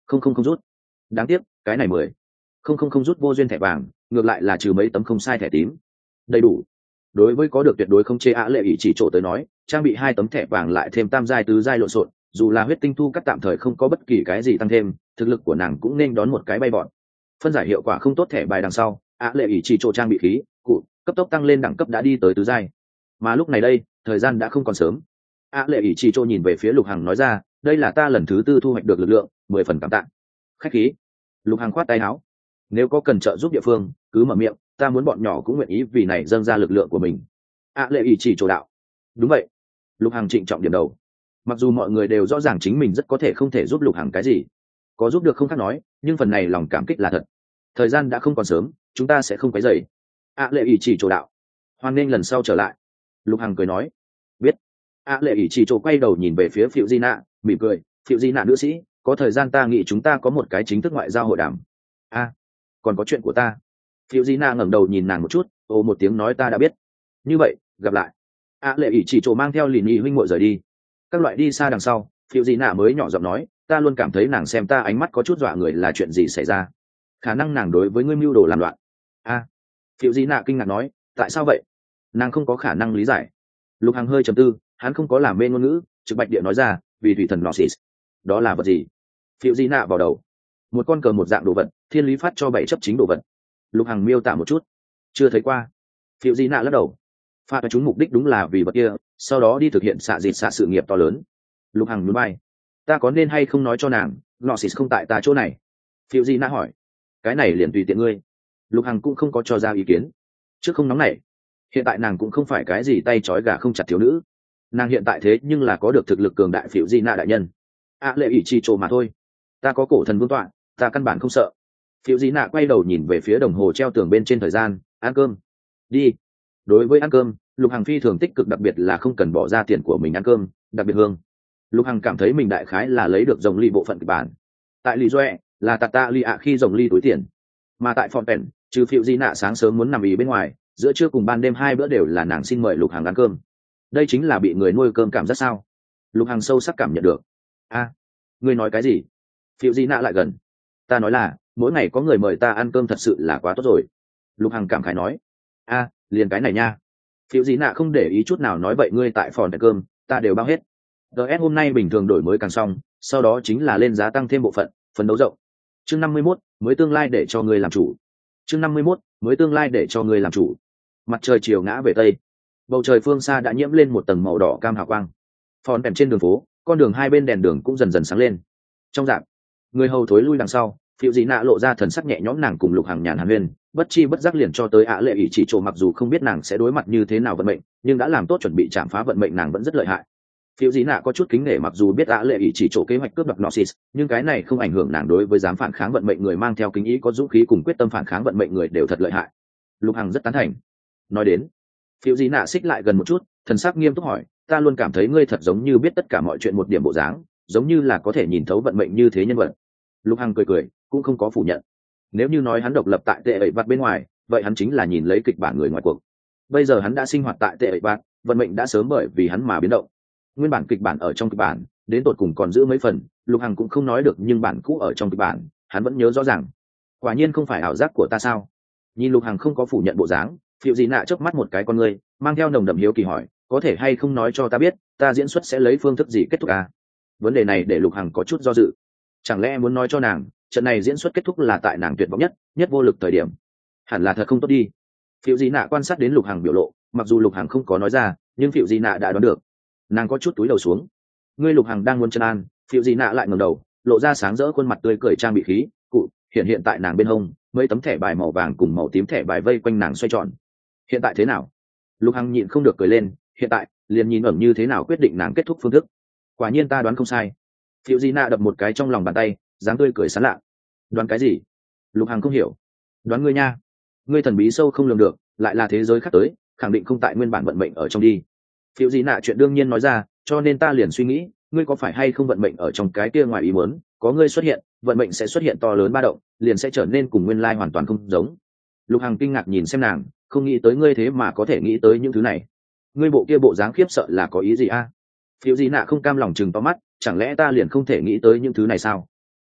không không không rút. Đáng tiếc cái này mười không không không rút vô duyên thẻ vàng, ngược lại là trừ mấy tấm không sai thẻ tím. Đầy đủ. Đối với có được tuyệt đối không chế ạ lệ ý chỉ chỗ tới nói, trang bị hai tấm thẻ vàng lại thêm tam giai tứ giai lộn xộn, dù là huyết tinh thu cắt tạm thời không có bất kỳ cái gì tăng thêm, thực lực của nàng cũng nên đón một cái bay vọt. Phân giải hiệu quả không tốt thẻ bài đằng sau, ạ lệ ý chỉ chỗ trang bị khí cụ cấp tốc tăng lên đẳng cấp đã đi tới tứ giai. Mà lúc này đây, thời gian đã không còn sớm. ạ lệ ý chỉ chỗ nhìn về phía Lục Hằng nói ra, đây là ta lần thứ tư thu hoạch được lực lượng, mười phần cảm tạ. Khách khí. Lục Hằng khoát tay áo, nếu có cần trợ giúp địa phương cứ mở miệng, ta muốn bọn nhỏ cũng nguyện ý vì này dâng ra lực lượng của mình. ạ lệ ý chỉ chỗ đạo. Đúng vậy. Lục Hằng trịnh trọng điểm đầu. Mặc dù mọi người đều rõ ràng chính mình rất có thể không thể giúp Lục Hằng cái gì, có giúp được không khác nói, nhưng phần này lòng cảm kích là thật. Thời gian đã không còn sớm, chúng ta sẽ không quấy rầy. ạ lệ ý chỉ chỗ đạo. Hoan nghênh lần sau trở lại. Lục Hằng cười nói. Biết. ạ lệ ý chỉ chỗ quay đầu nhìn về phía Phiệu Di Nạ, mỉm cười. Phiệu Di Nạ nữ sĩ, có thời gian ta nghĩ chúng ta có một cái chính thức ngoại giao hội đàm. A, còn có chuyện của ta. Phiệu Di Nạ ngẩng đầu nhìn nàng một chút, ồ một tiếng nói ta đã biết. Như vậy, gặp lại. ạ lệ ý chỉ chỗ mang theo lìn nhị huynh muội rời đi. Các loại đi xa đằng sau, Phiệu Di Nạ mới nhỏ giọng nói, ta luôn cảm thấy nàng xem ta ánh mắt có chút dọa người, là chuyện gì xảy ra? Khả năng nàng đối với ngươi mưu đồ làm loạn. A. Phiệu Di Nạ kinh ngạc nói, tại sao vậy? Nàng không có khả năng lý giải. Lục Hằng hơi trầm tư, hắn không có làm mê ngôn ngữ, trực bạch địa nói ra, vì thủy thần Gnosis. Đó là vật gì? Phiệu Di Nạ vào đầu. Một con cờ một dạng đồ vật, thiên lý phát cho bảy chấp chính đồ vật. Lục Hằng miêu tả một chút, chưa thấy qua. Phiệu Di Nạ lắc đầu. Pha chúng mục đích đúng là vì vật kia, sau đó đi thực hiện xạ dịt xạ sự nghiệp to lớn. Lục Hằng núi bay, ta có nên hay không nói cho nàng Gnosis không tại ta chỗ này? Phiệu Di Nạ hỏi. Cái này liền tùy tiện ngươi. Lục Hằng cũng không có cho ra ý kiến. Trước không nóng này, hiện tại nàng cũng không phải cái gì tay trói gà không chặt thiếu nữ. Nàng hiện tại thế nhưng là có được thực lực cường đại Phiệu Di Nạ đại nhân. ạ lệ ý chi trồ mà thôi. Ta có cổ thần vương tọa, ta căn bản không sợ. Phiệu Di Nạ quay đầu nhìn về phía đồng hồ treo tường bên trên thời gian, ăn cơm. Đi. Đối với ăn cơm, Lục Hằng phi thường tích cực, đặc biệt là không cần bỏ ra tiền của mình ăn cơm, đặc biệt hương. Lục Hằng cảm thấy mình đại khái là lấy được rồng ly bộ phận kịch bản. Tại Lý Doe là tạt tạ ly ạ khi rồng ly túi tiền, mà tại Fontaine, trừ Phiệu Di Nạ sáng sớm muốn nằm ý bên ngoài, giữa trưa cùng ban đêm hai bữa đều là nàng xin mời Lục Hằng ăn cơm. Đây chính là bị người nuôi cơm cảm giác sao? Lục Hằng sâu sắc cảm nhận được. A, ngươi nói cái gì? Phiệu Di Nạ lại gần. Ta nói là mỗi ngày có người mời ta ăn cơm thật sự là quá tốt rồi. Lục Hằng cảm khái nói. A, liền cái này nha. Phiệu Di Nạ không để ý chút nào nói, vậy ngươi tại Fontaine cơm ta đều bao hết. ds hôm nay bình thường đổi mới càng xong, sau đó chính là lên giá tăng thêm bộ phận phấn đấu rộng. Chương năm mươi mốt, mới tương lai để cho ngươi làm chủ. Chương năm mươi mốt, mới tương lai để cho ngươi làm chủ. Mặt trời chiều ngã về tây, bầu trời phương xa đã nhiễm lên một tầng màu đỏ cam hào quang. Phòn đèn trên đường phố, con đường hai bên đèn đường cũng dần dần sáng lên. Trong dạp, người hầu thối lui đằng sau, Phiệu Di Nạ lộ ra thần sắc nhẹ nhõm, nàng cùng Lục Hằng nhàn hàn huyên, bất chi bất giác liền cho tới ạ lệ ý chỉ trộ. Mặc dù không biết nàng sẽ đối mặt như thế nào vận mệnh, nhưng đã làm tốt chuẩn bị chạm phá vận mệnh, nàng vẫn rất lợi hại. Phiệu Di Nạ có chút kính nể, mặc dù biết ạ lệ ý chỉ chỗ kế hoạch cướp đoạt Gnosis, nhưng cái này không ảnh hưởng nàng đối với dám phản kháng vận mệnh người mang theo kính ý, có dũng khí cùng quyết tâm phản kháng vận mệnh người đều thật lợi hại. Lục Hằng rất tán thành. Nói đến, Phiệu Di Nạ xích lại gần một chút, thần sắc nghiêm túc hỏi, ta luôn cảm thấy ngươi thật giống như biết tất cả mọi chuyện một điểm bộ dáng, giống như là có thể nhìn thấu vận mệnh như thế nhân vật. Lục Hằng cười cười, cũng không có phủ nhận. Nếu như nói hắn độc lập tại tệ ẩy vặt bên ngoài, vậy hắn chính là nhìn lấy kịch bản người ngoài cuộc. Bây giờ hắn đã sinh hoạt tại tệ ẩy vặt, vận mệnh đã sớm bởi vì hắn mà biến động. Nguyên bản kịch bản ở trong kịch bản đến tột cùng còn giữ mấy phần, Lục Hằng cũng không nói được, nhưng bản cũ ở trong kịch bản hắn vẫn nhớ rõ ràng. Quả nhiên không phải ảo giác của ta sao? Nhìn Lục Hằng không có phủ nhận bộ dáng, Phiệu Di Nạ chớp mắt một cái con ngươi, mang theo nồng đậm hiếu kỳ hỏi, có thể hay không nói cho ta biết, ta diễn xuất sẽ lấy phương thức gì kết thúc à? Vấn đề này để Lục Hằng có chút do dự. Chẳng lẽ muốn nói cho nàng trận này diễn xuất kết thúc là tại nàng tuyệt vọng nhất nhất vô lực thời điểm? Hẳn là thật không tốt đi. Phiệu Di Nạ quan sát đến Lục Hằng biểu lộ, mặc dù Lục Hằng không có nói ra, nhưng Phiệu Di Nạ đã đoán được. Nàng có chút túi đầu xuống. Ngươi Lục Hằng đang muốn chân an, Phiệu Di Nạ lại ngẩng đầu, lộ ra sáng rỡ khuôn mặt tươi cười, trang bị khí cụ hiện hiện tại nàng bên hông, mấy tấm thẻ bài màu vàng cùng màu tím thẻ bài vây quanh nàng xoay tròn. Hiện tại thế nào? Lục Hằng nhịn không được cười lên, hiện tại liền nhìn ẩm như thế nào quyết định nàng kết thúc phương thức. Quả nhiên ta đoán không sai. Phiệu Di Nạ đập một cái trong lòng bàn tay, dáng tươi cười sán lạ. Đoán cái gì? Lục Hằng không hiểu. Đoán ngươi nha. Ngươi thần bí sâu không lường được, lại là thế giới khác tới, khẳng định không tại nguyên bản vận mệnh ở trong đi. Phiệu Di Nạ chuyện đương nhiên nói ra, cho nên ta liền suy nghĩ, ngươi có phải hay không vận mệnh ở trong cái kia ngoài ý muốn, có ngươi xuất hiện, vận mệnh sẽ xuất hiện to lớn ba động, liền sẽ trở nên cùng nguyên lai hoàn toàn không giống. Lục Hằng kinh ngạc nhìn xem nàng, không nghĩ tới ngươi thế mà có thể nghĩ tới những thứ này. Ngươi bộ kia bộ dáng khiếp sợ là có ý gì a? Phiệu Di Nạ không cam lòng chừng to mắt, chẳng lẽ ta liền không thể nghĩ tới những thứ này sao?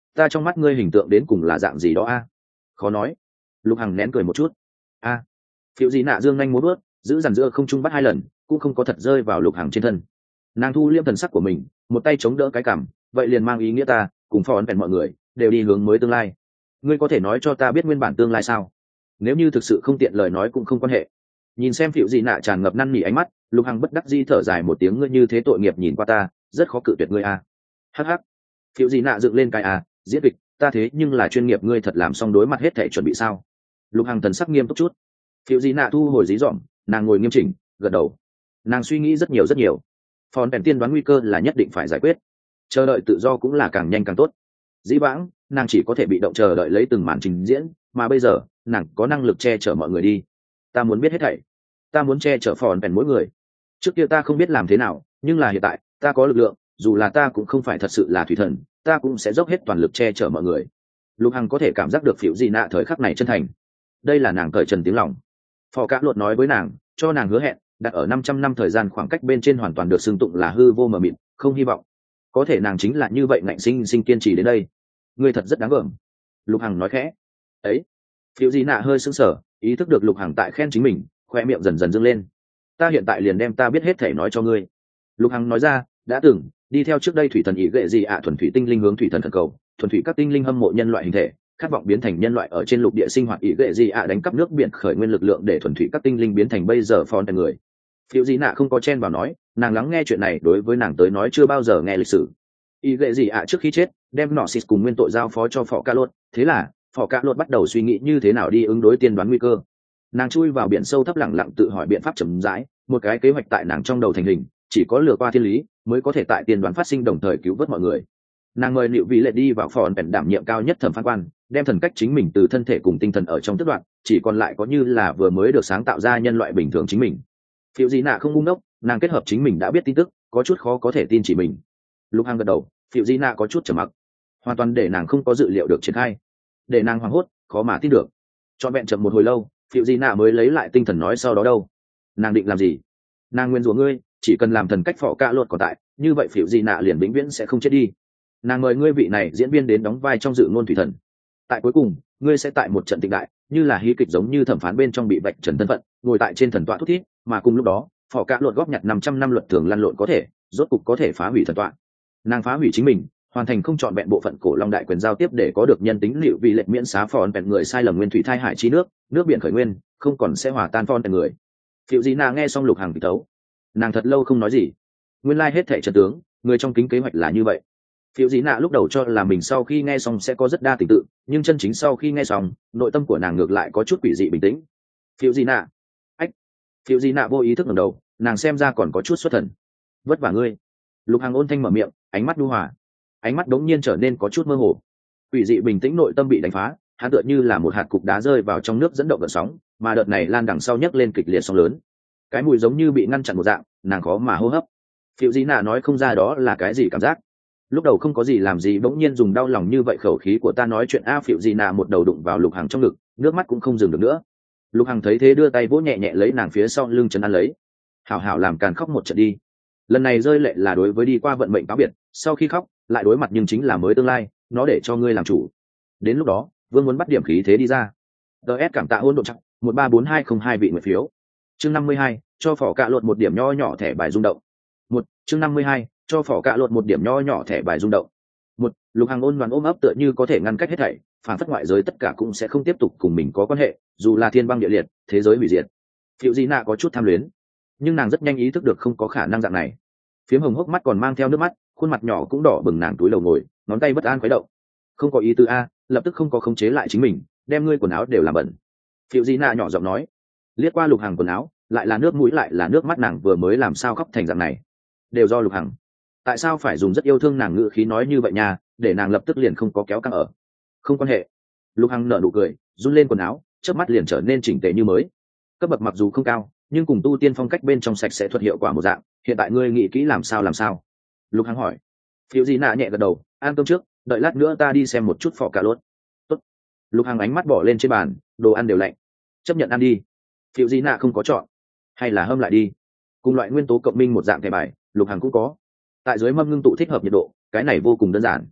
ta trong mắt ngươi hình tượng đến cùng là dạng gì đó a? Khó nói. Lục Hằng nén cười một chút. A. À. Phiệu Dị Nạ dương nhanh múa bước, giữ dằn giữa không trung bắt hai lần, cũng không có thật rơi vào Lục Hằng trên thân. Nàng thu liêm thần sắc của mình, một tay chống đỡ cái cằm, vậy liền mang ý nghĩa ta cùng phò ấn vẹn mọi người đều đi hướng mới tương lai. Ngươi có thể nói cho ta biết nguyên bản tương lai sao? Nếu như thực sự không tiện lời nói cũng không quan hệ. Nhìn xem Phiệu Dị Nạ tràn ngập năn nỉ ánh mắt, Lục Hằng bất đắc dĩ thở dài một tiếng, ngươi như thế tội nghiệp nhìn qua ta, rất khó cự tuyệt ngươi a. Hắc hắc. Phiệu Dị Nạ dựng lên cái a, diễn kịch, ta thế nhưng là chuyên nghiệp, ngươi thật làm xong đối mặt hết thể chuẩn bị sao? Lục Hằng thần sắc nghiêm túc chút. Phiệu Dị Nạ thu hồi dí dỏm, nàng ngồi nghiêm chỉnh, gật đầu. Nàng suy nghĩ rất nhiều rất nhiều. Phòn bèn tiên đoán nguy cơ là nhất định phải giải quyết, chờ đợi tự do cũng là càng nhanh càng tốt. Dĩ vãng nàng chỉ có thể bị động chờ đợi lấy từng màn trình diễn, mà bây giờ nàng có năng lực che chở mọi người đi. Ta muốn biết hết thảy, ta muốn che chở phòn bèn mỗi người. Trước kia ta không biết làm thế nào, nhưng là hiện tại ta có lực lượng, dù là ta cũng không phải thật sự là thủy thần, ta cũng sẽ dốc hết toàn lực che chở mọi người. Lục Hằng có thể cảm giác được Phiệu Dị Nạ thời khắc này chân thành, đây là nàng cởi trần tiếng lòng. Phò Cả Luật nói với nàng, cho nàng hứa hẹn đặt ở năm trăm năm thời gian khoảng cách bên trên hoàn toàn được xưng tụng là hư vô mờ mịt, không hy vọng. Có thể nàng chính là như vậy ngạnh sinh sinh kiên trì đến đây. Ngươi thật rất đáng gờm. Lục Hằng nói khẽ. Ấy. Phiệu Dị Nạ hơi sững sờ, ý thức được Lục Hằng tại khen chính mình, khoe miệng dần dần dâng lên. Ta hiện tại liền đem ta biết hết thể nói cho ngươi. Lục Hằng nói ra, đã từng đi theo trước đây thủy thần ý gệ gì ạ, thuần thủy tinh linh hướng thủy thần thần cầu, thuần thủy các tinh linh hâm mộ nhân loại hình thể, khát vọng biến thành nhân loại ở trên lục địa sinh hoạt, ý gệ gì ạ đánh cắp nước biển khởi nguyên lực lượng để thuần thủy các tinh linh biến thành bây giờ phòn thành người. Phiệu Dị Nạ không có chen vào nói, nàng lắng nghe chuyện này đối với nàng tới nói chưa bao giờ nghe lịch sử. Ý gệ gì ạ trước khi chết đem nọ xịt cùng nguyên tội giao phó cho Phò Cả Luật, thế là Phò Cả Luật bắt đầu suy nghĩ như thế nào đi ứng đối tiên đoán nguy cơ. Nàng chui vào biển sâu thấp lặng lặng tự hỏi biện pháp chậm rãi, một cái kế hoạch tại nàng trong đầu thành hình, chỉ có lừa qua thiên lý mới có thể tại tiên đoán phát sinh đồng thời cứu vớt mọi người. Nàng mời Liệu Vị Lệ đi vào phòn bèn đảm nhiệm cao nhất thẩm phán quan, đem thần cách chính mình từ thân thể cùng tinh thần ở trong tước đoạn, chỉ còn lại có như là vừa mới được sáng tạo ra nhân loại bình thường chính mình. Phiệu Dị Nạ không ngu ngốc, nàng kết hợp chính mình đã biết tin tức, có chút khó có thể tin chỉ mình. Lục Hằng gật đầu, Phiệu Dị Nạ có chút trầm mặc, hoàn toàn để nàng không có dự liệu được triển khai, để nàng hoảng hốt, khó mà tin được. Cho vẹn chậm một hồi lâu, Phiệu Dị Nạ mới lấy lại tinh thần nói, sau đó đâu? Nàng định làm gì? Nàng nguyên rủa ngươi, chỉ cần làm thần cách Phò Cả Luật còn tại, như vậy Phiệu Dị Nạ liền vĩnh viễn sẽ không chết đi. Nàng mời ngươi vị này diễn viên đến đóng vai trong dự ngôn thủy thần. Tại cuối cùng, ngươi sẽ tại một trận tịnh đại, như là hí kịch giống như thẩm phán bên trong bị vạch trần thân phận, ngồi tại trên thần tọa thúc thiết, mà cùng lúc đó, Phò Cả Luật góp nhặt năm trăm năm luật thường lăn lộn có thể, rốt cục có thể phá hủy thần tọa. Nàng phá hủy chính mình, hoàn thành không chọn vẹn bộ phận cổ long đại quyền giao tiếp để có được nhân tính Liệu Vị Lệ miễn xá phòn vẹn người sai lầm nguyên thủy thai hải chi nước, nước biển khởi nguyên, không còn sẽ hòa tan phòn vẹn người. Phiệu Dị Nạ nghe xong Lục Hằng bị tấu, nàng thật lâu không nói gì. Nguyên lai hết thảy trận tướng, người trong kính kế hoạch là như vậy. Phiệu Dị Nạ lúc đầu cho là mình sau khi nghe xong sẽ có rất đa tình tự, nhưng chân chính sau khi nghe xong, nội tâm của nàng ngược lại có chút quỷ dị bình tĩnh. Phiệu Dị Nạ, ách. Phiệu Dị Nạ vô ý thức ngẩng đầu, nàng xem ra còn có chút xuất thần. Vất vả ngươi. Lục Hằng ôn thanh mở miệng, ánh mắt nhu hòa, ánh mắt đống nhiên trở nên có chút mơ hồ. Quỷ dị bình tĩnh nội tâm bị đánh phá, hắn tựa như là một hạt cục đá rơi vào trong nước dẫn động gợn sóng, mà đợt này lan đằng sau nhấc lên kịch liệt sóng lớn. Cái mùi giống như bị ngăn chặn một dạng, nàng khó mà hô hấp. Phiệu Dị Nạ nói không ra đó là cái gì cảm giác. Lúc đầu không có gì làm gì bỗng nhiên dùng đau lòng như vậy, khẩu khí của ta nói chuyện a. Phiệu Dị Nạ một đầu đụng vào Lục Hằng trong ngực, nước mắt cũng không dừng được nữa. Lục Hằng thấy thế đưa tay vỗ nhẹ nhẹ lấy nàng phía sau lưng chân ăn lấy. Hảo hảo làm càn khóc một trận đi. Lần này rơi lệ là đối với đi qua vận mệnh cáo biệt, sau khi khóc lại đối mặt nhưng chính là mới tương lai, nó để cho ngươi làm chủ. Đến lúc đó vương muốn bắt điểm khí thế đi ra. ts cảm tạ hôn độ chắc một ba bốn hai không hai vị nguyện phiếu. Chương năm mươi hai, cho Phò Cả Luật một điểm nho nhỏ thẻ bài rung động. Một chương năm mươi hai, cho Phò Cả Luật một điểm nho nhỏ thẻ bài rung động. Một Lục Hằng ôn đoàn ôm ấp tựa như có thể ngăn cách hết thảy, phản phất ngoại giới tất cả cũng sẽ không tiếp tục cùng mình có quan hệ, dù là thiên băng địa liệt, thế giới hủy diệt. Phiệu Dị Nạ có chút tham luyến, nhưng nàng rất nhanh ý thức được không có khả năng dạng này. Phiếm hồng hốc mắt còn mang theo nước mắt, khuôn mặt nhỏ cũng đỏ bừng, nàng túi đầu ngồi, ngón tay bất an khuấy động. Không có ý tứ a, lập tức không có khống chế lại chính mình, đem ngươi quần áo đều làm bẩn. Phiệu Dị Nạ nhỏ giọng nói, liếc qua Lục Hằng quần áo, lại là nước mũi lại là nước mắt, nàng vừa mới làm sao khóc thành dạng này, đều do Lục Hằng. Tại sao phải dùng rất yêu thương nàng ngữ khí nói như vậy nha, để nàng lập tức liền không có kéo căng ở. Không quan hệ. Lục Hằng nở nụ cười, run lên quần áo, chớp mắt liền trở nên chỉnh tề như mới. Cấp bậc mặc dù không cao, nhưng cùng tu tiên phong cách bên trong sạch sẽ thuật hiệu quả một dạng. Hiện tại ngươi nghĩ kỹ làm sao làm sao? Lục Hằng hỏi. Phiệu Dị Nạ nhẹ gật đầu, ăn cơm trước, đợi lát nữa ta đi xem một chút Phò Cả Luật. Tốt. Lục Hằng ánh mắt bỏ lên trên bàn, đồ ăn đều lạnh, chấp nhận ăn đi. Phiệu Dị Nạ không có chọn, hay là hâm lại đi. Cùng loại nguyên tố cộng minh một dạng thẻ bài, Lục Hằng cũng có. Tại dưới mâm ngưng tụ thích hợp nhiệt độ, cái này vô cùng đơn giản.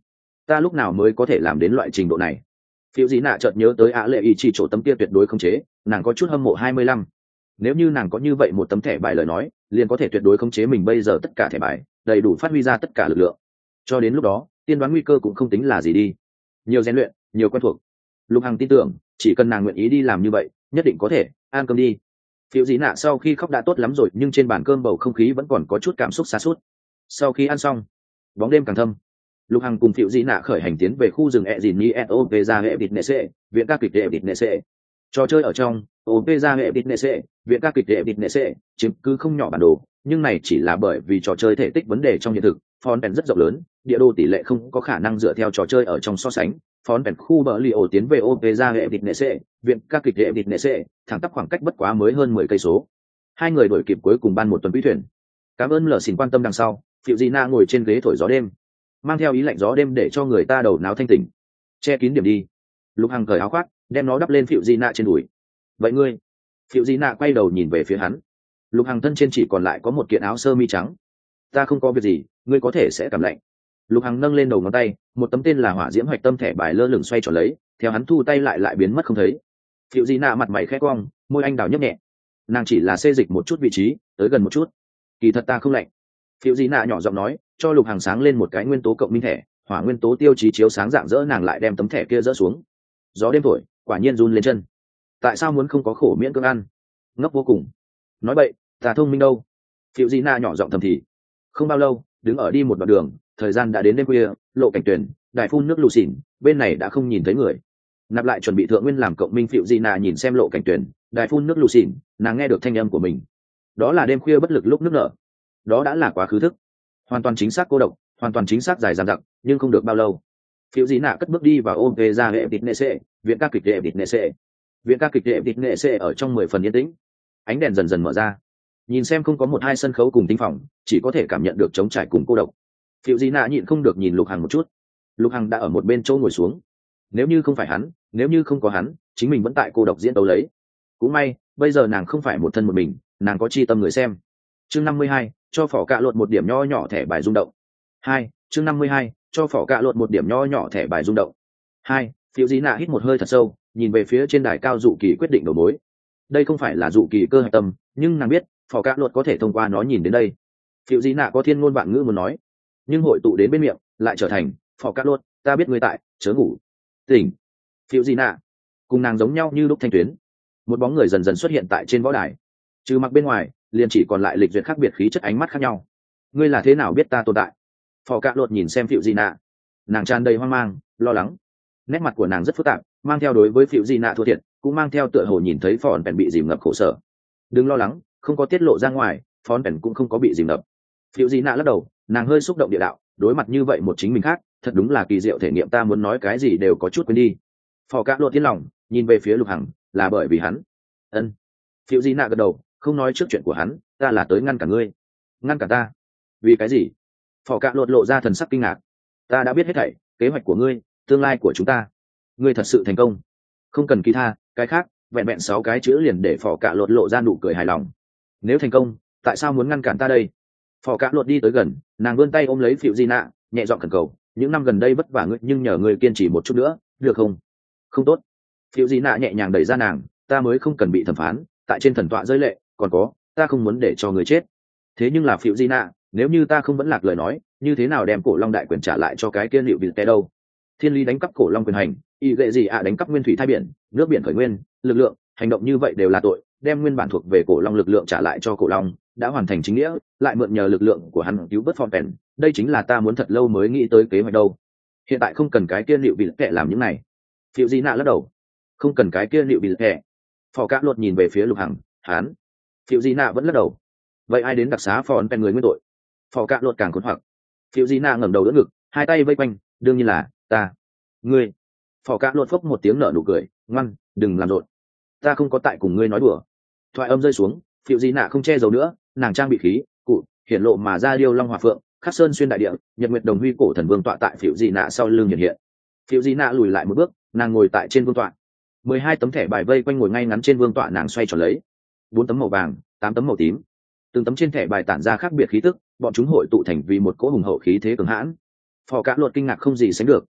ta lúc nào mới có thể làm đến loại trình độ này. Phiêu Dị Nạ chợt nhớ tới ạ lệ ý chỉ chỗ tấm kia tuyệt đối không chế, nàng có chút hâm mộ hai mươi lăm. Nếu như nàng có như vậy một tấm thẻ bài lời nói, liền có thể tuyệt đối khống chế mình bây giờ tất cả thẻ bài, đầy đủ phát huy ra tất cả lực lượng. Cho đến lúc đó, tiên đoán nguy cơ cũng không tính là gì đi. Nhiều rèn luyện, nhiều quen thuộc. Lục Hằng tin tưởng, chỉ cần nàng nguyện ý đi làm như vậy, nhất định có thể. Ăn cơm đi. Phiêu Dị Nạ sau khi khóc đã tốt lắm rồi, nhưng trên bàn cơm bầu không khí vẫn còn có chút cảm xúc xa sút. Sau khi ăn xong, bóng đêm càng thâm. Lục Hằng cùng Phiêu Dị Nạ khởi hành tiến về khu rừng e dìn ni o về ra hệ vịt nệ xệ, viện ca kịch hệ vịt nệ xệ. Trò chơi ở trong ô pê ra hệ vịt nệ xệ, viện ca kịch hệ vịt nệ xệ chiếm cứ không nhỏ bản đồ, nhưng này chỉ là bởi vì trò chơi thể tích vấn đề trong hiện thực. Phón Pèn rất rộng lớn, địa đồ tỷ lệ không có khả năng dựa theo trò chơi ở trong so sánh. Phón Pèn khu bờ li ổ tiến về ô pê ra hệ vịt nệ xệ, viện ca kịch hệ vịt nệ xệ, thẳng tắp khoảng cách bất quá mới hơn mười cây số. Hai người đổi kịp cuối cùng ban một tuần quý thuyền. Cảm ơn lờ xin quan tâm đằng sau. Phiêu Dị Nạ ngồi trên ghế thổi gió đêm, mang theo ý lạnh gió đêm để cho người ta đầu não thanh tỉnh. Che kín điểm đi. Lục Hằng cởi áo khoác, đem nó đắp lên Phiêu Dị Nạ trên đùi. Vậy ngươi? Phiêu Dị Nạ quay đầu nhìn về phía hắn. Lục Hằng thân trên chỉ còn lại có một kiện áo sơ mi trắng. Ta không có việc gì, ngươi có thể sẽ cảm lạnh. Lục Hằng nâng lên đầu ngón tay, một tấm tên là hỏa diễm hoạch tâm thẻ bài lơ lửng xoay tròn lấy, theo hắn thu tay lại lại biến mất không thấy. Phiêu Dị Nạ mặt mày khẽ cong, môi anh đào nhấp nhẹ. Nàng chỉ là xê dịch một chút vị trí, tới gần một chút. Kỳ thật ta không lạnh. Phiêu Dị Nạ nhỏ giọng nói, cho Lục Hằng sáng lên một cái nguyên tố cộng minh thẻ, hỏa nguyên tố tiêu chí chiếu sáng dạng dỡ, nàng lại đem tấm thẻ kia dỡ xuống. Gió đêm thổi, quả nhiên run lên chân. Tại sao muốn không có khổ miễn cưỡng ăn? Ngốc vô cùng. Nói vậy, ta thông minh đâu? Phiêu Dị Nạ nhỏ giọng thầm thì. Không bao lâu, đứng ở đi một đoạn đường, thời gian đã đến đêm khuya, lộ cảnh tuyển, đài phun nước lù xỉn, bên này đã không nhìn thấy người. Nạp lại chuẩn bị thượng nguyên làm cộng minh. Phiêu Dị Nạ nhìn xem lộ cảnh tuyển, đài phun nước lù xỉn, nàng nghe được thanh âm của mình. Đó là đêm khuya bất lực lúc nước nở. Đó đã là quá khứ thức. Hoàn toàn chính xác cô độc, hoàn toàn chính xác dài dằng dặc, nhưng không được bao lâu. Phiêu Dị Nạ cất bước đi vào ôm về ra hệ vịt nệ xệ, viện ca kịch hệ vịt nệ xệ. Viện ca kịch hệ vịt nệ xệ ở trong mười phần yên tĩnh. Ánh đèn dần dần mở ra, nhìn xem không có một hai sân khấu cùng tinh phòng, chỉ có thể cảm nhận được trống trải cùng cô độc. Phiêu Dị Nạ nhịn không được nhìn Lục Hằng một chút. Lục Hằng đã ở một bên chỗ ngồi xuống. Nếu như không phải hắn, nếu như không có hắn, chính mình vẫn tại cô độc diễn tấu lấy. Cũng may, bây giờ nàng không phải một thân một mình, nàng có chi tâm người xem. Chương năm mươi hai, cho phỏ cạ lột một điểm nho nhỏ thẻ bài rung động. Hai, chương năm mươi hai, cho phỏ cạ lột một điểm nho nhỏ thẻ bài rung động. Hai, Phiêu Dị Nạ hít một hơi thật sâu, nhìn về phía trên đài cao dụ kỳ quyết định đầu mối. Đây không phải là dụ kỳ cơ hạch tâm, nhưng nàng biết phỏ cạ lột có thể thông qua nó nhìn đến đây. Phiêu Dị Nạ có thiên ngôn vạn ngữ muốn nói, nhưng hội tụ đến bên miệng lại trở thành phỏ cạ lột, ta biết ngươi tại, chớ ngủ. Tỉnh. Phiêu Dị Nạ. Cùng nàng giống nhau như lúc thanh tuyến. Một bóng người dần dần xuất hiện tại trên võ đài. Trừ mặc bên ngoài, liền chỉ còn lại lịch duyệt khác biệt, khí chất, ánh mắt khác nhau. Ngươi là thế nào biết ta tồn tại? Phò cạ lột nhìn xem Phiêu Dị Nạ, nàng tràn đầy hoang mang, lo lắng. Nét mặt của nàng rất phức tạp, mang theo đối với Phiêu Dị Nạ thua thiệt, cũng mang theo tựa hồ nhìn thấy Phòn Pèn bị dìm ngập khổ sở. Đừng lo lắng, không có tiết lộ ra ngoài, Phòn Pèn cũng không có bị dìm ngập. Phiêu Dị Nạ lắc đầu, nàng hơi xúc động địa đạo, đối mặt như vậy một chính mình khác, thật đúng là kỳ diệu thể nghiệm, ta muốn nói cái gì đều có chút quên đi. Phò cạ lột tiến lòng, nhìn về phía Lục Hằng, là bởi vì hắn. Ân. Phiêu Dị Nạ gật đầu, không nói trước chuyện của hắn, ta là tới ngăn cả ngươi. Ngăn cả ta? Vì cái gì? Phò cạ lột lộ ra thần sắc kinh ngạc. Ta đã biết hết thảy, kế hoạch của ngươi, tương lai của chúng ta. Ngươi thật sự thành công. Không cần kỳ tha, cái khác, vẹn vẹn sáu cái chữ liền để phò cạ lột lộ ra nụ cười hài lòng. Nếu thành công, tại sao muốn ngăn cản ta đây? Phò cạ lột đi tới gần, nàng vươn tay ôm lấy Phiêu Dị Nạ, nhẹ giọng khẩn cầu, những năm gần đây vất vả ngươi, nhưng nhờ ngươi kiên trì một chút nữa, được không? Không tốt. Phiêu Dị Nạ nhẹ nhàng đẩy ra nàng, ta mới không cần bị thẩm phán, tại trên thần tọa rơi lệ, còn có, ta không muốn để cho người chết. Thế nhưng là Phiêu Dị Nạ, nếu như ta không vẫn lạc lời nói, như thế nào đem cổ long đại quyền trả lại cho cái kia liệu bị té đâu? Thiên lý đánh cắp cổ long quyền hành, y lệ gì ạ đánh cắp nguyên thủy thai biển, nước biển khởi nguyên, lực lượng, hành động như vậy đều là tội, đem nguyên bản thuộc về cổ long lực lượng trả lại cho cổ long, đã hoàn thành chính nghĩa, lại mượn nhờ lực lượng của hắn cứu vớt Phòn Pèn, đây chính là ta muốn thật lâu mới nghĩ tới kế hoạch đâu. Hiện tại không cần cái kia liệu bị kệ làm những này. Phiêu Dị Nạ lắc đầu, không cần cái kia liệu bị kệ. Phò cạ lột nhìn về phía Lục Hằng, hắn. Phiêu Dị Nạ vẫn lắc đầu. Vậy ai đến đặc xá Phòn Pèn người nguyên tội? Phò cạ lột càng khốn hoặc. Phiêu Dị Nạ ngẩng đầu đỡ ngực, hai tay vây quanh, đương nhiên là ta. Ngươi. Phò cạ lột phốc một tiếng nở nụ cười, ngoan, đừng làm rộn. Ta không có tại cùng ngươi nói đùa. Thoại âm rơi xuống, Phiêu Dị Nạ không che giấu nữa, nàng trang bị khí cụ hiển lộ mà ra điêu long hỏa phượng, khắc sơn xuyên đại địa, nhật nguyệt đồng huy, cổ thần vương tọa tại Phiêu Dị Nạ sau lưng hiện hiện. Phiêu Dị Nạ lùi lại một bước, nàng ngồi tại trên vương tọa. Mười hai tấm thẻ bài vây quanh ngồi ngay ngắn trên vương tọa, nàng xoay tròn lấy. Bốn tấm màu vàng, tám tấm màu tím. Từng tấm trên thẻ bài tản ra khác biệt khí tức, bọn chúng hội tụ thành vì một cỗ hùng hậu khí thế cường hãn. Phò cạ lột kinh ngạc không gì sánh được,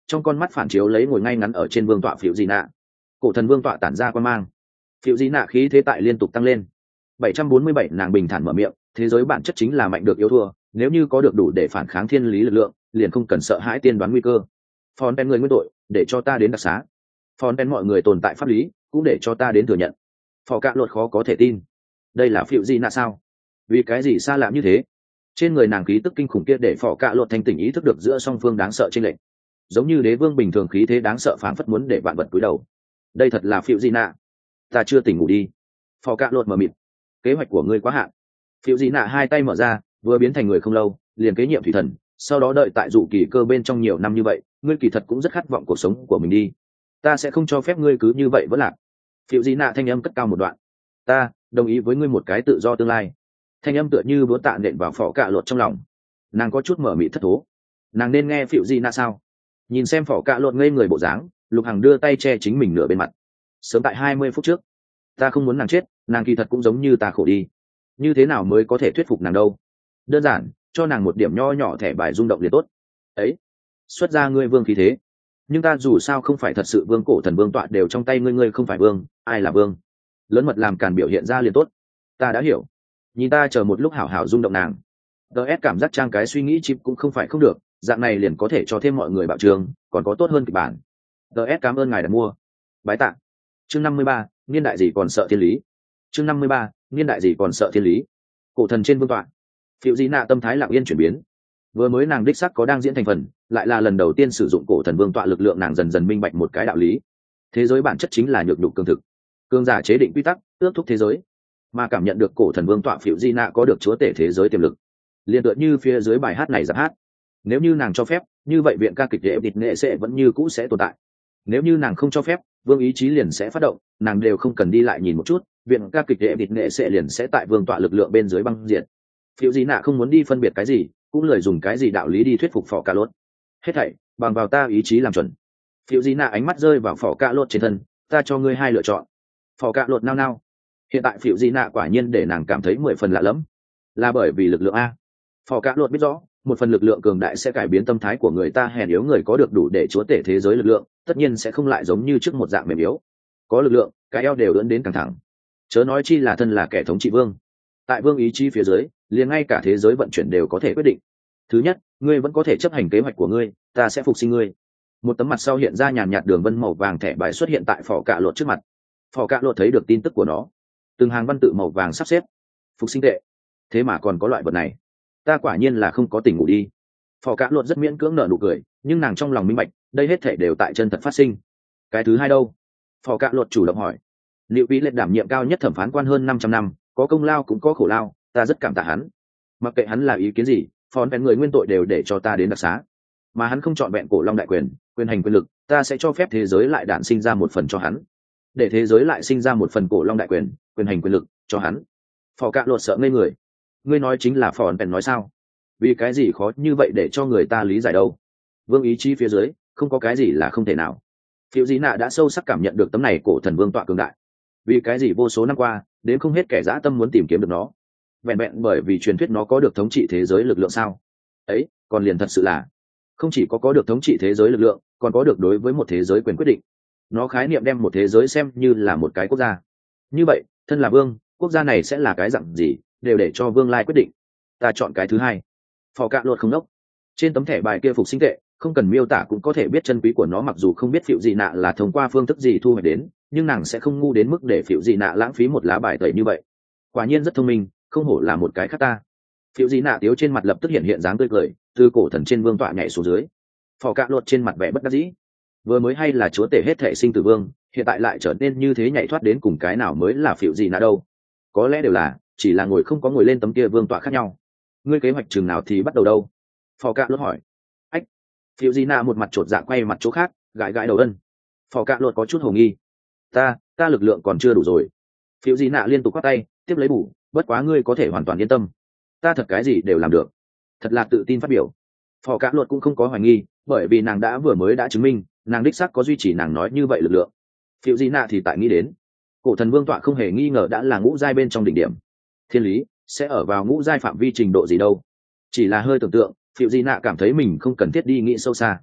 trong con mắt phản chiếu lấy ngồi ngay ngắn ở trên vương tọa phiệu di nạ. Cổ thần vương tọa tản ra quan mang, phiệu di nạ khí thế tại liên tục tăng lên. bảy trăm bốn mươi bảy nàng bình thản mở miệng, thế giới bản chất chính là mạnh được yếu thua, nếu như có được đủ để phản kháng thiên lý lực lượng, liền không cần sợ hãi tiên đoán nguy cơ. Phòn pen người nguyên tội, để cho ta đến đặc xá. Phòn pen mọi người tồn tại pháp lý, cũng để cho ta đến thừa nhận. Phò cạ luật khó có thể tin, đây là phiệu di nạ sao? Vì cái gì xa lạ như thế? Trên người nàng khí tức kinh khủng kia để phò cạ luật thanh tỉnh ý thức được giữa song phương đáng sợ trên lệnh, giống như đế vương bình thường khí thế đáng sợ phảng phất muốn để vạn vật cúi đầu. Đây thật là phiệu di nạ? Ta chưa tỉnh ngủ đi. Phò cạ luật mờ mịt, kế hoạch của ngươi quá hạn. Phiệu di nạ hai tay mở ra, vừa biến thành người không lâu, liền kế nhiệm thủy thần, sau đó đợi tại dụ kỳ cơ bên trong nhiều năm như vậy, ngươi kỳ thật cũng rất khát vọng cuộc sống của mình đi. Ta sẽ không cho phép ngươi cứ như vậy vẫn lạc. Phiệu di nạ thanh âm cất cao một đoạn. Ta đồng ý với ngươi một cái tự do tương lai. Thanh âm tựa như búa tạ nện vào phỏ cạ lột trong lòng. Nàng có chút mở mị thất thố. Nàng nên nghe phiệu di nạ sao? Nhìn xem phỏ cạ lột ngây người bộ dáng, Lục Hằng đưa tay che chính mình nửa bên mặt. Sớm tại hai mươi phút trước, ta không muốn nàng chết, nàng kỳ thật cũng giống như ta khổ đi. Như thế nào mới có thể thuyết phục nàng đâu? Đơn giản, cho nàng một điểm nho nhỏ thẻ bài rung động liền tốt. Ấy, xuất ra ngươi vương khí thế. Nhưng ta dù sao không phải thật sự vương, cổ thần vương tọa đều trong tay ngươi, ngươi không phải vương, ai là vương? Lớn mật làm càn biểu hiện ra liền tốt. Ta đã hiểu. Nhìn ta chờ một lúc hảo hảo rung động nàng. ds cảm giác trang cái suy nghĩ chip cũng không phải không được, dạng này liền có thể cho thêm mọi người bảo trường, còn có tốt hơn kịch bản. ds cảm ơn ngài đã mua. Bái tạ. Chương năm mươi ba, niên đại gì còn sợ thiên lý. Chương năm mươi ba, niên đại gì còn sợ thiên lý. Cổ thần trên vương tọa, phiệu di nạ tâm thái lặng yên chuyển biến. Vừa mới nàng đích sắc có đang diễn thành phần, lại là lần đầu tiên sử dụng cổ thần vương tọa lực lượng, nàng dần dần minh bạch một cái đạo lý. Thế giới bản chất chính là nhược nhục cường thực, cường giả chế định quy tắc, ước thúc thế giới. Mà cảm nhận được cổ thần vương tọa, phiệu di nạ có được chúa tể thế giới tiềm lực. Liên tựa như phía dưới bài hát này giáp hát, nếu như nàng cho phép, như vậy viện ca kịch đệ địch nghệ sẽ vẫn như cũ sẽ tồn tại. Nếu như nàng không cho phép, vương ý chí liền sẽ phát động, nàng đều không cần đi lại nhìn một chút, viện ca kịch đệ địch nghệ sẽ liền sẽ tại vương tọa lực lượng bên dưới băng diệt. Phiệu di nạ không muốn đi phân biệt cái gì, cũng lời dùng cái gì đạo lý đi thuyết phục phò cạ lốt. Hết thảy bằng vào ta ý chí làm chuẩn. Phiệu di nạ ánh mắt rơi vào phò cạ lốt trên thân. Ta cho ngươi hai lựa chọn. Phò cạ lốt nao nao. Hiện tại phiệu di nạ quả nhiên để nàng cảm thấy mười phần lạ lẫm, là bởi vì lực lượng a. Phò cạ lốt biết rõ, một phần lực lượng cường đại sẽ cải biến tâm thái của người ta, hèn yếu người có được đủ để chúa tể thế giới lực lượng, tất nhiên sẽ không lại giống như trước một dạng mềm yếu. Có lực lượng, cái eo đều ưỡn đến căng thẳng. Chớ nói chi là thân là kẻ thống trị vương. Tại vương ý chí phía dưới, liền ngay cả thế giới vận chuyển đều có thể quyết định. Thứ nhất, ngươi vẫn có thể chấp hành kế hoạch của ngươi, ta sẽ phục sinh ngươi. Một tấm mặt sau hiện ra nhàn nhạt đường vân màu vàng thẻ bài xuất hiện tại phò cạ lột trước mặt. Phò cạ lột thấy được tin tức của nó, từng hàng văn tự màu vàng sắp xếp. Phục sinh tệ, thế mà còn có loại vật này, ta quả nhiên là không có tỉnh ngủ đi. Phò cạ lột rất miễn cưỡng nở nụ cười, nhưng nàng trong lòng minh bạch, đây hết thể đều tại chân thật phát sinh. Cái thứ hai đâu? Phò cạ lột chủ động hỏi. Liệu Vĩ Lệ đảm nhiệm cao nhất thẩm phán quan hơn năm trăm năm, có công lao cũng có khổ lao, ta rất cảm tạ hắn. Mặc kệ hắn là ý kiến gì, phòn vẹn người nguyên tội đều để cho ta đến đặc xá. Mà hắn không chọn vẹn cổ long đại quyền, quyền hành quyền lực, ta sẽ cho phép thế giới lại đản sinh ra một phần cho hắn. Để thế giới lại sinh ra một phần cổ long đại quyền, quyền hành quyền lực cho hắn. Phò cạ lột sợ ngây người. Ngươi nói chính là phòn vẹn nói sao? Vì cái gì khó như vậy để cho người ta lý giải đâu? Vương ý chí phía dưới, không có cái gì là không thể nào. Phiệu di nạ đã sâu sắc cảm nhận được tấm này cổ thần vương tọa cường đại. Vì cái gì vô số năm qua, đến không hết kẻ dã tâm muốn tìm kiếm được nó, vẹn vẹn bởi vì truyền thuyết nó có được thống trị thế giới lực lượng sao? Ấy, còn liền thật sự là không chỉ có có được thống trị thế giới lực lượng, còn có được đối với một thế giới quyền quyết định. Nó khái niệm đem một thế giới xem như là một cái quốc gia. Như vậy, thân là vương, quốc gia này sẽ là cái dạng gì, đều để cho vương lai quyết định. Ta chọn cái thứ hai. Phò cạ lột không đốc. Trên tấm thẻ bài kia phục sinh tệ, không cần miêu tả cũng có thể biết chân quý của nó, mặc dù không biết phiệu gì nạ là thông qua phương thức gì thu hoạch đến, nhưng nàng sẽ không ngu đến mức để phiệu gì nạ lãng phí một lá bài tẩy như vậy. Quả nhiên rất thông minh, không hổ là một cái khác ta. Phiệu gì nạ tiếu trên mặt lập tức hiện hiện dáng tươi cười, từ cổ thần trên vương tọa nhảy xuống dưới. Phò cạ lột trên mặt vẻ bất đắc dĩ. Vừa mới hay là chúa tể hết thể sinh tử vương, hiện tại lại trở nên như thế, nhảy thoát đến cùng cái nào mới là phiệu gì nạ đâu? Có lẽ đều là, chỉ là ngồi không có ngồi lên tấm kia vương tọa khác nhau. Ngươi kế hoạch chừng nào thì bắt đầu đâu? Phò cạ lột hỏi. Ách. Phiệu gì nạ một mặt chột dạ quay mặt chỗ khác, gãi gãi đầu ân. Phò cạ lột có chút hồ nghi. Ta, ta lực lượng còn chưa đủ rồi. Phiệu gì nạ liên tục quát tay, tiếp lấy bù, bất quá ngươi có thể hoàn toàn yên tâm, ta thật cái gì đều làm được. Thật là tự tin phát biểu. Phò cạ luật cũng không có hoài nghi, bởi vì nàng đã vừa mới đã chứng minh, nàng đích xác có duy trì nàng nói như vậy lực lượng. Phiệu di nạ thì tại nghĩ đến, cổ thần vương tọa không hề nghi ngờ đã là ngũ giai bên trong đỉnh điểm. Thiên lý sẽ ở vào ngũ giai phạm vi trình độ gì đâu? Chỉ là hơi tưởng tượng, phiệu di nạ cảm thấy mình không cần thiết đi nghĩ sâu xa.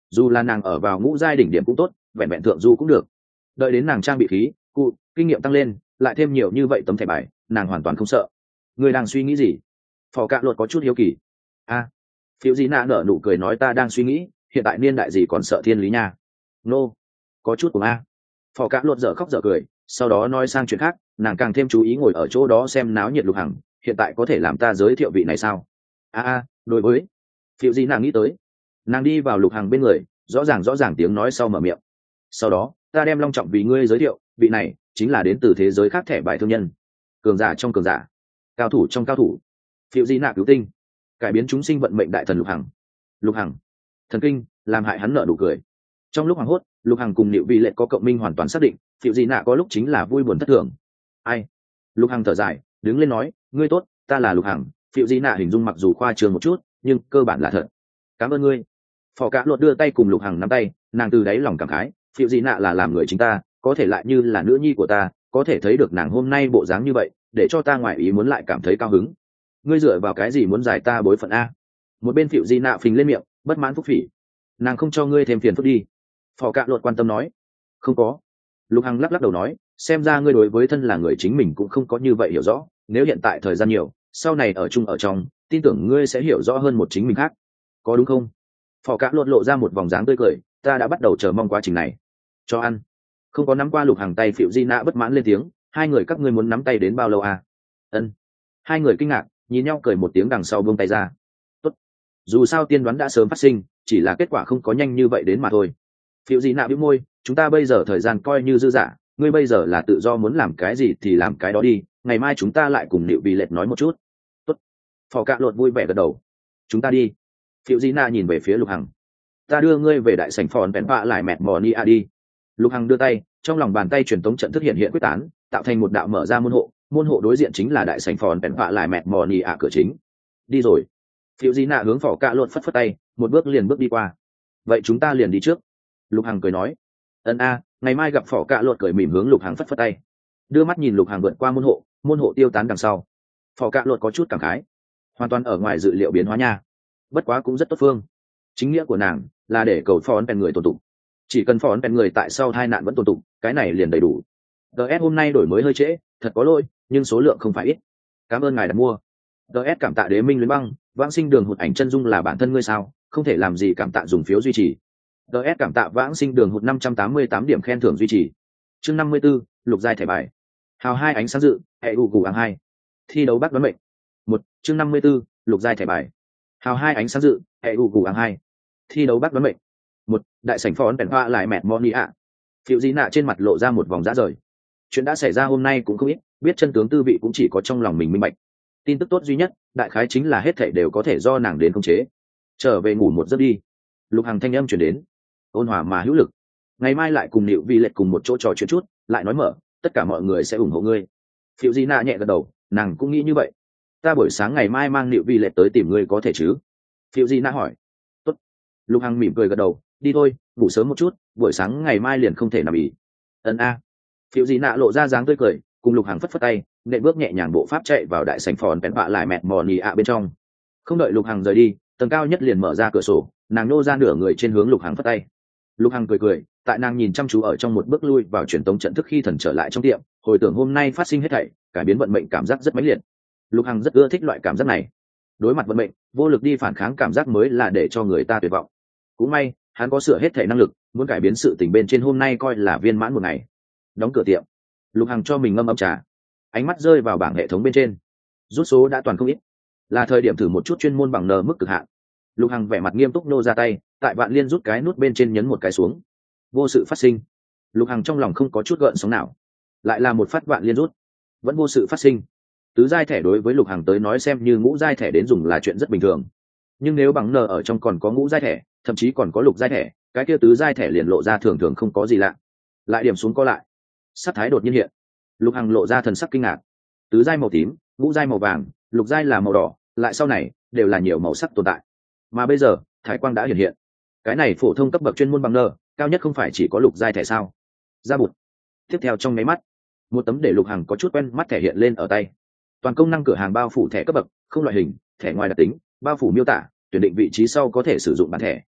dù là nàng ở vào ngũ giai đỉnh điểm cũng tốt, vẹn vẹn thượng du cũng được. Đợi đến nàng trang bị khí cụ kinh nghiệm tăng lên, lại thêm nhiều như vậy tấm thẻ bài, nàng hoàn toàn không sợ. Ngươi đang suy nghĩ gì? Phò Cạ Luật có chút hiếu kỳ. A, à, phiêu gì nạ nở nụ cười nói ta đang suy nghĩ hiện tại niên đại gì còn sợ thiên lý nha. Nô, có chút cùng a. Phò Cạ Luật dở khóc dở cười, sau đó nói sang chuyện khác, nàng càng thêm chú ý ngồi ở chỗ đó xem náo nhiệt. Lục Hằng hiện tại có thể làm ta giới thiệu vị này sao? A a, đối với phiêu gì nàng nghĩ tới, nàng đi vào Lục Hằng bên người, rõ ràng rõ ràng tiếng nói sau mở miệng. Sau đó ta đem long trọng vì ngươi giới thiệu, vị này chính là đến từ thế giới khác thẻ bài thương nhân, cường giả trong cường giả, cao thủ trong cao thủ, phiêu di nạ cứu tinh, cải biến chúng sinh vận mệnh đại thần Lục Hằng. Lục Hằng thần kinh làm hại hắn nợ nụ cười. Trong lúc hoảng hốt, Lục Hằng cùng Nịu Vi Lệ có cộng minh hoàn toàn xác định, phiêu di nạ có lúc chính là vui buồn thất thường. Ai? Lục Hằng thở dài đứng lên nói, ngươi tốt, ta là Lục Hằng. Phiêu di nạ hình dung mặc dù khoa trương một chút, nhưng cơ bản là thật. Cảm ơn ngươi. Phò Cạ Luật đưa tay cùng Lục Hằng nắm tay, nàng từ đáy lòng cảm khái, phiêu di nạ là làm người chính ta, có thể lại như là nữ nhi của ta, có thể thấy được nàng hôm nay bộ dáng như vậy, để cho ta ngoài ý muốn lại cảm thấy cao hứng. Ngươi dựa vào cái gì muốn giải ta bối phận a? Một bên phiêu di nạ phình lên miệng, bất mãn phúc phỉ. Nàng không cho ngươi thêm phiền phức đi. Phò Cạ Luật quan tâm nói. Không có. Lục Hằng lắc lắc đầu nói, xem ra ngươi đối với thân là người chính mình cũng không có như vậy hiểu rõ, nếu hiện tại thời gian nhiều, sau này ở chung ở trong, tin tưởng ngươi sẽ hiểu rõ hơn một chính mình khác, có đúng không? Phò Cạ Luật lộ ra một vòng dáng tươi cười, ta đã bắt đầu chờ mong quá trình này. Cho ăn. Không có nắm qua Lục Hằng tay, phiêu di nạ bất mãn lên tiếng, hai người các ngươi muốn nắm tay đến bao lâu à? Ân. Hai người kinh ngạc nhìn nhau cười một tiếng, đằng sau buông tay ra. Tốt. Dù sao tiên đoán đã sớm phát sinh, chỉ là kết quả không có nhanh như vậy đến mà thôi. Phiêu di nạ bĩu môi, chúng ta bây giờ thời gian coi như dư dả, ngươi bây giờ là tự do muốn làm cái gì thì làm cái đó đi, ngày mai chúng ta lại cùng Nịu Vi Lệ nói một chút. Tốt. Phò Cạ Luật vui vẻ gật đầu. Chúng ta đi. Phiêu di nạ nhìn về phía Lục Hằng, ta đưa ngươi về đại sảnh phòn bèn vạ lại mẹt mò ni a đi. Lục Hằng đưa tay, trong lòng bàn tay truyền tống trận thức hiện hiện quyết tán, tạo thành một đạo mở ra môn hộ, môn hộ đối diện chính là đại sảnh phòn bèn vạ lại mẹt mò ni a cửa chính. Đi rồi. Phiêu di nạ hướng Phò Cạ Luật phất phất tay, một bước liền bước đi qua. Vậy chúng ta liền đi trước. Lục Hằng cười nói. Ân a, ngày mai gặp Phò Cạ Luật cười mỉm hướng Lục Hằng phất phất tay, đưa mắt nhìn Lục Hằng vượt qua môn hộ, môn hộ tiêu tán đằng sau. Phò Cạ Luật có chút cảm khái, hoàn toàn ở ngoài dự liệu biến hóa nha. Bất quá cũng rất tốt phương. Chính nghĩa của nàng là để cầu phó ấn bèn người tồn tụng, chỉ cần phó ấn bèn người tại sau tai nạn vẫn tồn tụng, cái này liền đầy đủ. ds hôm nay đổi mới hơi trễ, thật có lỗi, nhưng số lượng không phải ít. Cảm ơn ngài đã mua. ds cảm tạ Đế Minh Luyến Băng, Vãng Sinh Đường Hụt ảnh chân dung là bản thân ngươi sao, không thể làm gì cảm tạ dùng phiếu duy trì. ds cảm tạ Vãng Sinh Đường Hụt năm trăm tám mươi tám điểm khen thưởng duy trì. Chương năm mươi 54, lục giai thẻ bài. Hào hai ánh sáng dự, hệ gù gù áng hai. Thi đấu bắt đoán mệnh. Một, chương năm mươi 54, lục giai thẻ bài. Hào hai ánh sáng dự, hệ gù gù áng hai. Thi đấu bắt đoán mệnh. Một, đại sảnh phó bèn hoa lại mẹt moni ạ. Phiêu di nạ trên mặt lộ ra một vòng rã rời. Chuyện đã xảy ra hôm nay cũng không ít, biết chân tướng tư vị cũng chỉ có trong lòng mình minh bạch. Tin tức tốt duy nhất, đại khái chính là hết thảy đều có thể do nàng đến khống chế. Trở về ngủ một giấc đi. Lục Hằng thanh âm truyền đến, ôn hòa mà hữu lực. Ngày mai lại cùng Nịu Vi Lệ cùng một chỗ trò chuyện chút, lại nói mở, tất cả mọi người sẽ ủng hộ ngươi. Phiêu di nạ nhẹ gật đầu, nàng cũng nghĩ như vậy. Ta buổi sáng ngày mai mang Nịu Vi Lệ tới tìm ngươi có thể chứ? Phiêu di nạ hỏi. Tốt. Lục Hằng mỉm cười gật đầu, đi thôi, ngủ sớm một chút, buổi sáng ngày mai liền không thể nằm ỉ. Ấn a. Phiêu di nạ lộ ra dáng tươi cười, cùng Lục Hằng phất phất tay, nện bước nhẹ nhàng bộ pháp chạy vào đại sảnh phòn bèn vạ lại mẹt mò nì ạ bên trong. Không đợi Lục Hằng rời đi, tầng cao nhất liền mở ra cửa sổ, nàng nô ra nửa người trên hướng Lục Hằng phất tay. Lục Hằng cười cười, tại nàng nhìn chăm chú ở trong một bước lui vào truyền tống trận thức khi thần trở lại trong tiệm, hồi tưởng hôm nay phát sinh hết thảy, cải biến vận mệnh cảm giác rất mãnh liệt. Lục Hằng rất ưa thích loại cảm giác này. Đối mặt vận mệnh, vô lực đi phản kháng cảm giác mới là để cho người ta tuyệt vọng. Cũng may, hắn có sửa hết thể năng lực, muốn cải biến sự tình bên trên hôm nay coi là viên mãn một ngày. Đóng cửa tiệm, Lục Hằng cho mình ngâm ấm trà, ánh mắt rơi vào bảng hệ thống bên trên, rút số đã toàn không ít, là thời điểm thử một chút chuyên môn bằng n mức cực hạn. Lục Hằng vẻ mặt nghiêm túc nô ra tay, tại vạn liên rút cái nút bên trên nhấn một cái xuống, vô sự phát sinh. Lục Hằng trong lòng không có chút gợn sóng nào, lại là một phát vạn liên rút, vẫn vô sự phát sinh. Tứ giai thẻ đối với Lục Hằng tới nói xem như ngũ giai thẻ đến dùng là chuyện rất bình thường, nhưng nếu bằng n ở trong còn có ngũ giai thẻ, thậm chí còn có lục giai thẻ, cái kia tứ giai thẻ liền lộ ra thường thường không có gì lạ. Lại điểm xuống co lại, sắc thái đột nhiên hiện. Lục Hằng lộ ra thần sắc kinh ngạc. Tứ giai màu tím, ngũ giai màu vàng, lục giai là màu đỏ, lại sau này đều là nhiều màu sắc tồn tại. Mà bây giờ thải quang đã hiện hiện. Cái này phổ thông cấp bậc chuyên môn bằng n, cao nhất không phải chỉ có lục giai thẻ sao? Ra bụt. Tiếp theo trong máy mắt, một tấm để Lục Hằng có chút quen mắt thẻ hiện lên ở tay. Toàn công năng cửa hàng bao phủ thẻ cấp bậc, không loại hình, thẻ ngoài đặc tính, bao phủ miêu tả, tuyển định vị trí sau có thể sử dụng bản thẻ,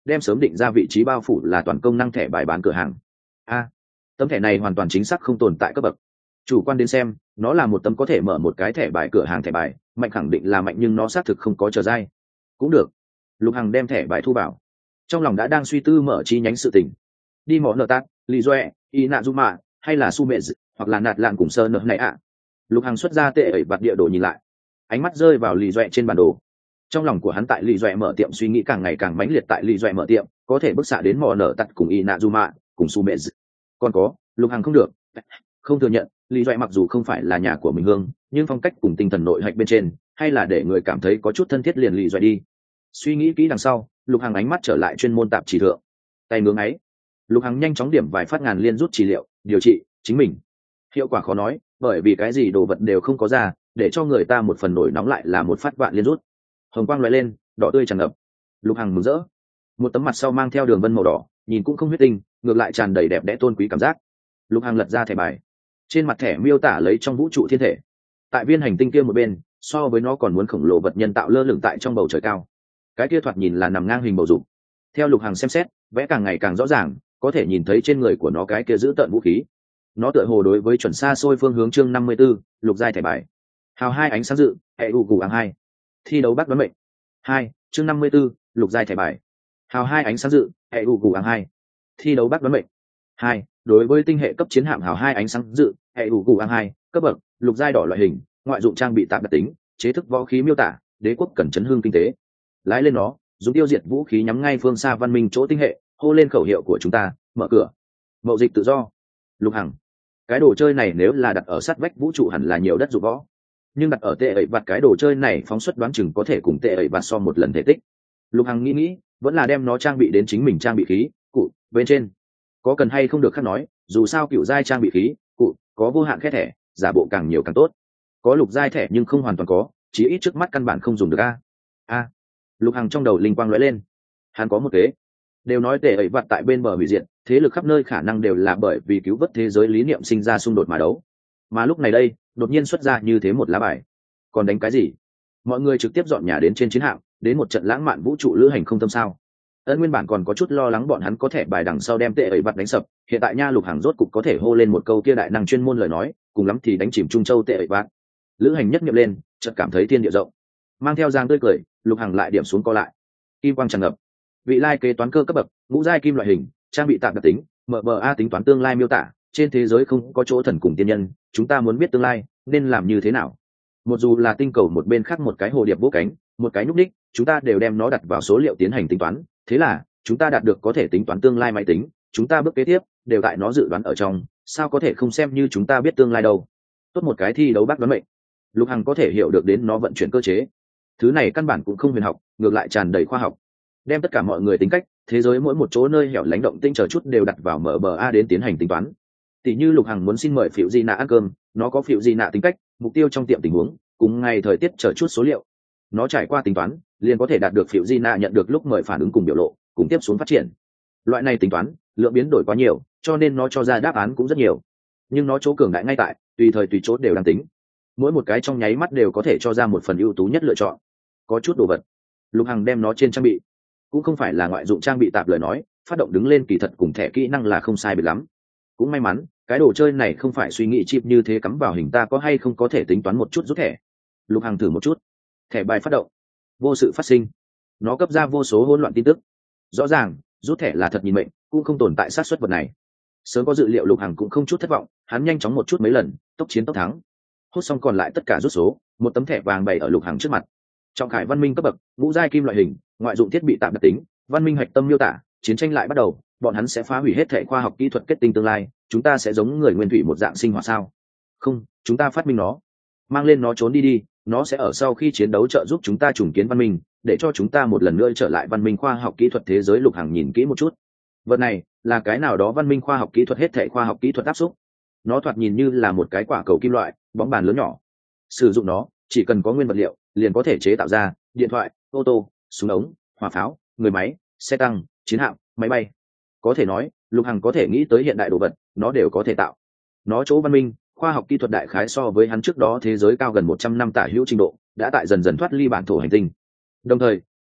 đem sớm định ra vị trí bao phủ là toàn công năng thẻ bài bán cửa hàng. A, tấm thẻ này hoàn toàn chính xác không tồn tại cấp bậc. Chủ quan đến xem, nó là một tấm có thể mở một cái thẻ bài cửa hàng thẻ bài, mạnh khẳng định là mạnh nhưng nó xác thực không có chờ dai. Cũng được. Lục Hằng đem thẻ bài thu vào, trong lòng đã đang suy tư mở chi nhánh sự tình. Đi mỏ nợ tát, lì doe, y nạ du mạ, hay là su mệ hoặc là nạt lạn cùng sơ nợ này ạ. Lục Hằng xuất ra tệ ẩy vặt địa đồ nhìn lại, ánh mắt rơi vào lì doe trên bản đồ. Trong lòng của hắn tại lì doe mở tiệm suy nghĩ càng ngày càng mãnh liệt, tại lì doe mở tiệm có thể bức xạ đến mỏ nợ tát cùng y nạ du mạ cùng su mệ. Còn có, Lục Hằng không được không thừa nhận, lì doe mặc dù không phải là nhà của mình hương, nhưng phong cách cùng tinh thần nội hạch bên trên hay là để người cảm thấy có chút thân thiết, liền lì doe đi. Suy nghĩ kỹ đằng sau, Lục Hằng ánh mắt trở lại chuyên môn tạp chỉ thượng, tay ngưỡng ấy. Lục Hằng nhanh chóng điểm vài phát ngàn liên rút trị liệu điều trị chính mình. Hiệu quả khó nói, bởi vì cái gì đồ vật đều không có ra, để cho người ta một phần nổi nóng lại là một phát vạn liên rút. Hồng quang lóe lên, đỏ tươi tràn ngập. Lục Hằng mừng rỡ. Một tấm mặt sau mang theo đường vân màu đỏ, nhìn cũng không huyết tinh, ngược lại tràn đầy đẹp đẽ tôn quý cảm giác. Lục Hằng lật ra thẻ bài, trên mặt thẻ miêu tả lấy trong vũ trụ thiên thể. Tại viên hành tinh kia một bên, so với nó còn muốn khổng lồ vật nhân tạo lơ lửng tại trong bầu trời cao. Cái kia thoạt nhìn là nằm ngang hình bầu dục. Theo Lục Hằng xem xét, vẽ càng ngày càng rõ ràng, có thể nhìn thấy trên người của nó cái kia giữ tợn vũ khí. Nó tựa hồ đối với chuẩn xa xôi phương hướng chương năm mươi 54, lục giai thẻ bài. Hào hai ánh sáng dự, hệ u gù áng hai. Thi đấu bắt đoán mệnh. hai, chương năm mươi 54, lục giai thẻ bài. Hào hai ánh sáng dự, hệ u gù áng hai. Thi đấu bắt đoán mệnh. hai, đối với tinh hệ cấp chiến hạm hào hai ánh sáng dự, hệ u gù áng hai, cấp bậc, lục giai đỏ loại hình, ngoại dụng trang bị tạm đặc tính, chế thức võ khí miêu tả, đế quốc cần chấn hương kinh tế. Lái lên nó, dùng tiêu diệt vũ khí nhắm ngay phương xa văn minh chỗ tinh hệ, hô lên khẩu hiệu của chúng ta, mở cửa. Mậu dịch tự do. Lục Hằng, cái đồ chơi này nếu là đặt ở sát vách vũ trụ hẳn là nhiều đất dụng võ, nhưng đặt ở tệ ẩy vặt cái đồ chơi này phóng xuất đoán chừng có thể cùng tệ ẩy vặt so một lần thể tích. Lục Hằng nghĩ nghĩ, vẫn là đem nó trang bị đến chính mình trang bị khí cụ bên trên. Có cần hay không được khác nói, dù sao cựu giai trang bị khí cụ có vô hạn khét thẻ, giả bộ càng nhiều càng tốt. Có lục giai thẻ nhưng không hoàn toàn có, chí ít trước mắt căn bản không dùng được a. A. Lục Hằng trong đầu linh quang lóe lên, hắn có một kế. Đều nói tệ ẩy vặt tại bên bờ hủy diệt, thế lực khắp nơi khả năng đều là bởi vì cứu vớt thế giới lý niệm sinh ra xung đột mà đấu. Mà lúc này đây, đột nhiên xuất ra như thế một lá bài. Còn đánh cái gì? Mọi người trực tiếp dọn nhà đến trên chiến hạm, đến một trận lãng mạn vũ trụ lữ hành không tâm sao. Ân nguyên bản còn có chút lo lắng bọn hắn có thể bài đằng sau đem tệ ẩy vặt đánh sập, hiện tại nha Lục Hằng rốt cục có thể hô lên một câu kia đại năng chuyên môn lời nói, cùng lắm thì đánh chìm Trung Châu tệ ẩy vặt. Lữ hành nhất nghiệm lên, chợt cảm thấy thiên địa rộng. Mang theo giang tươi cười, Lục Hằng lại điểm xuống co lại. Kim quang tràn ngập. Vị lai kế toán cơ cấp bậc, ngũ giai kim loại hình, trang bị tạm đặc tính, em bê a tính toán tương lai miêu tả, trên thế giới không có chỗ thần cùng tiên nhân, chúng ta muốn biết tương lai nên làm như thế nào. Một dù là tinh cầu một bên khác một cái hồ điệp vỗ cánh, một cái nhúc đích, chúng ta đều đem nó đặt vào số liệu tiến hành tính toán, thế là chúng ta đạt được có thể tính toán tương lai máy tính, chúng ta bước kế tiếp đều tại nó dự đoán ở trong, sao có thể không xem như chúng ta biết tương lai đâu. Tốt một cái thi đấu bác đoán mệnh. Lục Hằng có thể hiểu được đến nó vận chuyển cơ chế. Thứ này căn bản cũng không huyền học, ngược lại tràn đầy khoa học. Đem tất cả mọi người tính cách, thế giới mỗi một chỗ nơi hẻo lánh động tinh chờ chút đều đặt vào em bê a đến tiến hành tính toán. Tỷ như Lục Hằng muốn xin mời Phiệu Di Nạ ăn cơm, nó có Phiệu Di Nạ tính cách, mục tiêu trong tiệm tình huống, cùng ngày thời tiết chờ chút số liệu. Nó trải qua tính toán, liền có thể đạt được Phiệu Di Nạ nhận được lúc mời phản ứng cùng biểu lộ, cùng tiếp xuống phát triển. Loại này tính toán, lượng biến đổi quá nhiều, cho nên nó cho ra đáp án cũng rất nhiều. Nhưng nó chỗ cường đại ngay tại, tùy thời tùy chỗ đều đang tính. Mỗi một cái trong nháy mắt đều có thể cho ra một phần ưu tú nhất lựa chọn. Có chút đồ vật, Lục Hằng đem nó trên trang bị, cũng không phải là ngoại dụng trang bị tạp lời nói, phát động đứng lên kỳ thật cùng thẻ kỹ năng là không sai biệt lắm. Cũng may mắn, cái đồ chơi này không phải suy nghĩ chip như thế cắm vào hình ta có hay không có thể tính toán một chút rút thẻ. Lục Hằng thử một chút, thẻ bài phát động, vô sự phát sinh, nó cấp ra vô số hỗn loạn tin tức. Rõ ràng, rút thẻ là thật nhìn mệnh, cũng không tồn tại xác suất vật này. Sớm có dự liệu, Lục Hằng cũng không chút thất vọng, hắn nhanh chóng một chút mấy lần, tốc chiến tốc thắng. Hút xong còn lại tất cả rút số, một tấm thẻ vàng bày ở Lục Hằng trước mặt. Trọng khải văn minh cấp bậc, ngũ giai kim loại hình, ngoại dụng thiết bị tạm đặc tính, văn minh hạch tâm miêu tả, chiến tranh lại bắt đầu, bọn hắn sẽ phá hủy hết thể khoa học kỹ thuật kết tinh tương lai, chúng ta sẽ giống người nguyên thủy một dạng sinh hoạt sao? Không, chúng ta phát minh nó, mang lên nó trốn đi đi, nó sẽ ở sau khi chiến đấu trợ giúp chúng ta trùng kiến văn minh, để cho chúng ta một lần nữa trở lại văn minh khoa học kỹ thuật thế giới. Lục Hằng nhìn kỹ một chút, vật này là cái nào đó văn minh khoa học kỹ thuật hết thể khoa học kỹ thuật áp xúc. Nó thoạt nhìn như là một cái quả cầu kim loại, bóng bàn lớn nhỏ. Sử dụng nó, chỉ cần có nguyên vật liệu, liền có thể chế tạo ra điện thoại, ô tô, súng ống, hỏa pháo, người máy, xe tăng, chiến hạm, máy bay. Có thể nói, Lục Hằng có thể nghĩ tới hiện đại đồ vật, nó đều có thể tạo. Nó chỗ văn minh, khoa học kỹ thuật đại khái so với hắn trước đó thế giới cao gần một trăm năm tả hữu trình độ, đã tại dần dần thoát ly bản thổ hành tinh. Đồng thời,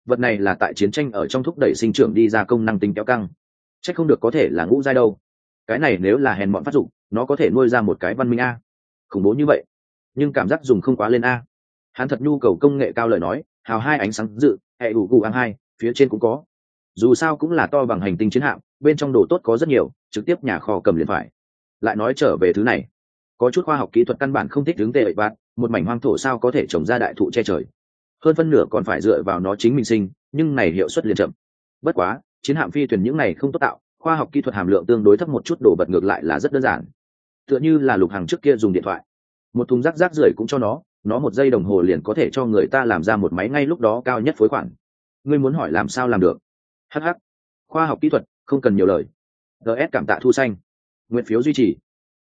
vật này là tại chiến tranh ở trong thúc đẩy sinh trưởng đi ra công năng tính kéo căng, chắc không được có thể là ngũ giai đâu. Cái này nếu là hèn bọn phát dụng, nó có thể nuôi ra một cái văn minh a. Khủng bố như vậy, nhưng cảm giác dùng không quá lên a. Hắn thật nhu cầu công nghệ cao lời nói, hào hai ánh sáng dự hệ đủ cụ ăn hai phía trên cũng có, dù sao cũng là to bằng hành tinh chiến hạm, bên trong đồ tốt có rất nhiều, trực tiếp nhà kho cầm liền phải. Lại nói trở về thứ này, có chút khoa học kỹ thuật căn bản không thích đứng tệ bạt, một mảnh hoang thổ sao có thể trồng ra đại thụ che trời, hơn phân nửa còn phải dựa vào nó chính mình sinh, nhưng này hiệu suất liền chậm. Bất quá chiến hạm phi thuyền những này không tốt tạo, khoa học kỹ thuật hàm lượng tương đối thấp một chút, đồ vật ngược lại là rất đơn giản, tựa như là Lục Hằng trước kia dùng điện thoại, một thùng rác rác rưởi cũng cho nó, nó một giây đồng hồ liền có thể cho người ta làm ra một máy ngay lúc đó cao nhất phối khoản. Ngươi muốn hỏi làm sao làm được? Hh, khoa học kỹ thuật không cần nhiều lời. gs cảm tạ thu xanh, nguyện phiếu duy trì.